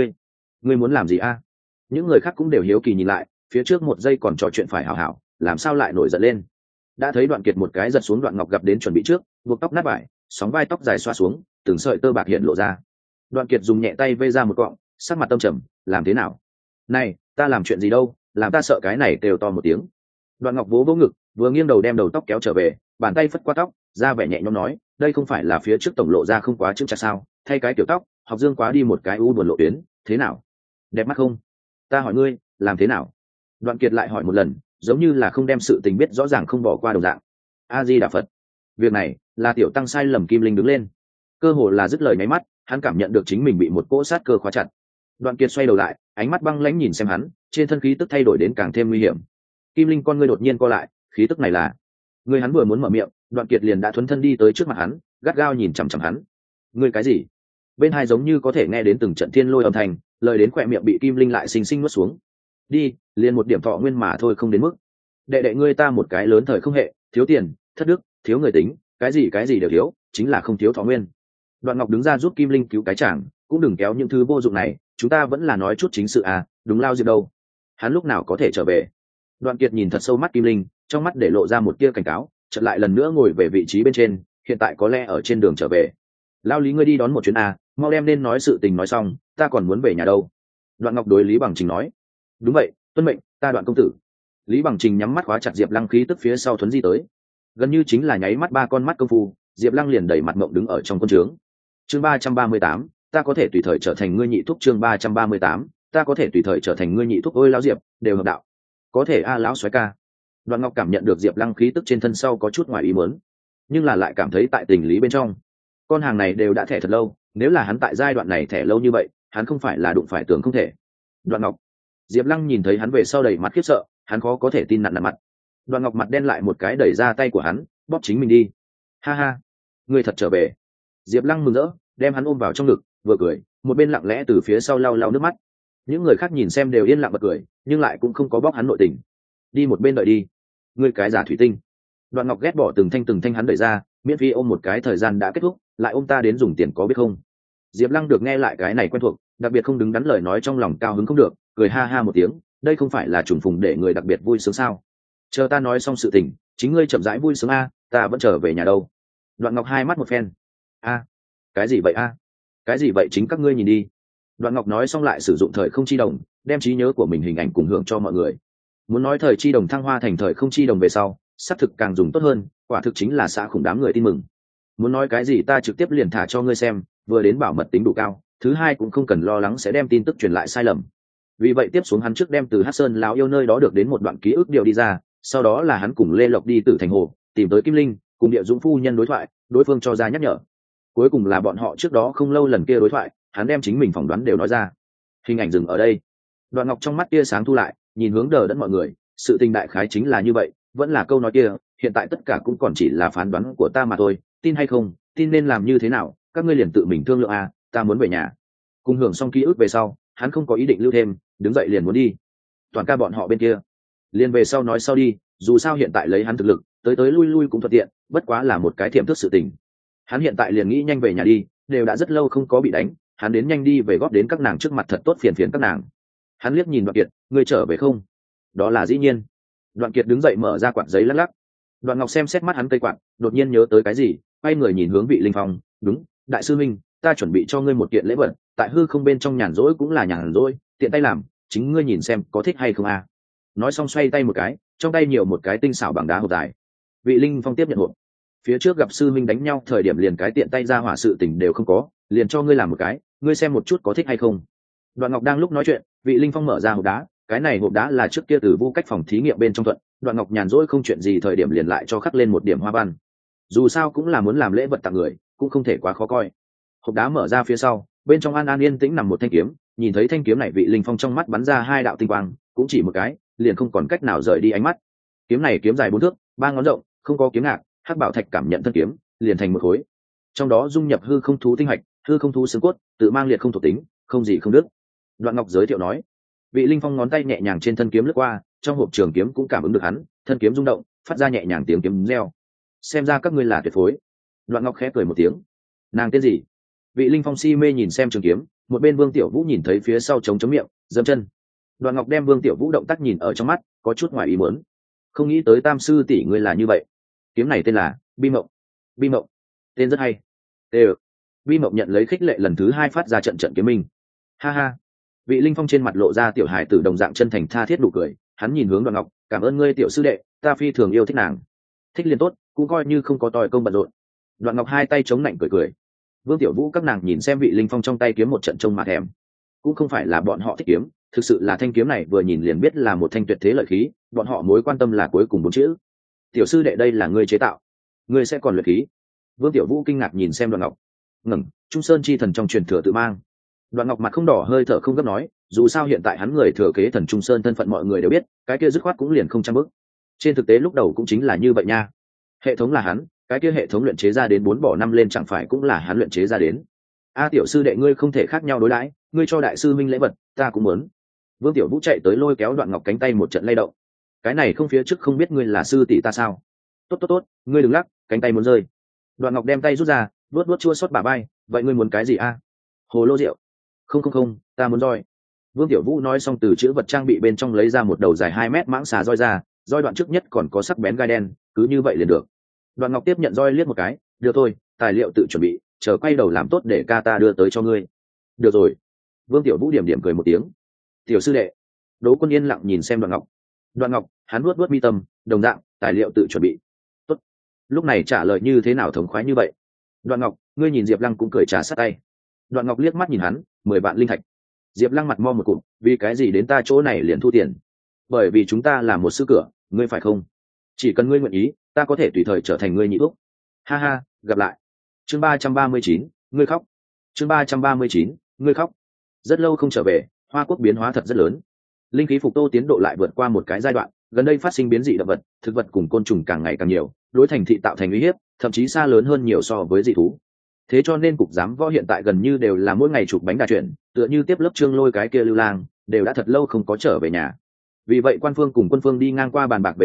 Ngươi muốn làm gì a? Những người khác cũng đều hiếu kỳ nhìn lại, phía trước một giây còn trò chuyện phải hảo hảo, làm sao lại nổi giận lên? Đã thấy Đoạn Kiệt một cái giật xuống Đoạn Ngọc gặp đến chuẩn bị trước, buộc tóc nát vải, sóng vai tóc dài xoa xuống, từng sợi tơ bạc hiện lộ ra. Đoạn Kiệt dùng nhẹ tay vây ra một cọng, sắc mặt tâm trầm, làm thế nào? Này, ta làm chuyện gì đâu, làm ta sợ cái này kêu to một tiếng. Đoạn Ngọc vỗ vỗ ngực, vừa nghiêng đầu đem đầu tóc kéo trở về, bàn tay phất qua tóc, ra vẻ nhẹ nhõm nói, đây không phải là phía trước tổng lộ ra không quá chững chặt sao? Thay cái kiểu tóc, học dương quá đi một cái u buồn lộ tuyến, thế nào? Đẹp mắt không? Ta hỏi ngươi, làm thế nào? Đoạn Kiệt lại hỏi một lần, giống như là không đem sự tình biết rõ ràng không bỏ qua đồng dạng. A Di Đà Phật. Việc này là tiểu tăng sai lầm. Kim Linh đứng lên, cơ hồ là dứt lời nháy mắt, hắn cảm nhận được chính mình bị một cỗ sát cơ khóa chặt. Đoạn Kiệt xoay đầu lại, ánh mắt băng lãnh nhìn xem hắn, trên thân khí tức thay đổi đến càng thêm nguy hiểm. Kim Linh con ngươi đột nhiên co lại, khí tức này là... Ngươi hắn vừa muốn mở miệng, Đoạn Kiệt liền đã thuấn thân đi tới trước mặt hắn, gắt gao nhìn chằm chằm hắn. Ngươi cái gì? Bên hai giống như có thể nghe đến từng trận thiên lôi âm thanh, lời đến khỏe miệng bị Kim Linh lại xinh xinh nuốt xuống. Đi, liền một điểm thọ nguyên mà thôi, không đến mức. Đệ đệ ngươi ta một cái lớn thời không hệ, thiếu tiền, thất đức, thiếu người tính, cái gì đều thiếu, chính là không thiếu thọ nguyên. Đoạn Ngọc đứng ra giúp Kim Linh cứu cái chàng, cũng đừng kéo những thứ vô dụng này, chúng ta vẫn là nói chút chính sự à, đúng lao diệp đâu, hắn lúc nào có thể trở về? Đoạn Kiệt nhìn thật sâu mắt Kim Linh, trong mắt để lộ ra một tia cảnh cáo, chợt lại lần nữa ngồi về vị trí bên trên, hiện tại có lẽ ở trên đường trở về. Lao Lý ngươi đi đón một chuyến à, mau đem nên nói sự tình nói xong, ta còn muốn về nhà đâu. Đoạn Ngọc đối Lý Bằng Trình nói. Đúng vậy, tuân mệnh, ta Đoạn công tử. Lý Bằng Trình nhắm mắt khóa chặt Diệp Lăng khí tức phía sau thuấn di tới, gần như chính là nháy mắt 3 con mắt công phu, Diệp Lăng liền đẩy mặt mộng đứng ở trong quân trướng. Chương 338, ta có thể tùy thời trở thành ngươi nhị thúc. Chương 338, ta có thể tùy thời trở thành ngươi nhị thúc. Ôi lão Diệp, đều hợp đạo. Có thể a lão soái ca. Đoạn Ngọc cảm nhận được Diệp Lăng khí tức trên thân sau có chút ngoài ý muốn, nhưng là lại cảm thấy tại tình lý bên trong, con hàng này đều đã thẻ thật lâu, nếu là hắn tại giai đoạn này thẻ lâu như vậy, hắn không phải là đụng phải tường không thể. Đoạn Ngọc. Diệp Lăng nhìn thấy hắn về sau đầy mặt khiếp sợ, hắn khó có thể tin nặn mặt. Đoạn Ngọc mặt đen lại một cái đẩy ra tay của hắn, bóp chính mình đi. Ha ha, ngươi thật trở về. Diệp Lăng mừng rỡ, đem hắn ôm vào trong ngực, vừa cười, một bên lặng lẽ từ phía sau lau lau nước mắt. Những người khác nhìn xem đều yên lặng bật cười, nhưng lại cũng không có bóc hắn nội tình. Đi một bên đợi đi. ngươi cái giả thủy tinh. Đoạn Ngọc ghét bỏ từng thanh hắn đẩy ra, miễn phí ôm một cái thời gian đã kết thúc, lại ôm ta đến dùng tiền có biết không? Diệp Lăng được nghe lại cái này quen thuộc, đặc biệt không đứng đắn lời nói trong lòng cao hứng không được, cười ha ha một tiếng, đây không phải là trùng phùng để người đặc biệt vui sướng sao? Chờ ta nói xong sự tình, chính ngươi chậm rãi vui sướng a, ta vẫn trở về nhà đâu. Đoạn Ngọc hai mắt một phen. A, cái gì vậy a? Cái gì vậy chính các ngươi nhìn đi. Đoạn Ngọc nói xong lại sử dụng thời không chi đồng, đem trí nhớ của mình hình ảnh cùng hưởng cho mọi người. Muốn nói thời chi đồng thăng hoa thành thời không chi đồng về sau, xác thực càng dùng tốt hơn, quả thực chính là xã khủng đám người tin mừng. Muốn nói cái gì ta trực tiếp liền thả cho ngươi xem, vừa đến bảo mật tính đủ cao, thứ hai cũng không cần lo lắng sẽ đem tin tức truyền lại sai lầm. Vì vậy tiếp xuống hắn trước đem từ Hắc Sơn lão yêu nơi đó được đến một đoạn ký ức điều đi ra, sau đó là hắn cùng Lê Lộc đi Tử Thành Hồ, tìm tới Kim Linh, cùng Địa Dũng phu nhân đối thoại, đối phương cho ra nhắc nhở. Cuối cùng là bọn họ trước đó không lâu lần kia đối thoại, hắn đem chính mình phỏng đoán đều nói ra. Hình ảnh dừng ở đây. Đoạn Ngọc trong mắt tia sáng thu lại, nhìn hướng đờ đẫn mọi người, sự tình đại khái chính là như vậy, vẫn là câu nói kia, hiện tại tất cả cũng còn chỉ là phán đoán của ta mà thôi, tin hay không, tin nên làm như thế nào, các ngươi liền tự mình thương lượng a, ta muốn về nhà. Cùng hưởng xong ký ức về sau, hắn không có ý định lưu thêm, đứng dậy liền muốn đi. Toàn ca bọn họ bên kia, liền về sau nói sau đi, dù sao hiện tại lấy hắn thực lực, tới tới lui lui cũng thuận tiện, bất quá là một cái thiểm thức sự tình. Hắn hiện tại liền nghĩ nhanh về nhà đi, đều đã rất lâu không có bị đánh, hắn đến nhanh đi về góp đến các nàng trước mặt thật tốt phiền phiền các nàng. Hắn liếc nhìn Đoạn Kiệt, ngươi trở về không? Đó là dĩ nhiên. Đoạn Kiệt đứng dậy mở ra quạt giấy lắc lắc. Đoạn Ngọc xem xét mắt hắn cây quạt, đột nhiên nhớ tới cái gì, quay người nhìn hướng Vị Linh Phong, đúng, đại sư minh, ta chuẩn bị cho ngươi một kiện lễ vật, tại hư không bên trong nhàn rỗi cũng là nhàn rỗi, tiện tay làm, chính ngươi nhìn xem có thích hay không a. Nói xong xoay tay một cái, trong tay nhiều một cái tinh xảo bằng đá hộp dài. Vị Linh Phong tiếp nhận hộp. Phía trước gặp sư minh đánh nhau thời điểm liền cái tiện tay ra hỏa sự tình đều không có, liền cho ngươi làm một cái, ngươi xem một chút có thích hay không. Đoạn Ngọc đang lúc nói chuyện, Vị Linh Phong mở ra hộp đá, cái này hộp đá là trước kia từ Vu Cách phòng thí nghiệm bên trong thuận, Đoạn Ngọc nhàn rỗi không chuyện gì thời điểm liền lại cho khắc lên một điểm hoa văn. Dù sao cũng là muốn làm lễ vật tặng người, cũng không thể quá khó coi. Hộp đá mở ra phía sau, bên trong an an yên tĩnh nằm một thanh kiếm, nhìn thấy thanh kiếm này Vị Linh Phong trong mắt bắn ra hai đạo tinh quang, cũng chỉ một cái, liền không còn cách nào rời đi ánh mắt. Kiếm này kiếm dài 4 thước, 3 ngón rộng, không có kiếm ngạc, Hắc Bảo Thạch cảm nhận thân kiếm, liền thành một khối. Trong đó dung nhập hư không thú tinh hạch, hư không thú xương cốt, tự mang liệt không thuộc tính, không gì không đứt. Đoạn Ngọc giới thiệu nói. Vị Linh Phong ngón tay nhẹ nhàng trên thân kiếm lướt qua, trong hộp trường kiếm cũng cảm ứng được hắn, thân kiếm rung động, phát ra nhẹ nhàng tiếng kiếm reo. Xem ra các ngươi là tuyệt phối. Đoạn Ngọc khẽ cười một tiếng. Nàng tên gì? Vị Linh Phong si mê nhìn xem trường kiếm, một bên Vương Tiểu Vũ nhìn thấy phía sau chống miệng, giẫm chân. Đoạn Ngọc đem Vương Tiểu Vũ động tác nhìn ở trong mắt, có chút ngoài ý muốn. Không nghĩ tới Tam sư tỷ ngươi là như vậy. Kiếm này tên là Bi Mộng. Bi Mộng, tên rất hay. Bi Mộng nhận lấy khích lệ lần thứ 2 phát ra trận trận kiếm minh. Ha ha. Vị Linh Phong trên mặt lộ ra tiểu hài tử đồng dạng chân thành tha thiết nụ cười, hắn nhìn hướng Đoạn Ngọc, cảm ơn ngươi tiểu sư đệ, ta phi thường yêu thích nàng. Thích liền tốt, cũng coi như không có tòi công bận rộn. Đoạn Ngọc hai tay chống nạnh cười cười. Vương Tiểu Vũ các nàng nhìn xem Vị Linh Phong trong tay kiếm một trận trông mà thèm. Cũng không phải là bọn họ thích kiếm, thực sự là thanh kiếm này vừa nhìn liền biết là một thanh tuyệt thế lợi khí, bọn họ mối quan tâm là cuối cùng 4 chữ. Tiểu sư đệ đây là ngươi chế tạo, ngươi sẽ còn luyện khí. Vương Tiểu Vũ kinh ngạc nhìn xem Đoạn Ngọc. Ngẩng, Trung Sơn chi thần trong truyền thừa tự mang. Đoạn Ngọc mặt không đỏ hơi thở không gấp nói, dù sao hiện tại hắn người thừa kế thần Trung Sơn thân phận mọi người đều biết, cái kia dứt khoát cũng liền không trăm bước. Trên thực tế lúc đầu cũng chính là như vậy nha. Hệ thống là hắn, cái kia hệ thống luyện chế ra đến 4 bỏ 5 lên chẳng phải cũng là hắn luyện chế ra đến. A tiểu sư đệ ngươi không thể khác nhau đối đãi, ngươi cho đại sư minh lễ vật, ta cũng muốn. Vương Tiểu Vũ chạy tới lôi kéo Đoạn Ngọc cánh tay một trận lay động. Cái này không phía trước không biết ngươi là sư tỷ ta sao? Tốt, ngươi đừng lắc, cánh tay muốn rơi. Đoạn Ngọc đem tay rút ra, vuốt chua xót bả vai, vậy ngươi muốn cái gì a? Hồ lô rượu. Không, ta muốn roi. Vương Tiểu Vũ nói xong từ chữ vật trang bị bên trong lấy ra một đầu dài 2 mét mãng xà roi ra, roi đoạn trước nhất còn có sắc bén gai đen, cứ như vậy liền được. Đoạn Ngọc tiếp nhận roi liếc một cái, được thôi, tài liệu tự chuẩn bị, chờ quay đầu làm tốt để ca ta đưa tới cho ngươi. Được rồi. Vương Tiểu Vũ điểm cười một tiếng. Tiểu sư đệ. Đỗ Quân yên lặng nhìn xem Đoạn Ngọc. Đoạn Ngọc, hắn vuốt mi tâm, đồng dạng, tài liệu tự chuẩn bị. Tốt. Lúc này trả lời như thế nào thống khoái như vậy. Đoạn Ngọc, ngươi nhìn Diệp Lăng cũng cười trà sát tay. Đoạn Ngọc liếc mắt nhìn hắn, 10 vạn linh thạch. Diệp Lăng mặt mo một cụm, vì cái gì đến ta chỗ này liền thu tiền? Bởi vì chúng ta là một sư cửa, ngươi phải không? Chỉ cần ngươi nguyện ý, ta có thể tùy thời trở thành ngươi nhị thúc. Ha ha, gặp lại. Chương 339, ngươi khóc. Chương 339, ngươi khóc. Rất lâu không trở về, Hoa Quốc biến hóa thật rất lớn. Linh khí phục tô tiến độ lại vượt qua một cái giai đoạn, gần đây phát sinh biến dị động vật, thực vật cùng côn trùng càng ngày càng nhiều, đối thành thị tạo thành uy hiếp, thậm chí xa lớn hơn nhiều so với dị thú. Thế cho nên cục giám võ hiện tại gần như đều là mỗi ngày chụp bánh đà chuyển, tựa như tiếp lớp Trương Lôi cái kia Lưu Lang, đều đã thật lâu không có trở về nhà. Vì vậy quan phương cùng quân phương đi ngang qua bàn bạc về sau,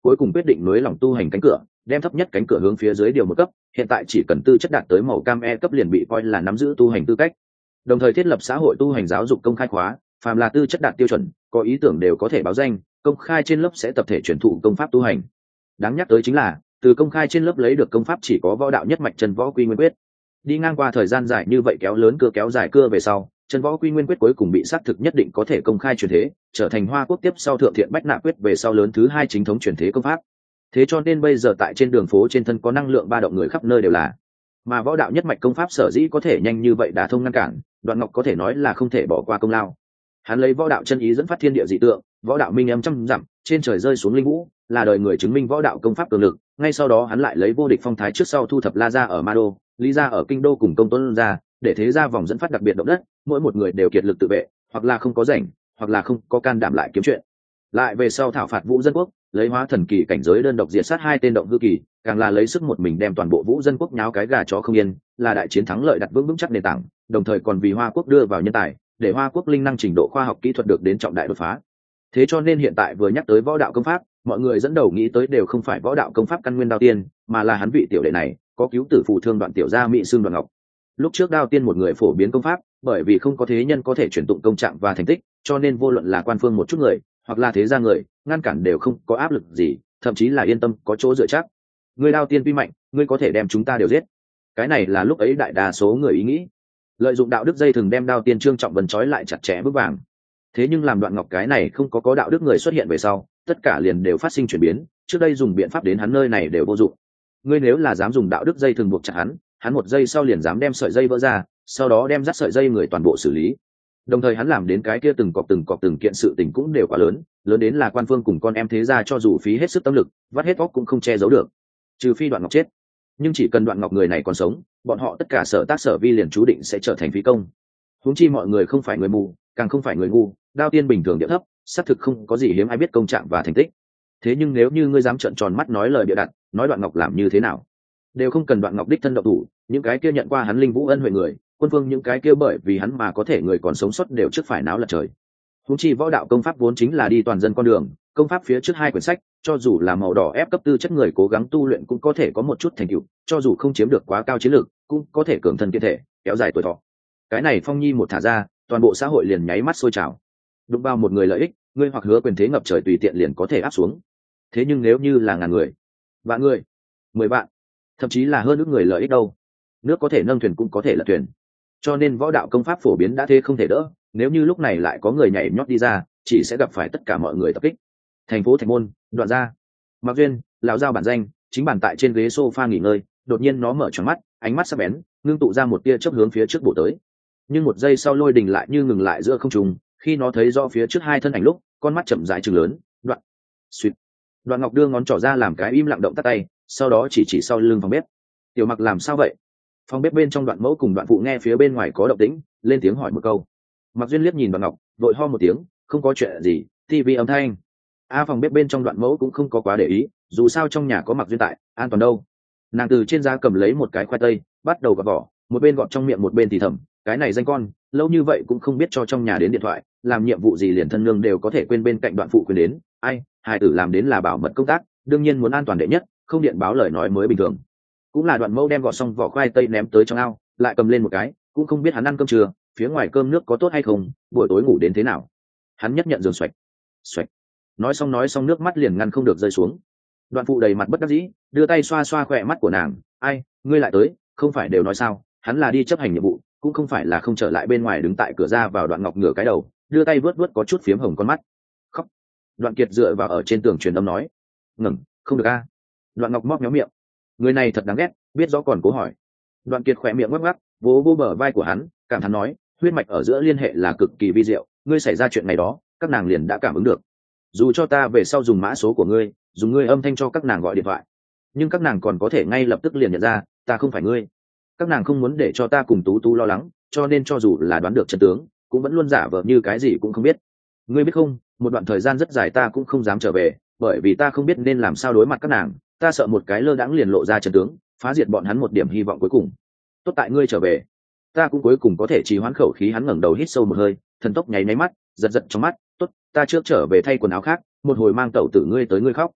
cuối cùng quyết định nối lỏng tu hành cánh cửa, đem thấp nhất cánh cửa hướng phía dưới điều một cấp, hiện tại chỉ cần tư chất đạt tới màu cam E cấp liền bị coi là nắm giữ tu hành tư cách. Đồng thời thiết lập xã hội tu hành giáo dục công khai khóa, phàm là tư chất đạt tiêu chuẩn, có ý tưởng đều có thể báo danh, công khai trên lớp sẽ tập thể truyền thụ công pháp tu hành. Đáng nhắc tới chính là, từ công khai trên lớp lấy được công pháp chỉ có võ đạo nhất mạch chân võ quy nguyên quyết. Đi ngang qua thời gian dài như vậy kéo lớn cưa kéo dài cưa về sau, chân võ quy nguyên quyết cuối cùng bị xác thực nhất định có thể công khai truyền thế, trở thành Hoa Quốc tiếp sau thượng thiện bách nạp quyết về sau lớn thứ hai chính thống truyền thế công pháp. Thế cho nên bây giờ tại trên đường phố trên thân có năng lượng ba động người khắp nơi đều là. Mà võ đạo nhất mạch công pháp sở dĩ có thể nhanh như vậy đả thông ngăn cản, Đoạn Ngọc có thể nói là không thể bỏ qua công lao. Hắn lấy võ đạo chân ý dẫn phát thiên địa dị tượng, võ đạo minh âm trăm dặm, trên trời rơi xuống linh vũ, là đời người chứng minh võ đạo công pháp cường lực. Ngay sau đó hắn lại lấy vô địch phong thái trước sau thu thập La gia ở Ma Đô, Lý gia ở Kinh Đô cùng Công Tuấn gia, để thế gia vòng dẫn phát đặc biệt động đất, mỗi một người đều kiệt lực tự vệ, hoặc là không có rảnh, hoặc là không có can đảm lại kiếm chuyện. Lại về sau thảo phạt Vũ Dân Quốc, lấy hóa thần kỳ cảnh giới đơn độc diệt sát hai tên động hư kỳ, càng là lấy sức một mình đem toàn bộ Vũ Dân Quốc nháo cái gà chó không yên, là đại chiến thắng lợi đặt vững chắc nền tảng, đồng thời còn vì Hoa Quốc đưa vào nhân tài, để Hoa Quốc linh năng trình độ khoa học kỹ thuật được đến trọng đại đột phá. Thế cho nên hiện tại vừa nhắc tới võ đạo công pháp, mọi người dẫn đầu nghĩ tới đều không phải võ đạo công pháp căn nguyên Đao Tiên, mà là hắn vị tiểu đệ này, có cứu tử phù thương Đoạn tiểu gia mỹ xương Đoạn Ngọc. Lúc trước Đao Tiên một người phổ biến công pháp, bởi vì không có thế nhân có thể truyền tụng công trạng và thành tích, cho nên vô luận là quan phương một chút người, hoặc là thế gia người, ngăn cản đều không có áp lực gì, thậm chí là yên tâm có chỗ dựa chắc. Ngươi Đao Tiên tuy mạnh, ngươi có thể đem chúng ta đều giết. Cái này là lúc ấy đại đa số người ý nghĩ. Lợi dụng đạo đức dây thường đem Đao Tiên Trương Trọng Vân trói lại chặt chẽ vững vàng. Thế nhưng làm Đoạn Ngọc cái này không có đạo đức người xuất hiện về sau, tất cả liền đều phát sinh chuyển biến, trước đây dùng biện pháp đến hắn nơi này đều vô dụng. Ngươi nếu là dám dùng đạo đức dây thường buộc chặt hắn một giây sau liền dám đem sợi dây vỡ ra, sau đó đem dắt sợi dây người toàn bộ xử lý. Đồng thời hắn làm đến cái kia từng cọp từng kiện sự tình cũng đều quá lớn, lớn đến là quan phương cùng con em thế gia cho dù phí hết sức tâm lực, vắt hết óc cũng không che giấu được. Trừ phi Đoạn Ngọc chết, nhưng chỉ cần Đoạn Ngọc người này còn sống, bọn họ tất cả sở tác sở vi liền chú định sẽ trở thành phí công. Huống chi mọi người không phải người mù, càng không phải người ngu, Đao Tiên bình thường địa thấp, xác thực không có gì hiếm ai biết công trạng và thành tích. Thế nhưng nếu như ngươi dám trợn tròn mắt nói lời bịa đặt, nói Đoạn Ngọc làm như thế nào, đều không cần Đoạn Ngọc đích thân động thủ, những cái kia nhận qua hắn linh vũ ân huệ người, quân vương những cái kia bởi vì hắn mà có thể người còn sống sót đều trước phải náo lật trời. Huống chi võ đạo công pháp vốn chính là đi toàn dân con đường, công pháp phía trước hai quyển sách, cho dù là màu đỏ ép cấp tư chất người cố gắng tu luyện cũng có thể có một chút thành tựu, cho dù không chiếm được quá cao chiến lược, cũng có thể cường thân kiên thể, kéo dài tuổi thọ. Cái này Phong Nhi một thả ra, toàn bộ xã hội liền nháy mắt sôi trào. Đụng vào một người lợi ích, ngươi hoặc hứa quyền thế ngập trời tùy tiện liền có thể áp xuống. Thế nhưng nếu như là ngàn người, vạn người, 10 vạn, thậm chí là hơn ước người lợi ích đâu, nước có thể nâng thuyền cũng có thể lật thuyền. Cho nên võ đạo công pháp phổ biến đã thế không thể đỡ, nếu như lúc này lại có người nhảy nhót đi ra, chỉ sẽ gặp phải tất cả mọi người tập kích. Thành phố Thạch Môn, Đoạn gia, Mạc Duyên, lão giao bản danh, chính bản tại trên ghế sofa nghỉ ngơi, đột nhiên nó mở tròn mắt, ánh mắt sắc bén, ngưng tụ ra một tia chớp hướng phía trước bổ tới. Nhưng một giây sau Lôi Đình lại như ngừng lại giữa không trung, khi nó thấy rõ phía trước hai thân ảnh lúc, con mắt chậm rãi trừng lớn, Đoạn. Xuyệt. Đoạn Ngọc đưa ngón trỏ ra làm cái im lặng động tắt tay, sau đó chỉ sau lưng phòng bếp. Tiểu Mặc làm sao vậy? Phòng bếp bên trong Đoạn Mẫu cùng Đoạn Phụ nghe phía bên ngoài có động tĩnh, lên tiếng hỏi một câu. Mặc Duyên liếc nhìn Đoạn Ngọc, vội ho một tiếng, không có chuyện gì, tivi âm thanh. Phòng bếp bên trong Đoạn Mẫu cũng không có quá để ý, dù sao trong nhà có Mặc Duyên tại, an toàn đâu. Nàng từ trên giá cầm lấy một cái khoai tây, bắt đầu gọt vỏ, một bên gọt trong miệng một bên thì thầm, cái này danh con, lâu như vậy cũng không biết cho trong nhà đến điện thoại, làm nhiệm vụ gì liền thân nương đều có thể quên bên cạnh Đoạn Phụ quên đến, ai, hài tử làm đến là bảo mật công tác, đương nhiên muốn an toàn đệ nhất, không điện báo lời nói mới bình thường. Cũng là Đoạn Mẫu đem gọt xong vỏ khoai tây ném tới trong ao, lại cầm lên một cái, cũng không biết hắn ăn cơm trưa, phía ngoài cơm nước có tốt hay không, buổi tối ngủ đến thế nào. Hắn nhất nhận giường xoạch xoạch, nói xong nước mắt liền ngăn không được rơi xuống. Đoạn Phụ đầy mặt bất đắc dĩ, đưa tay xoa xoa khỏe mắt của nàng, ai, ngươi lại tới, không phải đều nói sao, hắn là đi chấp hành nhiệm vụ, cũng không phải là không trở lại bên ngoài đứng tại cửa ra vào. Đoạn Ngọc ngửa cái đầu, đưa tay vớt có chút phiếm hồng con mắt, khóc. Đoạn Kiệt dựa vào ở trên tường truyền âm nói, ngừng, không được a. Đoạn Ngọc móc méo miệng, người này thật đáng ghét, biết rõ còn cố hỏi. Đoạn Kiệt khỏe miệng ngắc ngắc, vỗ bờ vai của hắn, cảm thán nói, huyết mạch ở giữa liên hệ là cực kỳ vi diệu, ngươi xảy ra chuyện này đó, các nàng liền đã cảm ứng được. Dù cho ta về sau dùng mã số của ngươi, dùng ngươi âm thanh cho các nàng gọi điện thoại, nhưng các nàng còn có thể ngay lập tức liền nhận ra ta không phải ngươi. Các nàng không muốn để cho ta cùng Tú Tú lo lắng, cho nên cho dù là đoán được chân tướng, cũng vẫn luôn giả vờ như cái gì cũng không biết. Ngươi biết không, một đoạn thời gian rất dài ta cũng không dám trở về, bởi vì ta không biết nên làm sao đối mặt các nàng, ta sợ một cái lơ đãng liền lộ ra chân tướng, phá diệt bọn hắn một điểm hy vọng cuối cùng. Tốt tại ngươi trở về, ta cũng cuối cùng có thể trì hoãn khẩu khí. Hắn ngẩng đầu hít sâu một hơi, thần tốc nháy mắt, giật trong mắt, tốt, ta trước trở về thay quần áo khác, một hồi mang tẩu tử ngươi tới ngươi khóc.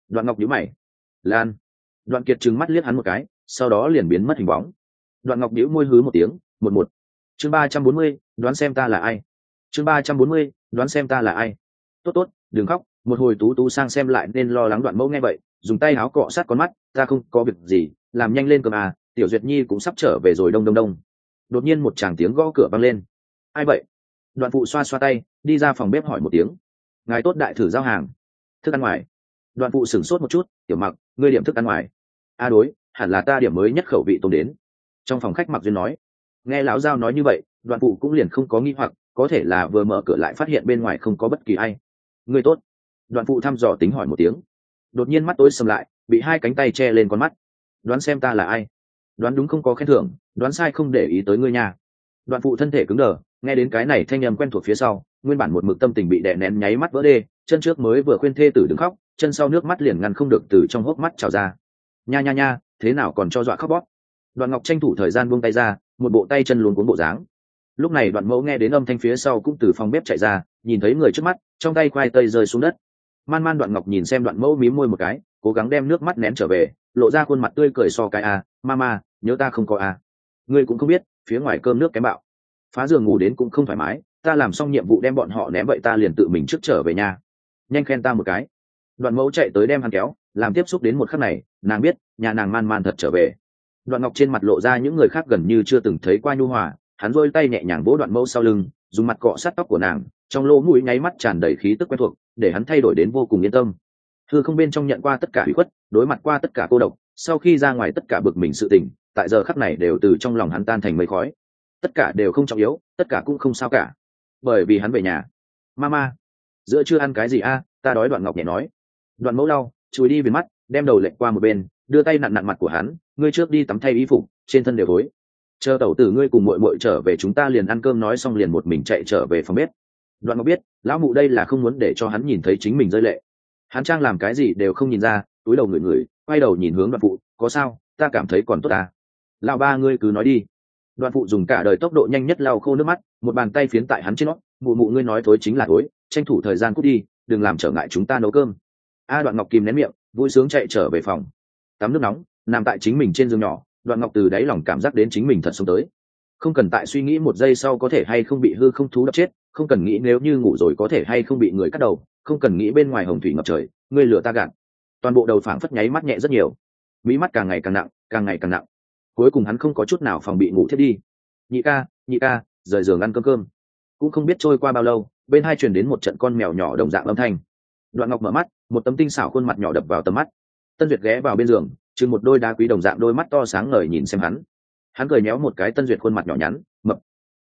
Đoạn Ngọc nhíu mày. Lan. Đoạn Kiệt trừng mắt liếc hắn một cái, sau đó liền biến mất hình bóng. Đoạn Ngọc nhíu môi hứ một tiếng, một. Chương 340, đoán xem ta là ai. Chương 340, đoán xem ta là ai. Tốt, đừng khóc, một hồi Tú Tú sang xem lại nên lo lắng. Đoạn Mẫu nghe vậy, dùng tay áo cọ sát con mắt, ta không có việc gì, làm nhanh lên cơm à, Tiểu Duyệt Nhi cũng sắp trở về rồi. Đông. Đột nhiên một tràng tiếng gõ cửa vang lên. Ai vậy? Đoạn Phụ xoa xoa tay, đi ra phòng bếp hỏi một tiếng. Ngài tốt đại thử giao hàng. Thức ăn ngoài. Đoạn Phụ sửng sốt một chút, Tiểu Mặc, ngươi điểm thức ăn ngoài. Đối, hẳn là ta điểm mới nhất khẩu vị tôm đến. Trong phòng khách Mặc Duyên nói. Nghe lão giao nói như vậy, Đoạn Phụ cũng liền không có nghi hoặc, có thể là vừa mở cửa lại phát hiện bên ngoài không có bất kỳ ai. Ngươi tốt. Đoạn Phụ thăm dò tính hỏi một tiếng. Đột nhiên mắt tối sầm lại, bị hai cánh tay che lên con mắt. Đoán xem ta là ai. Đoán đúng không có khen thưởng, đoán sai không để ý tới ngươi nha. Đoạn Phụ thân thể cứng đờ, nghe đến cái này thanh âm quen thuộc phía sau, nguyên bản một mực tâm tình bị đè nén nháy mắt vỡ đê, chân trước mới vừa khuyên thê tử đừng khóc, chân sau nước mắt liền ngăn không được từ trong hốc mắt trào ra. Nha, thế nào còn cho dọa khóc bóp. Đoạn Ngọc tranh thủ thời gian buông tay ra, một bộ tay chân luống cuống bộ dáng. Lúc này Đoạn Mẫu nghe đến âm thanh phía sau cũng từ phòng bếp chạy ra, nhìn thấy người trước mắt, trong tay khoai tây rơi xuống đất. Man Đoạn Ngọc nhìn xem Đoạn Mẫu mím môi một cái, cố gắng đem nước mắt nén trở về, lộ ra khuôn mặt tươi cười so cái mama, nhớ ta không có ngươi cũng không biết, phía ngoài cơm nước kém bạo, phá giường ngủ đến cũng không thoải mái, ta làm xong nhiệm vụ đem bọn họ ném vậy ta liền tự mình trước trở về nhà, nhanh khen ta một cái. Đoạn Mẫu chạy tới đem hắn kéo, làm tiếp xúc đến một khắc này, nàng biết nhà nàng Man thật trở về. Đoạn Ngọc trên mặt lộ ra những người khác gần như chưa từng thấy qua nhu hòa, hắn rôi tay nhẹ nhàng vỗ Đoạn Mẫu sau lưng, dùng mặt cọ sát tóc của nàng, trong lỗ mũi nháy mắt tràn đầy khí tức quen thuộc, để hắn thay đổi đến vô cùng yên tâm. Hư không bên trong nhận qua tất cả hủy khuất, đối mặt qua tất cả cô độc, sau khi ra ngoài tất cả bực mình sự tình, tại giờ khắc này đều từ trong lòng hắn tan thành mây khói. Tất cả đều không trọng yếu, tất cả cũng không sao cả, bởi vì hắn về nhà. Mama, giữa chưa ăn cái gì ta đói. Đoạn Ngọc nhẹ nói. Đoạn Mẫu lau chùi đi viền mắt, đem đầu lệch qua một bên, đưa tay nặn mặt của hắn, ngươi trước đi tắm thay y phục, trên thân đều thối, chờ tẩu tử ngươi cùng muội muội trở về chúng ta liền ăn cơm. Nói xong liền một mình chạy trở về phòng bếp. Đoạn Ngọc biết lão mụ đây là không muốn để cho hắn nhìn thấy chính mình rơi lệ, hắn trang làm cái gì đều không nhìn ra, túi đầu ngửi, quay đầu nhìn hướng Đoạn Phụ, có sao, ta cảm thấy còn tốt lão ba ngươi cứ nói đi. Đoạn Phụ dùng cả đời tốc độ nhanh nhất lau khô nước mắt, một bàn tay phiến tại hắn trên nót, mụ ngươi nói thối chính là thối, tranh thủ thời gian cút đi, đừng làm trở ngại chúng ta nấu cơm. Đoạn Ngọc kìm nén miệng, vui sướng chạy trở về phòng tắm nước nóng, nằm tại chính mình trên giường nhỏ. Đoạn Ngọc từ đáy lòng cảm giác đến chính mình thật sống tới, không cần tại suy nghĩ một giây sau có thể hay không bị hư không thú đập chết, không cần nghĩ nếu như ngủ rồi có thể hay không bị người cắt đầu, không cần nghĩ bên ngoài hồng thủy ngập trời, ngươi lừa ta gạt. Toàn bộ đầu phảng phất nháy mắt nhẹ rất nhiều, mí mắt càng ngày càng nặng, càng ngày càng nặng. Cuối cùng hắn không có chút nào phòng bị ngủ thiết đi. Nhị ca, rời giường ăn cơm. Cũng không biết trôi qua bao lâu, bên hai truyền đến một trận con mèo nhỏ đồng dạng âm thanh. Đoạn Ngọc mở mắt, một tấm tinh xảo khuôn mặt nhỏ đập vào tầm mắt. Tân Duyệt ghé vào bên giường, chừng một đôi đá quý đồng dạng đôi mắt to sáng ngời nhìn xem hắn. Hắn cười nhéo một cái Tân Duyệt khuôn mặt nhỏ nhắn, mập.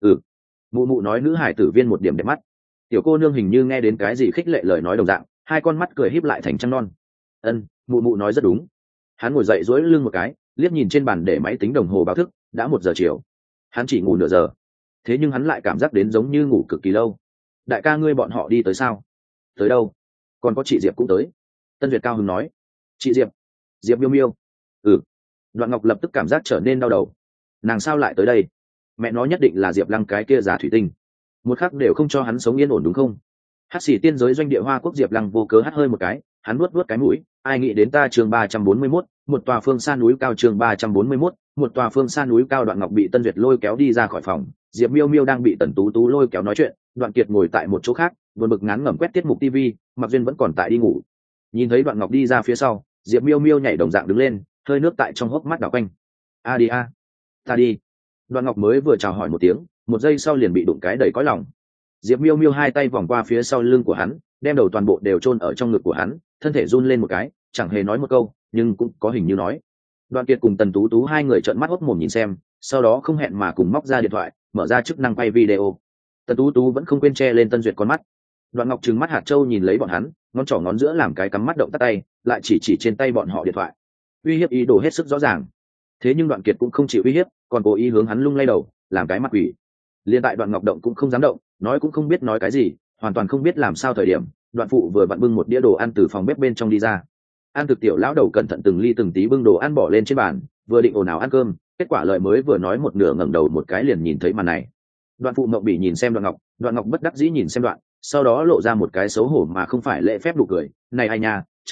Mụ nói nữ hải tử viên một điểm đẹp mắt. Tiểu cô nương hình như nghe đến cái gì khích lệ lời nói đồng dạng, hai con mắt cười híp lại thành trăng non. Mụ nói rất đúng. Hắn ngồi dậy duỗi lưng một cái, liếc nhìn trên bàn để máy tính đồng hồ báo thức, đã 1 giờ chiều. Hắn chỉ ngủ nửa giờ, thế nhưng hắn lại cảm giác đến giống như ngủ cực kỳ lâu. Đại ca ngươi bọn họ đi tới sao? Tới đâu? Còn có chị Diệp cũng tới. Tân Duyệt cao hứng nói. Chị Diệp miêu miêu. Đoạn Ngọc lập tức cảm giác trở nên đau đầu. Nàng sao lại tới đây? Mẹ nó nhất định là Diệp Lăng cái kia giả thủy tinh, một khắc đều không cho hắn sống yên ổn đúng không? Hát xỉ tiên giới doanh địa Hoa Quốc. Diệp Lăng vô cớ hắt hơi một cái, hắn nuốt cái mũi. Ai nghĩ đến ta chương 341, một tòa phương xa núi cao. Chương 341, một tòa phương xa núi cao. Đoạn Ngọc bị Tân Duyệt lôi kéo đi ra khỏi phòng, Diệp miêu miêu đang bị Tần Tú Tú lôi kéo nói chuyện, Đoạn Kiệt ngồi tại một chỗ khác buồn bực ngán ngẩm quét tiết mục TV, Mặc Duyên vẫn còn tại đi ngủ. Nhìn thấy Đoạn Ngọc đi ra phía sau, Diệp miêu miêu nhảy đồng dạng đứng lên, hơi nước tại trong hốc mắt đảo quanh. Ta đi. Đoạn Ngọc mới vừa chào hỏi một tiếng, một giây sau liền bị đụng cái đầy cõi lòng. Diệp miêu miêu hai tay vòng qua phía sau lưng của hắn, đem đầu toàn bộ đều chôn ở trong ngực của hắn, thân thể run lên một cái, chẳng hề nói một câu, nhưng cũng có hình như nói. Đoạn Kiệt cùng Tần Tú Tú hai người trợn mắt hốt mồm nhìn xem, sau đó không hẹn mà cùng móc ra điện thoại, mở ra chức năng quay video. Tần Tú Tú vẫn không quên che lên Tân Duyệt con mắt. Đoạn Ngọc trừng mắt hạt châu nhìn lấy bọn hắn, ngón trỏ ngón giữa làm cái cắm mắt động tác tay, lại chỉ trên tay bọn họ điện thoại. Uy hiếp ý đồ hết sức rõ ràng. Thế nhưng Đoạn Kiệt cũng không chịu uy hiếp, còn cố ý hướng hắn lung lay đầu, làm cái mặt quỷ. Liên tại Đoạn Ngọc động cũng không dám động, nói cũng không biết nói cái gì, hoàn toàn không biết làm sao thời điểm, Đoạn Phụ vừa vặn bưng một đĩa đồ ăn từ phòng bếp bên trong đi ra. An Thực Tiểu lão đầu cẩn thận từng ly từng tí bưng đồ ăn bỏ lên trên bàn, vừa định ồn ào ăn cơm, kết quả lời mới vừa nói một nửa ngẩng đầu một cái liền nhìn thấy màn này. Đoạn Phụ mộng bỉ nhìn xem Đoạn Ngọc bất đắc dĩ nhìn xem Đoạn, sau đó lộ ra một cái xấu hổ mà không phải lễ phép nụ cười, này ai nha, trời ơi,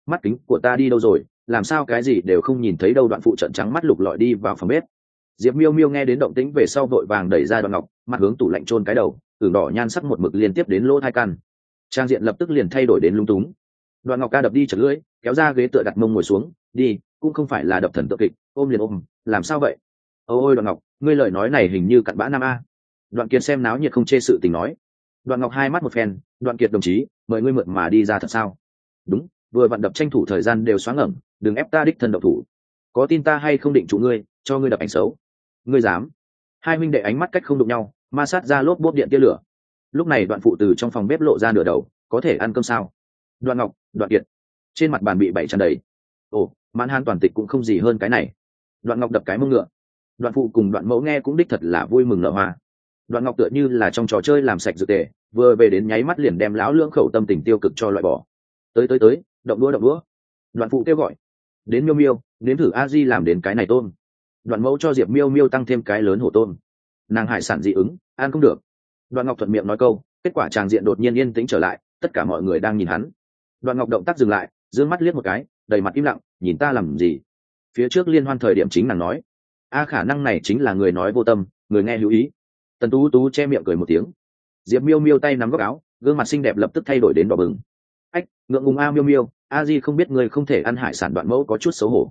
mắt kính của ta đi đâu rồi, làm sao cái gì đều không nhìn thấy đâu. Đoạn phụ trợn trắng mắt lục lọi đi vào phòng bếp. Diệp miêu miêu nghe đến động tĩnh về sau vội vàng đẩy ra Đoạn Ngọc, mặt hướng tủ lạnh chôn cái đầu, ửng đỏ nhan sắc một mực liên tiếp đến lỗ tai căn. Trang diện lập tức liền thay đổi đến lung túng. Đoạn Ngọc ca đập đi chật lưỡi, kéo ra ghế tựa đặt mông ngồi xuống. Đi, cũng không phải là đập thần tượng kịch, ôm liền ôm, làm sao vậy? Ôi Đoạn Ngọc, ngươi lời nói này hình như cặn bã nam a. Đoạn Kiệt xem náo nhiệt không chê sự tình nói. Đoạn Ngọc hai mắt một phen, Đoạn Kiệt đồng chí, mời ngươi mượn mà đi ra thật sao? Đúng, vừa vặn đập tranh thủ thời gian đều xóa ngẩng, đừng ép ta đích thân động thủ. Có tin ta hay không định chủ ngươi, cho ngươi đập ảnh xấu. Ngươi dám? Hai huynh đệ ánh mắt cách không đụng nhau, ma sát ra lốp bốp điện tia lửa. Lúc này Đoạn phụ từ trong phòng bếp lộ ra nửa đầu, có thể ăn cơm sao? Đoạn Ngọc, Đoạn Kiệt, trên mặt bàn bị bậy tràn đầy. Ồ, mãn han toàn tịch cũng không gì hơn cái này. Đoạn Ngọc đập cái mông ngựa. Đoạn phụ cùng Đoạn mẫu nghe cũng đích thật là vui mừng nở hoa. Đoạn Ngọc tựa như là trong trò chơi làm sạch dược tề, vừa về đến nháy mắt liền đem lão lưỡng khẩu tâm tình tiêu cực cho loại bỏ. Tới, động đũa. Đoạn phụ kêu gọi. Đến miêu miêu, nếm thử a di làm đến cái này tôm. Đoạn mẫu cho Diệp miêu miêu tăng thêm cái lớn hổ tôm. Nàng hải sản dị ứng, ăn không được. Đoạn Ngọc thuận miệng nói câu, kết quả tràng diện đột nhiên yên tĩnh trở lại, tất cả mọi người đang nhìn hắn. Đoạn Ngọc động tác dừng lại, dương mắt liếc một cái, đầy mặt im lặng, nhìn ta làm gì? Phía trước liên hoan thời điểm chính nàng nói, khả năng này chính là người nói vô tâm, người nghe hữu ý. Tần Tú Tú che miệng cười một tiếng. Diệp miêu miêu tay nắm góc áo, gương mặt xinh đẹp lập tức thay đổi đến đỏ bừng. Ách, ngượng ngùng a miêu miêu, a di không biết người không thể ăn hải sản. Đoạn mẫu có chút xấu hổ.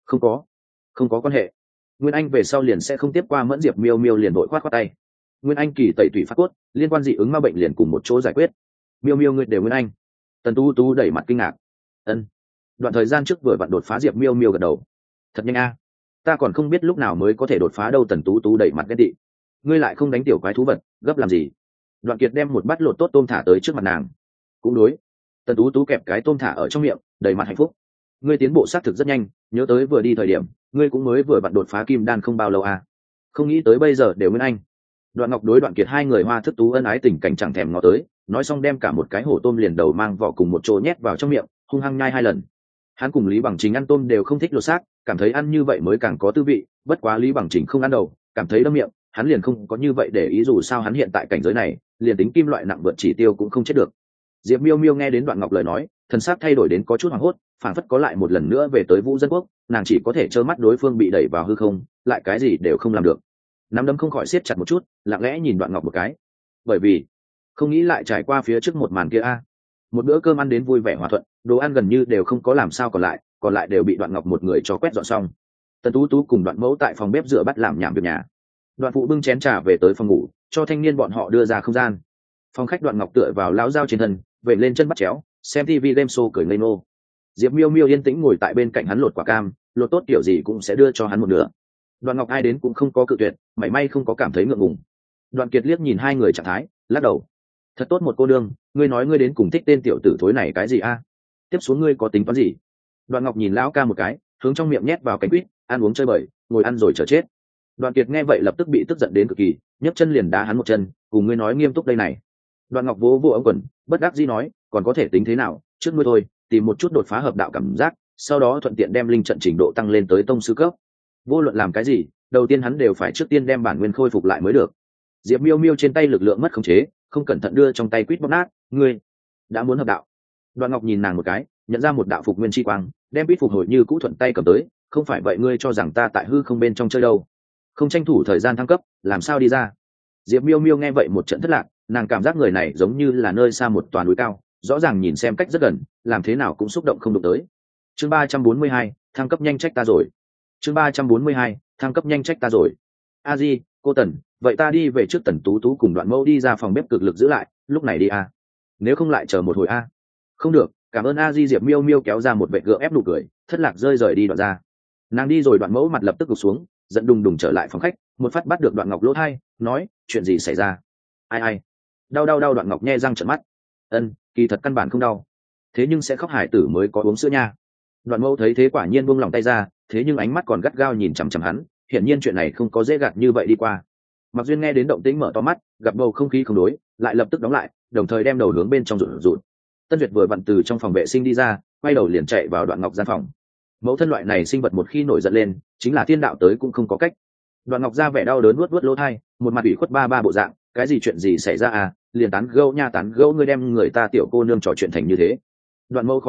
Không có quan hệ. Nguyên Anh về sau liền sẽ không tiếp qua mẫn. Diệp miêu miêu liền đội khoát tay. Nguyên Anh kỳ tẩy tủy phát cốt, liên quan dị ứng ma bệnh liền cùng một chỗ giải quyết. Miêu miêu ngươi đều Nguyên Anh. Tần Tú Tú đẩy mặt kinh ngạc. Ân. Đoạn thời gian trước vừa vặn đột phá. Diệp miêu miêu gật đầu. Thật nhanh a, ta còn không biết lúc nào mới có thể đột phá đâu. Tần Tú Tú đẩy mặt ghen tị. Ngươi lại không đánh tiểu quái thú vật, gấp làm gì? Đoạn Kiệt đem một bát lột tốt tôm thả tới trước mặt nàng. Cũng đối. Tần Tú Tú kẹp cái tôm thả ở trong miệng, đầy mặt hạnh phúc. Ngươi tiến bộ xác thực rất nhanh, nhớ tới vừa đi thời điểm, ngươi cũng mới vừa vặn đột phá kim đan không bao lâu à? Không nghĩ tới bây giờ đều Nguyên Anh. Đoạn Ngọc đối Đoạn Kiệt hai người hoa thức tú ân ái tình cảnh chẳng thèm ngó tới, nói xong đem cả một cái hổ tôm liền đầu mang vỏ cùng một chỗ nhét vào trong miệng, hung hăng nhai hai lần. Hắn cùng Lý Bằng Trình ăn tôm đều không thích lột xác, cảm thấy ăn như vậy mới càng có tư vị. Bất quá Lý Bằng Trình không ăn đầu, cảm thấy đâm miệng, hắn liền không có như vậy để ý. Dù sao hắn hiện tại cảnh giới này, liền tính kim loại nặng vượt chỉ tiêu cũng không chết được. Diệp miêu miêu nghe đến Đoạn Ngọc lời nói, thần sắc thay đổi đến có chút hoảng hốt, phảng phất có lại một lần nữa về tới Vũ Dân Quốc, nàng chỉ có thể trơ mắt đối phương bị đẩy vào hư không, lại cái gì đều không làm được. Nắm đấm không khỏi siết chặt một chút, lặng lẽ nhìn Đoạn Ngọc một cái, bởi vì không nghĩ lại trải qua phía trước một màn kia a. Một bữa cơm ăn đến vui vẻ hòa thuận, đồ ăn gần như đều không có làm sao còn lại đều bị Đoạn Ngọc một người cho quét dọn xong. Tần Tú Tú cùng Đoạn mẫu tại phòng bếp rửa bát làm nhảm việc nhà. Đoạn phụ bưng chén trà về tới phòng ngủ, cho thanh niên bọn họ đưa ra không gian. Phòng khách Đoạn Ngọc tựa vào lão dao trên thân, về lên chân bắt chéo, xem TV game show cười ngây ngô. Diệp miêu miêu yên tĩnh ngồi tại bên cạnh hắn lột quả cam, lột tốt kiểu gì cũng sẽ đưa cho hắn một nửa. Đoạn Ngọc ai đến cũng không có cự tuyệt, mảy may không có cảm thấy ngượng ngùng. Đoạn Kiệt liếc nhìn hai người trạng thái, lắc đầu. Thật tốt một cô đương, ngươi nói ngươi đến cùng thích tên tiểu tử thối này cái gì a? Tiếp xuống ngươi có tính toán gì? Đoạn Ngọc nhìn lão ca một cái, hướng trong miệng nhét vào cánh quýt, ăn uống chơi bời, ngồi ăn rồi chờ chết. Đoạn Kiệt nghe vậy lập tức bị tức giận đến cực kỳ, nhấc chân liền đá hắn một chân, cùng ngươi nói nghiêm túc đây này. Đoạn Ngọc vỗ vỗ ống quần, bất đắc dĩ nói, còn có thể tính thế nào, trước ngươi thôi, tìm một chút đột phá hợp đạo cảm giác, sau đó thuận tiện đem linh trận trình độ tăng lên tới tông sư cấp. Vô luận làm cái gì, đầu tiên hắn đều phải trước tiên đem bản nguyên khôi phục lại mới được. Diệp miêu miêu trên tay lực lượng mất khống chế, không cẩn thận đưa trong tay quýt bóp nát. Ngươi đã muốn hợp đạo? Đoạn Ngọc nhìn nàng một cái, nhận ra một đạo phục nguyên chi quang, đem quýt phục hồi như cũ thuận tay cầm tới. Không phải vậy ngươi cho rằng ta tại hư không bên trong chơi đâu? Không tranh thủ thời gian thăng cấp, làm sao đi ra? Diệp miêu miêu nghe vậy một trận thất lạc, nàng cảm giác người này giống như là nơi xa một toàn núi cao, rõ ràng nhìn xem cách rất gần, làm thế nào cũng xúc động không đụng tới. Chương 342, thăng cấp nhanh trách ta rồi. Chương 342, thăng cấp nhanh trách ta rồi. A Di, cô Tần, vậy ta đi về trước. Tần Tú Tú cùng Đoạn mẫu đi ra phòng bếp cực lực giữ lại, lúc này đi a. Nếu không lại chờ một hồi a. Không được, cảm ơn A Di. Diệp miêu miêu kéo ra một vệ gượng ép nụ cười, thất lạc rời đi Đoạn ra. Nàng đi rồi Đoạn mẫu mặt lập tức gục xuống, giận đùng đùng trở lại phòng khách, một phát bắt được Đoạn Ngọc lỗ tai, nói, chuyện gì xảy ra? Ai? Đau. Đoạn Ngọc nhe răng trợn mắt. Ân, kỳ thật căn bản không đau, thế nhưng sẽ khóc hải tử mới có uống sữa nha. Đoạn mẫu thấy thế quả nhiên buông lòng tay ra, thế nhưng ánh mắt còn gắt gao nhìn chằm chằm hắn, hiển nhiên chuyện này không có dễ gạt như vậy đi qua. Mặc Duyên nghe đến động tĩnh mở to mắt, gặp bầu không khí không đối, lại lập tức đóng lại, đồng thời đem đầu hướng bên trong rụt. Tân Duyệt vừa vặn từ trong phòng vệ sinh đi ra, quay đầu liền chạy vào Đoạn Ngọc gian phòng. Mẫu thân loại này sinh vật một khi nổi giận lên, chính là thiên đạo tới cũng không có cách. Đoạn Ngọc ra vẻ đau đớn nuốt lỗ tai, một mặt ủy khuất ba bộ dạng, cái gì chuyện gì xảy ra à? Liền tán gẫu nha, tán gẫu ngươi đem người ta tiểu cô nương trò chuyện thành như thế. Đoạn mẫu khó thở,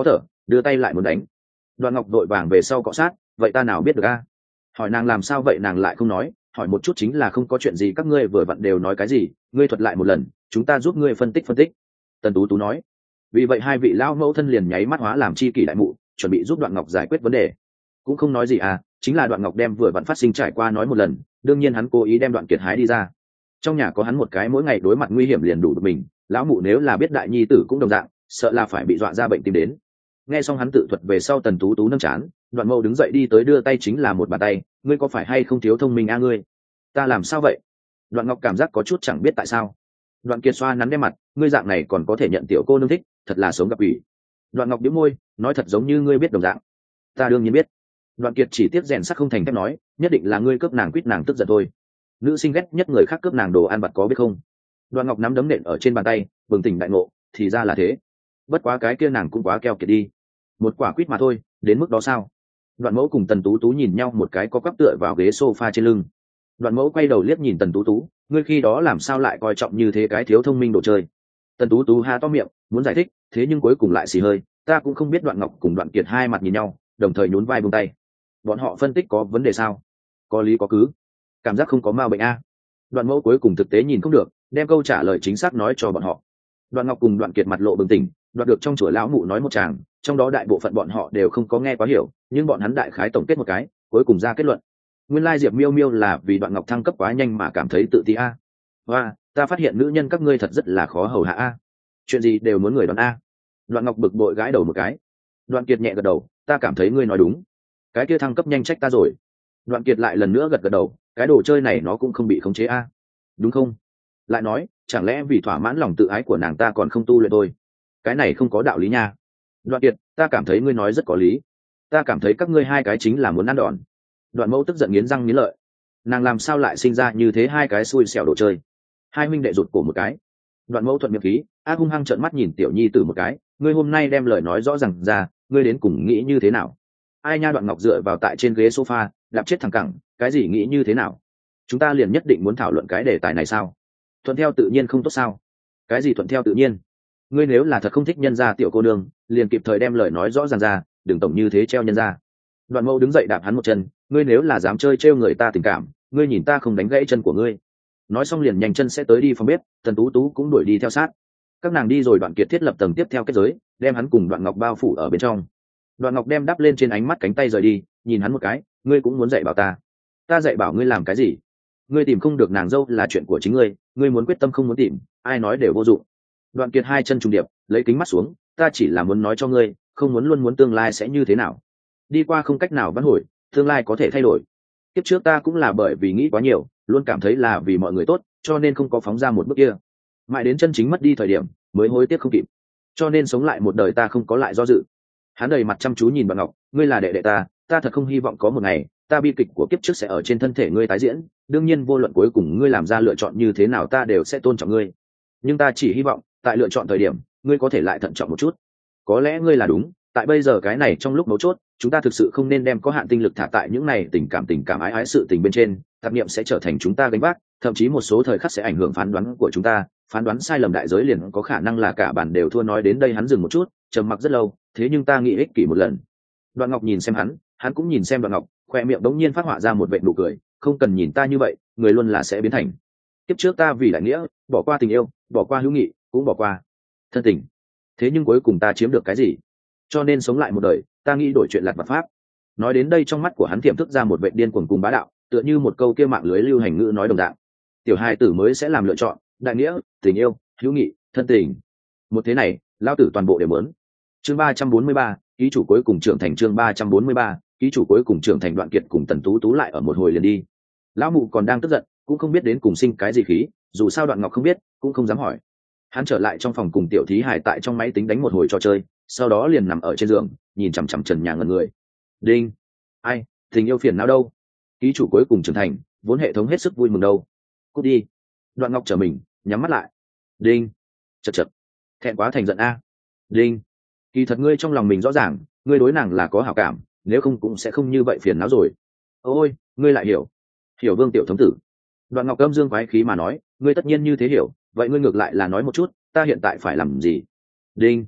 đưa tay lại muốn đánh. Đoạn Ngọc đội vàng về sau cọ sát, vậy ta nào biết được a? Hỏi nàng làm sao vậy nàng lại không nói, hỏi một chút chính là không có chuyện gì, các ngươi vừa vặn đều nói cái gì, ngươi thuật lại một lần, chúng ta giúp ngươi phân tích. Tần Tú Tú nói. Vì vậy hai vị lão mẫu thân liền nháy mắt hóa làm chi kỷ đại mụ, chuẩn bị giúp Đoạn Ngọc giải quyết vấn đề. Cũng không nói gì à, chính là Đoạn Ngọc đem vừa vặn phát sinh trải qua nói một lần, đương nhiên hắn cố ý đem Đoạn Kiệt hái đi ra. Trong nhà có hắn một cái mỗi ngày đối mặt nguy hiểm liền đủ được mình, lão mụ nếu là biết đại nhi tử cũng đồng dạng, sợ là phải bị dọa ra bệnh tim đến. Nghe xong hắn tự thuật về sau, Tần Tú Tú nâng chán, Đoạn Mậu đứng dậy đi tới đưa tay chính là một bàn tay, ngươi có phải hay không thiếu thông minh a ngươi? Ta làm sao vậy? Đoạn Ngọc cảm giác có chút chẳng biết tại sao. Đoạn Kiệt xoa nắn đe mặt, ngươi dạng này còn có thể nhận tiểu cô nương thích, thật là sống gặp ủy. Đoạn Ngọc bĩu môi, nói thật giống như ngươi biết đồng dạng. Ta đương nhiên biết. Đoạn Kiệt chỉ tiếc rèn sắt không thành thép nói, nhất định là ngươi cướp nàng, quýt nàng tức giận thôi. Nữ sinh ghét nhất người khác cướp nàng đồ ăn vặt có biết không? Đoạn Ngọc nắm đấm nện ở trên bàn tay, bừng tỉnh đại ngộ, thì ra là thế. Bất quá cái kia nàng cũng quá keo kiệt đi. Một quả quýt mà thôi, đến mức đó sao? Đoạn Mẫu cùng Tần Tú Tú nhìn nhau một cái, có quắp tựa vào ghế sofa trên lưng. Đoạn Mẫu quay đầu liếc nhìn Tần Tú Tú, ngươi khi đó làm sao lại coi trọng như thế cái thiếu thông minh đồ chơi? Tần Tú Tú há to miệng, muốn giải thích, thế nhưng cuối cùng lại xì hơi, ta cũng không biết. Đoạn Ngọc cùng Đoạn Kiệt hai mặt nhìn nhau, đồng thời nhún vai buông tay. Bọn họ phân tích có vấn đề sao? Có lý có cứ. Cảm giác không có ma bệnh a. Đoạn Mẫu cuối cùng thực tế nhìn không được, đem câu trả lời chính xác nói cho bọn họ. Đoạn Ngọc cùng Đoạn Kiệt mặt lộ bừng tỉnh, đoạt được trong chùa lão mụ nói một tràng, trong đó đại bộ phận bọn họ đều không có nghe quá hiểu, nhưng bọn hắn đại khái tổng kết một cái, cuối cùng ra kết luận. Nguyên lai Diệp Miêu Miêu là vì Đoạn Ngọc thăng cấp quá nhanh mà cảm thấy tự ti a. Và ta phát hiện nữ nhân các ngươi thật rất là khó hầu hạ a. Chuyện gì đều muốn người đoán a. Đoạn Ngọc bực bội gãi đầu một cái. Đoạn Kiệt nhẹ gật đầu, ta cảm thấy ngươi nói đúng. Cái kia thăng cấp nhanh trách ta rồi. Đoạn Kiệt lại lần nữa gật gật đầu, cái đồ chơi này nó cũng không bị khống chế a. Đúng không? Lại nói, chẳng lẽ vì thỏa mãn lòng tự ái của nàng ta còn không tu luyện thôi? Cái này không có đạo lý nha. Đoạn Kiệt, ta cảm thấy ngươi nói rất có lý. Ta cảm thấy các ngươi hai cái chính là muốn ăn đòn. Đoạn Mẫu tức giận nghiến răng nghiến lợi. Nàng làm sao lại sinh ra như thế hai cái xui xẻo đồ chơi? Hai huynh đệ rụt cổ một cái. Đoạn Mẫu thuận miệng khí, ác hung hăng trợn mắt nhìn tiểu nhi tử một cái, ngươi hôm nay đem lời nói rõ ràng ra, ngươi đến cùng nghĩ như thế nào? Ai nha? Đoạn Ngọc dựa vào tại trên ghế sofa, đạp chết thẳng cẳng, cái gì nghĩ như thế nào? Chúng ta liền nhất định muốn thảo luận cái đề tài này sao? Thuận theo tự nhiên không tốt sao? Cái gì thuận theo tự nhiên? Ngươi nếu là thật không thích nhân gia tiểu cô nương, liền kịp thời đem lời nói rõ ràng ra, đừng tổng như thế treo nhân gia. Đoạn Mẫu đứng dậy đạp hắn một chân, ngươi nếu là dám chơi treo người ta tình cảm, ngươi nhìn ta không đánh gãy chân của ngươi. Nói xong liền nhanh chân sẽ tới đi phòng bếp, Tần Tú Tú cũng đuổi đi theo sát. Các nàng đi rồi, Đoạn Kiệt thiết lập tầng tiếp theo kết giới, đem hắn cùng Đoạn Ngọc bao phủ ở bên trong. Đoạn Ngọc đem đắp lên trên ánh mắt cánh tay rời đi, nhìn hắn một cái, ngươi cũng muốn dạy bảo ta? Ta dạy bảo ngươi làm cái gì? Ngươi tìm không được nàng dâu là chuyện của chính ngươi, ngươi muốn quyết tâm không muốn tìm, ai nói đều vô dụng. Đoạn Kiệt hai chân trùng điệp, lấy kính mắt xuống, ta chỉ là muốn nói cho ngươi, không muốn luôn muốn tương lai sẽ như thế nào. Đi qua không cách nào vãn hồi, tương lai có thể thay đổi. Kiếp trước ta cũng là bởi vì nghĩ quá nhiều, luôn cảm thấy là vì mọi người tốt, cho nên không có phóng ra một bước kia. Mãi đến chân chính mất đi thời điểm, mới hối tiếc không kịp. Cho nên sống lại một đời ta không có lại do dự. Hắn đầy mặt chăm chú nhìn Đoạn Ngọc, ngươi là đệ đệ ta thật không hy vọng có một ngày, ta bi kịch của kiếp trước sẽ ở trên thân thể ngươi tái diễn. Đương nhiên vô luận cuối cùng ngươi làm ra lựa chọn như thế nào ta đều sẽ tôn trọng ngươi. Nhưng ta chỉ hy vọng, tại lựa chọn thời điểm, ngươi có thể lại thận trọng một chút. Có lẽ ngươi là đúng, tại bây giờ cái này trong lúc mấu chốt, chúng ta thực sự không nên đem có hạn tinh lực thả tại những này tình cảm ái sự tình bên trên, tạp niệm sẽ trở thành chúng ta gánh vác, thậm chí một số thời khắc sẽ ảnh hưởng phán đoán của chúng ta, phán đoán sai lầm đại giới liền có khả năng là cả bản đều thua. Nói đến đây hắn dừng một chút, trầm mặc rất lâu, thế nhưng ta nghĩ ích kỷ một lần. Đoạn Ngọc nhìn xem hắn cũng nhìn xem Đoạn Ngọc, khoe miệng đống nhiên phát họa ra một vệt nụ cười, không cần nhìn ta như vậy, người luôn là sẽ biến thành. Kiếp trước ta vì đại nghĩa, bỏ qua tình yêu, bỏ qua hữu nghị, cũng bỏ qua thân tình, thế nhưng cuối cùng ta chiếm được cái gì? Cho nên sống lại một đời, ta nghĩ đổi chuyện lặt vặt pháp. Nói đến đây trong mắt của hắn tiềm thức ra một vệ điên cuồng cùng bá đạo, tựa như một câu kia mạng lưới lưu hành ngữ nói đồng dạng. Tiểu hài tử mới sẽ làm lựa chọn, đại nghĩa, tình yêu, hữu nghị, thân tình. Một thế này, lao tử toàn bộ đều muốn. Chương 343, ký chủ cuối cùng trưởng thành. Chương 343, ký chủ cuối cùng trưởng thành. Đoạn Kiệt cùng Tần Tú Tú lại ở một hồi liền đi. Lão mụ còn đang tức giận, cũng không biết đến cùng sinh cái gì khí, dù sao Đoạn Ngọc không biết, cũng không dám hỏi. Hắn trở lại trong phòng cùng tiểu thí hài tại trong máy tính đánh một hồi trò chơi, sau đó liền nằm ở trên giường, nhìn chằm chằm trần nhà ngẩn người. Đinh. Ai, tình yêu phiền não đâu? Ký chủ cuối cùng trưởng thành, vốn hệ thống hết sức vui mừng đâu. Cút đi. Đoạn Ngọc trở mình, nhắm mắt lại. Đinh. Chật chật. Thẹn quá thành giận a. Đinh. Kỳ thật ngươi trong lòng mình rõ ràng, ngươi đối nàng là có hảo cảm, nếu không cũng sẽ không như vậy phiền não rồi. Ôi, ngươi lại hiểu. Hiểu Vương tiểu thống tử. Đoạn Ngọc âm dương quái khí mà nói, ngươi tất nhiên như thế hiểu, vậy ngươi ngược lại là nói một chút, ta hiện tại phải làm gì? Đinh.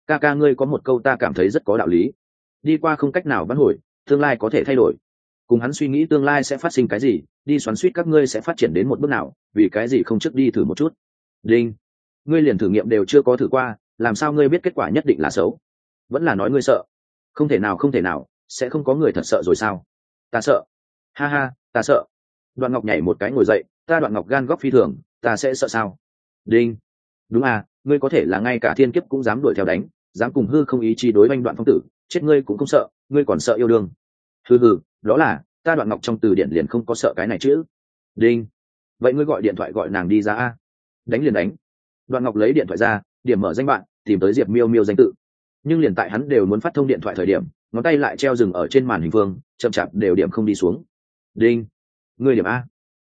Ca ca ngươi có một câu ta cảm thấy rất có đạo lý, đi qua không cách nào vãn hồi, tương lai có thể thay đổi. Cùng hắn suy nghĩ tương lai sẽ phát sinh cái gì, đi xoắn suýt các ngươi sẽ phát triển đến một bước nào, vì cái gì không trước đi thử một chút. Đinh, ngươi liền thử nghiệm đều chưa có thử qua, làm sao ngươi biết kết quả nhất định là xấu? Vẫn là nói ngươi sợ? Không thể nào, không thể nào, sẽ không có người thật sợ rồi sao? Ta sợ. Ha ha, ta sợ. Đoạn Ngọc nhảy một cái ngồi dậy, ta Đoạn Ngọc gan góc phi thường, ta sẽ sợ sao? Đinh, đúng à, ngươi có thể là ngay cả thiên kiếp cũng dám đuổi theo đánh, dám cùng hư không ý chí đối oanh Đoạn Phong tử, chết ngươi cũng không sợ, ngươi còn sợ yêu đương. Hừ hừ, đó là ta Đoạn Ngọc trong từ điển liền không có sợ cái này chứ. Đinh, vậy ngươi gọi điện thoại gọi nàng đi ra a. Đánh liền đánh. Đoạn Ngọc lấy điện thoại ra, điểm mở danh bạn, tìm tới Diệp Miêu Miêu danh tự. Nhưng liền tại hắn đều muốn phát thông điện thoại thời điểm, ngón tay lại treo dừng ở trên màn hình phương, chậm chạp đều điểm không đi xuống. Đinh, ngươi điểm a.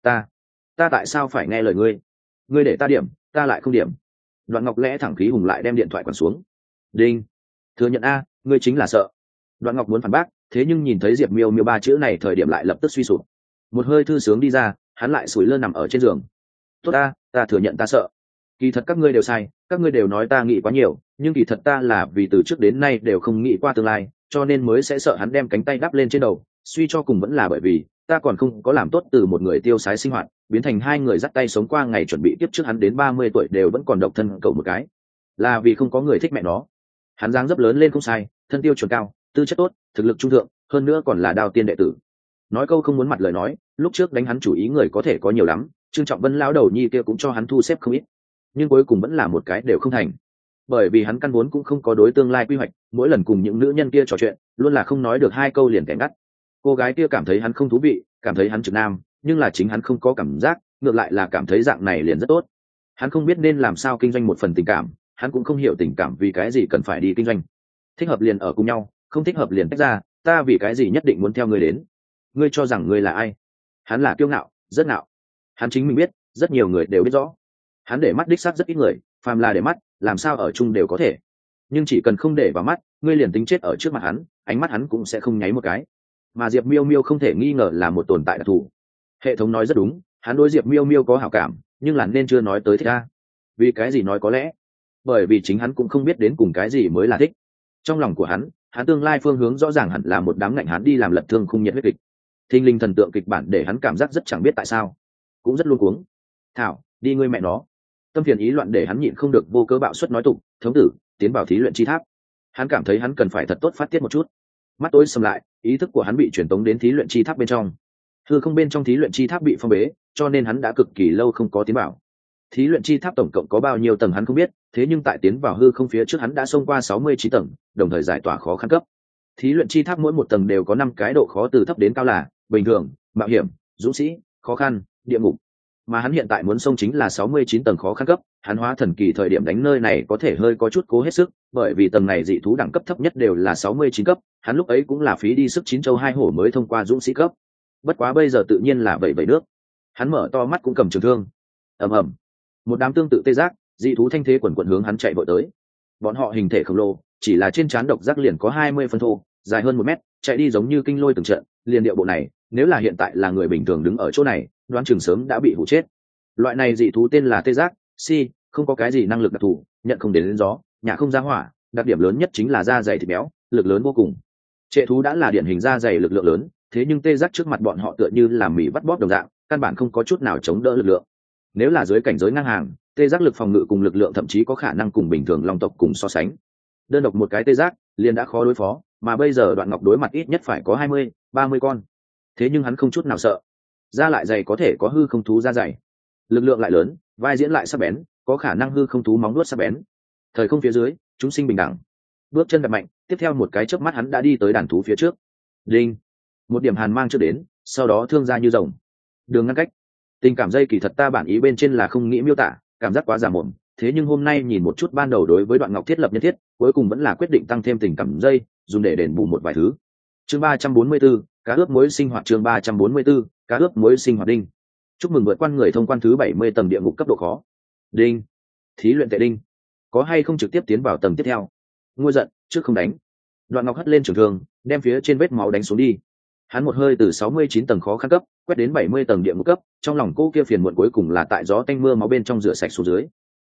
Ta tại sao phải nghe lời ngươi? Ngươi để ta điểm, ta lại không điểm. Đoạn Ngọc lẽ thẳng khí hùng lại đem điện thoại quẳng xuống. Đinh, thừa nhận a, ngươi chính là sợ. Đoạn Ngọc muốn phản bác, thế nhưng nhìn thấy Diệp Miêu Miêu ba chữ này thời điểm lại lập tức suy sụp. Một hơi thư sướng đi ra, hắn lại sủi lơ nằm ở trên giường. Tốt ta thừa nhận ta sợ. Kỳ thật các ngươi đều sai, các ngươi đều nói ta nghĩ quá nhiều, nhưng kỳ thật ta là vì từ trước đến nay đều không nghĩ qua tương lai, cho nên mới sẽ sợ hắn đem cánh tay đắp lên trên đầu. Suy cho cùng vẫn là bởi vì ta còn không có làm tốt từ một người tiêu sái sinh hoạt biến thành hai người dắt tay sống qua ngày chuẩn bị tiếp trước hắn đến 30 tuổi đều vẫn còn độc thân cậu một cái, là vì không có người thích mẹ nó. Hắn dáng dấp lớn lên không sai, thân tiêu chuẩn cao, tư chất tốt, thực lực trung thượng, hơn nữa còn là đao tiên đệ tử. Nói câu không muốn mặt lời nói, lúc trước đánh hắn chủ ý người có thể có nhiều lắm, Trương Trọng Vân lão đầu nhi kia cũng cho hắn thu xếp không ít, nhưng cuối cùng vẫn là một cái đều không thành. Bởi vì hắn căn vốn cũng không có đối tương lai quy hoạch, mỗi lần cùng những nữ nhân kia trò chuyện luôn là không nói được hai câu liền kẻ ngắt. Cô gái kia cảm thấy hắn không thú vị, cảm thấy hắn trực nam, nhưng là chính hắn không có cảm giác, ngược lại là cảm thấy dạng này liền rất tốt. Hắn không biết nên làm sao kinh doanh một phần tình cảm, hắn cũng không hiểu tình cảm vì cái gì cần phải đi kinh doanh. Thích hợp liền ở cùng nhau, không thích hợp liền tách ra, ta vì cái gì nhất định muốn theo ngươi đến? Ngươi cho rằng ngươi là ai? Hắn là kiêu ngạo, rất ngạo. Hắn chính mình biết, rất nhiều người đều biết rõ. Hắn để mắt đích xác rất ít người, phàm là để mắt, làm sao ở chung đều có thể. Nhưng chỉ cần không để vào mắt, ngươi liền tính chết ở trước mặt hắn, ánh mắt hắn cũng sẽ không nháy một cái. Mà Diệp Miêu Miêu không thể nghi ngờ là một tồn tại đặc thù. Hệ thống nói rất đúng, hắn đối Diệp Miêu Miêu có hảo cảm, nhưng là nên chưa nói tới thích a. Vì cái gì nói có lẽ? Bởi vì chính hắn cũng không biết đến cùng cái gì mới là thích. Trong lòng của hắn tương lai phương hướng rõ ràng hẳn là một đám ngạnh hắn đi làm lật thương không nhiệt huyết kịch. Thinh linh thần tượng kịch bản để hắn cảm giác rất chẳng biết tại sao, cũng rất luống cuống. Thảo, đi ngươi mẹ nó. Tâm phiền ý loạn để hắn nhịn không được vô cớ bạo suất nói tục, thống tử, tiến vào thí luyện chi tháp. Hắn cảm thấy hắn cần phải thật tốt phát tiết một chút. Mắt tối sầm lại, ý thức của hắn bị truyền tống đến thí luyện chi tháp bên trong. Hư không bên trong thí luyện chi tháp bị phong bế, cho nên hắn đã cực kỳ lâu không có tiến vào. Thí luyện chi tháp tổng cộng có bao nhiêu tầng hắn không biết, thế nhưng tại tiến vào hư không phía trước hắn đã xông qua 69 tầng, đồng thời giải tỏa khó khăn cấp. Thí luyện chi tháp mỗi một tầng đều có 5 cái độ khó từ thấp đến cao là bình thường, mạo hiểm, dũng sĩ, khó khăn, địa ngục. Mà hắn hiện tại muốn xông chính là 69 tầng khó khăn cấp, hắn hóa thần kỳ thời điểm đánh nơi này có thể hơi có chút cố hết sức, bởi vì tầng này dị thú đẳng cấp thấp nhất đều là 69 cấp, hắn lúc ấy cũng là phí đi sức 9 châu 2 hổ mới thông qua dũng sĩ cấp. Bất quá bây giờ tự nhiên là vậy nước. Hắn mở to mắt cũng cầm trường thương. Ầm ầm. Một đám tương tự tê giác, dị thú thanh thế quần quần hướng hắn chạy vội tới. Bọn họ hình thể khổng lồ, chỉ là trên trán độc giác liền có 20 phân thô, dài hơn 1 mét, chạy đi giống như kinh lôi từng trận, liền điệu bộ này, nếu là hiện tại là người bình thường đứng ở chỗ này, đoán chừng sớm đã bị hủ chết. Loại này dị thú tên là tê giác, không có cái gì năng lực đặc thù, nhận không đến gió, nhả không ra hỏa, đặc điểm lớn nhất chính là da dày thịt béo, lực lớn vô cùng. Trệ thú đã là điển hình da dày lực lượng lớn, thế nhưng tê giác trước mặt bọn họ tựa như là mì vắt bóp đồng dạng, căn bản không có chút nào chống đỡ lực lượng. Nếu là dưới cảnh giới ngang hàng, tê giác lực phòng ngự cùng lực lượng thậm chí có khả năng cùng bình thường long tộc cùng so sánh. Đơn độc một cái tê giác liền đã khó đối phó, mà bây giờ Đoạn Ngọc đối mặt ít nhất phải có 20-30 con. Thế nhưng hắn không chút nào sợ. Da lại dày có thể có hư không thú da dày, lực lượng lại lớn, vai diễn lại sắc bén, có khả năng hư không thú móng nuốt sắc bén. Thời không phía dưới, chúng sinh bình đẳng. Bước chân đạp mạnh, tiếp theo một cái chớp mắt hắn đã đi tới đàn thú phía trước. Đinh, một điểm hàn mang trước đến, sau đó thương ra như rồng. Đường ngăn cách. Tình cảm dây kỳ thật ta bản ý bên trên là không nghĩ miêu tả, cảm giác quá giả mồm, thế nhưng hôm nay nhìn một chút ban đầu đối với Đoạn Ngọc thiết lập nhân thiết, cuối cùng vẫn là quyết định tăng thêm tình cảm dây, dùng để đền bù một vài thứ. Chương 344, cá ướp muối sinh hoạt. Chương 344, cá ướp muối sinh hoạt. Đinh, chúc mừng vượt qua người thông quan thứ 70 tầng địa ngục cấp độ khó. Đinh, thí luyện tệ đinh, có hay không trực tiếp tiến vào tầng tiếp theo? Ngôi giận, trước không đánh. Đoạn Ngọc hất lên trường thương, đem phía trên vết máu đánh xuống đi. Hắn một hơi từ 69 tầng khó khăn cấp quét đến 70 tầng địa ngục cấp, trong lòng cô kia phiền muộn cuối cùng là tại gió tanh mưa máu bên trong rửa sạch xuống dưới.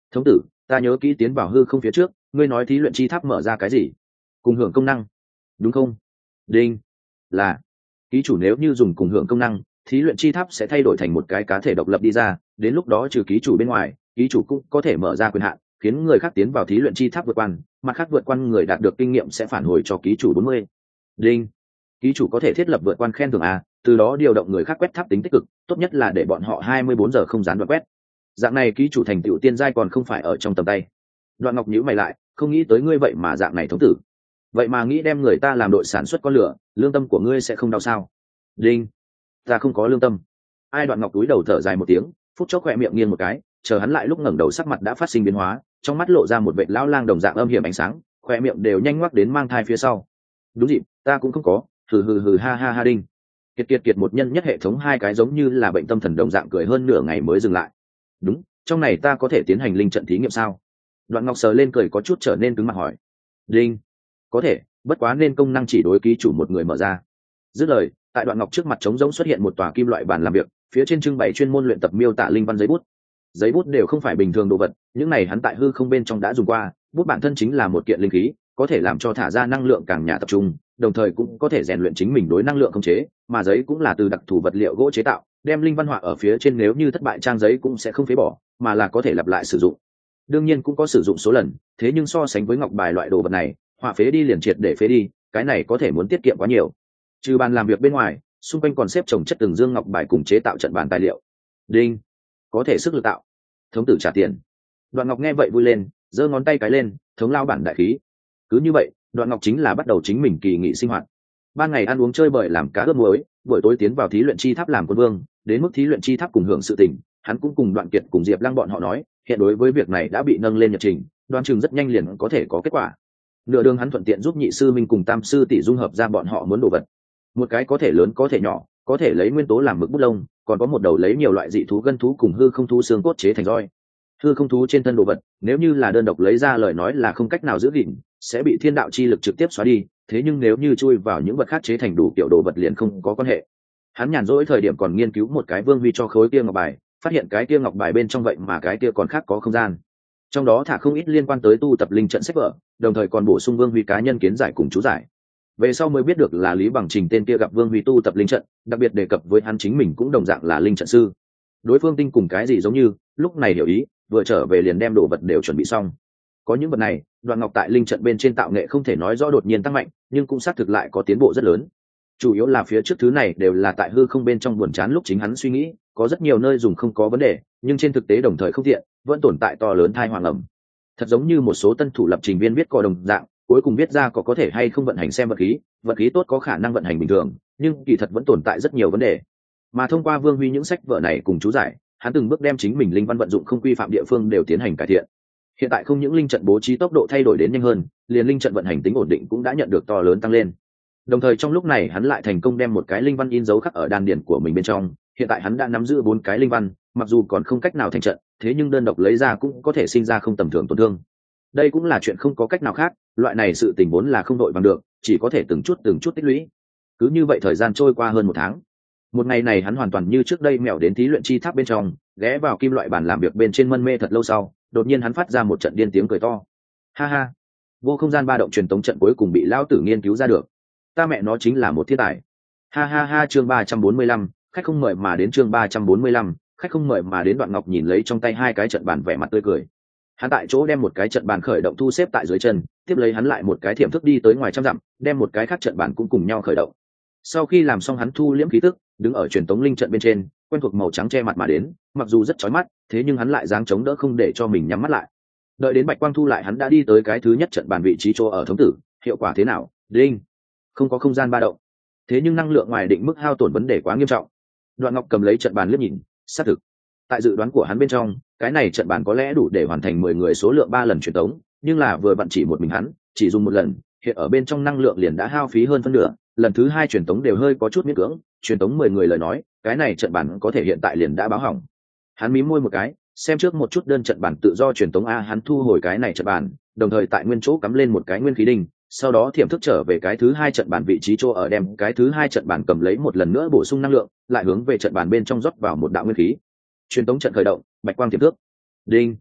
thống tử, ta nhớ kỹ tiến vào hư không phía trước ngươi nói thí luyện chi tháp mở ra cái gì? Cùng hưởng công năng, đúng không? Đinh. Là. Ký chủ nếu như dùng cùng hưởng công năng, thí luyện chi tháp sẽ thay đổi thành một cái cá thể độc lập đi ra, đến lúc đó trừ ký chủ bên ngoài, ký chủ cũng có thể mở ra quyền hạn khiến người khác tiến vào thí luyện chi tháp vượt quan, mặt khác vượt quan người đạt được kinh nghiệm sẽ phản hồi cho ký chủ 40. Đinh. Ký chủ có thể thiết lập vượt quan khen thưởng a, từ đó điều động người khác quét tháp tính tích cực, tốt nhất là để bọn họ 24 giờ không gián đoạn quét. Dạng này ký chủ thành tựu tiên giai còn không phải ở trong tầm tay. Đoạn Ngọc nhíu mày lại, không nghĩ tới ngươi vậy mà dạng này thống tử, vậy mà nghĩ đem người ta làm đội sản xuất con lửa, lương tâm của ngươi sẽ không đau sao? Đinh. Ta không có lương tâm. Ai? Đoạn Ngọc túi đầu thở dài một tiếng, phút chốc khỏe miệng nghiêng một cái, chờ hắn lại lúc ngẩng đầu sắc mặt đã phát sinh biến hóa, trong mắt lộ ra một vệt lão lang đồng dạng âm hiểm ánh sáng, khỏe miệng đều nhanh ngoắc đến mang thai phía sau. Đúng dịp, ta cũng không có, hừ hừ hừ ha ha ha đinh. Kiệt kiệt kiệt, một nhân nhất hệ thống hai cái giống như là bệnh tâm thần đồng dạng cười hơn nửa ngày mới dừng lại. Đúng, trong này ta có thể tiến hành linh trận thí nghiệm sao? Đoạn Ngọc sờ lên cười có chút trở nên cứng mặt hỏi. Đinh. Có thể, bất quá nên công năng chỉ đối ký chủ một người mở ra. Dứt lời, tại Đoạn Ngọc trước mặt trống rỗng xuất hiện một tòa kim loại bàn làm việc, phía trên trưng bày chuyên môn luyện tập miêu tả linh văn giấy bút. Giấy bút đều không phải bình thường đồ vật, những này hắn tại hư không bên trong đã dùng qua, bút bản thân chính là một kiện linh khí, có thể làm cho thả ra năng lượng càng nhà tập trung, đồng thời cũng có thể rèn luyện chính mình đối năng lượng khống chế, mà giấy cũng là từ đặc thù vật liệu gỗ chế tạo, đem linh văn họa ở phía trên, nếu như thất bại trang giấy cũng sẽ không phế bỏ, mà là có thể lặp lại sử dụng. Đương nhiên cũng có sử dụng số lần, thế nhưng so sánh với ngọc bài loại đồ vật này, họa phế đi liền triệt để phế đi, cái này có thể muốn tiết kiệm quá nhiều. Trừ bàn làm việc bên ngoài, xung quanh còn xếp chồng chất từng dương ngọc bài cùng chế tạo trận bàn tài liệu. Đinh. Có thể sức lực tạo. Thống tử trả tiền. Đoạn Ngọc nghe vậy vui lên, giơ ngón tay cái lên, thống lao bản đại khí. Cứ như vậy, Đoạn Ngọc chính là bắt đầu chính mình kỳ nghị sinh hoạt. Ban ngày ăn uống chơi bời làm cá ướp muối, buổi tối tiến vào thí luyện chi tháp làm quân vương, đến mức thí luyện chi tháp cùng hưởng sự tình, hắn cũng cùng Đoạn Kiệt cùng Diệp Lăng bọn họ nói, hiện đối với việc này đã bị nâng lên nhật trình, đoán chừng rất nhanh liền có thể có kết quả. Nửa đường hắn thuận tiện giúp nhị sư minh cùng tam sư tỷ dung hợp ra bọn họ muốn đồ vật. Một cái có thể lớn có thể nhỏ, có thể lấy nguyên tố làm mực bút lông, còn có một đầu lấy nhiều loại dị thú gân thú cùng hư không thú xương cốt chế thành roi. Hư không thú trên thân đồ vật, nếu như là đơn độc lấy ra lời nói là không cách nào giữ gìn, sẽ bị thiên đạo chi lực trực tiếp xóa đi, thế nhưng nếu như chui vào những vật khác chế thành đủ kiểu đồ vật liền không có quan hệ. Hắn nhàn rỗi thời điểm còn nghiên cứu một cái vương huy cho khối kia ngọc bài, phát hiện cái kia ngọc bài bên trong vậy mà cái kia còn khác có không gian, trong đó thả không ít liên quan tới tu tập linh trận sách vở, đồng thời còn bổ sung vương huy cá nhân kiến giải cùng chú giải. Về sau mới biết được là Lý Bằng Trình tên kia gặp vương huy tu tập linh trận, đặc biệt đề cập với hắn chính mình cũng đồng dạng là linh trận sư. Đối phương tinh cùng cái gì giống như, lúc này hiểu ý, vừa trở về liền đem đồ vật đều chuẩn bị xong. Có những vật này, Đoạn Ngọc tại linh trận bên trên tạo nghệ không thể nói rõ đột nhiên tăng mạnh, nhưng cũng xác thực lại có tiến bộ rất lớn. Chủ yếu là phía trước thứ này đều là tại hư không bên trong buồn chán lúc chính hắn suy nghĩ, có rất nhiều nơi dùng không có vấn đề, nhưng trên thực tế đồng thời không thiện, vẫn tồn tại to lớn thai hoàng ẩm. Thật giống như một số tân thủ lập trình viên viết code đồng dạng, cuối cùng viết ra có thể hay không vận hành xem vật khí tốt có khả năng vận hành bình thường, nhưng kỳ thật vẫn tồn tại rất nhiều vấn đề. Mà thông qua Vương Huy những sách vở này cùng chú giải, hắn từng bước đem chính mình linh văn vận dụng không quy phạm địa phương đều tiến hành cải thiện. Hiện tại không những linh trận bố trí tốc độ thay đổi đến nhanh hơn, liền linh trận vận hành tính ổn định cũng đã nhận được to lớn tăng lên. Đồng thời trong lúc này hắn lại thành công đem một cái linh văn in dấu khắc ở đan điển của mình bên trong, hiện tại hắn đã nắm giữ 4 cái linh văn, mặc dù còn không cách nào thành trận, thế nhưng đơn độc lấy ra cũng có thể sinh ra không tầm thường tổn thương. Đây cũng là chuyện không có cách nào khác, loại này sự tình vốn là không đội bằng được, chỉ có thể từng chút tích lũy. Cứ như vậy thời gian trôi qua hơn 1 tháng. Một ngày này hắn hoàn toàn như trước đây mèo đến thí luyện chi tháp bên trong, ghé vào kim loại bàn làm việc bên trên mân mê thật lâu sau, đột nhiên hắn phát ra một trận điên tiếng cười to. Ha ha, vô không gian ba động truyền tống trận cuối cùng bị lão tử nghiên cứu ra được. Ta mẹ nó chính là một thiên tài. Ha ha ha, chương 345, khách không mời mà đến, chương 345, khách không mời mà đến. Đoạn Ngọc nhìn lấy trong tay 2 cái trận bàn vẻ mặt tươi cười. Hắn tại chỗ đem một cái trận bàn khởi động thu xếp tại dưới chân, tiếp lấy hắn lại một cái thiểm thức đi tới ngoài trăm dặm, đem một cái khác trận bàn cũng cùng nhau khởi động. Sau khi làm xong hắn thu liễm khí tức, đứng ở truyền tống linh trận bên trên, quen thuộc màu trắng che mặt mà đến, mặc dù rất chói mắt, thế nhưng hắn lại dáng chống đỡ không để cho mình nhắm mắt lại. Đợi đến bạch quang thu lại, hắn đã đi tới cái thứ nhất trận bàn vị trí chỗ ở thống tử. Hiệu quả thế nào? Đinh. Không có không gian ba động, thế nhưng năng lượng ngoài định mức hao tổn vấn đề quá nghiêm trọng. Đoạn Ngọc cầm lấy trận bàn liếc nhìn, xác thực. Tại dự đoán của hắn bên trong, cái này trận bàn có lẽ đủ để hoàn thành 10 người số lượng 3 lần truyền tống, nhưng là vừa vặn chỉ một mình hắn, chỉ dùng một lần, hiện ở bên trong năng lượng liền đã hao phí hơn phân nửa, lần thứ 2 truyền tống đều hơi có chút miễn cưỡng, truyền tống 10 người lời nói, cái này trận bàn có thể hiện tại liền đã báo hỏng. Hắn mím môi một cái, xem trước một chút đơn trận bàn tự do truyền tống a, hắn thu hồi cái này trận bàn, đồng thời tại nguyên chỗ cắm lên một cái nguyên khí đinh, sau đó thiểm thức trở về cái thứ 2 trận bàn vị trí chỗ ở, đem cái thứ 2 trận bàn cầm lấy một lần nữa bổ sung năng lượng, lại hướng về trận bàn bên trong rót vào một đạo nguyên khí. Truyền tống trận khởi động, bạch quang thiểm thức. Đinh.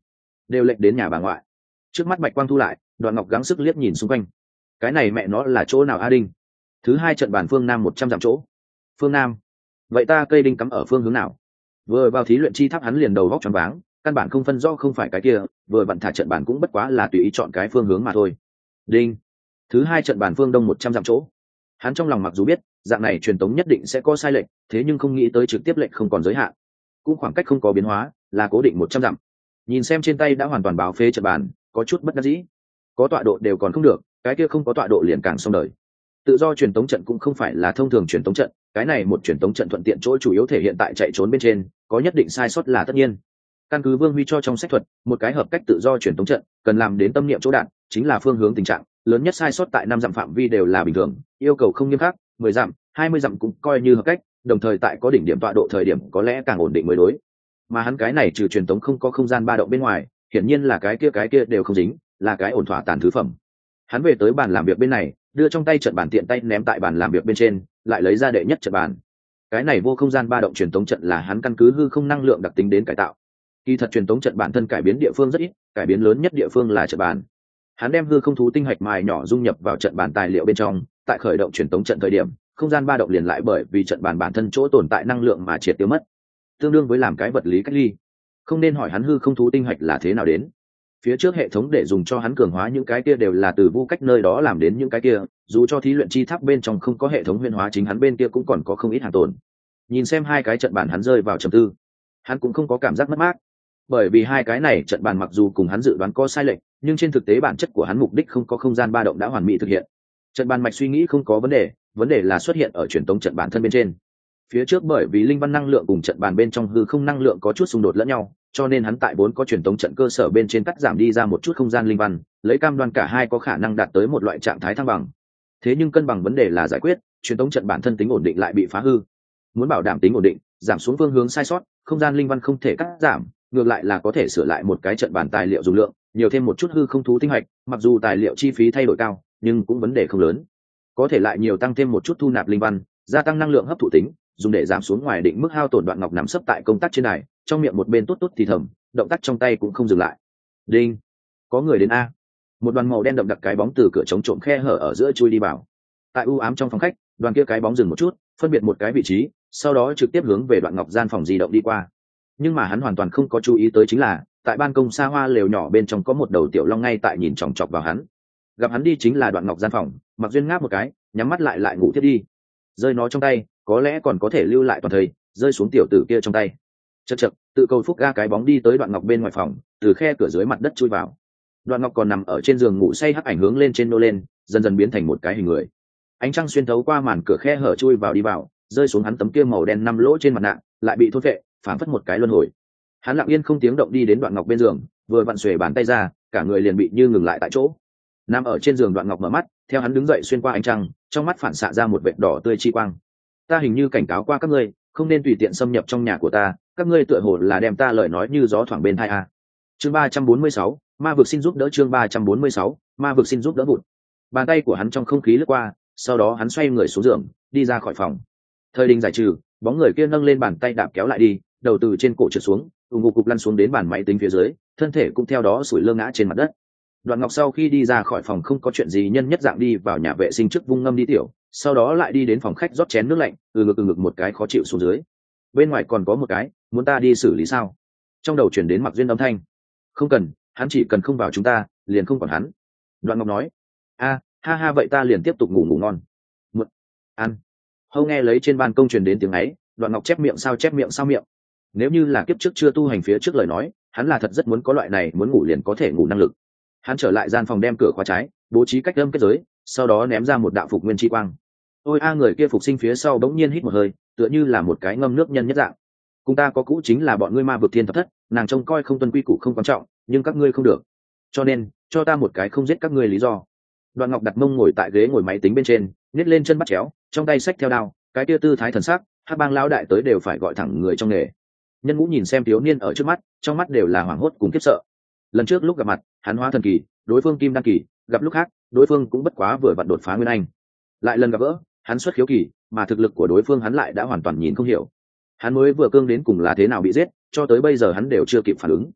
đều lệnh đến nhà bà ngoại. Trước mắt bạch quang thu lại, Đoạn Ngọc gắng sức liếc nhìn xung quanh. Cái này mẹ nó là chỗ nào a đinh? Thứ hai trận bàn phương nam 100 dặm chỗ. Phương nam? Vậy ta cây đinh cắm ở phương hướng nào? Vừa vào thí luyện chi tháp hắn liền đầu góc choáng váng, căn bản không phân rõ không phải cái kia, vừa vặn thả trận bàn cũng bất quá là tùy ý chọn cái phương hướng mà thôi. Đinh. Thứ hai trận bàn phương đông 100 dặm chỗ. Hắn trong lòng mặc dù biết dạng này truyền tống nhất định sẽ có sai lệch, thế nhưng không nghĩ tới trực tiếp lệnh không còn giới hạn, cũng khoảng cách không có biến hóa, là cố định 100 dặm. Nhìn xem trên tay đã hoàn toàn báo phế trận bàn, có chút bất đắc dĩ. Có tọa độ đều còn không được, cái kia không có tọa độ liền càng xong đời. Tự do truyền tống trận cũng không phải là thông thường truyền tống trận, cái này một truyền tống trận thuận tiện chỗ chủ yếu thể hiện tại chạy trốn bên trên, có nhất định sai sót là tất nhiên. Căn cứ Vương Huy cho trong sách thuật, một cái hợp cách tự do truyền tống trận cần làm đến tâm niệm chỗ đạn, chính là phương hướng tình trạng, lớn nhất sai sót tại 5 dặm phạm vi đều là bình thường, yêu cầu không nghiêm khắc, 10 dặm, 20 dặm cũng coi như hợp cách, đồng thời tại có đỉnh điểm tọa độ thời điểm có lẽ càng ổn định mới đối. Mà hắn cái này trừ truyền tống không có không gian ba động bên ngoài, hiển nhiên là cái kia đều không dính, là cái ổn thỏa tàn thứ phẩm. Hắn về tới bàn làm việc bên này, đưa trong tay trận bàn tiện tay ném tại bàn làm việc bên trên, lại lấy ra đệ nhất trận bàn. Cái này vô không gian ba động truyền tống trận là hắn căn cứ hư không năng lượng đặc tính đến cải tạo. Kỳ thật truyền tống trận bản thân cải biến địa phương rất ít, cải biến lớn nhất địa phương là trận bàn. Hắn đem hư không thú tinh hạch mài nhỏ dung nhập vào trận bàn tài liệu bên trong, tại khởi động truyền tống trận thời điểm, không gian ba động liền lại bởi vì trận bàn bản thân chỗ tồn tại năng lượng mà triệt tiêu mất, tương đương với làm cái vật lý cách ly. Không nên hỏi hắn hư không thú tinh hạch là thế nào đến. Phía trước hệ thống để dùng cho hắn cường hóa những cái kia đều là từ vu cách nơi đó làm đến những cái kia, dù cho thí luyện chi tháp bên trong không có hệ thống huyền hóa, chính hắn bên kia cũng còn có không ít hàng tồn. Nhìn xem hai cái trận bàn hắn rơi vào trầm tư, hắn cũng không có cảm giác mất mát, bởi vì hai cái này trận bàn mặc dù cùng hắn dự đoán có sai lệch, nhưng trên thực tế bản chất của hắn mục đích không có không gian ba động đã hoàn mỹ thực hiện. Trận bàn mạch suy nghĩ không có vấn đề là xuất hiện ở truyền tống trận bản thân bên trên. Phía trước bởi vì linh văn năng lượng cùng trận bàn bên trong hư không năng lượng có chút xung đột lẫn nhau, cho nên hắn tại vốn có truyền tống trận cơ sở bên trên cắt giảm đi ra một chút không gian linh văn, lấy cam đoan cả hai có khả năng đạt tới một loại trạng thái thăng bằng. Thế nhưng cân bằng vấn đề là giải quyết, truyền tống trận bản thân tính ổn định lại bị phá hư. Muốn bảo đảm tính ổn định, giảm xuống phương hướng sai sót, không gian linh văn không thể cắt giảm, ngược lại là có thể sửa lại một cái trận bàn tài liệu dùng lượng, nhiều thêm một chút hư không thú tinh hạch, mặc dù tài liệu chi phí thay đổi cao, nhưng cũng vấn đề không lớn. Có thể lại nhiều tăng thêm một chút thu nạp linh văn, gia tăng năng lượng hấp thụ tính, dùng để giảm xuống ngoài định mức hao tổn. Đoạn Ngọc nằm sấp tại công tác trên này, trong miệng một bên tốt tốt thì thầm, động tác trong tay cũng không dừng lại. Đinh, có người đến a. Một đoàn màu đen đậm đặc cái bóng từ cửa chống trộm khe hở ở giữa chui đi vào. Tại u ám trong phòng khách, đoàn kia cái bóng dừng một chút, phân biệt một cái vị trí, sau đó trực tiếp hướng về Đoạn Ngọc gian phòng di động đi qua. Nhưng mà hắn hoàn toàn không có chú ý tới chính là, tại ban công xa hoa lều nhỏ bên trong có một đầu tiểu long ngay tại nhìn chòng chọc vào hắn. Gặp hắn đi chính là Đoạn Ngọc gian phòng, Mặc Duyên ngáp một cái, nhắm mắt lại ngủ tiếp đi. Rơi nó trong tay, có lẽ còn có thể lưu lại toàn thời, rơi xuống tiểu tử kia trong tay. Chậc chậc, tự cầu phúc ga cái bóng đi tới Đoạn Ngọc bên ngoài phòng, từ khe cửa dưới mặt đất chui vào. Đoạn Ngọc còn nằm ở trên giường ngủ say, hắc ảnh hướng lên trên nô lên, dần dần biến thành một cái hình người. Ánh trăng xuyên thấu qua màn cửa khe hở chui vào đi vào, rơi xuống hắn tấm kia màu đen 5 lỗ trên mặt nạ, lại bị thôn vệ, phản phất một cái luân hồi. Hắn lặng yên không tiếng động đi đến Đoạn Ngọc bên giường, vừa vặn xuề bàn tay ra, cả người liền bị như ngừng lại tại chỗ. Nằm ở trên giường Đoạn Ngọc mở mắt, theo hắn đứng dậy xuyên qua ánh trăng, trong mắt phản xạ ra một vệt đỏ tươi chi quang. Ta hình như cảnh cáo qua các ngươi, không nên tùy tiện xâm nhập trong nhà của ta, các ngươi tựa hồ là đem ta lời nói như gió thoảng bên tai a. Chương 346, ma vực xin giúp đỡ. Chương 346, ma vực xin giúp đỡ vụt. Bàn tay của hắn trong không khí lướt qua, sau đó hắn xoay người xuống giường, đi ra khỏi phòng. Thời đình giải trừ, bóng người kia nâng lên bàn tay đạp kéo lại đi, đầu từ trên cổ trượt xuống, ngục cục lăn xuống đến bàn máy tính phía dưới, thân thể cũng theo đó sủi lơ ngã trên mặt đất. Đoạn Ngọc sau khi đi ra khỏi phòng không có chuyện gì, nhân nhất dạng đi vào nhà vệ sinh trước vung ngâm đi tiểu, sau đó lại đi đến phòng khách rót chén nước lạnh, ngực một cái khó chịu xuống dưới. Bên ngoài còn có một cái, muốn ta đi xử lý sao? Trong đầu chuyển đến Mặc Duyên âm thanh. Không cần, hắn chỉ cần không vào chúng ta, liền không còn hắn. Đoạn Ngọc nói. A, ha ha, vậy ta liền tiếp tục ngủ ngon. Một, ăn. Hâu nghe lấy trên ban công truyền đến tiếng ấy, Đoạn Ngọc chép miệng sao miệng. Nếu như là kiếp trước chưa tu hành phía trước lời nói, hắn là thật rất muốn có loại này muốn ngủ liền có thể ngủ năng lực. Hắn trở lại gian phòng đem cửa khóa trái, bố trí cách âm kết giới, sau đó ném ra một đạo phục nguyên chi quang. Ôi a, người kia phục sinh phía sau bỗng nhiên hít một hơi, tựa như là một cái ngâm nước nhân nhất dạng. Cùng ta có cũ chính là bọn ngươi ma vực thiên thập thất, nàng trông coi không tuân quy củ không quan trọng, nhưng các ngươi không được, cho nên cho ta một cái không giết các ngươi lý do. Đoạn Ngọc đặt mông ngồi tại ghế ngồi máy tính bên trên, nhét lên chân bắt chéo, trong tay xách theo đao, cái kia tư thái thần sắc, Hắc Bang lão đại tới đều phải gọi thẳng người trong nghề. Nhân Ngũ nhìn xem thiếu niên ở trước mắt, trong mắt đều là hoảng hốt cùng khiếp sợ. Lần trước lúc gặp mặt, hắn hóa thần kỳ, đối phương kim đan kỳ, gặp lúc khác, đối phương cũng bất quá vừa vặn đột phá nguyên anh. Lại lần gặp gỡ, hắn xuất khiếu kỳ, mà thực lực của đối phương hắn lại đã hoàn toàn nhìn không hiểu. Hắn mới vừa cương đến cùng là thế nào bị giết, cho tới bây giờ hắn đều chưa kịp phản ứng.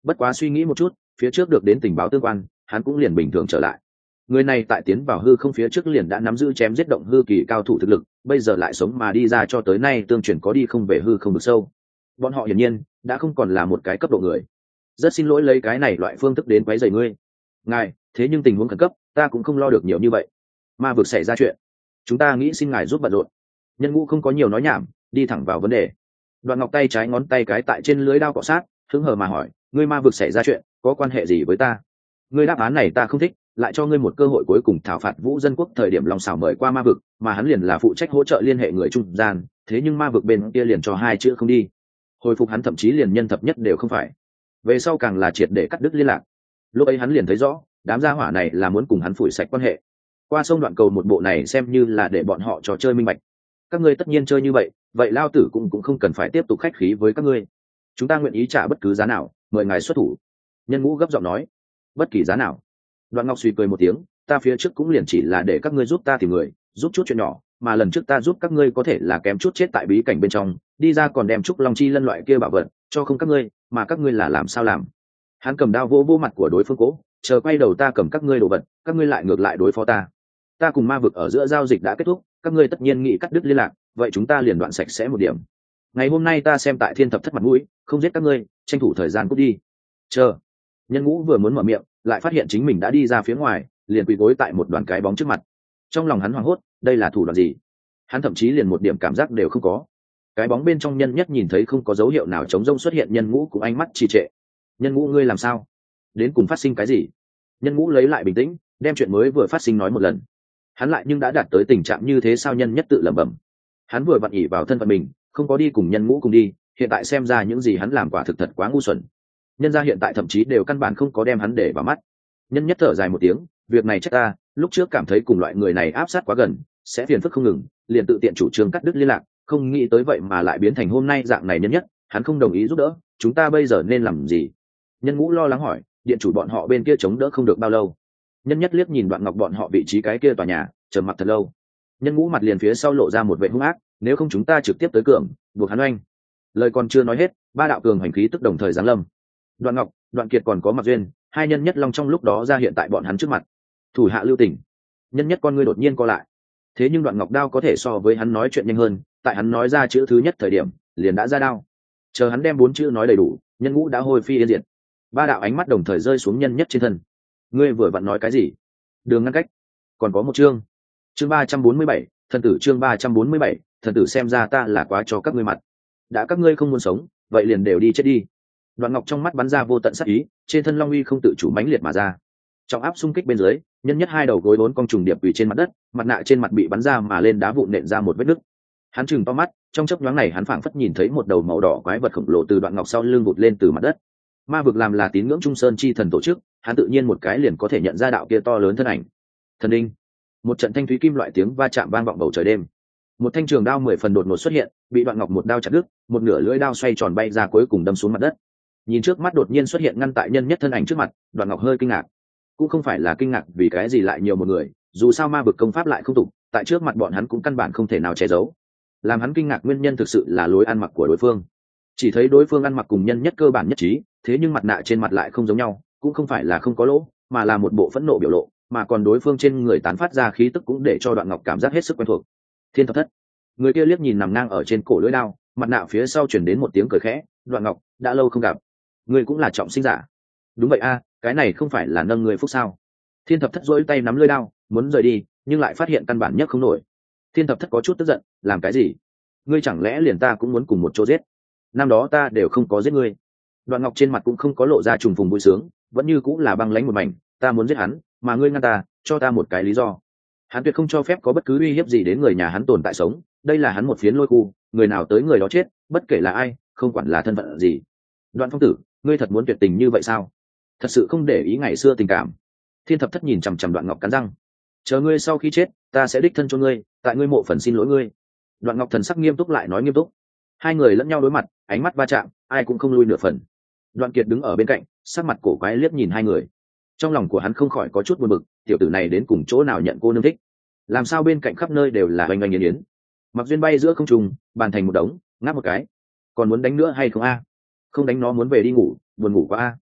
Bất quá suy nghĩ một chút, phía trước được đến tình báo tương quan, hắn cũng liền bình thường trở lại. Người này tại tiến vào hư không phía trước liền đã nắm giữ chém giết động hư kỳ cao thủ thực lực, bây giờ lại sống mà đi ra cho tới nay tương truyền có đi không về hư không được sâu. Bọn họ hiển nhiên đã không còn là một cái cấp độ người. Rất xin lỗi lấy cái này loại phương thức đến quấy rầy ngươi. Ngài, thế nhưng tình huống khẩn cấp, ta cũng không lo được nhiều như vậy. Ma vực xảy ra chuyện, chúng ta nghĩ xin ngài giúp bận rộn. Nhân Ngũ không có nhiều nói nhảm, đi thẳng vào vấn đề. Đoạn Ngọc tay trái ngón tay cái tại trên lưới đao cọ sát, hứng hờ mà hỏi, ngươi ma vực xảy ra chuyện, có quan hệ gì với ta? Ngươi đáp án này ta không thích, lại cho ngươi một cơ hội cuối cùng thảo phạt Vũ Dân Quốc thời điểm lòng xảo mời qua ma vực, mà hắn liền là phụ trách hỗ trợ liên hệ người trung gian, thế nhưng ma vực bên kia liền cho hai chữ không đi. Hồi phục hắn thậm chí liền nhân thập nhất đều không phải. Về sau càng là triệt để cắt đứt liên lạc. Lúc ấy hắn liền thấy rõ, đám gia hỏa này là muốn cùng hắn phủi sạch quan hệ. Qua sông đoạn cầu một bộ này xem như là để bọn họ trò chơi minh bạch. Các ngươi tất nhiên chơi như vậy, vậy lao tử cũng không cần phải tiếp tục khách khí với các ngươi. Chúng ta nguyện ý trả bất cứ giá nào, mời ngài xuất thủ. Nhân Ngũ gấp giọng nói, bất kỳ giá nào. Đoạn Ngọc suy cười một tiếng, ta phía trước cũng liền chỉ là để các ngươi giúp ta tìm người, giúp chút chuyện nhỏ, mà lần trước ta giúp các ngươi có thể là kém chút chết tại bí cảnh bên trong, đi ra còn đem trúc long chi lân loại kia bảo vật cho không các ngươi, mà các ngươi là làm sao làm? Hắn cầm đao vô mặt của đối phương cố, chờ quay đầu ta cầm các ngươi đồ vật, các ngươi lại ngược lại đối phó ta. Ta cùng ma vực ở giữa giao dịch đã kết thúc, các ngươi tất nhiên nghĩ cắt đứt liên lạc, vậy chúng ta liền đoạn sạch sẽ một điểm. Ngày hôm nay ta xem tại Thiên Thập Thất mặt mũi, không giết các ngươi, tranh thủ thời gian cút đi. Chờ. Nhân Ngũ vừa muốn mở miệng, lại phát hiện chính mình đã đi ra phía ngoài, liền quỳ gối tại một đoàn cái bóng trước mặt. Trong lòng hắn hoảng hốt, đây là thủ đoạn gì? Hắn thậm chí liền một điểm cảm giác đều không có. Cái bóng bên trong Nhân Nhất nhìn thấy không có dấu hiệu nào chống rông xuất hiện, Nhân Ngũ cũng ánh mắt trì trệ. Nhân Ngũ ngươi làm sao? Đến cùng phát sinh cái gì? Nhân Ngũ lấy lại bình tĩnh, đem chuyện mới vừa phát sinh nói một lần. Hắn lại nhưng đã đạt tới tình trạng như thế sao? Nhân Nhất tự lẩm bẩm. Hắn vừa vặn ỉ vào thân phận mình, không có đi cùng Nhân Ngũ cùng đi, hiện tại xem ra những gì hắn làm quả thực thật quá ngu xuẩn. Nhân gia hiện tại thậm chí đều căn bản không có đem hắn để vào mắt. Nhân Nhất thở dài một tiếng, việc này trách ta, lúc trước cảm thấy cùng loại người này áp sát quá gần, sẽ phiền phức không ngừng, liền tự tiện chủ trương cắt đứt liên lạc, không nghĩ tới vậy mà lại biến thành hôm nay dạng này. Nhân Nhất, hắn không đồng ý giúp đỡ, chúng ta bây giờ nên làm gì? Nhân Ngũ lo lắng hỏi, điện chủ bọn họ bên kia chống đỡ không được bao lâu. Nhân Nhất liếc nhìn Đoạn Ngọc bọn họ vị trí cái kia tòa nhà, trầm mặc thật lâu. Nhân Ngũ mặt liền phía sau lộ ra một vẻ hung ác, nếu không chúng ta trực tiếp tới cường, buộc hắn oanh. Lời còn chưa nói hết, ba đạo cường hành khí tức đồng thời giáng lâm. Đoạn Ngọc, Đoạn Kiệt còn có Mặc Duyên, hai nhân Nhất Long trong lúc đó ra hiện tại bọn hắn trước mặt. Thủ hạ lưu tình. Nhân Nhất con ngươi đột nhiên co lại. Thế nhưng Đoạn Ngọc đao có thể so với hắn nói chuyện nhanh hơn, tại hắn nói ra chữ thứ nhất thời điểm, liền đã ra đao. Chờ hắn đem bốn chữ nói đầy đủ, Nhân Ngũ đã hồi phi yên diệt. Ba đạo ánh mắt đồng thời rơi xuống Nhân Nhất trên thân. Ngươi vừa vặn nói cái gì? Đường ngăn cách. Còn có một chương. Chương 347, thần tử. Chương 347, thần tử. Xem ra ta là quá cho các ngươi mặt. Đã các ngươi không muốn sống, vậy liền đều đi chết đi. Đoạn Ngọc trong mắt bắn ra vô tận sát ý, trên thân long uy không tự chủ mãnh liệt mà ra. Trọng áp xung kích bên dưới, Nhân Nhất hai đầu gối bốn cong trùng điệp quỳ trên mặt đất, mặt nạ trên mặt bị bắn ra mà lên đá vụn nện ra một vết nứt. Hắn chừng to mắt, trong chớp nhoáng này hắn phảng phất nhìn thấy một đầu màu đỏ quái vật khổng lồ từ Đoạn Ngọc sau lưng vụt lên từ mặt đất. Ma vực làm là tín ngưỡng Trung Sơn chi thần tổ chức, hắn tự nhiên một cái liền có thể nhận ra đạo kia to lớn thân ảnh. Thần đinh. Một trận thanh thúy kim loại tiếng va chạm vang vọng bầu trời đêm. Một thanh trường đao 10 phần đột ngột xuất hiện, bị Đoạn Ngọc một đao chặt đứt, một nửa lưỡi đao xoay tròn bay ra cuối cùng đâm xuống mặt đất. Nhìn trước mắt đột nhiên xuất hiện ngăn tại Nhân Nhất thân ảnh trước mặt, Đoạn Ngọc hơi kinh ngạc. Cũng không phải là kinh ngạc vì cái gì lại nhiều một người, dù sao ma vực công pháp lại không tục, tại trước mặt bọn hắn cũng căn bản không thể nào che giấu. Làm hắn kinh ngạc nguyên nhân thực sự là lối ăn mặc của đối phương. Chỉ thấy đối phương ăn mặc cùng Nhân Nhất cơ bản nhất trí, thế nhưng mặt nạ trên mặt lại không giống nhau, cũng không phải là không có lỗ, mà là một bộ phẫn nộ biểu lộ, mà còn đối phương trên người tán phát ra khí tức cũng để cho Đoạn Ngọc cảm giác hết sức quen thuộc. Thiên Thập Thất. Người kia liếc nhìn nằm ngang ở trên cổ lưỡi đao, mặt nạ phía sau truyền đến một tiếng cười khẽ, Đoạn Ngọc, đã lâu không gặp. Ngươi cũng là trọng sinh giả? Đúng vậy a, cái này không phải là nâng người phúc sao? Thiên Thập Thất duỗi tay nắm lưỡi đao, muốn rời đi, nhưng lại phát hiện căn bản nhấc không nổi. Thiên Thập Thất có chút tức giận, làm cái gì? Ngươi chẳng lẽ liền ta cũng muốn cùng một chỗ giết? Năm đó ta đều không có giết ngươi. Đoạn Ngọc trên mặt cũng không có lộ ra trùng phùng vui sướng, vẫn như cũng là băng lãnh một mảnh, ta muốn giết hắn, mà ngươi ngăn ta, cho ta một cái lý do. Hắn tuyệt không cho phép có bất cứ uy hiếp gì đến người nhà hắn tồn tại sống, đây là hắn một phiến lôi khu, người nào tới người đó chết, bất kể là ai, không quản là thân phận gì. Đoạn Phong tử, ngươi thật muốn tuyệt tình như vậy sao? Thật sự không để ý ngày xưa tình cảm. Thiên Thập Thất nhìn chằm chằm Đoạn Ngọc cắn răng, chờ ngươi sau khi chết, ta sẽ đích thân cho ngươi, tại ngươi mộ phần xin lỗi ngươi. Đoạn Ngọc thần sắc nghiêm túc lại nói nghiêm túc. Hai người lẫn nhau đối mặt, ánh mắt va chạm, ai cũng không lui nửa phần. Đoạn Kiệt đứng ở bên cạnh, sắc mặt cổ quái liếc nhìn hai người. Trong lòng của hắn không khỏi có chút buồn bực, tiểu tử này đến cùng chỗ nào nhận cô nương thích, làm sao bên cạnh khắp nơi đều là oanh oanh yến yến. Mặc Duyên bay giữa không trung, bàn thành một đống, ngáp một cái. Còn muốn đánh nữa hay không a? Không đánh nó muốn về đi ngủ, buồn ngủ quá a.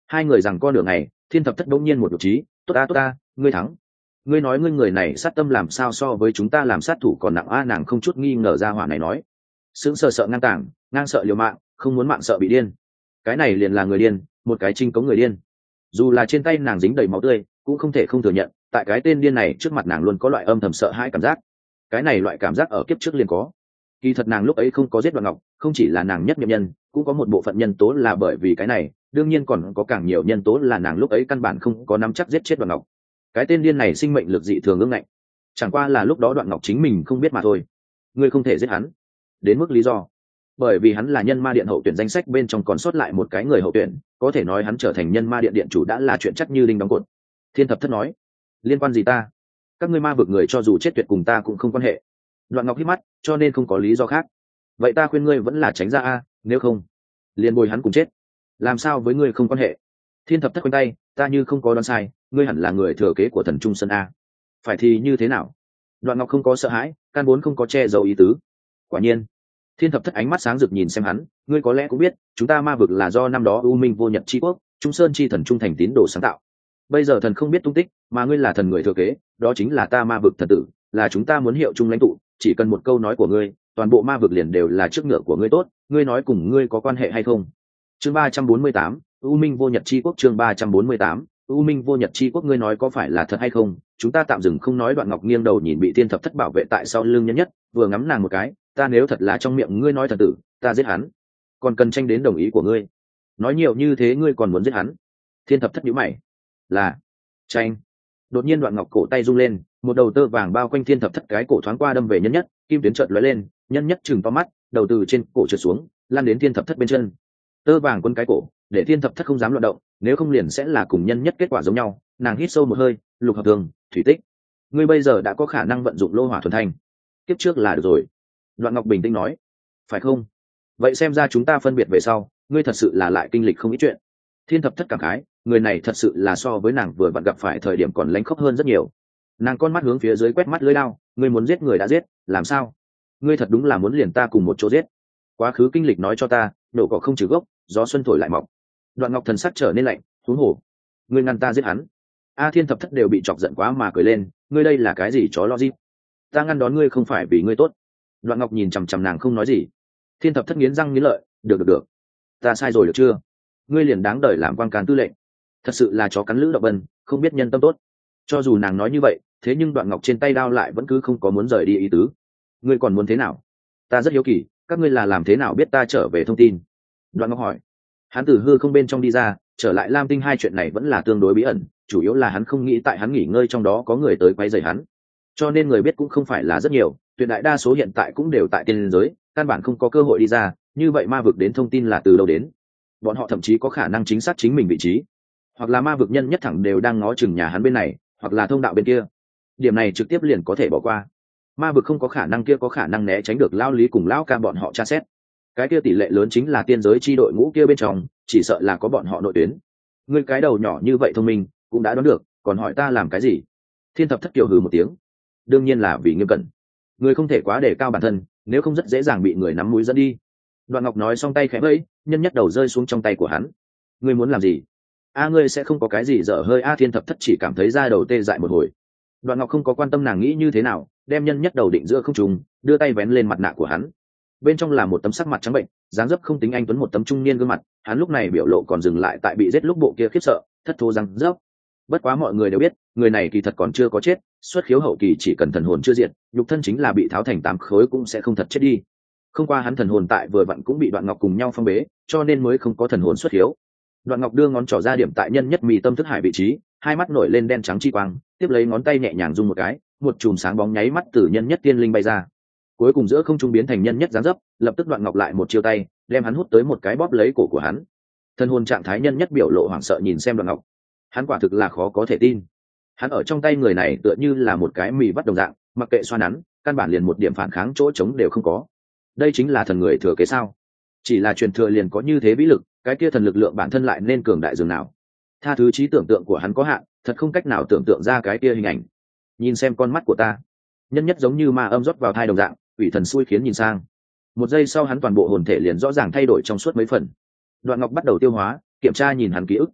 Hai người rằng co nửa ngày, Thiên Thập Thất bỗng nhiên một nhục trí, tốt ta, ngươi thắng. Ngươi nói ngươi người này sát tâm làm sao so với chúng ta làm sát thủ còn nặng a, nàng không chút nghi ngờ ra hỏa này nói. Sững sờ sợ ngang tàng, ngang sợ liều mạng, không muốn mạng sợ bị điên. Cái này liền là người điên, một cái trinh cống người điên. Dù là trên tay nàng dính đầy máu tươi, cũng không thể không thừa nhận, tại cái tên điên này trước mặt nàng luôn có loại âm thầm sợ hãi cảm giác. Cái này loại cảm giác ở kiếp trước liền có. Kỳ thật nàng lúc ấy không có giết Đoạn Ngọc, không chỉ là nàng nhất nhiệm nhân, cũng có một bộ phận nhân tố là bởi vì cái này, đương nhiên còn có càng nhiều nhân tố là nàng lúc ấy căn bản không có nắm chắc giết chết Đoạn Ngọc. Cái tên điên này sinh mệnh lực dị thường ương ngạnh, chẳng qua là lúc đó Đoạn Ngọc chính mình không biết mà thôi. Ngươi không thể giết hắn. Đến mức lý do, bởi vì hắn là nhân ma điện hậu tuyển danh sách bên trong còn sót lại một cái người hậu tuyển, có thể nói hắn trở thành nhân ma điện điện chủ đã là chuyện chắc như đinh đóng cột. Thiên Thập Thất nói, liên quan gì ta? Các ngươi ma vực người cho dù chết tuyệt cùng ta cũng không quan hệ. Đoạn Ngọc hít mắt, cho nên không có lý do khác. Vậy ta khuyên ngươi vẫn là tránh ra a, nếu không liền bồi hắn cùng chết. Làm sao với ngươi không quan hệ? Thiên Thập Thất khoanh tay, ta như không có đoán sai, ngươi hẳn là người thừa kế của thần Trung Sơn a. Phải thì như thế nào? Đoạn Ngọc không có sợ hãi, căn vốn không có che giấu ý tứ. Quả nhiên. Thiên Thập Thất ánh mắt sáng rực nhìn xem hắn, ngươi có lẽ cũng biết, chúng ta ma vực là do năm đó U Minh Vô Nhật chi quốc, Trung Sơn chi thần trung thành tín đồ sáng tạo. Bây giờ thần không biết tung tích, mà ngươi là thần người thừa kế, đó chính là ta ma vực thần tử, là chúng ta muốn hiệu chung lãnh tụ, chỉ cần một câu nói của ngươi, toàn bộ ma vực liền đều là trước ngựa của ngươi tốt, ngươi nói cùng ngươi có quan hệ hay không? Chương 348, U Minh Vô Nhật chi quốc, chương 348, U Minh Vô Nhật chi quốc, ngươi nói có phải là thật hay không? Chúng ta tạm dừng không nói. Đoạn Ngọc nghiêng đầu nhìn bị Thiên Thập Thất bảo vệ tại sau lưng Nhân Nhất, vừa ngắm nàng một cái, ta nếu thật là trong miệng ngươi nói thần tử, ta giết hắn, còn cần tranh đến đồng ý của ngươi. Nói nhiều như thế ngươi còn muốn giết hắn? Thiên Thập Thất nhíu mày. Là tranh. Đột nhiên Đoạn Ngọc cổ tay rung lên, một đầu tơ vàng bao quanh Thiên Thập Thất cái cổ thoáng qua đâm về Nhân Nhất, kim tuyến chợt lóe lên, Nhân Nhất chừng to mắt, đầu từ trên cổ trượt xuống, lan đến Thiên Thập Thất bên chân. Tơ vàng quấn cái cổ, để Thiên Thập Thất không dám loạn động, nếu không liền sẽ là cùng Nhân Nhất kết quả giống nhau. Nàng hít sâu một hơi, lục hợp thường, thủy tích, ngươi bây giờ đã có khả năng vận dụng lô hỏa thuần thanh, kiếp trước là được rồi. Đoạn Ngọc bình tĩnh nói, phải không? Vậy xem ra chúng ta phân biệt về sau, ngươi thật sự là lại kinh lịch không ít chuyện. Thiên Thập Thất cảm khái, người này thật sự là so với nàng vừa vặn gặp phải thời điểm còn lánh khóc hơn rất nhiều. Nàng con mắt hướng phía dưới quét mắt lưỡi đao, ngươi muốn giết người đã giết, làm sao? Ngươi thật đúng là muốn liền ta cùng một chỗ giết. Quá khứ kinh lịch nói cho ta, nổ cỏ không trừ gốc, gió xuân thổi lại mọc. Đoạn Ngọc thần sắc trở nên lạnh, huống hồ, ngươi ngăn ta giết hắn. Thiên Thập Thất đều bị chọc giận quá mà cười lên, ngươi đây là cái gì chó logic? Ta ngăn đón ngươi không phải vì ngươi tốt. Đoạn Ngọc nhìn chằm chằm nàng không nói gì. Thiên Thập Thất nghiến răng nghiến lợi, được, ta sai rồi được chưa? Ngươi liền đáng đời làm quan can tư lệnh, thật sự là chó cắn lữ động vân, không biết nhân tâm tốt. Cho dù nàng nói như vậy, thế nhưng Đoạn Ngọc trên tay đao lại vẫn cứ không có muốn rời đi ý tứ. Ngươi còn muốn thế nào? Ta rất hiếu kỳ, các ngươi là làm thế nào biết ta trở về thông tin? Đoạn Ngọc hỏi. Hắn từ hư không bên trong đi ra, trở lại Lam Tinh, hai chuyện này vẫn là tương đối bí ẩn, chủ yếu là hắn không nghĩ tại hắn nghỉ ngơi trong đó có người tới quấy rầy hắn, cho nên người biết cũng không phải là rất nhiều, tuyệt đại đa số hiện tại cũng đều tại tiên giới, căn bản không có cơ hội đi ra. Như vậy ma vực đến thông tin là từ đâu đến? Bọn họ thậm chí có khả năng chính xác chính mình vị trí, hoặc là ma vực nhân nhất thẳng đều đang ngó chừng nhà hắn bên này, hoặc là thông đạo bên kia. Điểm này trực tiếp liền có thể bỏ qua. Ma vực không có khả năng kia có khả năng né tránh được Lao Lý cùng Lão Ca bọn họ tra xét. Cái kia tỷ lệ lớn chính là tiên giới chi đội ngũ kia bên trong, chỉ sợ là có bọn họ nội tuyến. Ngươi cái đầu nhỏ như vậy thông minh, cũng đã đoán được, còn hỏi ta làm cái gì? Thiên Thập Thất kiều hừ một tiếng. Đương nhiên là vì nghiêm cẩn. Ngươi không thể quá đề cao bản thân, nếu không rất dễ dàng bị người nắm mũi dẫn đi. Đoạn Ngọc nói xong tay khẽ vẫy, Nhân Nhất đầu rơi xuống trong tay của hắn. Ngươi muốn làm gì? Ngươi sẽ không có cái gì dở hơi. Thiên Thập Thất chỉ cảm thấy da đầu tê dại một hồi. Đoạn Ngọc không có quan tâm nàng nghĩ như thế nào, đem Nhân Nhất đầu định giữa không trung, đưa tay vén lên mặt nạ của hắn. Bên trong là một tấm sắc mặt trắng bệnh, dáng dấp không tính anh tuấn, một tấm trung niên gương mặt. Hắn lúc này biểu lộ còn dừng lại tại bị giết lúc bộ kia khiếp sợ, thất thố răng rớp. Bất quá mọi người đều biết, người này kỳ thật còn chưa có chết, xuất khiếu hậu kỳ chỉ cần thần hồn chưa diệt, nhục thân chính là bị tháo thành 8 khối cũng sẽ không thật chết đi. Không qua hắn thần hồn tại vừa vặn cũng bị Đoạn Ngọc cùng nhau phong bế, cho nên mới không có thần hồn xuất khiếu. Đoạn Ngọc đưa ngón trỏ ra điểm tại Nhân Nhất mì tâm thức hải vị trí, hai mắt nổi lên đen trắng chi quang, tiếp lấy ngón tay nhẹ nhàng rung một cái, một chùm sáng bóng nháy mắt từ Nhân Nhất tiên linh bay ra. Cuối cùng giữa không trung biến thành Nhân Nhất dáng dấp, lập tức Đoạn Ngọc lại một chiêu tay, đem hắn hút tới một cái bóp lấy cổ của hắn. Thần hồn trạng thái Nhân Nhất biểu lộ hoảng sợ nhìn xem Đoạn Ngọc. Hắn quả thực là khó có thể tin. Hắn ở trong tay người này tựa như là một cái mì vắt đồng dạng, mặc kệ xoa nắn, căn bản liền một điểm phản kháng chỗ trống đều không có. Đây chính là thần người thừa kế sao? Chỉ là truyền thừa liền có như thế vĩ lực, cái kia thần lực lượng bản thân lại nên cường đại dường nào? Tha thứ trí tưởng tượng của hắn có hạn, thật không cách nào tưởng tượng ra cái kia hình ảnh. Nhìn xem con mắt của ta. Nhân Nhất giống như ma âm rót vào thai đồng dạng, ủy thần xui khiến nhìn sang. Một giây sau hắn toàn bộ hồn thể liền rõ ràng thay đổi trong suốt mấy phần. Đoạn Ngọc bắt đầu tiêu hóa, kiểm tra nhìn hắn ký ức.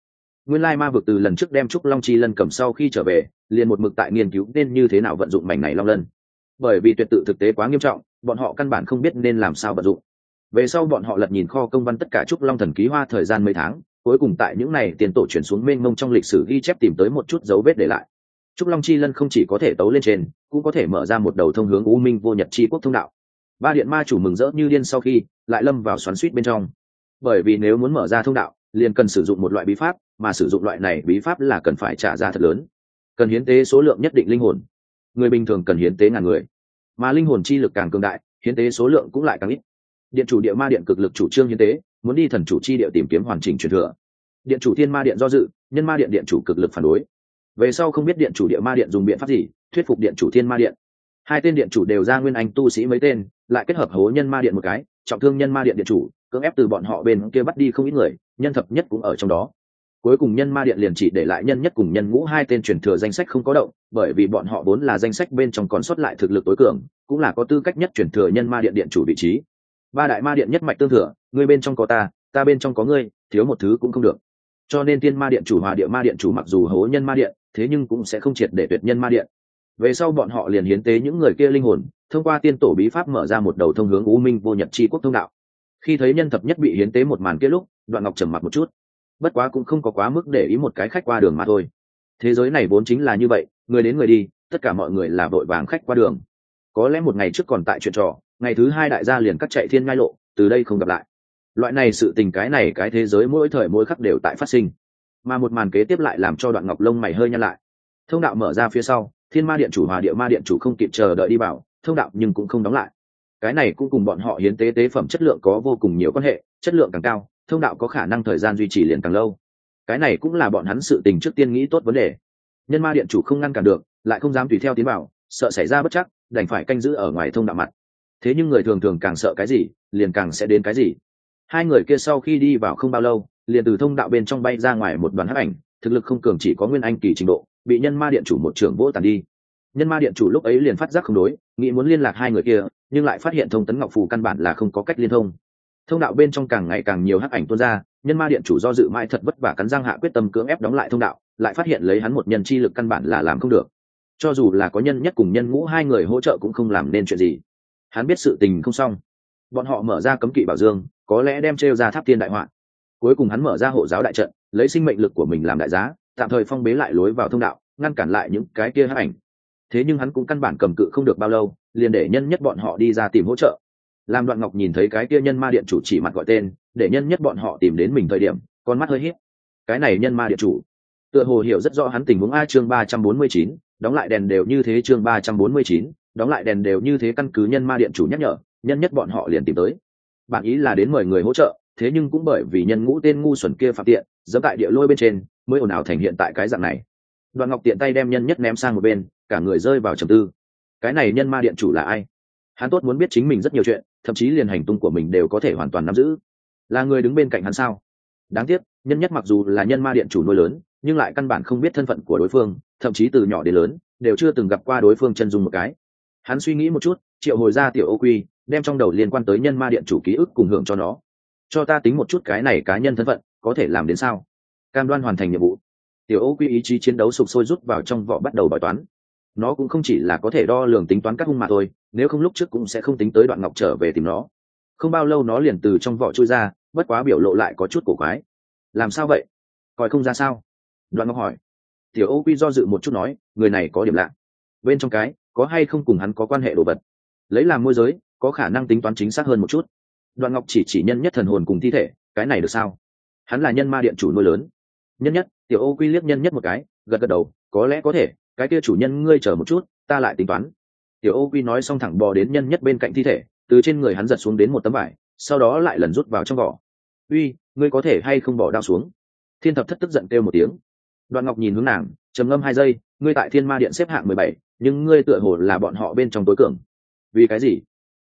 Nguyên lai ma vực từ lần trước đem trúc long chi lân cầm sau khi trở về liền một mực tại nghiên cứu nên như thế nào vận dụng mảnh này long lân, bởi vì tuyệt tự thực tế quá nghiêm trọng, bọn họ căn bản không biết nên làm sao vận dụng. Về sau bọn họ lật nhìn kho công văn tất cả trúc long thần ký hoa thời gian mấy tháng, cuối cùng tại những này tiền tổ chuyển xuống mênh mông trong lịch sử ghi chép tìm tới một chút dấu vết để lại. Trúc long chi lân không chỉ có thể tấu lên trên, cũng có thể mở ra một đầu thông hướng u minh vô nhật chi quốc thông đạo. Ba điện ma chủ mừng rỡ như điên sau khi lại lâm vào xoắn xuýt bên trong, bởi vì nếu muốn mở ra thông đạo liền cần sử dụng một loại bí pháp, mà sử dụng loại này bí pháp là cần phải trả ra thật lớn, cần hiến tế số lượng nhất định linh hồn. Người bình thường cần hiến tế ngàn người, mà linh hồn chi lực càng cường đại hiến tế số lượng cũng lại càng ít. Điện chủ địa ma điện cực lực chủ trương hiến tế, muốn đi thần chủ chi địa tìm kiếm hoàn chỉnh truyền thừa. Điện chủ thiên ma điện do dự, nhân ma điện điện chủ cực lực phản đối. Về sau không biết điện chủ địa ma điện dùng biện pháp gì thuyết phục điện chủ thiên ma điện. Hai tên điện chủ đều ra nguyên anh tu sĩ mấy tên, lại kết hợp hố nhân ma điện một cái, trọng thương nhân ma điện điện chủ, cưỡng ép từ bọn họ bên kia bắt đi không ít người, nhân thập nhất cũng ở trong đó. Cuối cùng nhân ma điện liền chỉ để lại nhân nhất cùng nhân ngũ hai tên truyền thừa danh sách không có động, bởi vì bọn họ vốn là danh sách bên trong còn sót lại thực lực tối cường, cũng là có tư cách nhất truyền thừa nhân ma điện điện chủ vị trí. Ba đại ma điện nhất mạch tương thừa, ngươi bên trong có ta bên trong có ngươi, thiếu một thứ cũng không được. Cho nên tiên ma điện chủ hòa địa ma điện chủ mặc dù hố nhân ma điện, thế nhưng cũng sẽ không triệt để tuyệt nhân ma điện. Về sau bọn họ liền hiến tế những người kia linh hồn, thông qua tiên tổ bí pháp mở ra một đầu thông hướng u minh vô nhật chi quốc thông đạo. Khi thấy nhân thập nhất bị hiến tế một màn kia lúc, Đoạn Ngọc trầm mặc một chút, bất quá cũng không có quá mức để ý một cái khách qua đường mà thôi. Thế giới này vốn chính là như vậy, người đến người đi, tất cả mọi người là vội vàng khách qua đường. Có lẽ một ngày trước còn tại chuyện trò, ngày thứ hai đại gia liền cắt chạy thiên ngai lộ, từ đây không gặp lại. Loại này sự tình cái thế giới mỗi thời mỗi khắc đều tại phát sinh, mà một màn kế tiếp lại làm cho Đoạn Ngọc lông mày hơi nhăn lại. Thông đạo mở ra phía sau, thiên ma điện chủ hòa địa ma điện chủ không kịp chờ đợi đi vào, thông đạo nhưng cũng không đóng lại. Cái này cũng cùng bọn họ hiến tế tế phẩm chất lượng có vô cùng nhiều quan hệ, chất lượng càng cao thông đạo có khả năng thời gian duy trì liền càng lâu. Cái này cũng là bọn hắn sự tình trước tiên nghĩ tốt vấn đề. Nhân ma điện chủ không ngăn cản được, lại không dám tùy theo tiến vào, sợ xảy ra bất chắc, đành phải canh giữ ở ngoài thông đạo mặt. Thế nhưng người thường thường càng sợ cái gì liền càng sẽ đến cái gì. Hai người kia sau khi đi vào không bao lâu liền từ thông đạo bên trong bay ra ngoài một đoàn hắc ảnh, thực lực không cường, chỉ có nguyên anh kỳ trình độ, bị nhân ma điện chủ một trưởng vỗ tàn đi. Nhân ma điện chủ lúc ấy liền phát giác không đối, nghĩ muốn liên lạc hai người kia, nhưng lại phát hiện thông tấn ngọc phù căn bản là không có cách liên thông. Thông đạo bên trong càng ngày càng nhiều hắc ảnh tuôn ra, nhân ma điện chủ do dự mãi thật vất vả cắn răng hạ quyết tâm cưỡng ép đóng lại thông đạo, lại phát hiện lấy hắn một nhân chi lực căn bản là làm không được. Cho dù là có nhân nhất cùng nhân ngũ hai người hỗ trợ cũng không làm nên chuyện gì. Hắn biết sự tình không xong, bọn họ mở ra cấm kỵ bảo dương, có lẽ đem trêu ra tháp tiên đại họa. Cuối cùng hắn mở ra hộ giáo đại trận, lấy sinh mệnh lực của mình làm đại giá, tạm thời phong bế lại lối vào thông đạo, ngăn cản lại những cái kia hắc ảnh. Thế nhưng hắn cũng căn bản cầm cự không được bao lâu, liền để nhân nhất bọn họ đi ra tìm hỗ trợ. Làm Đoạn Ngọc nhìn thấy cái kia nhân ma điện chủ chỉ mặt gọi tên, để nhân nhất bọn họ tìm đến mình thời điểm, con mắt hơi híp. Cái này nhân ma điện chủ, tựa hồ hiểu rất rõ hắn tình huống. A chương 349, đóng lại đèn đều như thế. Chương 349, đóng lại đèn đều như thế. Căn cứ nhân ma điện chủ nhắc nhở, nhân nhất bọn họ liền tìm tới. Bản ý là đến mời người hỗ trợ, thế nhưng cũng bởi vì nhân ngũ tên ngu xuẩn kia phạm tiện, dẫm tại địa lôi bên trên, mới ồn ào thành hiện tại cái dạng này. Đoạn Ngọc tiện tay đem nhân nhất ném sang một bên, cả người rơi vào trầm tư. Cái này nhân ma điện chủ là ai? Hắn tốt muốn biết chính mình rất nhiều chuyện, thậm chí liền hành tung của mình đều có thể hoàn toàn nắm giữ. Là người đứng bên cạnh hắn sao? Đáng tiếc, nhân nhất mặc dù là nhân ma điện chủ nuôi lớn, nhưng lại căn bản không biết thân phận của đối phương, thậm chí từ nhỏ đến lớn đều chưa từng gặp qua đối phương chân dung một cái. Hắn suy nghĩ một chút, triệu hồi ra tiểu ô quy, đem trong đầu liên quan tới nhân ma điện chủ ký ức cùng hưởng cho nó. Cho ta tính một chút cái này cá nhân thân phận có thể làm đến sao? Cam đoan hoàn thành nhiệm vụ. Tiểu ô quy ý chí chiến đấu sục sôi rút vào trong vỏ bắt đầu bói toán. Nó cũng không chỉ là có thể đo lường tính toán các hung mà thôi, nếu không lúc trước cũng sẽ không tính tới Đoạn Ngọc trở về tìm nó. Không bao lâu nó liền từ trong vỏ trôi ra, bất quá biểu lộ lại có chút cổ quái. Làm sao vậy? Coi không ra sao? Đoạn Ngọc hỏi. Tiểu ô quy do dự một chút nói, người này có điểm lạ. Bên trong cái có hay không cùng hắn có quan hệ đồ vật, lấy làm môi giới có khả năng tính toán chính xác hơn một chút. Đoạn Ngọc chỉ nhân nhất thần hồn cùng thi thể, cái này được sao? Hắn là nhân ma điện chủ nuôi lớn. Nhân nhất, tiểu ô quy liếc nhân nhất một cái, gật gật đầu, có lẽ có thể, cái kia chủ nhân ngươi chờ một chút, ta lại tính toán. Tiểu ô quy nói xong thẳng bò đến nhân nhất bên cạnh thi thể, từ trên người hắn giật xuống đến một tấm vải, sau đó lại lần rút vào trong vỏ. Uy, ngươi có thể hay không bỏ đao xuống? Thiên thập thất tức giận kêu một tiếng. Đoạn Ngọc nhìn hướng nàng, trầm ngâm 2 giây, ngươi tại thiên ma điện xếp hạng 17, nhưng ngươi tựa hồ là bọn họ bên trong tối cường. Vì cái gì?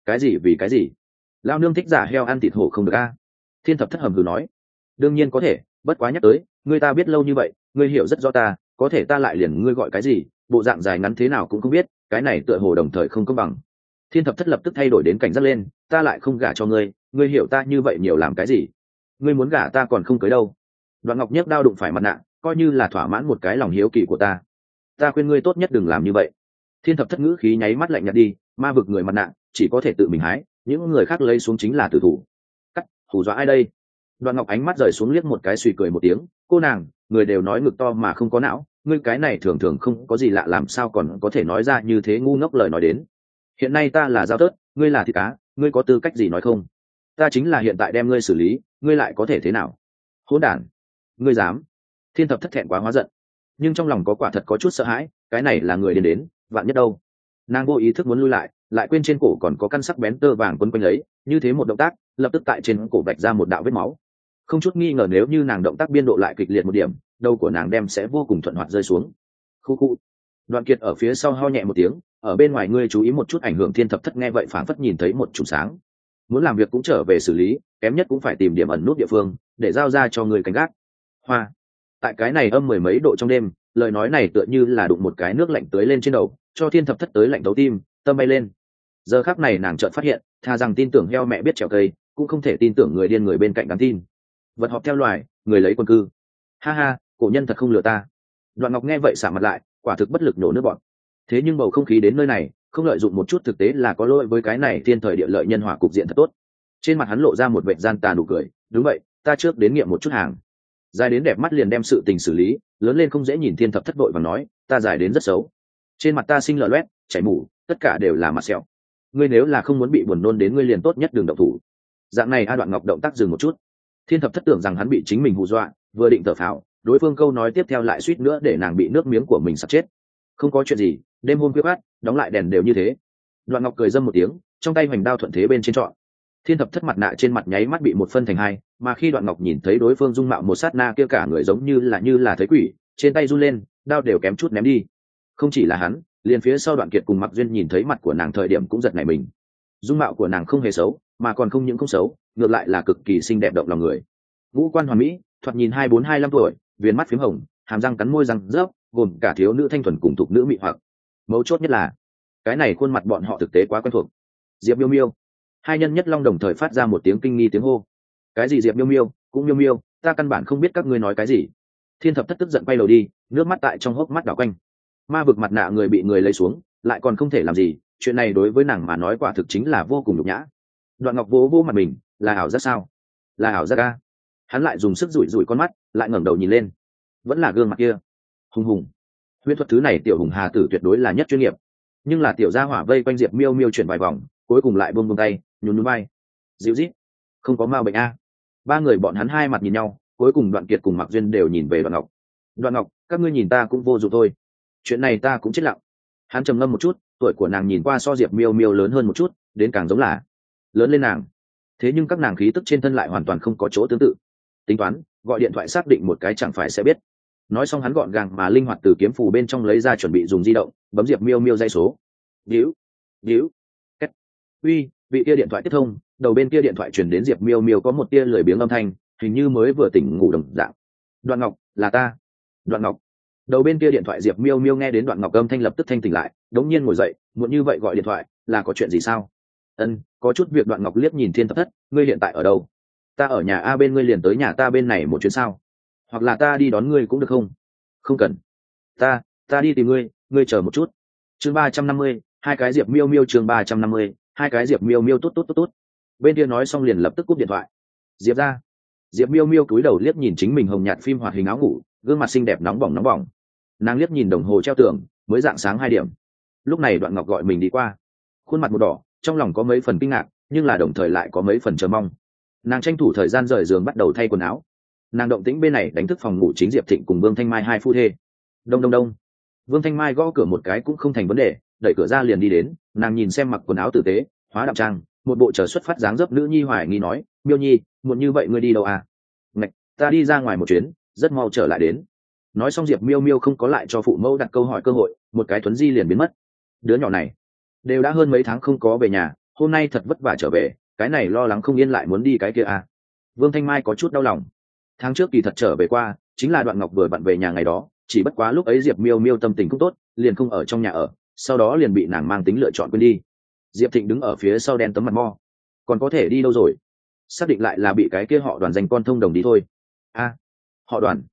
Vì cái gì? Lao nương thích giả heo ăn thịt hổ không được a? Thiên thập thất hầm hừ nói. Đương nhiên có thể, bất quá nhắc tới, ngươi ta biết lâu như vậy, ngươi hiểu rất rõ ta, có thể ta lại liền ngươi gọi cái gì, bộ dạng dài ngắn thế nào cũng không biết, cái này tựa hồ đồng thời không công bằng. Thiên thập thất lập tức thay đổi đến cảnh giác lên, ta lại không gả cho ngươi, ngươi hiểu ta như vậy nhiều làm cái gì? Ngươi muốn gả ta còn không cưới đâu. Đoạn Ngọc nhấc đao đụng phải mặt nạ, coi như là thỏa mãn một cái lòng hiếu kỳ của ta khuyên ngươi tốt nhất đừng làm như vậy. Thiên thập thất ngữ khí nháy mắt lạnh nhạt đi, ma vực người mặt nạ chỉ có thể tự mình hái, những người khác lấy xuống chính là tử thủ. Cắt, hù dọa ai đây? Đoạn Ngọc ánh mắt rời xuống liếc một cái, suy cười một tiếng, cô nàng, người đều nói ngực to mà không có não, ngươi cái này thường thường không có gì lạ, làm sao còn có thể nói ra như thế ngu ngốc lời nói đến. Hiện nay ta là dao tớt, ngươi là thịt cá, ngươi có tư cách gì nói không? Ta chính là hiện tại đem ngươi xử lý, ngươi lại có thể thế nào? Hỗn đản, ngươi dám? Thiên thập thất thẹn quá hóa giận, nhưng trong lòng có quả thật có chút sợ hãi, cái này là người điên đến, vạn nhất đâu. Nàng vô ý thức muốn lui lại quên trên cổ còn có căn sắc bén tơ vàng quấn quanh lấy, như thế một động tác lập tức tại trên cổ vạch ra một đạo vết máu. Không chút nghi ngờ nếu như nàng động tác biên độ lại kịch liệt một điểm, đầu của nàng đem sẽ vô cùng thuận hoạt rơi xuống. Khu khu. Đoạn Kiệt ở phía sau ho nhẹ một tiếng, ở bên ngoài ngươi chú ý một chút ảnh hưởng. Thiên thập thất nghe vậy phảng phất nhìn thấy một chùm sáng, muốn làm việc cũng trở về xử lý, kém nhất cũng phải tìm điểm ẩn nút địa phương để giao ra cho người canh gác. Hoa. Tại cái này âm mười mấy độ trong đêm, lời nói này tựa như là đụng một cái nước lạnh tưới lên trên đầu, cho Thiên thập thất tới lạnh thấu tim, tâm bay lên. Giờ khắc này nàng chợt phát hiện, thà rằng tin tưởng heo mẹ biết trèo cây, cũng không thể tin tưởng người điên người bên cạnh đáng tin. Vật họp theo loài, người lấy quân cư. Ha ha, cổ nhân thật không lừa ta. Đoạn Ngọc nghe vậy xả mặt lại, quả thực bất lực nổ nước bọt. Thế nhưng bầu không khí đến nơi này, không lợi dụng một chút thực tế là có lỗi với cái này thiên thời địa lợi nhân hòa cục diện thật tốt. Trên mặt hắn lộ ra một vệt gian tà nụ cười, đúng vậy, ta trước đến nghiệm một chút hàng. Dài đến đẹp mắt liền đem sự tình xử lý, lớn lên không dễ nhìn. Thiên thập thất vội và nói, ta dài đến rất xấu, trên mặt ta sinh lở loét, chảy mủ, tất cả đều là mặt sẹo. Ngươi nếu là không muốn bị buồn nôn đến, ngươi liền tốt nhất đừng động thủ. Dạng này Đoạn Ngọc động tác dừng một chút. Thiên thập thất tưởng rằng hắn bị chính mình hù dọa, vừa định thở phào, đối phương câu nói tiếp theo lại suýt nữa để nàng bị nước miếng của mình sặc chết. Không có chuyện gì, đêm hôm khuya khoắt, đóng lại đèn đều như thế. Đoạn Ngọc cười dâm một tiếng, trong tay hoành đao thuận thế bên trên trọn. Thiên thập thất mặt nạ trên mặt nháy mắt bị một phân thành hai, mà khi Đoạn Ngọc nhìn thấy đối phương dung mạo một sát na kia, cả người giống như là thấy quỷ, trên tay run lên, đao đều kém chút ném đi. Không chỉ là hắn, liền phía sau Đoạn Kiệt cùng Mặc Duyên nhìn thấy mặt của nàng thời điểm cũng giật nảy mình. Dung mạo của nàng không hề xấu, mà còn không những không xấu, ngược lại là cực kỳ xinh đẹp động lòng người. Ngũ quan hoàn mỹ, thoạt nhìn 24-25 tuổi, viền mắt phím hồng, hàm răng cắn môi răng rớp, gồm cả thiếu nữ thanh thuần cùng thục nữ mị hoặc. Mấu chốt nhất là cái này khuôn mặt bọn họ thực tế quá quen thuộc. Diệp Miêu Miêu. Hai nhân nhất long đồng thời phát ra một tiếng kinh nghi tiếng hô. Cái gì Diệp Miêu Miêu, cũng Miêu Miêu, ta căn bản không biết các ngươi nói cái gì. Thiên thập thất tức giận quay đầu đi, nước mắt tại trong hốc mắt đảo quanh. Ma vực mặt nạ người bị người lấy xuống, lại còn không thể làm gì, chuyện này đối với nàng mà nói quả thực chính là vô cùng nhục nhã. Đoạn Ngọc vỗ mặt mình, là ảo giác sao? Là ảo giác a? Hắn lại dùng sức rủi rủi con mắt, lại ngẩng đầu nhìn lên, vẫn là gương mặt kia. Hùng hùng. Huyễn thuật thứ này tiểu hùng hà tử tuyệt đối là nhất chuyên nghiệp, nhưng là tiểu gia hỏa vây quanh Diệp Miêu Miêu chuyển vài vòng, cuối cùng lại buông tay, nhún nhún vai, dịu rít, không có ma bệnh a. Ba người bọn hắn hai mặt nhìn nhau, cuối cùng Đoạn Kiệt cùng Mặc Duyên đều nhìn về Đoạn Ngọc. Đoạn Ngọc, các ngươi nhìn ta cũng vô dụng thôi, chuyện này ta cũng chết lặng. Hắn trầm ngâm một chút, tuổi của nàng nhìn qua so Diệp Miêu Miêu lớn hơn một chút, đến càng giống là lớn lên nàng. Thế nhưng các nàng khí tức trên thân lại hoàn toàn không có chỗ tương tự. Tính toán, gọi điện thoại xác định một cái chẳng phải sẽ biết. Nói xong hắn gọn gàng mà linh hoạt từ kiếm phù bên trong lấy ra, chuẩn bị dùng di động bấm Diệp Miêu Miêu dây số. Díu, díu, két. Uy, vị kia điện thoại tiếp thông, đầu bên kia điện thoại truyền đến Diệp Miêu Miêu có một tia lười biếng âm thanh, hình như mới vừa tỉnh ngủ đồng dạng. Đoạn Ngọc, là ta. Đoạn Ngọc. Đầu bên kia điện thoại Diệp Miêu Miêu nghe đến Đoạn Ngọc âm thanh lập tức thanh tỉnh lại, đống nhiên ngồi dậy, muộn như vậy gọi điện thoại, là có chuyện gì sao? Ân, có chút việc. Đoạn Ngọc liếc nhìn Thiên thập thất, ngươi hiện tại ở đâu? Ta ở nhà a bên, ngươi liền tới nhà ta bên này một chuyến sao? Hoặc là ta đi đón ngươi cũng được không? Không cần, ta đi tìm ngươi, ngươi chờ một chút. Chương 350, hai cái Diệp Miêu Miêu. Chương 350, hai cái Diệp Miêu Miêu. Tốt. Bên kia nói xong liền lập tức cúp điện thoại. Diệp ra. Diệp Miêu Miêu cúi đầu liếc nhìn chính mình hồng nhạt phim hoạt hình áo ngủ, gương mặt xinh đẹp nóng bỏng. Nàng liếc nhìn đồng hồ treo tường, mới rạng sáng 2 điểm. Lúc này Đoạn Ngọc gọi mình đi qua, khuôn mặt một đỏ, trong lòng có mấy phần kinh ngạc, nhưng là đồng thời lại có mấy phần chờ mong. Nàng tranh thủ thời gian rời giường bắt đầu thay quần áo. Nàng động tĩnh bên này đánh thức phòng ngủ chính Diệp Thịnh cùng Vương Thanh Mai hai phu thê. Đông. Vương Thanh Mai gõ cửa một cái cũng không thành vấn đề, đẩy cửa ra liền đi đến. Nàng nhìn xem mặc quần áo tử tế, hóa đạm trang, một bộ chờ xuất phát dáng dấp nữ nhi, hoài nghi nói, Miêu Nhi, muộn như vậy ngươi đi đâu à? Ngạch, ta đi ra ngoài một chuyến, rất mau trở lại đến. Nói xong Diệp Miêu Miêu không có lại cho phụ mẫu đặt câu hỏi cơ hội, một cái thuấn di liền biến mất. Đứa nhỏ này đều đã hơn mấy tháng không có về nhà, hôm nay thật vất vả trở về, cái này lo lắng không yên lại muốn đi cái kia à? Vương Thanh Mai có chút đau lòng. Tháng trước kỳ thật trở về qua, chính là Đoạn Ngọc vừa vặn về nhà ngày đó, chỉ bất quá lúc ấy Diệp Miêu Miêu tâm tình không tốt, liền không ở trong nhà ở, sau đó liền bị nàng mang tính lựa chọn quên đi. Diệp Thịnh đứng ở phía sau đen tấm mặt mo, còn có thể đi đâu rồi? Xác định lại là bị cái kia họ Đoàn danh con thông đồng đi thôi. A, họ Đoàn.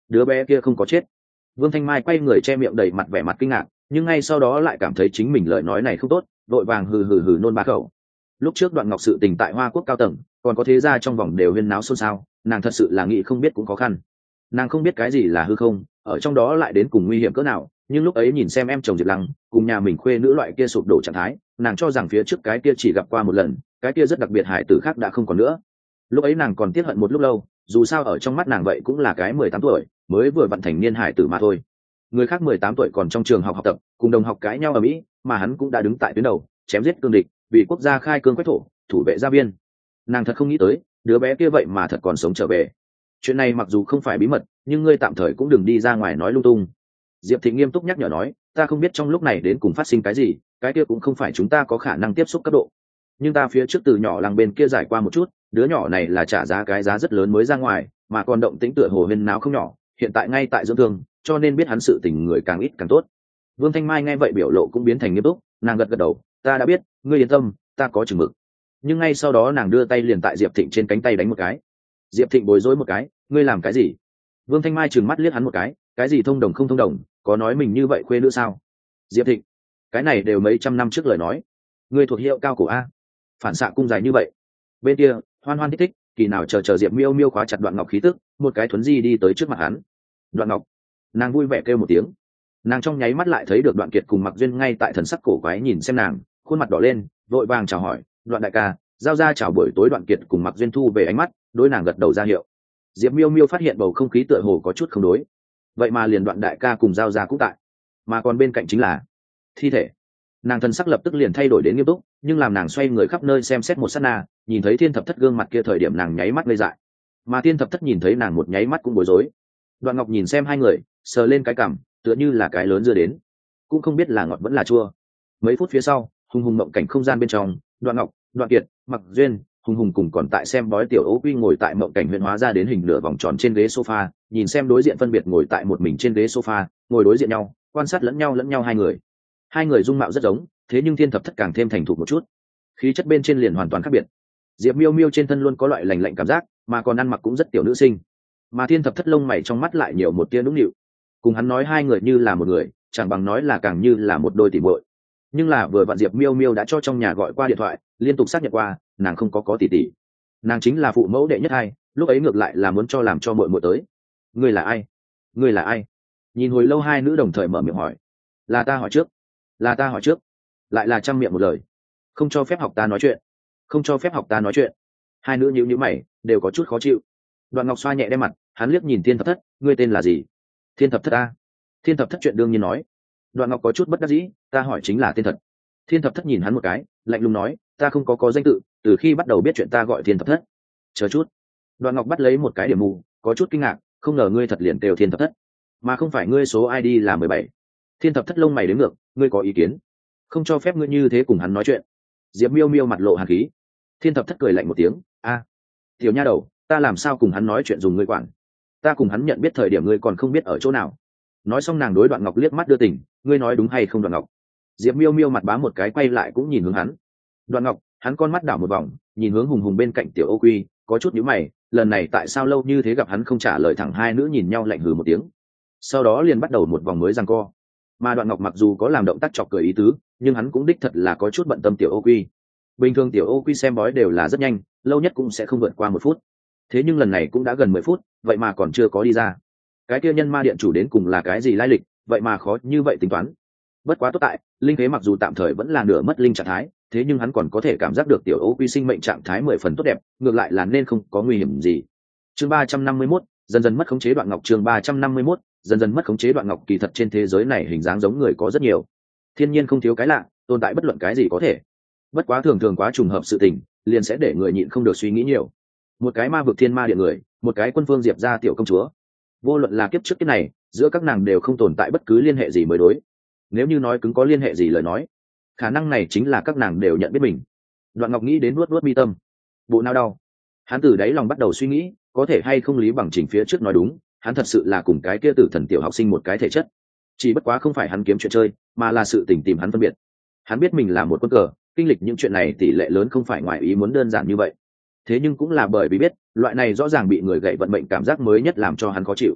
đứa bé kia không có chết. Vương Thanh Mai quay người che miệng đầy mặt vẻ mặt kinh ngạc, nhưng ngay sau đó lại cảm thấy chính mình lời nói này không tốt, đội vàng hừ hừ hừ nôn ba khẩu. Lúc trước Đoạn Ngọc sự tình tại Hoa Quốc cao tầng, còn có thế gia trong vòng đều huyên náo xôn xao, nàng thật sự là nghĩ không biết cũng khó khăn. Nàng không biết cái gì là hư không, ở trong đó lại đến cùng nguy hiểm cỡ nào, nhưng lúc ấy nhìn xem em chồng Diệp Lăng cùng nhà mình khuê nữ loại kia sụp đổ trạng thái, nàng cho rằng phía trước cái kia chỉ gặp qua một lần, cái kia rất đặc biệt hải tử khác đã không còn nữa. Lúc ấy nàng còn tiếc hận một lúc lâu, dù sao ở trong mắt nàng vậy cũng là cái 18 tuổi mới vừa vận thành niên hải tử mà thôi. Người khác 18 tuổi còn trong trường học học tập, cùng đồng học cãi nhau ở Mỹ, mà hắn cũng đã đứng tại tuyến đầu, chém giết cương địch, vì quốc gia khai cương quách thổ, thủ vệ gia biên. Nàng thật không nghĩ tới, đứa bé kia vậy mà thật còn sống trở về. Chuyện này mặc dù không phải bí mật, nhưng ngươi tạm thời cũng đừng đi ra ngoài nói lung tung. Diệp Thị nghiêm túc nhắc nhở nói, ta không biết trong lúc này đến cùng phát sinh cái gì, cái kia cũng không phải chúng ta có khả năng tiếp xúc cấp độ. Nhưng ta phía trước từ nhỏ làng bên kia giải qua một chút, đứa nhỏ này là trả giá cái giá rất lớn mới ra ngoài, mà còn động tĩnh tựa hồ huyên náo không nhỏ, hiện tại ngay tại dưỡng thương, cho nên biết hắn sự tình người càng ít càng tốt. Vương Thanh Mai nghe vậy biểu lộ cũng biến thành nghiêm túc, nàng gật gật đầu, ta đã biết, ngươi yên tâm, ta có chừng mực. Nhưng ngay sau đó nàng đưa tay liền tại Diệp Thịnh trên cánh tay đánh một cái. Diệp Thịnh bối rối một cái, ngươi làm cái gì? Vương Thanh Mai trừng mắt liếc hắn một cái gì thông đồng không thông đồng, có nói mình như vậy khuê nữa sao? Diệp Thịnh, cái này đều mấy trăm năm trước lời nói, ngươi thuộc hiệu cao cổ a, phản xạ cung dài như vậy. Bên kia, hoan hoan thích thích, kỳ nào chờ Diệp Miêu Miêu khóa chặt Đoạn Ngọc khí tức, một cái thuấn di đi tới trước mặt hắn. Đoạn Ngọc, nàng vui vẻ kêu một tiếng. Nàng trong nháy mắt lại thấy được Đoạn Kiệt cùng Mặc Duyên ngay tại thần sắc cổ quái nhìn xem nàng, khuôn mặt đỏ lên, vội vàng chào hỏi, Đoạn đại ca, giao ra chào buổi tối. Đoạn Kiệt cùng Mặc Duyên thu về ánh mắt, đối nàng gật đầu ra hiệu. Diệp Miêu Miêu phát hiện bầu không khí tựa hồ có chút không đối, vậy mà liền Đoạn đại ca cùng giao ra cũng tại, mà còn bên cạnh chính là thi thể. Nàng thần sắc lập tức liền thay đổi đến nghiêm túc, nhưng làm nàng xoay người khắp nơi xem xét một sát na, nhìn thấy Thiên Thập Thất gương mặt kia thời điểm nàng nháy mắt ngây dại, mà Thiên Thập Thất nhìn thấy nàng một nháy mắt cũng bối rối. Đoạn Ngọc nhìn xem hai người, sờ lên cái cằm, tựa như là cái lớn dưa đến, cũng không biết là ngọt vẫn là chua. Mấy phút phía sau, hùng hùng mộng cảnh không gian bên trong, Đoạn Ngọc, Đoạn Kiệt, Mặc Duyên, hùng hùng cùng còn tại xem bói tiểu Ô Quy ngồi tại mộng cảnh huyện hóa ra đến hình nửa vòng tròn trên ghế sofa, nhìn xem đối diện phân biệt ngồi tại một mình trên ghế sofa, ngồi đối diện nhau, quan sát lẫn nhau hai người. Hai người dung mạo rất giống, thế nhưng Thiên Thập Thất càng thêm thành thục một chút, khí chất bên trên liền hoàn toàn khác biệt. Diệp Miêu Miêu trên thân luôn có loại lạnh lạnh cảm giác, mà còn ăn mặc cũng rất tiểu nữ sinh, mà Thiên Thập Thất lông mày trong mắt lại nhiều một tia nũng nịu. Cùng hắn nói hai người như là một người, chẳng bằng nói là càng như là một đôi tỉ muội. Nhưng là vừa vặn Diệp Miêu Miêu đã cho trong nhà gọi qua điện thoại, liên tục xác nhận qua, nàng không có tỷ tỷ, nàng chính là phụ mẫu đệ nhất hai, lúc ấy ngược lại là muốn cho làm cho muội muội tới. Ngươi là ai? Ngươi là ai? Nhìn hồi lâu hai nữ đồng thời mở miệng hỏi. Là ta hỏi trước, là ta hỏi trước, lại là trăm miệng một lời. Không cho phép học ta nói chuyện, không cho phép học ta nói chuyện. Hai nữ nhíu nhíu mày, đều có chút khó chịu. Đoạn Ngọc xoa nhẹ đe mặt, hắn liếc nhìn Thiên Thập Thất, ngươi tên là gì? Thiên Thập Thất a. Thiên Thập Thất chuyện đương nhiên nói. Đoạn Ngọc có chút bất đắc dĩ, ta hỏi chính là tên thật. Thiên Thập Thất nhìn hắn một cái, lạnh lùng nói, ta không có danh tự, từ khi bắt đầu biết chuyện ta gọi Thiên Thập Thất. Chờ chút. Đoạn Ngọc bắt lấy một cái điểm mù, có chút kinh ngạc, không ngờ ngươi thật liền kêu Thiên Thập Thất, mà không phải ngươi số ID là 17. Thiên Thập Thất lông mày đến ngược, ngươi có ý kiến? Không cho phép ngươi như thế cùng hắn nói chuyện. Diệp Miêu Miêu mặt lộ hàn khí. Thiên Thập Thất cười lạnh một tiếng, a, tiểu nha đầu, ta làm sao cùng hắn nói chuyện dùng ngươi quản? Ta cùng hắn nhận biết thời điểm ngươi còn không biết ở chỗ nào. Nói xong nàng đối Đoạn Ngọc liếc mắt đưa tình, ngươi nói đúng hay không Đoạn Ngọc? Diệp Miêu Miêu mặt bám một cái quay lại cũng nhìn hướng hắn. Đoạn Ngọc, hắn con mắt đảo một vòng, nhìn hướng hùng hùng bên cạnh tiểu Ô Quy, có chút nhíu mày, lần này tại sao lâu như thế gặp hắn không trả lời thẳng, hai nữ nhìn nhau lạnh hừ một tiếng. Sau đó liền bắt đầu một vòng mới giằng co. Mà Đoạn Ngọc mặc dù có làm động tác chọc cười ý tứ, nhưng hắn cũng đích thật là có chút bận tâm tiểu Ô Quy. Bình thường tiểu Ô Quy xem bói đều là rất nhanh, lâu nhất cũng sẽ không vượt qua 1 phút. Thế nhưng lần này cũng đã gần 10 phút, vậy mà còn chưa có đi ra. Cái kia nhân ma điện chủ đến cùng là cái gì lai lịch, vậy mà khó như vậy tính toán. Bất quá tốt tại, linh thế mặc dù tạm thời vẫn là nửa mất linh trạng thái, thế nhưng hắn còn có thể cảm giác được tiểu Ô Quy sinh mệnh trạng thái 10 phần tốt đẹp, ngược lại là nên không có nguy hiểm gì. Chương 351, dần dần mất khống chế Đoạn Ngọc. Chương 351, dần dần mất khống chế Đoạn Ngọc. Kỳ thật trên thế giới này hình dáng giống người có rất nhiều, thiên nhiên không thiếu cái lạ, tồn tại bất luận cái gì có thể. Bất quá thường thường quá trùng hợp sự tình, liền sẽ để người nhịn không được suy nghĩ nhiều. Một cái ma vực thiên ma điện người, một cái quân phương Diệp gia tiểu công chúa, vô luận là kiếp trước kiếp này, giữa các nàng đều không tồn tại bất cứ liên hệ gì mới đối. Nếu như nói cứng có liên hệ gì lời nói, khả năng này chính là các nàng đều nhận biết mình. Đoạn Ngọc nghĩ đến nuốt mi tâm, bộ não đau. Hắn từ đáy lòng bắt đầu suy nghĩ, có thể hay không Lý Bằng Trình phía trước nói đúng, hắn thật sự là cùng cái kia tử thần tiểu học sinh một cái thể chất. Chỉ bất quá không phải hắn kiếm chuyện chơi, mà là sự tình tìm hắn phân biệt. Hắn biết mình là một quân cờ, kinh lịch những chuyện này tỷ lệ lớn không phải ngoài ý muốn đơn giản như vậy. Thế nhưng cũng là bởi vì biết, loại này rõ ràng bị người gậy vận mệnh cảm giác mới nhất làm cho hắn khó chịu.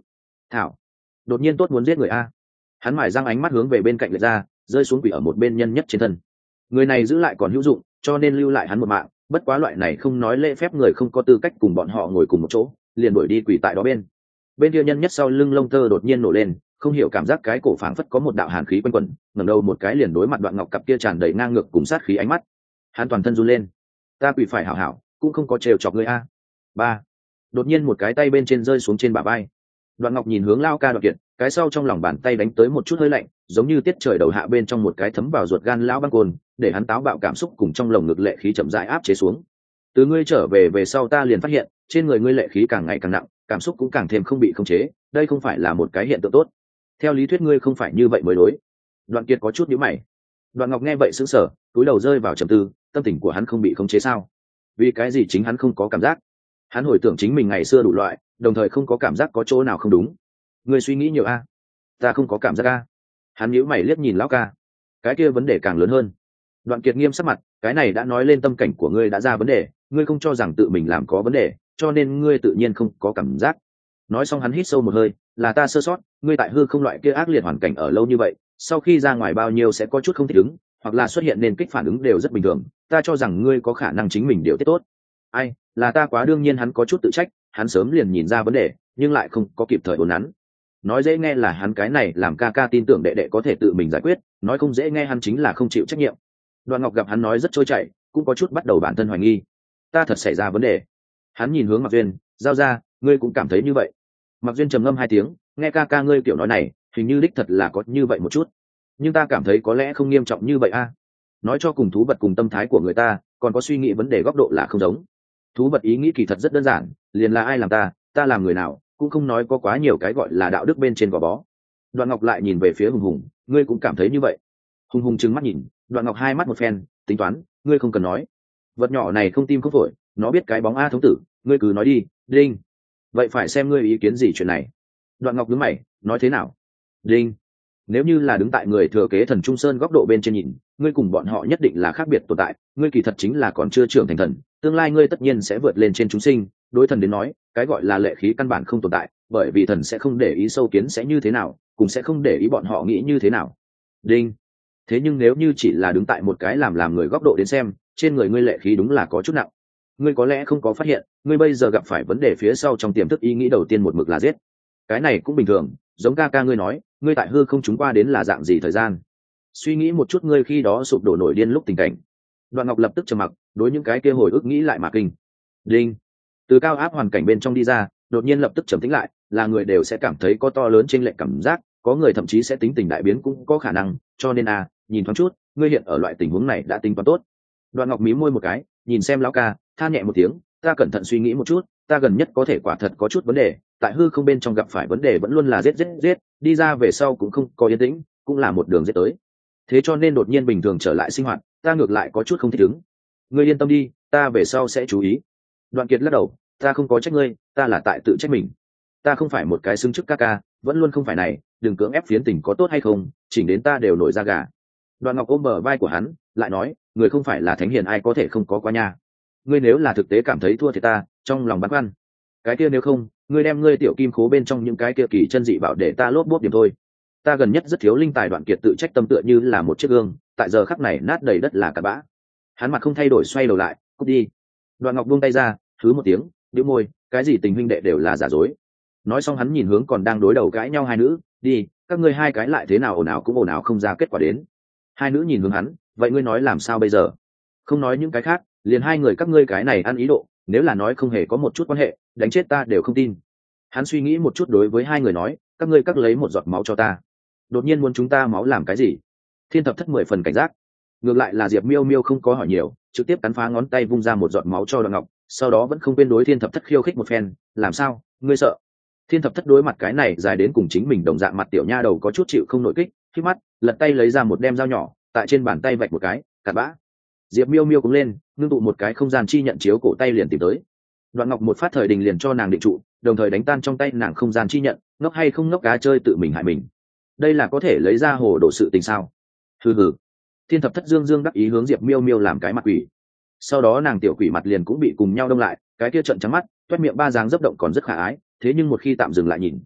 thảo, đột nhiên tốt muốn giết người a. Hắn mải răng ánh mắt hướng về bên cạnh lệch ra, rơi xuống quỷ ở một bên nhân nhất trên thân. Người này giữ lại còn hữu dụng, cho nên lưu lại hắn một mạng, bất quá loại này không nói lễ phép người không có tư cách cùng bọn họ ngồi cùng một chỗ, liền đuổi đi quỷ tại đó bên kia nhân nhất sau lưng lông tơ đột nhiên nổ lên, không hiểu cảm giác cái cổ phảng phất có một đạo hàn khí quanh quẩn, ngẩng đầu một cái liền đối mặt Đoạn Ngọc cặp kia tràn đầy ngang ngược cùng sát khí ánh mắt. Hắn toàn thân run lên. Ta quỷ phải hảo hảo, cũng không có trêu chọc ngươi a. Ba. Đột nhiên một cái tay bên trên rơi xuống trên bả vai. Đoạn Ngọc nhìn hướng Lao Ca Đoạn Kiệt, cái sau trong lòng bàn tay đánh tới một chút hơi lạnh, giống như tiết trời đầu hạ bên trong một cái thấm vào ruột gan lão băng cồn, để hắn táo bạo cảm xúc cùng trong lồng ngực lệ khí chậm rãi áp chế xuống. Từ ngươi trở về sau ta liền phát hiện, trên người ngươi lệ khí càng ngày càng nặng, cảm xúc cũng càng thêm không bị khống chế, đây không phải là một cái hiện tượng tốt. Theo lý thuyết ngươi không phải như vậy mới đối. Đoạn Kiệt có chút nhíu mày. Đoạn Ngọc nghe vậy sững sờ, cúi đầu rơi vào trầm tư, tâm tình của hắn không bị khống chế sao? Vì cái gì chính hắn không có cảm giác? Hắn hồi tưởng chính mình ngày xưa đủ loại, đồng thời không có cảm giác có chỗ nào không đúng. Ngươi suy nghĩ nhiều a? Ta không có cảm giác a. Hắn nhíu mày liếc nhìn lão ca. Cái kia vấn đề càng lớn hơn. Đoạn Kiệt nghiêm sắc mặt, cái này đã nói lên tâm cảnh của ngươi đã ra vấn đề, ngươi không cho rằng tự mình làm có vấn đề, cho nên ngươi tự nhiên không có cảm giác. Nói xong hắn hít sâu một hơi, là ta sơ sót, ngươi tại hư không loại kia ác liệt hoàn cảnh ở lâu như vậy, sau khi ra ngoài bao nhiêu sẽ có chút không thích ứng, hoặc là xuất hiện nên kích phản ứng đều rất bình thường, ta cho rằng ngươi có khả năng chính mình điều tiết tốt. Ai, là ta quá đương nhiên hắn có chút tự trách, hắn sớm liền nhìn ra vấn đề, nhưng lại không có kịp thời uốn nắn. Nói dễ nghe là hắn cái này làm ca ca tin tưởng đệ đệ có thể tự mình giải quyết, nói không dễ nghe hắn chính là không chịu trách nhiệm. Đoạn Ngọc gặp hắn nói rất trôi chảy, cũng có chút bắt đầu bản thân hoài nghi. Ta thật xảy ra vấn đề. Hắn nhìn hướng Mạc Duyên, giao ra, ngươi cũng cảm thấy như vậy. Mạc Duyên trầm ngâm 2 tiếng, nghe ca ca ngươi kiểu nói này, hình như đích thật là có như vậy một chút. Nhưng ta cảm thấy có lẽ không nghiêm trọng như vậy a. Nói cho cùng thú vật cùng tâm thái của người ta, còn có suy nghĩ vấn đề góc độ là không giống. Thú vật ý nghĩ kỳ thật rất đơn giản, liền là ai làm ta làm người nào, cũng không nói có quá nhiều cái gọi là đạo đức bên trên gò bó. Đoạn Ngọc lại nhìn về phía Hùng Hùng, ngươi cũng cảm thấy như vậy. Hùng Hùng trừng mắt nhìn, Đoạn Ngọc 2 mắt một phen, tính toán, ngươi không cần nói. Vật nhỏ này không tim không phổi, nó biết cái bóng a thống tử, ngươi cứ nói đi, đinh. Vậy phải xem ngươi ý kiến gì chuyện này. Đoạn Ngọc nhướng mày, nói thế nào? Đinh. Nếu như là đứng tại người thừa kế Thần Trung Sơn góc độ bên trên nhìn, ngươi cùng bọn họ nhất định là khác biệt tồn tại, ngươi kỳ thật chính là còn chưa trưởng thành thần, tương lai ngươi tất nhiên sẽ vượt lên trên chúng sinh. Đối thần đến nói, cái gọi là lệ khí căn bản không tồn tại, bởi vì thần sẽ không để ý sâu kiến sẽ như thế nào, cũng sẽ không để ý bọn họ nghĩ như thế nào. Đinh. Thế nhưng nếu như chỉ là đứng tại một cái làm người góc độ đến xem, trên người ngươi lệ khí đúng là có chút nặng. Ngươi có lẽ không có phát hiện, ngươi bây giờ gặp phải vấn đề phía sau trong tiềm thức ý nghĩ đầu tiên một mực là giết. Cái này cũng bình thường, giống ca ca ngươi nói, ngươi tại hư không chúng qua đến là dạng gì thời gian. Suy nghĩ một chút ngươi khi đó sụp đổ nổi điên lúc tình cảnh. Đoạn Ngọc lập tức trầm mặc, đối những cái kia hồi ức nghĩ lại mà kinh. Đinh. Từ cao áp hoàn cảnh bên trong đi ra, đột nhiên lập tức trầm tĩnh lại, là người đều sẽ cảm thấy có to lớn chênh lệch cảm giác, có người thậm chí sẽ tính tình đại biến cũng có khả năng, cho nên nhìn thoáng chút, ngươi hiện ở loại tình huống này đã tính toán tốt. Đoạn Ngọc mí môi một cái, nhìn xem lão ca, than nhẹ một tiếng, ta cẩn thận suy nghĩ một chút, ta gần nhất có thể quả thật có chút vấn đề, tại hư không bên trong gặp phải vấn đề vẫn luôn là giết, đi ra về sau cũng không có yên tĩnh, cũng là một đường giết tới. Thế cho nên đột nhiên bình thường trở lại sinh hoạt, ta ngược lại có chút không thích ứng. Ngươi yên tâm đi, ta về sau sẽ chú ý. Đoạn Kiệt lắc đầu, ta không có trách ngươi, ta là tại tự trách mình. Ta không phải một cái xứng chức ca ca, vẫn luôn không phải này, đừng cưỡng ép phiến tình có tốt hay không, chỉnh đến ta đều nổi da gà. Đoạn Ngọc ôm bờ vai của hắn, lại nói, người không phải là thánh hiền ai có thể không có qua nha. Ngươi nếu là thực tế cảm thấy thua thì ta, trong lòng băn khoăn. Cái kia nếu không, ngươi đem ngươi tiểu kim khố bên trong những cái kia kỳ chân dị bảo để ta lốp bốp điểm thôi. Ta gần nhất rất thiếu linh tài. Đoạn Kiệt tự trách tâm tựa như là một chiếc gương, tại giờ khắc này nát đầy đất là cặn bã. Hắn mặt không thay đổi xoay đầu lại, cút đi. Đoạn Ngọc buông tay ra, hứ một tiếng, bĩu môi, cái gì tình huynh đệ đều là giả dối. Nói xong hắn nhìn hướng còn đang đối đầu cãi nhau hai nữ, đi, các ngươi hai cái lại thế nào ồn ào cũng ồn ào không ra kết quả đến. Hai nữ nhìn hướng hắn, vậy ngươi nói làm sao bây giờ? Không nói những cái khác, liền hai người các ngươi cái này ăn ý độ, nếu là nói không hề có một chút quan hệ, đánh chết ta đều không tin. Hắn suy nghĩ một chút đối với hai người nói, các ngươi cắt lấy một giọt máu cho ta. Đột nhiên muốn chúng ta máu làm cái gì? Thiên Thập Thất 10 phần cảnh giác. Ngược lại là Diệp Miêu Miêu không có hỏi nhiều, trực tiếp cắn phá ngón tay vung ra một giọt máu cho Đoạn Ngọc, sau đó vẫn không quên đối Thiên Thập Thất khiêu khích một phen, làm sao, ngươi sợ? Thiên Thập Thất đối mặt cái này dài đến cùng chính mình đồng dạng mặt tiểu nha đầu có chút chịu không nội kích, khi mắt, lật tay lấy ra một đem dao nhỏ, tại trên bàn tay vạch một cái, cắt bã. Diệp Miêu Miêu cũng lên, ngưng tụ một cái không gian chi nhận chiếu cổ tay liền tìm tới. Đoạn Ngọc một phát thời đình liền cho nàng định trụ, đồng thời đánh tan trong tay nàng không gian chi nhận, ngốc hay không ngốc cá chơi tự mình hại mình. Đây là có thể lấy ra hồ đồ sự tình sao? Hừ hừ. Thiên Thập Thất dương dương đắc ý hướng Diệp Miêu Miêu làm cái mặt quỷ. Sau đó nàng tiểu quỷ mặt liền cũng bị cùng nhau đông lại, cái kia trợn trắng mắt, toét miệng ba dáng dấp động còn rất khả ái, thế nhưng một khi tạm dừng lại nhìn,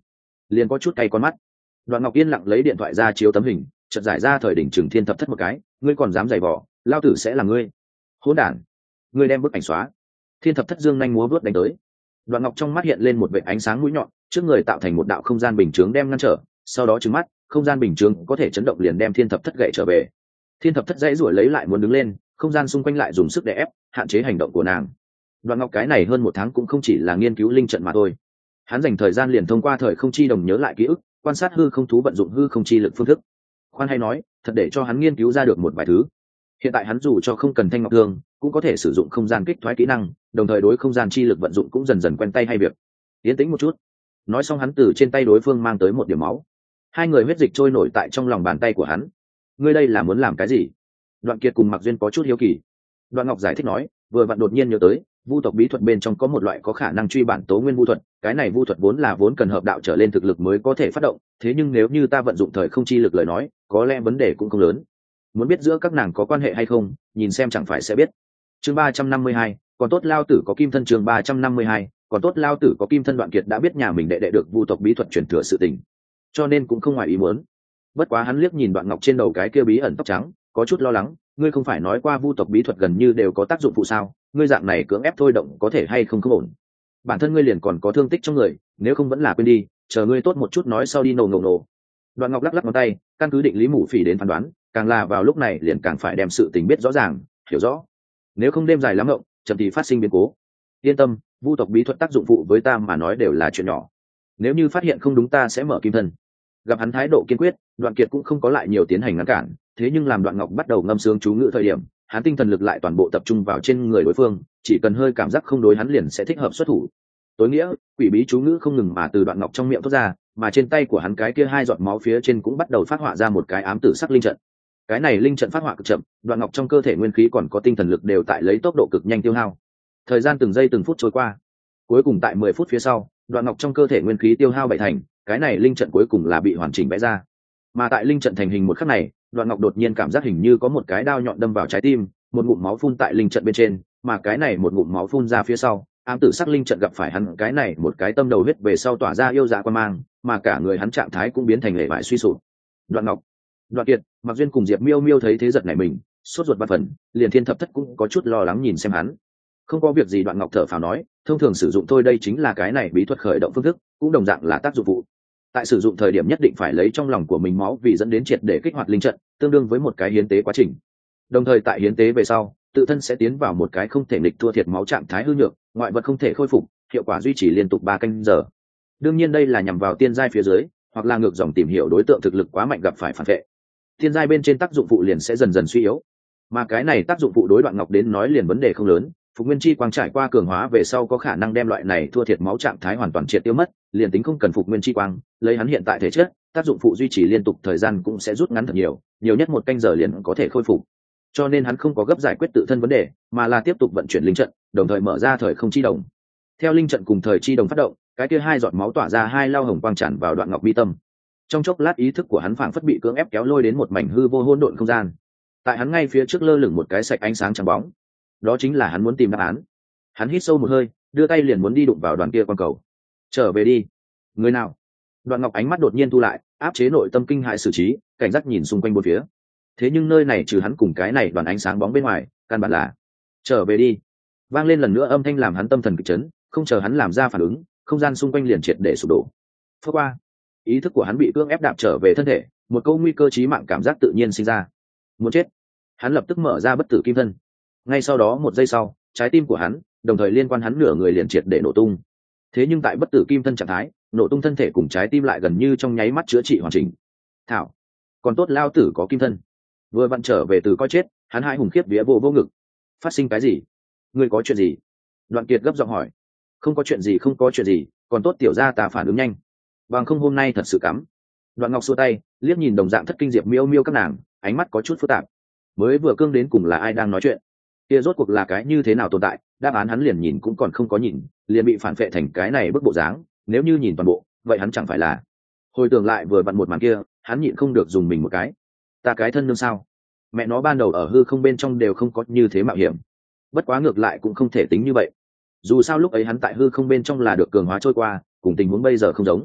liền có chút cay con mắt. Đoạn Ngọc yên lặng lấy điện thoại ra chiếu tấm hình, chợt giải ra thời đỉnh Trừng Thiên Thập Thất một cái, ngươi còn dám giày vò, lao tử sẽ là ngươi. Hỗn đản, ngươi đem bức ảnh xóa. Thiên Thập Thất dương nhanh múa vuốt đánh tới. Đoạn Ngọc trong mắt hiện lên một vệt ánh sáng mũi nhọn, trước người tạo thành một đạo không gian bình chướng đem ngăn trở, sau đó trừng mắt, không gian bình chướng có thể chấn động liền đem Thiên Thập Thất gậy trở về. Thiên Thập Thất dãy rủi lấy lại muốn đứng lên, không gian xung quanh lại dùng sức đè ép, hạn chế hành động của nàng. Đoạn Ngọc cái này hơn một tháng cũng không chỉ là nghiên cứu linh trận mà thôi, hắn dành thời gian liền thông qua thời không chi đồng nhớ lại ký ức, quan sát hư không thú vận dụng hư không chi lực phương thức. Khoan hay nói, thật để cho hắn nghiên cứu ra được một vài thứ. Hiện tại hắn dù cho không cần thanh ngọc thương, cũng có thể sử dụng không gian kích thoái kỹ năng, đồng thời đối không gian chi lực vận dụng cũng dần dần quen tay hay việc. Yên tĩnh một chút. Nói xong hắn từ trên tay đối phương mang tới một điểm máu. Hai người huyết dịch trôi nổi tại trong lòng bàn tay của hắn. Ngươi đây là muốn làm cái gì? Đoạn Kiệt cùng Mạc Duyên có chút hiếu kỳ. Đoạn Ngọc giải thích nói, vừa vặn đột nhiên nhớ tới, vu tộc bí thuật bên trong có một loại có khả năng truy bản tố nguyên vu thuật, cái này vu thuật vốn cần hợp đạo trở lên thực lực mới có thể phát động, thế nhưng nếu như ta vận dụng thời không chi lực lời nói, có lẽ vấn đề cũng không lớn. Muốn biết giữa các nàng có quan hệ hay không, nhìn xem chẳng phải sẽ biết. Chương 352, còn tốt lao tử có kim thân. Chương 352, còn tốt lao tử có kim thân. Đoạn Kiệt đã biết nhà mình đệ đệ được vu tộc bí thuật truyền thừa sự tình, cho nên cũng không ngoài ý muốn. Bất quá hắn liếc nhìn Đoạn Ngọc trên đầu cái kia bí ẩn tóc trắng, có chút lo lắng, ngươi không phải nói qua vu tộc bí thuật gần như đều có tác dụng phụ sao, ngươi dạng này cưỡng ép thôi động có thể hay không không ổn. Bản thân ngươi liền còn có thương tích trong người, nếu không vẫn là quên đi, chờ ngươi tốt một chút nói sau đi. Nổ. Đoạn Ngọc lắc lắc ngón tay, căn cứ định lý mù phỉ đến phán đoán, càng là vào lúc này liền càng phải đem sự tình biết rõ ràng, hiểu rõ. Nếu không đêm dài lắm ngộng, chậm thì phát sinh biến cố. Yên tâm, vu tộc bí thuật tác dụng phụ với ta mà nói đều là chuyện nhỏ. Nếu như phát hiện không đúng ta sẽ mở kim thân. Gặp hắn thái độ kiên quyết, Đoạn Kiệt cũng không có lại nhiều tiến hành ngăn cản, thế nhưng làm Đoạn Ngọc bắt đầu ngâm sướng chú ngữ thời điểm, hắn tinh thần lực lại toàn bộ tập trung vào trên người đối phương, chỉ cần hơi cảm giác không đối hắn liền sẽ thích hợp xuất thủ. Tối nghĩa, quỷ bí chú ngữ không ngừng mà từ Đoạn Ngọc trong miệng thoát ra, mà trên tay của hắn cái kia hai giọt máu phía trên cũng bắt đầu phát họa ra một cái ám tử sắc linh trận. Cái này linh trận phát họa cực chậm, Đoạn Ngọc trong cơ thể nguyên khí còn có tinh thần lực đều tại lấy tốc độ cực nhanh tiêu hao. Thời gian từng giây từng phút trôi qua, cuối cùng tại 10 phút phía sau, Đoạn Ngọc trong cơ thể nguyên khí tiêu hao 7 thành, cái này linh trận cuối cùng là bị hoàn chỉnh vẽ ra. Mà tại linh trận thành hình một khắc này, Đoạn Ngọc đột nhiên cảm giác hình như có một cái đao nhọn đâm vào trái tim, một ngụm máu phun tại linh trận bên trên, mà cái này một ngụm máu phun ra phía sau, ám tử sắc linh trận gặp phải hắn cái này một cái tâm đầu huyết về sau tỏa ra yêu dạ quan mang, mà cả người hắn trạng thái cũng biến thành lệ bại suy sụp. Đoạn Ngọc, Đoạn Kiệt, Mạc Duyên cùng Diệp Miêu Miêu thấy thế giật nảy mình, sốt ruột bạt phần, liền Thiên Thập Thất cũng có chút lo lắng nhìn xem hắn. Không có việc gì. Đoạn Ngọc thở phào nói, thông thường sử dụng thôi, đây chính là cái này bí thuật khởi động phương thức, cũng đồng dạng là tác dụng phụ. Tại sử dụng thời điểm nhất định phải lấy trong lòng của mình máu vì dẫn đến triệt để kích hoạt linh trận, tương đương với một cái hiến tế quá trình. Đồng thời tại hiến tế về sau, tự thân sẽ tiến vào một cái không thể nghịch thua thiệt máu trạng thái hư nhược, ngoại vật không thể khôi phục, hiệu quả duy trì liên tục 3 canh giờ. Đương nhiên đây là nhằm vào tiên giai phía dưới, hoặc là ngược dòng tìm hiểu đối tượng thực lực quá mạnh gặp phải phản vệ. Tiên giai bên trên tác dụng phụ liền sẽ dần dần suy yếu, mà cái này tác dụng phụ đối Đoạn Ngọc đến nói liền vấn đề không lớn. Phục nguyên chi quang trải qua cường hóa về sau có khả năng đem loại này thua thiệt máu trạng thái hoàn toàn triệt tiêu mất, liền tính không cần phục nguyên chi quang, lấy hắn hiện tại thể chất, tác dụng phụ duy trì liên tục thời gian cũng sẽ rút ngắn thật nhiều, nhiều nhất 1 canh giờ liền có thể khôi phục. Cho nên hắn không có gấp giải quyết tự thân vấn đề, mà là tiếp tục vận chuyển linh trận, đồng thời mở ra thời không chi đồng. Theo linh trận cùng thời chi đồng phát động, cái kia hai giọt máu tỏa ra hai lao hồng quang tràn vào Đoạn Ngọc mi tâm. Trong chốc lát ý thức của hắn phảng phất bị cưỡng ép kéo lôi đến một mảnh hư vô hỗn độn không gian. Tại hắn ngay phía trước lơ lửng một cái sạch ánh sáng trắng bóng, đó chính là hắn muốn tìm đáp án. Hắn hít sâu một hơi, đưa tay liền muốn đi đụng vào đoàn kia quang cầu. Trở về đi. Người nào? Đoạn Ngọc ánh mắt đột nhiên thu lại, áp chế nội tâm kinh hại xử trí, cảnh giác nhìn xung quanh bốn phía. Thế nhưng nơi này trừ hắn cùng cái này đoàn ánh sáng bóng bên ngoài, căn bản là trở về đi. Vang lên lần nữa âm thanh làm hắn tâm thần kịch chấn, không chờ hắn làm ra phản ứng, không gian xung quanh liền triệt để sụp đổ. Phước qua, ý thức của hắn bị cưỡng ép đạp trở về thân thể, một câu nguy cơ chí mạng cảm giác tự nhiên sinh ra. Muốn chết. Hắn lập tức mở ra bất tử kim thân. Ngay sau đó một giây sau, trái tim của hắn, đồng thời liên quan hắn nửa người liền triệt để nổ tung. Thế nhưng tại bất tử kim thân trạng thái, nổ tung thân thể cùng trái tim lại gần như trong nháy mắt chữa trị hoàn chỉnh. Thảo, còn tốt lao tử có kim thân. Vừa vặn trở về từ coi chết, hắn hai hùng khiếp vía vô ngực. Phát sinh cái gì? Ngươi có chuyện gì? Đoạn Kiệt gấp giọng hỏi. Không có chuyện gì, không có chuyện gì, còn tốt tiểu gia ta phản ứng nhanh. Bằng không hôm nay thật sự cắm. Đoạn Ngọc xua tay, liếc nhìn đồng dạng thất kinh Diệp Miêu Miêu các nàng, ánh mắt có chút phức tạp. Mới vừa cương đến cùng là ai đang nói chuyện? Kia rốt cuộc là cái như thế nào tồn tại? Đáp án hắn liền nhìn cũng còn không có nhìn, liền bị phản phệ thành cái này bức bộ dáng. Nếu như nhìn toàn bộ, vậy hắn chẳng phải là? Hồi tưởng lại vừa vặn một màn kia, hắn nhịn không được dùng mình một cái. Ta cái thân nương sao? Mẹ nó ban đầu ở hư không bên trong đều không có như thế mạo hiểm. Bất quá ngược lại cũng không thể tính như vậy. Dù sao lúc ấy hắn tại hư không bên trong là được cường hóa trôi qua, cùng tình huống bây giờ không giống.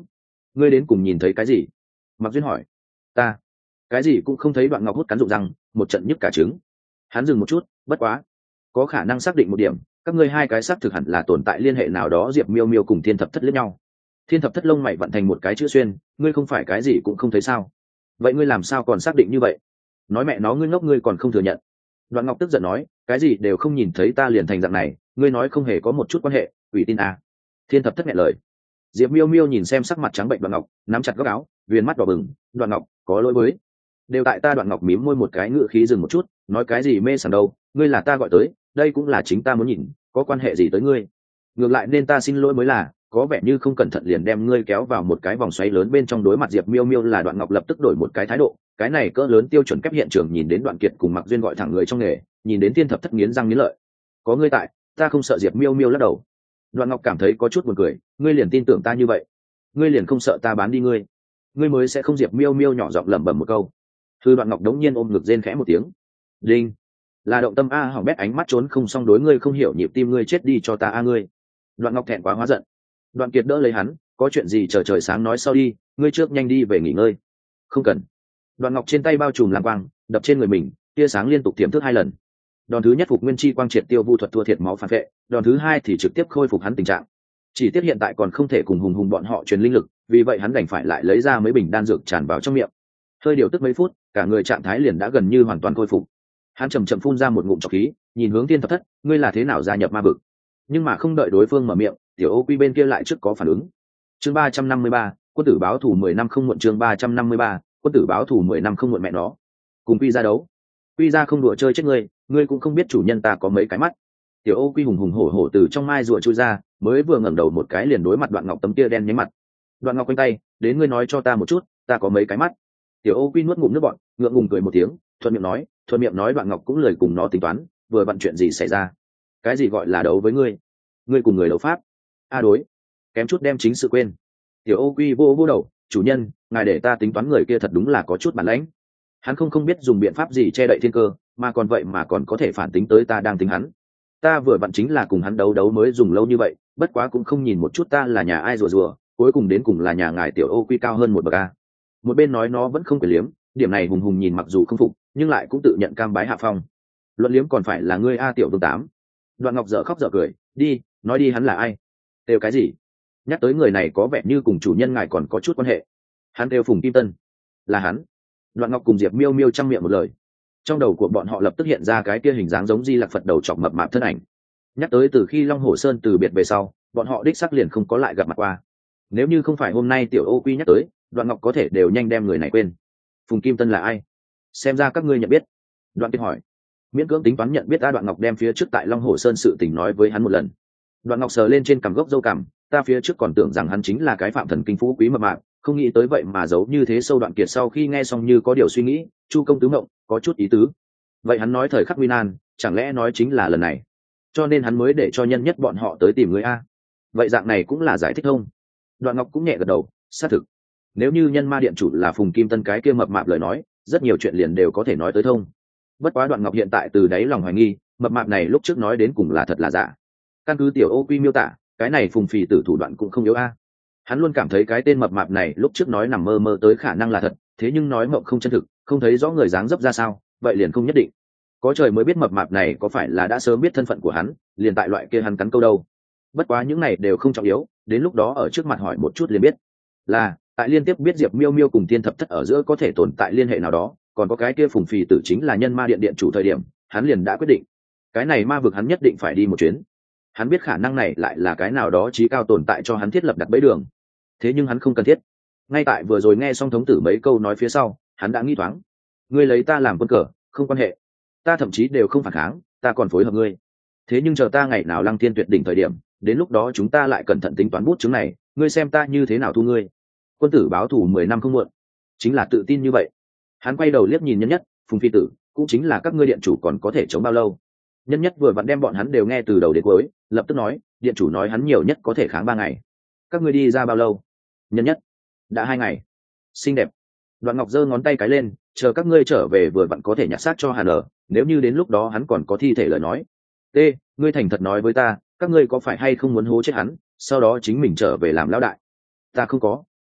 ngươi đến cùng nhìn thấy cái gì? Mặc Duyên hỏi. Ta cái gì cũng không thấy. Đoạn Ngọc hút cắn rụng răng, một trận nhức cả trứng. Hắn dừng một chút, bất quá có khả năng xác định một điểm, các ngươi hai cái xác thực hẳn là tồn tại liên hệ nào đó. Diệp Miêu Miêu cùng Thiên Thập Thất liếc nhau. Thiên Thập Thất lông mày vận thành một cái chữ xuyên, ngươi không phải cái gì cũng không thấy sao? Vậy ngươi làm sao còn xác định như vậy? Nói mẹ nó, ngươi ngốc, ngươi còn không thừa nhận. Đoạn Ngọc tức giận nói, cái gì đều không nhìn thấy ta liền thành dạng này, ngươi nói không hề có một chút quan hệ, ủy tin à? Thiên Thập Thất nghẹn lời. Diệp Miêu Miêu nhìn xem sắc mặt trắng bệnh Đoạn Ngọc, nắm chặt góc áo, viền mắt đỏ bừng. Đoạn Ngọc, có lỗi với, đều tại ta. Đoạn Ngọc mím môi một cái, ngựa khí dừng một chút, nói cái gì mê sảng đâu, ngươi là ta gọi tới, đây cũng là chính ta muốn nhìn, có quan hệ gì tới ngươi? Ngược lại nên ta xin lỗi mới là, có vẻ như không cẩn thận liền đem ngươi kéo vào một cái vòng xoáy lớn bên trong. Đối mặt Diệp Miêu Miêu là Đoạn Ngọc lập tức đổi một cái thái độ, cái này cỡ lớn tiêu chuẩn kép hiện trường. Nhìn đến Đoạn Kiệt cùng Mặc Duyên gọi thẳng người trong nghề, nhìn đến Thiên Thập Thất nghiến răng nghiến lợi. Có ngươi tại, ta không sợ. Diệp Miêu Miêu lắc đầu. Đoạn Ngọc cảm thấy có chút buồn cười, ngươi liền tin tưởng ta như vậy, ngươi liền không sợ ta bán đi ngươi? Ngươi mới sẽ không. Diệp Miêu Miêu nhỏ giọng lẩm bẩm một câu. Thư Đoạn Ngọc đống nhiên ôm ngực rên khẽ một tiếng. Đinh, là động tâm a. Hỏng bét, ánh mắt trốn không xong. Đối ngươi không hiểu nhịp tim, ngươi chết đi cho ta a. Ngươi. Đoạn Ngọc thẹn quá hóa giận. Đoạn Kiệt đỡ lấy hắn, có chuyện gì chờ trời sáng nói sau đi, ngươi trước nhanh đi về nghỉ ngơi. Không cần. Đoạn Ngọc trên tay bao trùm lam quang đập trên người mình, tia sáng liên tục tiềm thức 2 lần. Đòn thứ nhất phục nguyên chi quang triệt tiêu vu thuật, thua thiệt máu phản vệ. Đòn thứ hai thì trực tiếp khôi phục hắn tình trạng. Chỉ tiếc hiện tại còn không thể cùng hùng hùng bọn họ truyền linh lực, vì vậy hắn đành phải lại lấy ra mấy bình đan dược tràn vào trong miệng. Hơi điều tức mấy phút, cả người trạng thái liền đã gần như hoàn toàn khôi phục. Hắn chậm chậm phun ra một ngụm trọc khí, nhìn hướng Thiên Thập Thất, ngươi là thế nào gia nhập ma vực? Nhưng mà không đợi đối phương mở miệng, Tiểu Ô Quy bên kia lại trước có phản ứng. Chương 353, quân tử báo thù 10 năm không muộn. Chương 353, quân tử báo thù 10 năm không muộn. Mẹ nó, cùng Quy ra đấu. Quy ra không đùa chơi chết ngươi, ngươi cũng không biết chủ nhân ta có mấy cái mắt. Tiểu Ô Quy hùng hùng hổ hổ từ trong mai rùa chui ra, mới vừa ngẩng đầu một cái liền đối mặt Đoạn Ngọc tấm kia đen nhánh mặt. Đoạn Ngọc quanh tay, đến ngươi nói cho ta một chút, ta có mấy cái mắt? Tiểu Ô Quy nuốt ngụm nước bọt, ngượng ngùng cười một tiếng, thuận miệng nói Đoạn Ngọc cũng lười cùng nó tính toán, vừa bận chuyện gì xảy ra? Cái gì gọi là đấu với ngươi? Ngươi cùng người đấu pháp? A đối, kém chút đem chính sự quên. Tiểu Ô Quy vô đầu, chủ nhân, ngài để ta tính toán, người kia thật đúng là có chút bản lãnh. Hắn không biết dùng biện pháp gì che đậy thiên cơ, mà còn vậy mà còn có thể phản tính tới ta đang tính hắn. Ta vừa vặn chính là cùng hắn đấu mới dùng lâu như vậy, bất quá cũng không nhìn một chút ta là nhà ai rùa, cuối cùng đến cùng là nhà ngài. Tiểu Ô Quy cao hơn một bậc a. Một bên nói nó vẫn không quyền liếm, điểm này hùng hùng nhìn mặc dù không phục, nhưng lại cũng tự nhận cam bái hạ phong. Luận liếm còn phải là ngươi a, Tiểu Vương Tám. Đoạn Ngọc dở khóc dở cười, đi, nói đi, hắn là ai? Đều cái gì? Nhắc tới người này có vẻ như cùng chủ nhân ngài còn có chút quan hệ. Hắn đều Phùng Kim Tân. Là hắn. Đoạn Ngọc cùng Diệp Miêu Miêu chăm miệng một lời. Trong đầu của bọn họ lập tức hiện ra cái kia hình dáng giống Di Lặc Phật đầu chọc mập mạp thân ảnh. Nhắc tới từ khi Long Hổ Sơn từ biệt về sau, bọn họ đích xác liền không có lại gặp mặt qua. Nếu như không phải hôm nay Tiểu Ô Quy nhắc tới, Đoạn Ngọc có thể đều nhanh đem người này quên. Phùng Kim Tân là ai? Xem ra các ngươi nhận biết. Đoạn Kiệt hỏi. Miễn cưỡng tính toán nhận biết. Đoạn Ngọc đem phía trước tại Long Hổ Sơn sự tình nói với hắn một lần. Đoạn Ngọc sờ lên trên cằm gốc râu cằm, ta phía trước còn tưởng rằng hắn chính là cái phạm thần kinh phú quý mập mạp, không nghĩ tới vậy mà giấu như thế sâu. Đoạn Kiệt sau khi nghe xong như có điều suy nghĩ, Chu công tứ ngộng, có chút ý tứ. Vậy hắn nói thời khắc nguy nan, chẳng lẽ nói chính là lần này, cho nên hắn mới để cho nhân nhất bọn họ tới tìm người a? Vậy dạng này cũng là giải thích không? Đoạn Ngọc cũng nhẹ gật đầu, xác thực. Nếu như nhân ma điện chủ là Phùng Kim Tân cái kia mập mạp lời nói, rất nhiều chuyện liền đều có thể nói tới thông. Bất quá Đoạn Ngọc hiện tại từ đáy lòng hoài nghi, mập mạp này lúc trước nói đến cùng là thật là giả. Căn cứ Tiểu Ô Quy miêu tả, cái này Phùng phì tử thủ đoạn cũng không yếu a. Hắn luôn cảm thấy cái tên mập mạp này lúc trước nói nằm mơ tới khả năng là thật, thế nhưng nói mộng không chân thực, không thấy rõ người dáng dấp ra sao, vậy liền không nhất định. Có trời mới biết mập mạp này có phải là đã sớm biết thân phận của hắn, liền tại loại kia hắn cắn câu đâu. Bất quá những này đều không trọng yếu, đến lúc đó ở trước mặt hỏi một chút liền biết. Là tại liên tiếp biết Diệp Miêu Miêu cùng Thiên Thập Thất ở giữa có thể tồn tại liên hệ nào đó, còn có cái kia Phùng phì tử chính là nhân ma điện điện chủ thời điểm, hắn liền đã quyết định, cái này ma vực hắn nhất định phải đi một chuyến. Hắn biết khả năng này lại là cái nào đó trí cao tồn tại cho hắn thiết lập đặt bẫy đường, thế nhưng hắn không cần thiết. Ngay tại vừa rồi nghe xong thống tử mấy câu nói phía sau, hắn đã nghĩ thoáng, ngươi lấy ta làm quân cờ, không quan hệ, ta thậm chí đều không phản kháng, ta còn phối hợp ngươi. Thế nhưng chờ ta ngày nào Lăng Thiên tuyệt đỉnh thời điểm, đến lúc đó chúng ta lại cẩn thận tính toán bút chứng này, ngươi xem ta như thế nào thu ngươi. Quân tử báo thù 10 năm không muộn, chính là tự tin như vậy. Hắn quay đầu liếc nhìn Nhân Nhất, Phùng phi tử, cũng chính là các ngươi điện chủ còn có thể chống bao lâu. Nhân Nhất vừa vặn đem bọn hắn đều nghe từ đầu đến cuối, lập tức nói, điện chủ nói hắn nhiều nhất có thể kháng 3 ngày. Các ngươi đi ra bao lâu? Nhân Nhất, đã 2 ngày. Xinh đẹp. Đoạn Ngọc giơ ngón tay cái lên, chờ các ngươi trở về vừa vặn có thể nhặt xác cho Hàn ở, nếu như đến lúc đó hắn còn có thi thể lời nói. T, ngươi thành thật nói với ta, các ngươi có phải hay không muốn hố chết hắn, sau đó chính mình trở về làm lão đại? Ta không có.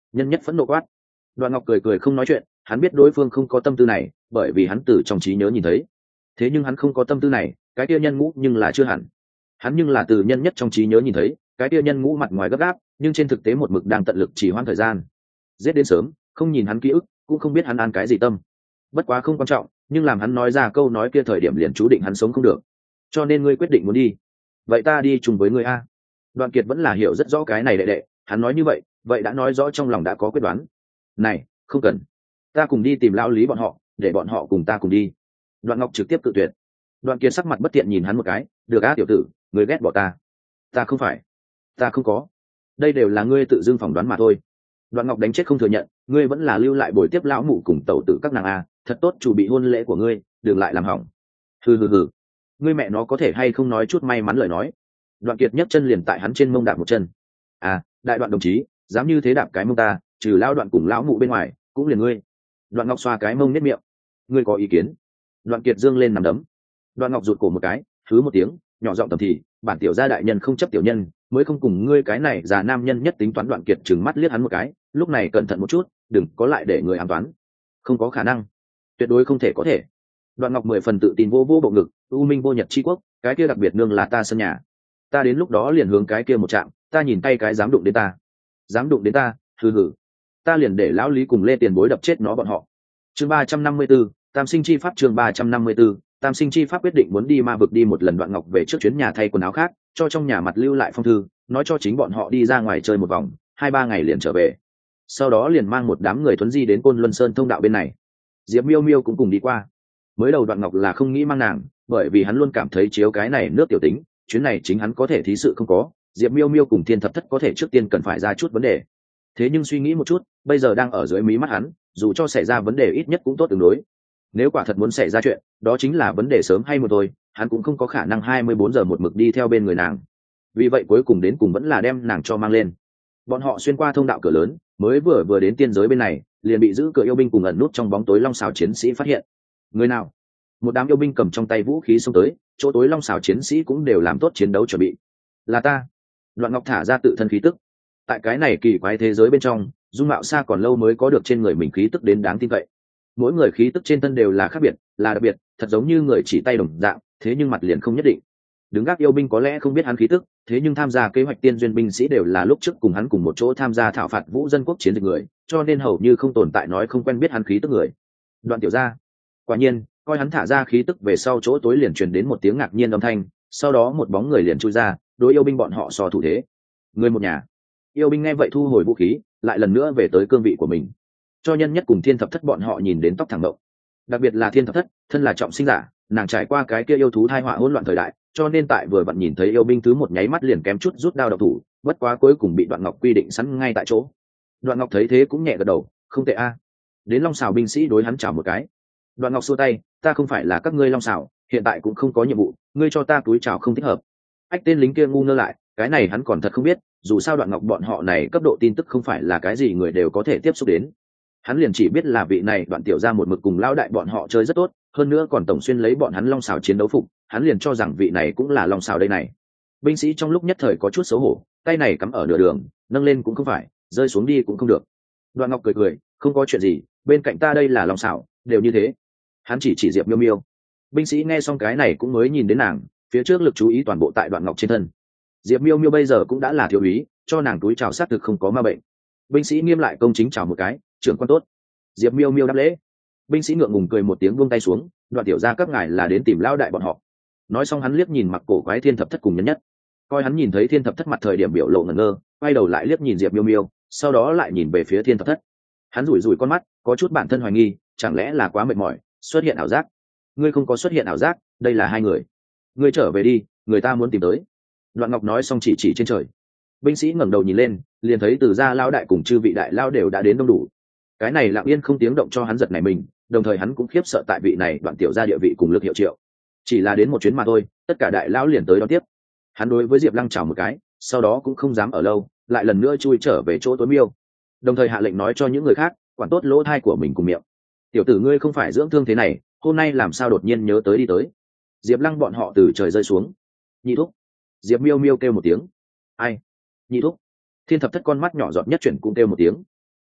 Nhân nhất phẫn nộ quát. Đoạn Ngọc cười cười không nói chuyện, hắn biết đối phương không có tâm tư này, bởi vì hắn từ trong trí nhớ nhìn thấy. Thế nhưng hắn không có tâm tư này, cái kia Nhân Ngũ nhưng là chưa hẳn. Hắn nhưng là từ Nhân nhất trong trí nhớ nhìn thấy, cái kia Nhân Ngũ mặt ngoài gấp gáp, nhưng trên thực tế một mực đang tận lực trì hoãn thời gian. Giết đến sớm, không nhìn hắn ký ức, cũng không biết hắn an cái gì tâm. Bất quá không quan trọng, nhưng làm hắn nói ra câu nói kia thời điểm liền chú định hắn sống không được. Cho nên ngươi quyết định muốn đi. Vậy ta đi chung với ngươi a. Đoạn Kiệt vẫn là hiểu rất rõ cái này đệ đệ, hắn nói như vậy, vậy đã nói rõ trong lòng đã có quyết đoán. Này, không cần, ta cùng đi tìm lão Lý bọn họ, để bọn họ cùng ta cùng đi. Đoạn Ngọc trực tiếp cự tuyệt. Đoạn Kiệt sắc mặt bất tiện nhìn hắn một cái, được á tiểu tử, ngươi ghét bỏ ta. Ta không phải, ta không có, đây đều là ngươi tự dưng phỏng đoán mà thôi. Đoạn Ngọc đánh chết không thừa nhận, ngươi vẫn là lưu lại buổi tiếp lão mụ cùng tẩu tử các nàng a, thật tốt chủ bị hôn lễ của ngươi, đừng lại làm hỏng. Hừ, ngươi mẹ nó có thể hay không nói chút may mắn lời nói. Đoạn Kiệt nhấc chân liền tại hắn trên mông đạp một chân. À, đại Đoạn đồng chí, dám như thế đạp cái mông ta, trừ lão Đoạn cùng lão mụ bên ngoài, cũng liền ngươi. Đoạn Ngọc xoa cái mông nếp miệng. Ngươi có ý kiến? Đoạn Kiệt dương lên nằm đấm. Đoạn Ngọc rụt cổ một cái, hứ một tiếng, nhỏ giọng tầm thì, bản tiểu gia đại nhân không chấp tiểu nhân, mới không cùng ngươi cái này già nam nhân nhất tính toán. Đoạn Kiệt trừng mắt liếc hắn một cái, lúc này cẩn thận một chút, đừng có lại để người ám toán. Không có khả năng, tuyệt đối không thể có thể. Đoạn Ngọc 10 phần tự tin vô vô bộ ngực, u minh vô nhật chi quốc, cái kia đặc biệt nương là ta sân nhà, ta đến lúc đó liền hướng cái kia một trạm, ta nhìn tay cái dám đụng đến ta, dám đụng đến ta, hừ, ta liền để lão Lý cùng Lê Tiền Bối đập chết nó bọn họ. Chương 354, Tam sinh chi pháp. Chương 354, Tam sinh chi pháp. Quyết định muốn đi ma vực đi một lần. Đoạn Ngọc về trước chuyến nhà thay quần áo khác, cho trong nhà mặt lưu lại phong thư, nói cho chính bọn họ đi ra ngoài chơi một vòng, 2-3 ngày liền trở về. Sau đó liền mang một đám người thuấn di đến Côn Luân Sơn thông đạo bên này. Diệp Miêu Miêu cũng cùng đi qua. Mới đầu Đoạn Ngọc là không nghĩ mang nàng, bởi vì hắn luôn cảm thấy chiếu cái này nước tiểu tính, chuyến này chính hắn có thể thí sự không có, Diệp Miêu Miêu cùng Thiên Thập Thất có thể trước tiên cần phải ra chút vấn đề. Thế nhưng suy nghĩ một chút, bây giờ đang ở dưới mí mắt hắn, dù cho xảy ra vấn đề ít nhất cũng tốt tương đối. Nếu quả thật muốn xảy ra chuyện, đó chính là vấn đề sớm hay muộn thôi, hắn cũng không có khả năng 24 giờ một mực đi theo bên người nàng. Vì vậy cuối cùng đến cùng vẫn là đem nàng cho mang lên. Bọn họ xuyên qua thông đạo cửa lớn, mới vừa đến tiên giới bên này, liền bị giữ cửa yêu binh cùng ẩn nút trong bóng tối long xảo chiến sĩ phát hiện. Người nào? Một đám yêu binh cầm trong tay vũ khí xông tới, chỗ tối long xảo chiến sĩ cũng đều làm tốt chiến đấu chuẩn bị. Là ta. Đoạn Ngọc thả ra tự thân khí tức. Tại cái này kỳ quái thế giới bên trong, dung mạo xa còn lâu mới có được trên người mình khí tức đến đáng tin cậy. Mỗi người khí tức trên thân đều là khác biệt, là đặc biệt, thật giống như người chỉ tay đồng dạng, thế nhưng mặt liền không nhất định. Đứng gác yêu binh có lẽ không biết hắn khí tức, thế nhưng tham gia kế hoạch tiên duyên binh sĩ đều là lúc trước cùng hắn cùng một chỗ tham gia thảo phạt vũ dân quốc chiến dịch người, cho nên hầu như không tồn tại nói không quen biết hắn khí tức người. Đoạn tiểu gia, quả nhiên, coi hắn thả ra khí tức về sau chỗ tối liền truyền đến một tiếng ngạc nhiên âm thanh, sau đó một bóng người liền chui ra, đối yêu binh bọn họ so thủ thế. Người một nhà. Yêu binh nghe vậy thu hồi vũ khí, lại lần nữa về tới cương vị của mình. Cho Nhân Nhất cùng Thiên Thập Thất bọn họ nhìn đến tóc thẳng động. Đặc biệt là Thiên Thập Thất, thân là trọng sinh giả, nàng trải qua cái kia yêu thú thai họa hỗn loạn thời đại, cho nên tại vừa vặn nhìn thấy yêu binh thứ một nháy mắt liền kém chút rút đao độc thủ, bất quá cuối cùng bị Đoạn Ngọc quy định sẵn ngay tại chỗ. Đoạn Ngọc thấy thế cũng nhẹ gật đầu, không tệ a. Đến Long Xảo binh sĩ đối hắn chào một cái. Đoạn Ngọc xua tay, ta không phải là các ngươi Long Xảo, hiện tại cũng không có nhiệm vụ, ngươi cho ta túi chào không thích hợp. Ách tên lính kia ngu ngơ lại, cái này hắn còn thật không biết, dù sao Đoạn Ngọc bọn họ này cấp độ tin tức không phải là cái gì người đều có thể tiếp xúc đến. Hắn liền chỉ biết là vị này Đoạn tiểu gia một mực cùng lao đại bọn họ chơi rất tốt, hơn nữa còn tổng xuyên lấy bọn hắn Long Xảo chiến đấu phục, hắn liền cho rằng vị này cũng là Long Xảo đây này. Binh sĩ trong lúc nhất thời có chút xấu hổ, tay này cắm ở nửa đường, nâng lên cũng không phải, rơi xuống đi cũng không được. Đoạn Ngọc cười cười, không có chuyện gì, bên cạnh ta đây là Long Xảo, đều như thế. Hắn chỉ Diệp Miêu Miêu. Binh sĩ nghe xong cái này cũng mới nhìn đến nàng, phía trước lực chú ý toàn bộ tại Đoạn Ngọc trên thân. Diệp Miêu Miêu bây giờ cũng đã là thiếu úy, cho nàng túi chào xác thực không có ma bệnh. Binh sĩ nghiêm lại công chính chào một cái, trưởng quan tốt. Diệp Miêu Miêu đáp lễ. Binh sĩ ngượng ngùng cười một tiếng buông tay xuống, Đoạn tiểu gia các ngài là đến tìm lao đại bọn họ. Nói xong hắn liếc nhìn mặc cổ quái Thiên Thập Thất cùng Nhân Nhất. Coi hắn nhìn thấy Thiên Thập Thất mặt thời điểm biểu lộ ngẩn ngơ, quay đầu lại liếc nhìn Diệp Miêu Miêu, sau đó lại nhìn về phía Thiên Thập Thất. Hắn rủi rủi con mắt, có chút bản thân hoài nghi, chẳng lẽ là quá mệt mỏi, xuất hiện ảo giác. Ngươi không có xuất hiện ảo giác, đây là hai người. Ngươi trở về đi, người ta muốn tìm tới. Đoạn Ngọc nói xong chỉ trên trời. Binh sĩ ngẩng đầu nhìn lên, liền thấy Từ gia lao đại cùng chư vị đại lao đều đã đến đông đủ. Cái này lặng yên không tiếng động cho hắn giật nảy mình, đồng thời hắn cũng khiếp sợ tại vị này Đoạn tiểu gia địa vị cùng lực hiệu triệu. Chỉ là đến một chuyến mà thôi, tất cả đại lao liền tới đón tiếp. Hắn đối với Diệp Lăng chào một cái, sau đó cũng không dám ở lâu, lại lần nữa chui trở về chỗ tối miêu. Đồng thời hạ lệnh nói cho những người khác, quản tốt lỗ thai của mình cùng miệng. Tiểu tử ngươi không phải dưỡng thương thế này, hôm nay làm sao đột nhiên nhớ tới đi tới. Diệp Lăng bọn họ từ trời rơi xuống. Nhị thúc. Diệp Miêu Miêu kêu một tiếng. Ai? Nhị thúc. Thiên Thập Thất con mắt nhỏ giọt nhất chuyển cũng kêu một tiếng.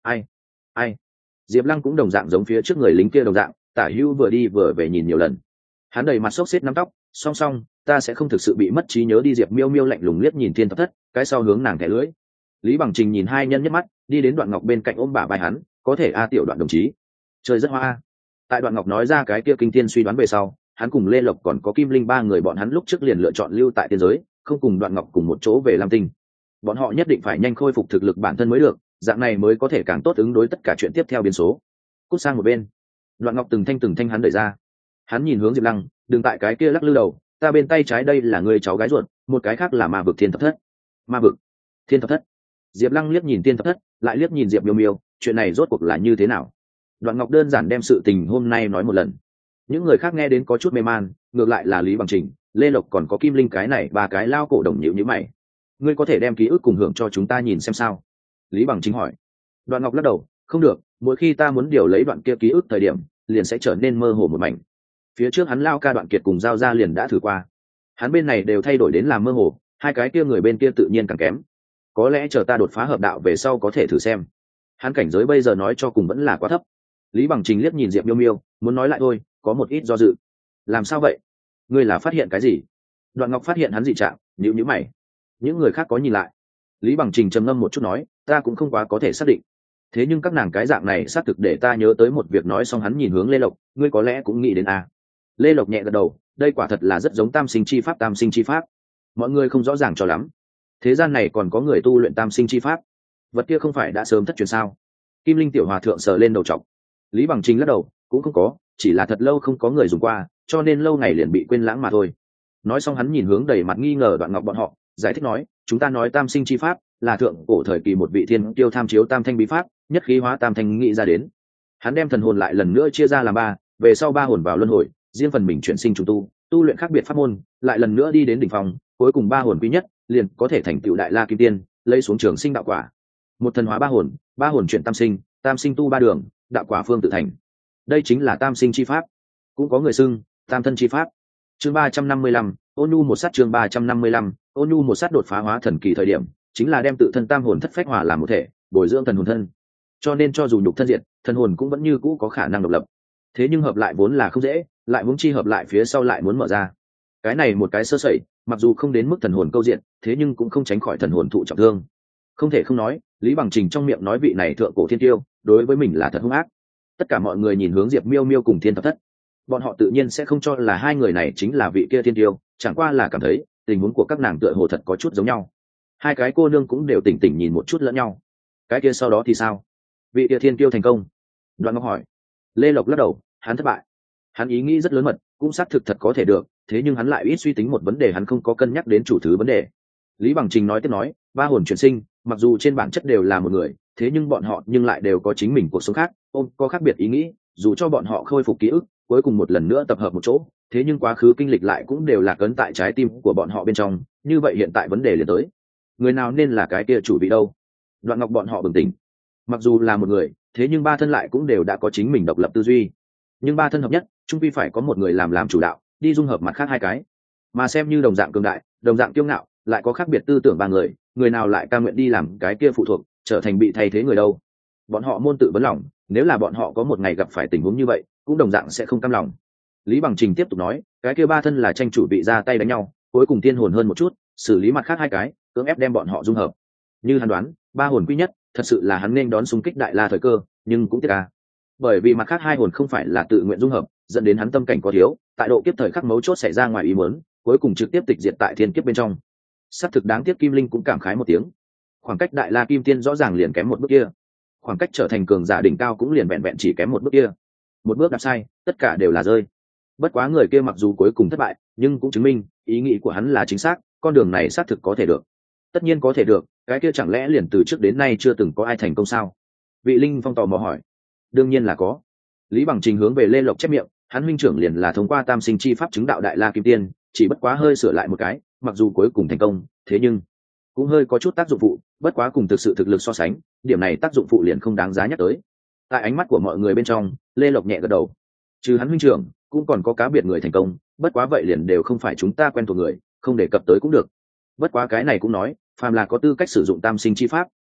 Ai? Ai? Diệp Lăng cũng đồng dạng giống phía trước người lính kia đồng dạng, tả hữu vừa đi vừa về nhìn nhiều lần. Hắn đầy mặt xốc xếp nắm tóc, song song, ta sẽ không thực sự bị mất trí nhớ đi. Diệp Miêu Miêu lạnh lùng liếc nhìn Thiên Thập Thất, cái sau hướng nàng thẻ lưỡi. Lý Bằng Trình nhìn hai nhân nhất mắt, đi đến Đoạn Ngọc bên cạnh ôm bả vai hắn, có thể a tiểu Đoạn đồng chí, trời rất hoa. Tại Đoạn Ngọc nói ra cái kia kinh thiên suy đoán về sau, hắn cùng Lê Lộc còn có Kim Linh ba người bọn hắn lúc trước liền lựa chọn lưu tại tiên giới, không cùng Đoạn Ngọc cùng một chỗ về Lam Tinh. Bọn họ nhất định phải nhanh khôi phục thực lực bản thân mới được, dạng này mới có thể càng tốt ứng đối tất cả chuyện tiếp theo biến số. Cút sang một bên. Đoạn Ngọc từng thanh hắn đẩy ra. Hắn nhìn hướng Diệp Lăng, đừng tại cái kia lắc lư đầu, ta bên tay trái đây là người cháu gái ruột, một cái khác là ma vực Thiên Thập Thất. Ma vực Thiên Thập Thất. Diệp Lăng liếc nhìn Thiên Thập Thất, lại liếc nhìn Diệp Miêu Miêu, chuyện này rốt cuộc là như thế nào? Đoạn Ngọc đơn giản đem sự tình hôm nay nói một lần. Những người khác nghe đến có chút mê man, ngược lại là Lý Bằng Trình, Lê Lộc còn có Kim Linh cái này ba cái lao cổ đồng nhíu nhíu mày. Ngươi có thể đem ký ức cùng hưởng cho chúng ta nhìn xem sao? Lý Bằng Trình hỏi. Đoạn Ngọc lắc đầu, không được, mỗi khi ta muốn điều lấy đoạn kia ký ức thời điểm, liền sẽ trở nên mơ hồ một mảnh. Phía trước hắn lao ca Đoạn Kiệt cùng giao ra liền đã thử qua, hắn bên này đều thay đổi đến làm mơ hồ, hai cái kia người bên kia tự nhiên càng kém. Có lẽ chờ ta đột phá hợp đạo về sau có thể thử xem. Hắn cảnh giới bây giờ nói cho cùng vẫn là quá thấp. Lý Bằng Trình liếc nhìn Diệp Miêu Miêu, muốn nói lại thôi, có một ít do dự. Làm sao vậy? Ngươi là phát hiện cái gì? Đoạn Ngọc phát hiện hắn dị trạng, nhíu nhíu mày. Những người khác có nhìn lại. Lý Bằng Trình trầm ngâm một chút nói, ta cũng không quá có thể xác định. Thế nhưng các nàng cái dạng này xác thực để ta nhớ tới một việc. Nói xong hắn nhìn hướng Lê Lộc, ngươi có lẽ cũng nghĩ đến a. Lê Lộc nhẹ gật đầu, đây quả thật là rất giống tam sinh chi pháp. Tam sinh chi pháp, mọi người không rõ ràng cho lắm. Thế gian này còn có người tu luyện tam sinh chi pháp, vật kia không phải đã sớm thất truyền sao? Kim Linh tiểu hòa thượng sờ lên đầu trọc. Lý Bằng Trình lắc đầu, cũng không có, chỉ là thật lâu không có người dùng qua, cho nên lâu ngày liền bị quên lãng mà thôi. Nói xong hắn nhìn hướng đầy mặt nghi ngờ Đoạn Ngọc bọn họ, giải thích nói, chúng ta nói tam sinh chi pháp là thượng cổ thời kỳ một vị thiên tiêu tham chiếu tam thanh bí pháp, nhất khí hóa tam thanh nghĩ ra đến. Hắn đem thần hồn lại lần nữa chia ra làm ba, về sau ba hồn vào luân hồi, riêng phần mình chuyển sinh trùng tu luyện khác biệt pháp môn, lại lần nữa đi đến đỉnh phong, cuối cùng ba hồn quý nhất, liền có thể thành tựu đại la kim tiên, lấy xuống trường sinh đạo quả. Một thần hóa ba hồn chuyển tam sinh tu ba đường, đạo quả phương tự thành. Đây chính là tam sinh chi pháp, cũng có người xưng tam thân chi pháp. Chương 355, Ôn Nhu một sát. Chương 355, Ôn Nhu một sát đột phá hóa thần kỳ thời điểm, chính là đem tự thân tam hồn thất phách hòa làm một thể, bồi dưỡng thần hồn thân. Cho nên cho dù nhục thân diệt, thần hồn cũng vẫn như cũ có khả năng độc lập. Thế nhưng hợp lại vốn là không dễ, lại muốn chi hợp lại phía sau lại muốn mở ra. Cái này một cái sơ sẩy, mặc dù không đến mức thần hồn câu diện, thế nhưng cũng không tránh khỏi thần hồn thụ trọng thương. Không thể không nói, Lý Bằng Trình trong miệng nói vị này thượng cổ thiên tiêu, đối với mình là thật hung ác. Tất cả mọi người nhìn hướng Diệp Miêu Miêu cùng Thiên Thập Thất, bọn họ tự nhiên sẽ không cho là hai người này chính là vị kia thiên tiêu, chẳng qua là cảm thấy tình huống của các nàng tựa hồ thật có chút giống nhau. Hai cái cô nương cũng đều tỉnh tỉnh nhìn một chút lẫn nhau. Cái kia sau đó thì sao? Vị kia thiên tiêu thành công? Đoạn Ngọc hỏi. Lê Lộc lắc đầu, hắn thất bại. Hắn ý nghĩ rất lớn mật, cũng xác thực thật có thể được, thế nhưng hắn lại ít suy tính một vấn đề, hắn không có cân nhắc đến chủ thứ vấn đề. Lý Bằng Trình nói tiếp nói, ba hồn chuyển sinh, mặc dù trên bản chất đều là một người, thế nhưng bọn họ nhưng lại đều có chính mình cuộc sống khác, có khác biệt ý nghĩ, dù cho bọn họ khôi phục ký ức, cuối cùng một lần nữa tập hợp một chỗ, thế nhưng quá khứ kinh lịch lại cũng đều là cấn tại trái tim của bọn họ bên trong. Như vậy hiện tại vấn đề liền tới, người nào nên là cái kia chủ vị đâu? Đoạn Ngọc bọn họ bừng tỉnh, mặc dù là một người, thế nhưng ba thân lại cũng đều đã có chính mình độc lập tư duy, nhưng ba thân hợp nhất, chung quy phải có một người làm chủ đạo, đi dung hợp mặt khác hai cái. Mà xem như đồng dạng cường đại, đồng dạng kiêu ngạo, lại có khác biệt tư tưởng ba người, người nào lại cam nguyện đi làm cái kia phụ thuộc, trở thành bị thay thế người đâu? Bọn họ môn tự vấn lòng, nếu là bọn họ có một ngày gặp phải tình huống như vậy, cũng đồng dạng sẽ không cam lòng. Lý Bằng Trình tiếp tục nói, cái kia ba thân là tranh chủ bị ra tay đánh nhau, cuối cùng tiên hồn hơn một chút, xử lý mặt khác hai cái, cưỡng ép đem bọn họ dung hợp. Như hắn đoán, ba hồn quý nhất, thật sự là hắn nên đón xung kích đại la thời cơ, nhưng cũng tiếc à. Bởi vì mặt khác hai hồn không phải là tự nguyện dung hợp, dẫn đến hắn tâm cảnh có thiếu, tại độ kiếp thời khắc mấu chốt xảy ra ngoài ý muốn, cuối cùng trực tiếp tịch diệt tại thiên kiếp bên trong. Sắp thực đáng tiếc. Kim Linh cũng cảm khái một tiếng, khoảng cách đại la kim tiên rõ ràng liền kém một bước kia, khoảng cách trở thành cường giả đỉnh cao cũng liền vẹn vẹn chỉ kém một bước kia. Một bước đạp sai, tất cả đều là rơi. Bất quá người kia mặc dù cuối cùng thất bại, nhưng cũng chứng minh ý nghĩ của hắn là chính xác, con đường này xác thực có thể được. Tất nhiên có thể được, cái kia chẳng lẽ liền từ trước đến nay chưa từng có ai thành công sao? Vị Linh Phong tò mò hỏi. Đương nhiên là có. Lý Bằng Trình hướng về Lê Lộc chép miệng, hắn huynh trưởng liền là thông qua tam sinh chi pháp chứng đạo đại la kim tiên, chỉ bất quá hơi sửa lại một cái, mặc dù cuối cùng thành công, thế nhưng cũng hơi có chút tác dụng phụ, bất quá cùng thực sự thực lực so sánh, điểm này tác dụng phụ liền không đáng giá nhắc tới. Tại ánh mắt của mọi người bên trong, Lê Lộc nhẹ gật đầu. Trừ hắn huynh trưởng, cũng còn có cá biệt người thành công, bất quá vậy liền đều không phải chúng ta quen thuộc người, không đề cập tới cũng được. Bất quá cái này cũng nói, phàm là có tư cách sử dụng tam sinh chi pháp,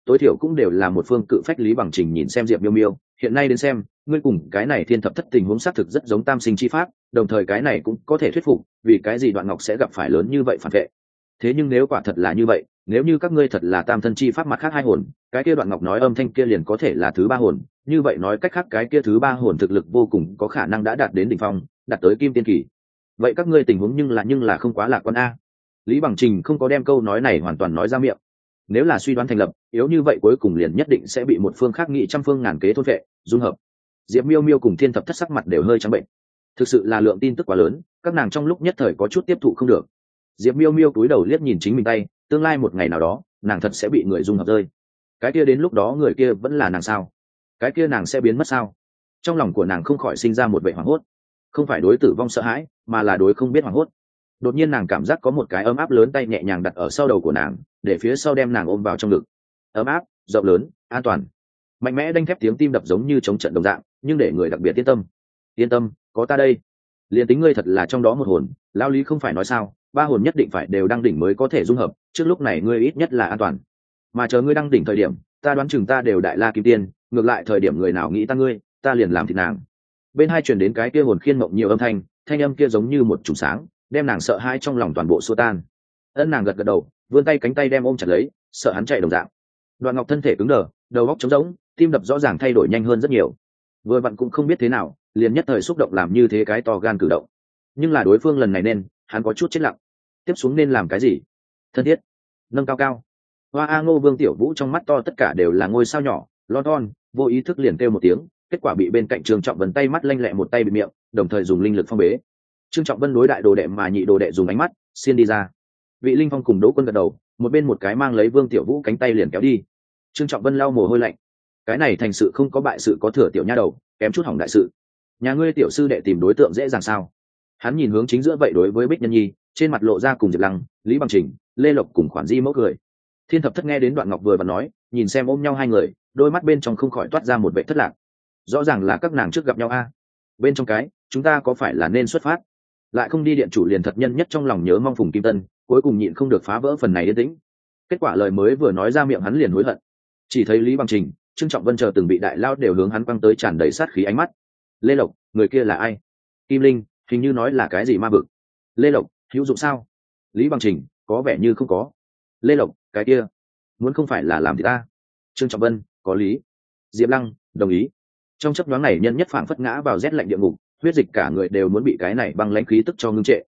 tối thiểu cũng đều là một phương cự phách. Lý Bằng Trình nhìn xem Diệp Miêu Miêu, hiện nay đến xem ngươi cùng cái này thiên thập thất tình huống xác thực rất giống tam sinh chi pháp, đồng thời cái này cũng có thể thuyết phục vì cái gì Đoạn Ngọc sẽ gặp phải lớn như vậy phản vệ. Thế nhưng nếu quả thật là như vậy, nếu như các ngươi thật là tam thân chi pháp mặt khác hai hồn, cái kia Đoạn Ngọc nói âm thanh kia liền có thể là thứ ba hồn, như vậy nói cách khác cái kia thứ ba hồn thực lực vô cùng có khả năng đã đạt đến đỉnh phong, đạt tới kim tiên kỳ. Vậy các ngươi tình huống nhưng là không quá lạc quan a. Lý Bằng Trình không có đem câu nói này hoàn toàn nói ra miệng. Nếu là suy đoán thành lập, yếu như vậy cuối cùng liền nhất định sẽ bị một phương khác nghị trăm phương ngàn kế thôn vệ, dung hợp. Diệp Miêu Miêu cùng Thiên Thập Thất sắc mặt đều hơi trắng bệnh. Thực sự là lượng tin tức quá lớn, các nàng trong lúc nhất thời có chút tiếp thụ không được. Diệp Miêu Miêu cúi đầu liếc nhìn chính mình tay, tương lai một ngày nào đó, nàng thật sẽ bị người dung hợp rơi. Cái kia đến lúc đó người kia vẫn là nàng sao? Cái kia nàng sẽ biến mất sao? Trong lòng của nàng không khỏi sinh ra một vẻ hoảng hốt, không phải đối tử vong sợ hãi, mà là đối không biết hoảng hốt. Đột nhiên nàng cảm giác có một cái ấm áp lớn tay nhẹ nhàng đặt ở sau đầu của nàng, để phía sau đem nàng ôm vào trong ngực. Ấm áp, rộng lớn, an toàn. Mạnh mẽ đanh thép tiếng tim đập giống như chống trận đồng dạng, nhưng để người đặc biệt yên tâm. Yên tâm, có ta đây. Liền tính ngươi thật là trong đó một hồn, lão Lý không phải nói sao, ba hồn nhất định phải đều đăng đỉnh mới có thể dung hợp, trước lúc này ngươi ít nhất là an toàn. Mà chờ ngươi đăng đỉnh thời điểm, ta đoán chừng ta đều đại la kim tiên, ngược lại thời điểm người nào nghĩ ta ngươi, ta liền làm thịt nàng. Bên hai truyền đến cái kia hồn khiên mộng nhiều âm thanh, thanh âm kia giống như một chùm sáng, đem nàng sợ hãi trong lòng toàn bộ xua tan. Ân nàng gật gật đầu, vươn tay cánh tay đem ôm chặt lấy, sợ hắn chạy đồng dạng. Đoạn Ngọc thân thể cứng đờ, đầu óc trống rỗng, tim đập rõ ràng thay đổi nhanh hơn rất nhiều. Vừa vặn cũng không biết thế nào, liền nhất thời xúc động làm như thế cái to gan cử động. Nhưng là đối phương lần này nên, hắn có chút chết lặng. Tiếp xuống nên làm cái gì? Thân thiết, nâng cao cao. Hoa A Ngô Vương Tiểu Vũ trong mắt to tất cả đều là ngôi sao nhỏ, lon ton, vô ý thức liền kêu một tiếng, kết quả bị bên cạnh Trương Trọng Vân tay mắt lanh lẹ một tay bị miệng, đồng thời dùng linh lực phong bế. Trương Trọng Vân đối đại đồ đệ mà nhị đồ đệ dùng ánh mắt xiên đi ra. Vị Linh Phong cùng Đỗ Quân gật đầu, một bên một cái mang lấy Vương Tiểu Vũ cánh tay liền kéo đi. Trương Trọng Vân lau mồ hôi lạnh. Cái này thành sự không có bại sự có thừa tiểu nha đầu, kém chút hỏng đại sự. Nhà ngươi tiểu sư đệ tìm đối tượng dễ dàng sao? Hắn nhìn hướng chính giữa vậy đối với Bích Nhân Nhi, trên mặt lộ ra cùng Diệp Lăng, Lý Bằng Trình, Lê Lộc cùng Khoản Di mẫu cười. Thiên Thập Thất nghe đến Đoạn Ngọc vừa và nói, nhìn xem ôm nhau hai người, đôi mắt bên trong không khỏi toát ra một vẻ thất lạc. Rõ ràng là các nàng trước gặp nhau a. Bên trong cái, chúng ta có phải là nên xuất phát? Lại không đi điện chủ liền thật nhân nhất trong lòng nhớ mong Phùng Kim Tân, cuối cùng nhịn không được phá vỡ phần này yên tĩnh. Kết quả lời mới vừa nói ra miệng hắn liền hối hận. Chỉ thấy Lý Bằng Trình, Trương Trọng Vân chờ từng bị đại lao đều hướng hắn quăng tới tràn đầy sát khí ánh mắt. Lê Lộc, người kia là ai? Kim Linh, hình như nói là cái gì ma vực. Lê Lộc, hữu dụng sao? Lý Bằng Trình, có vẻ như không có. Lê Lộc, cái kia muốn không phải là làm thì ta. Trương Trọng Vân, có lý. Diệp Lăng, đồng ý. Trong chấp nhoáng này nhân nhất phảng phất ngã vào rét lạnh địa ngục, huyết dịch cả người đều muốn bị cái này băng lãnh khí tức cho ngưng trệ.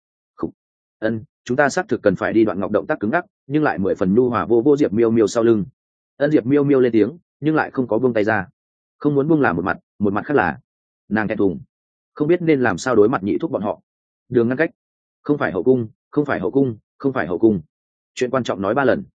Ân, chúng ta xác thực cần phải đi. Đoạn Ngọc động tác cứng ngắc, nhưng lại 10 phần nhu hòa vô Diệp Miêu Miêu sau lưng. Ân Diệp Miêu Miêu lên tiếng, nhưng lại không có buông tay ra. Không muốn buông là một mặt khác là nàng thẹn thùng, không biết nên làm sao đối mặt nhị thúc bọn họ. Đường ngăn cách, không phải hậu cung, không phải hậu cung, không phải hậu cung. Chuyện quan trọng nói 3 lần.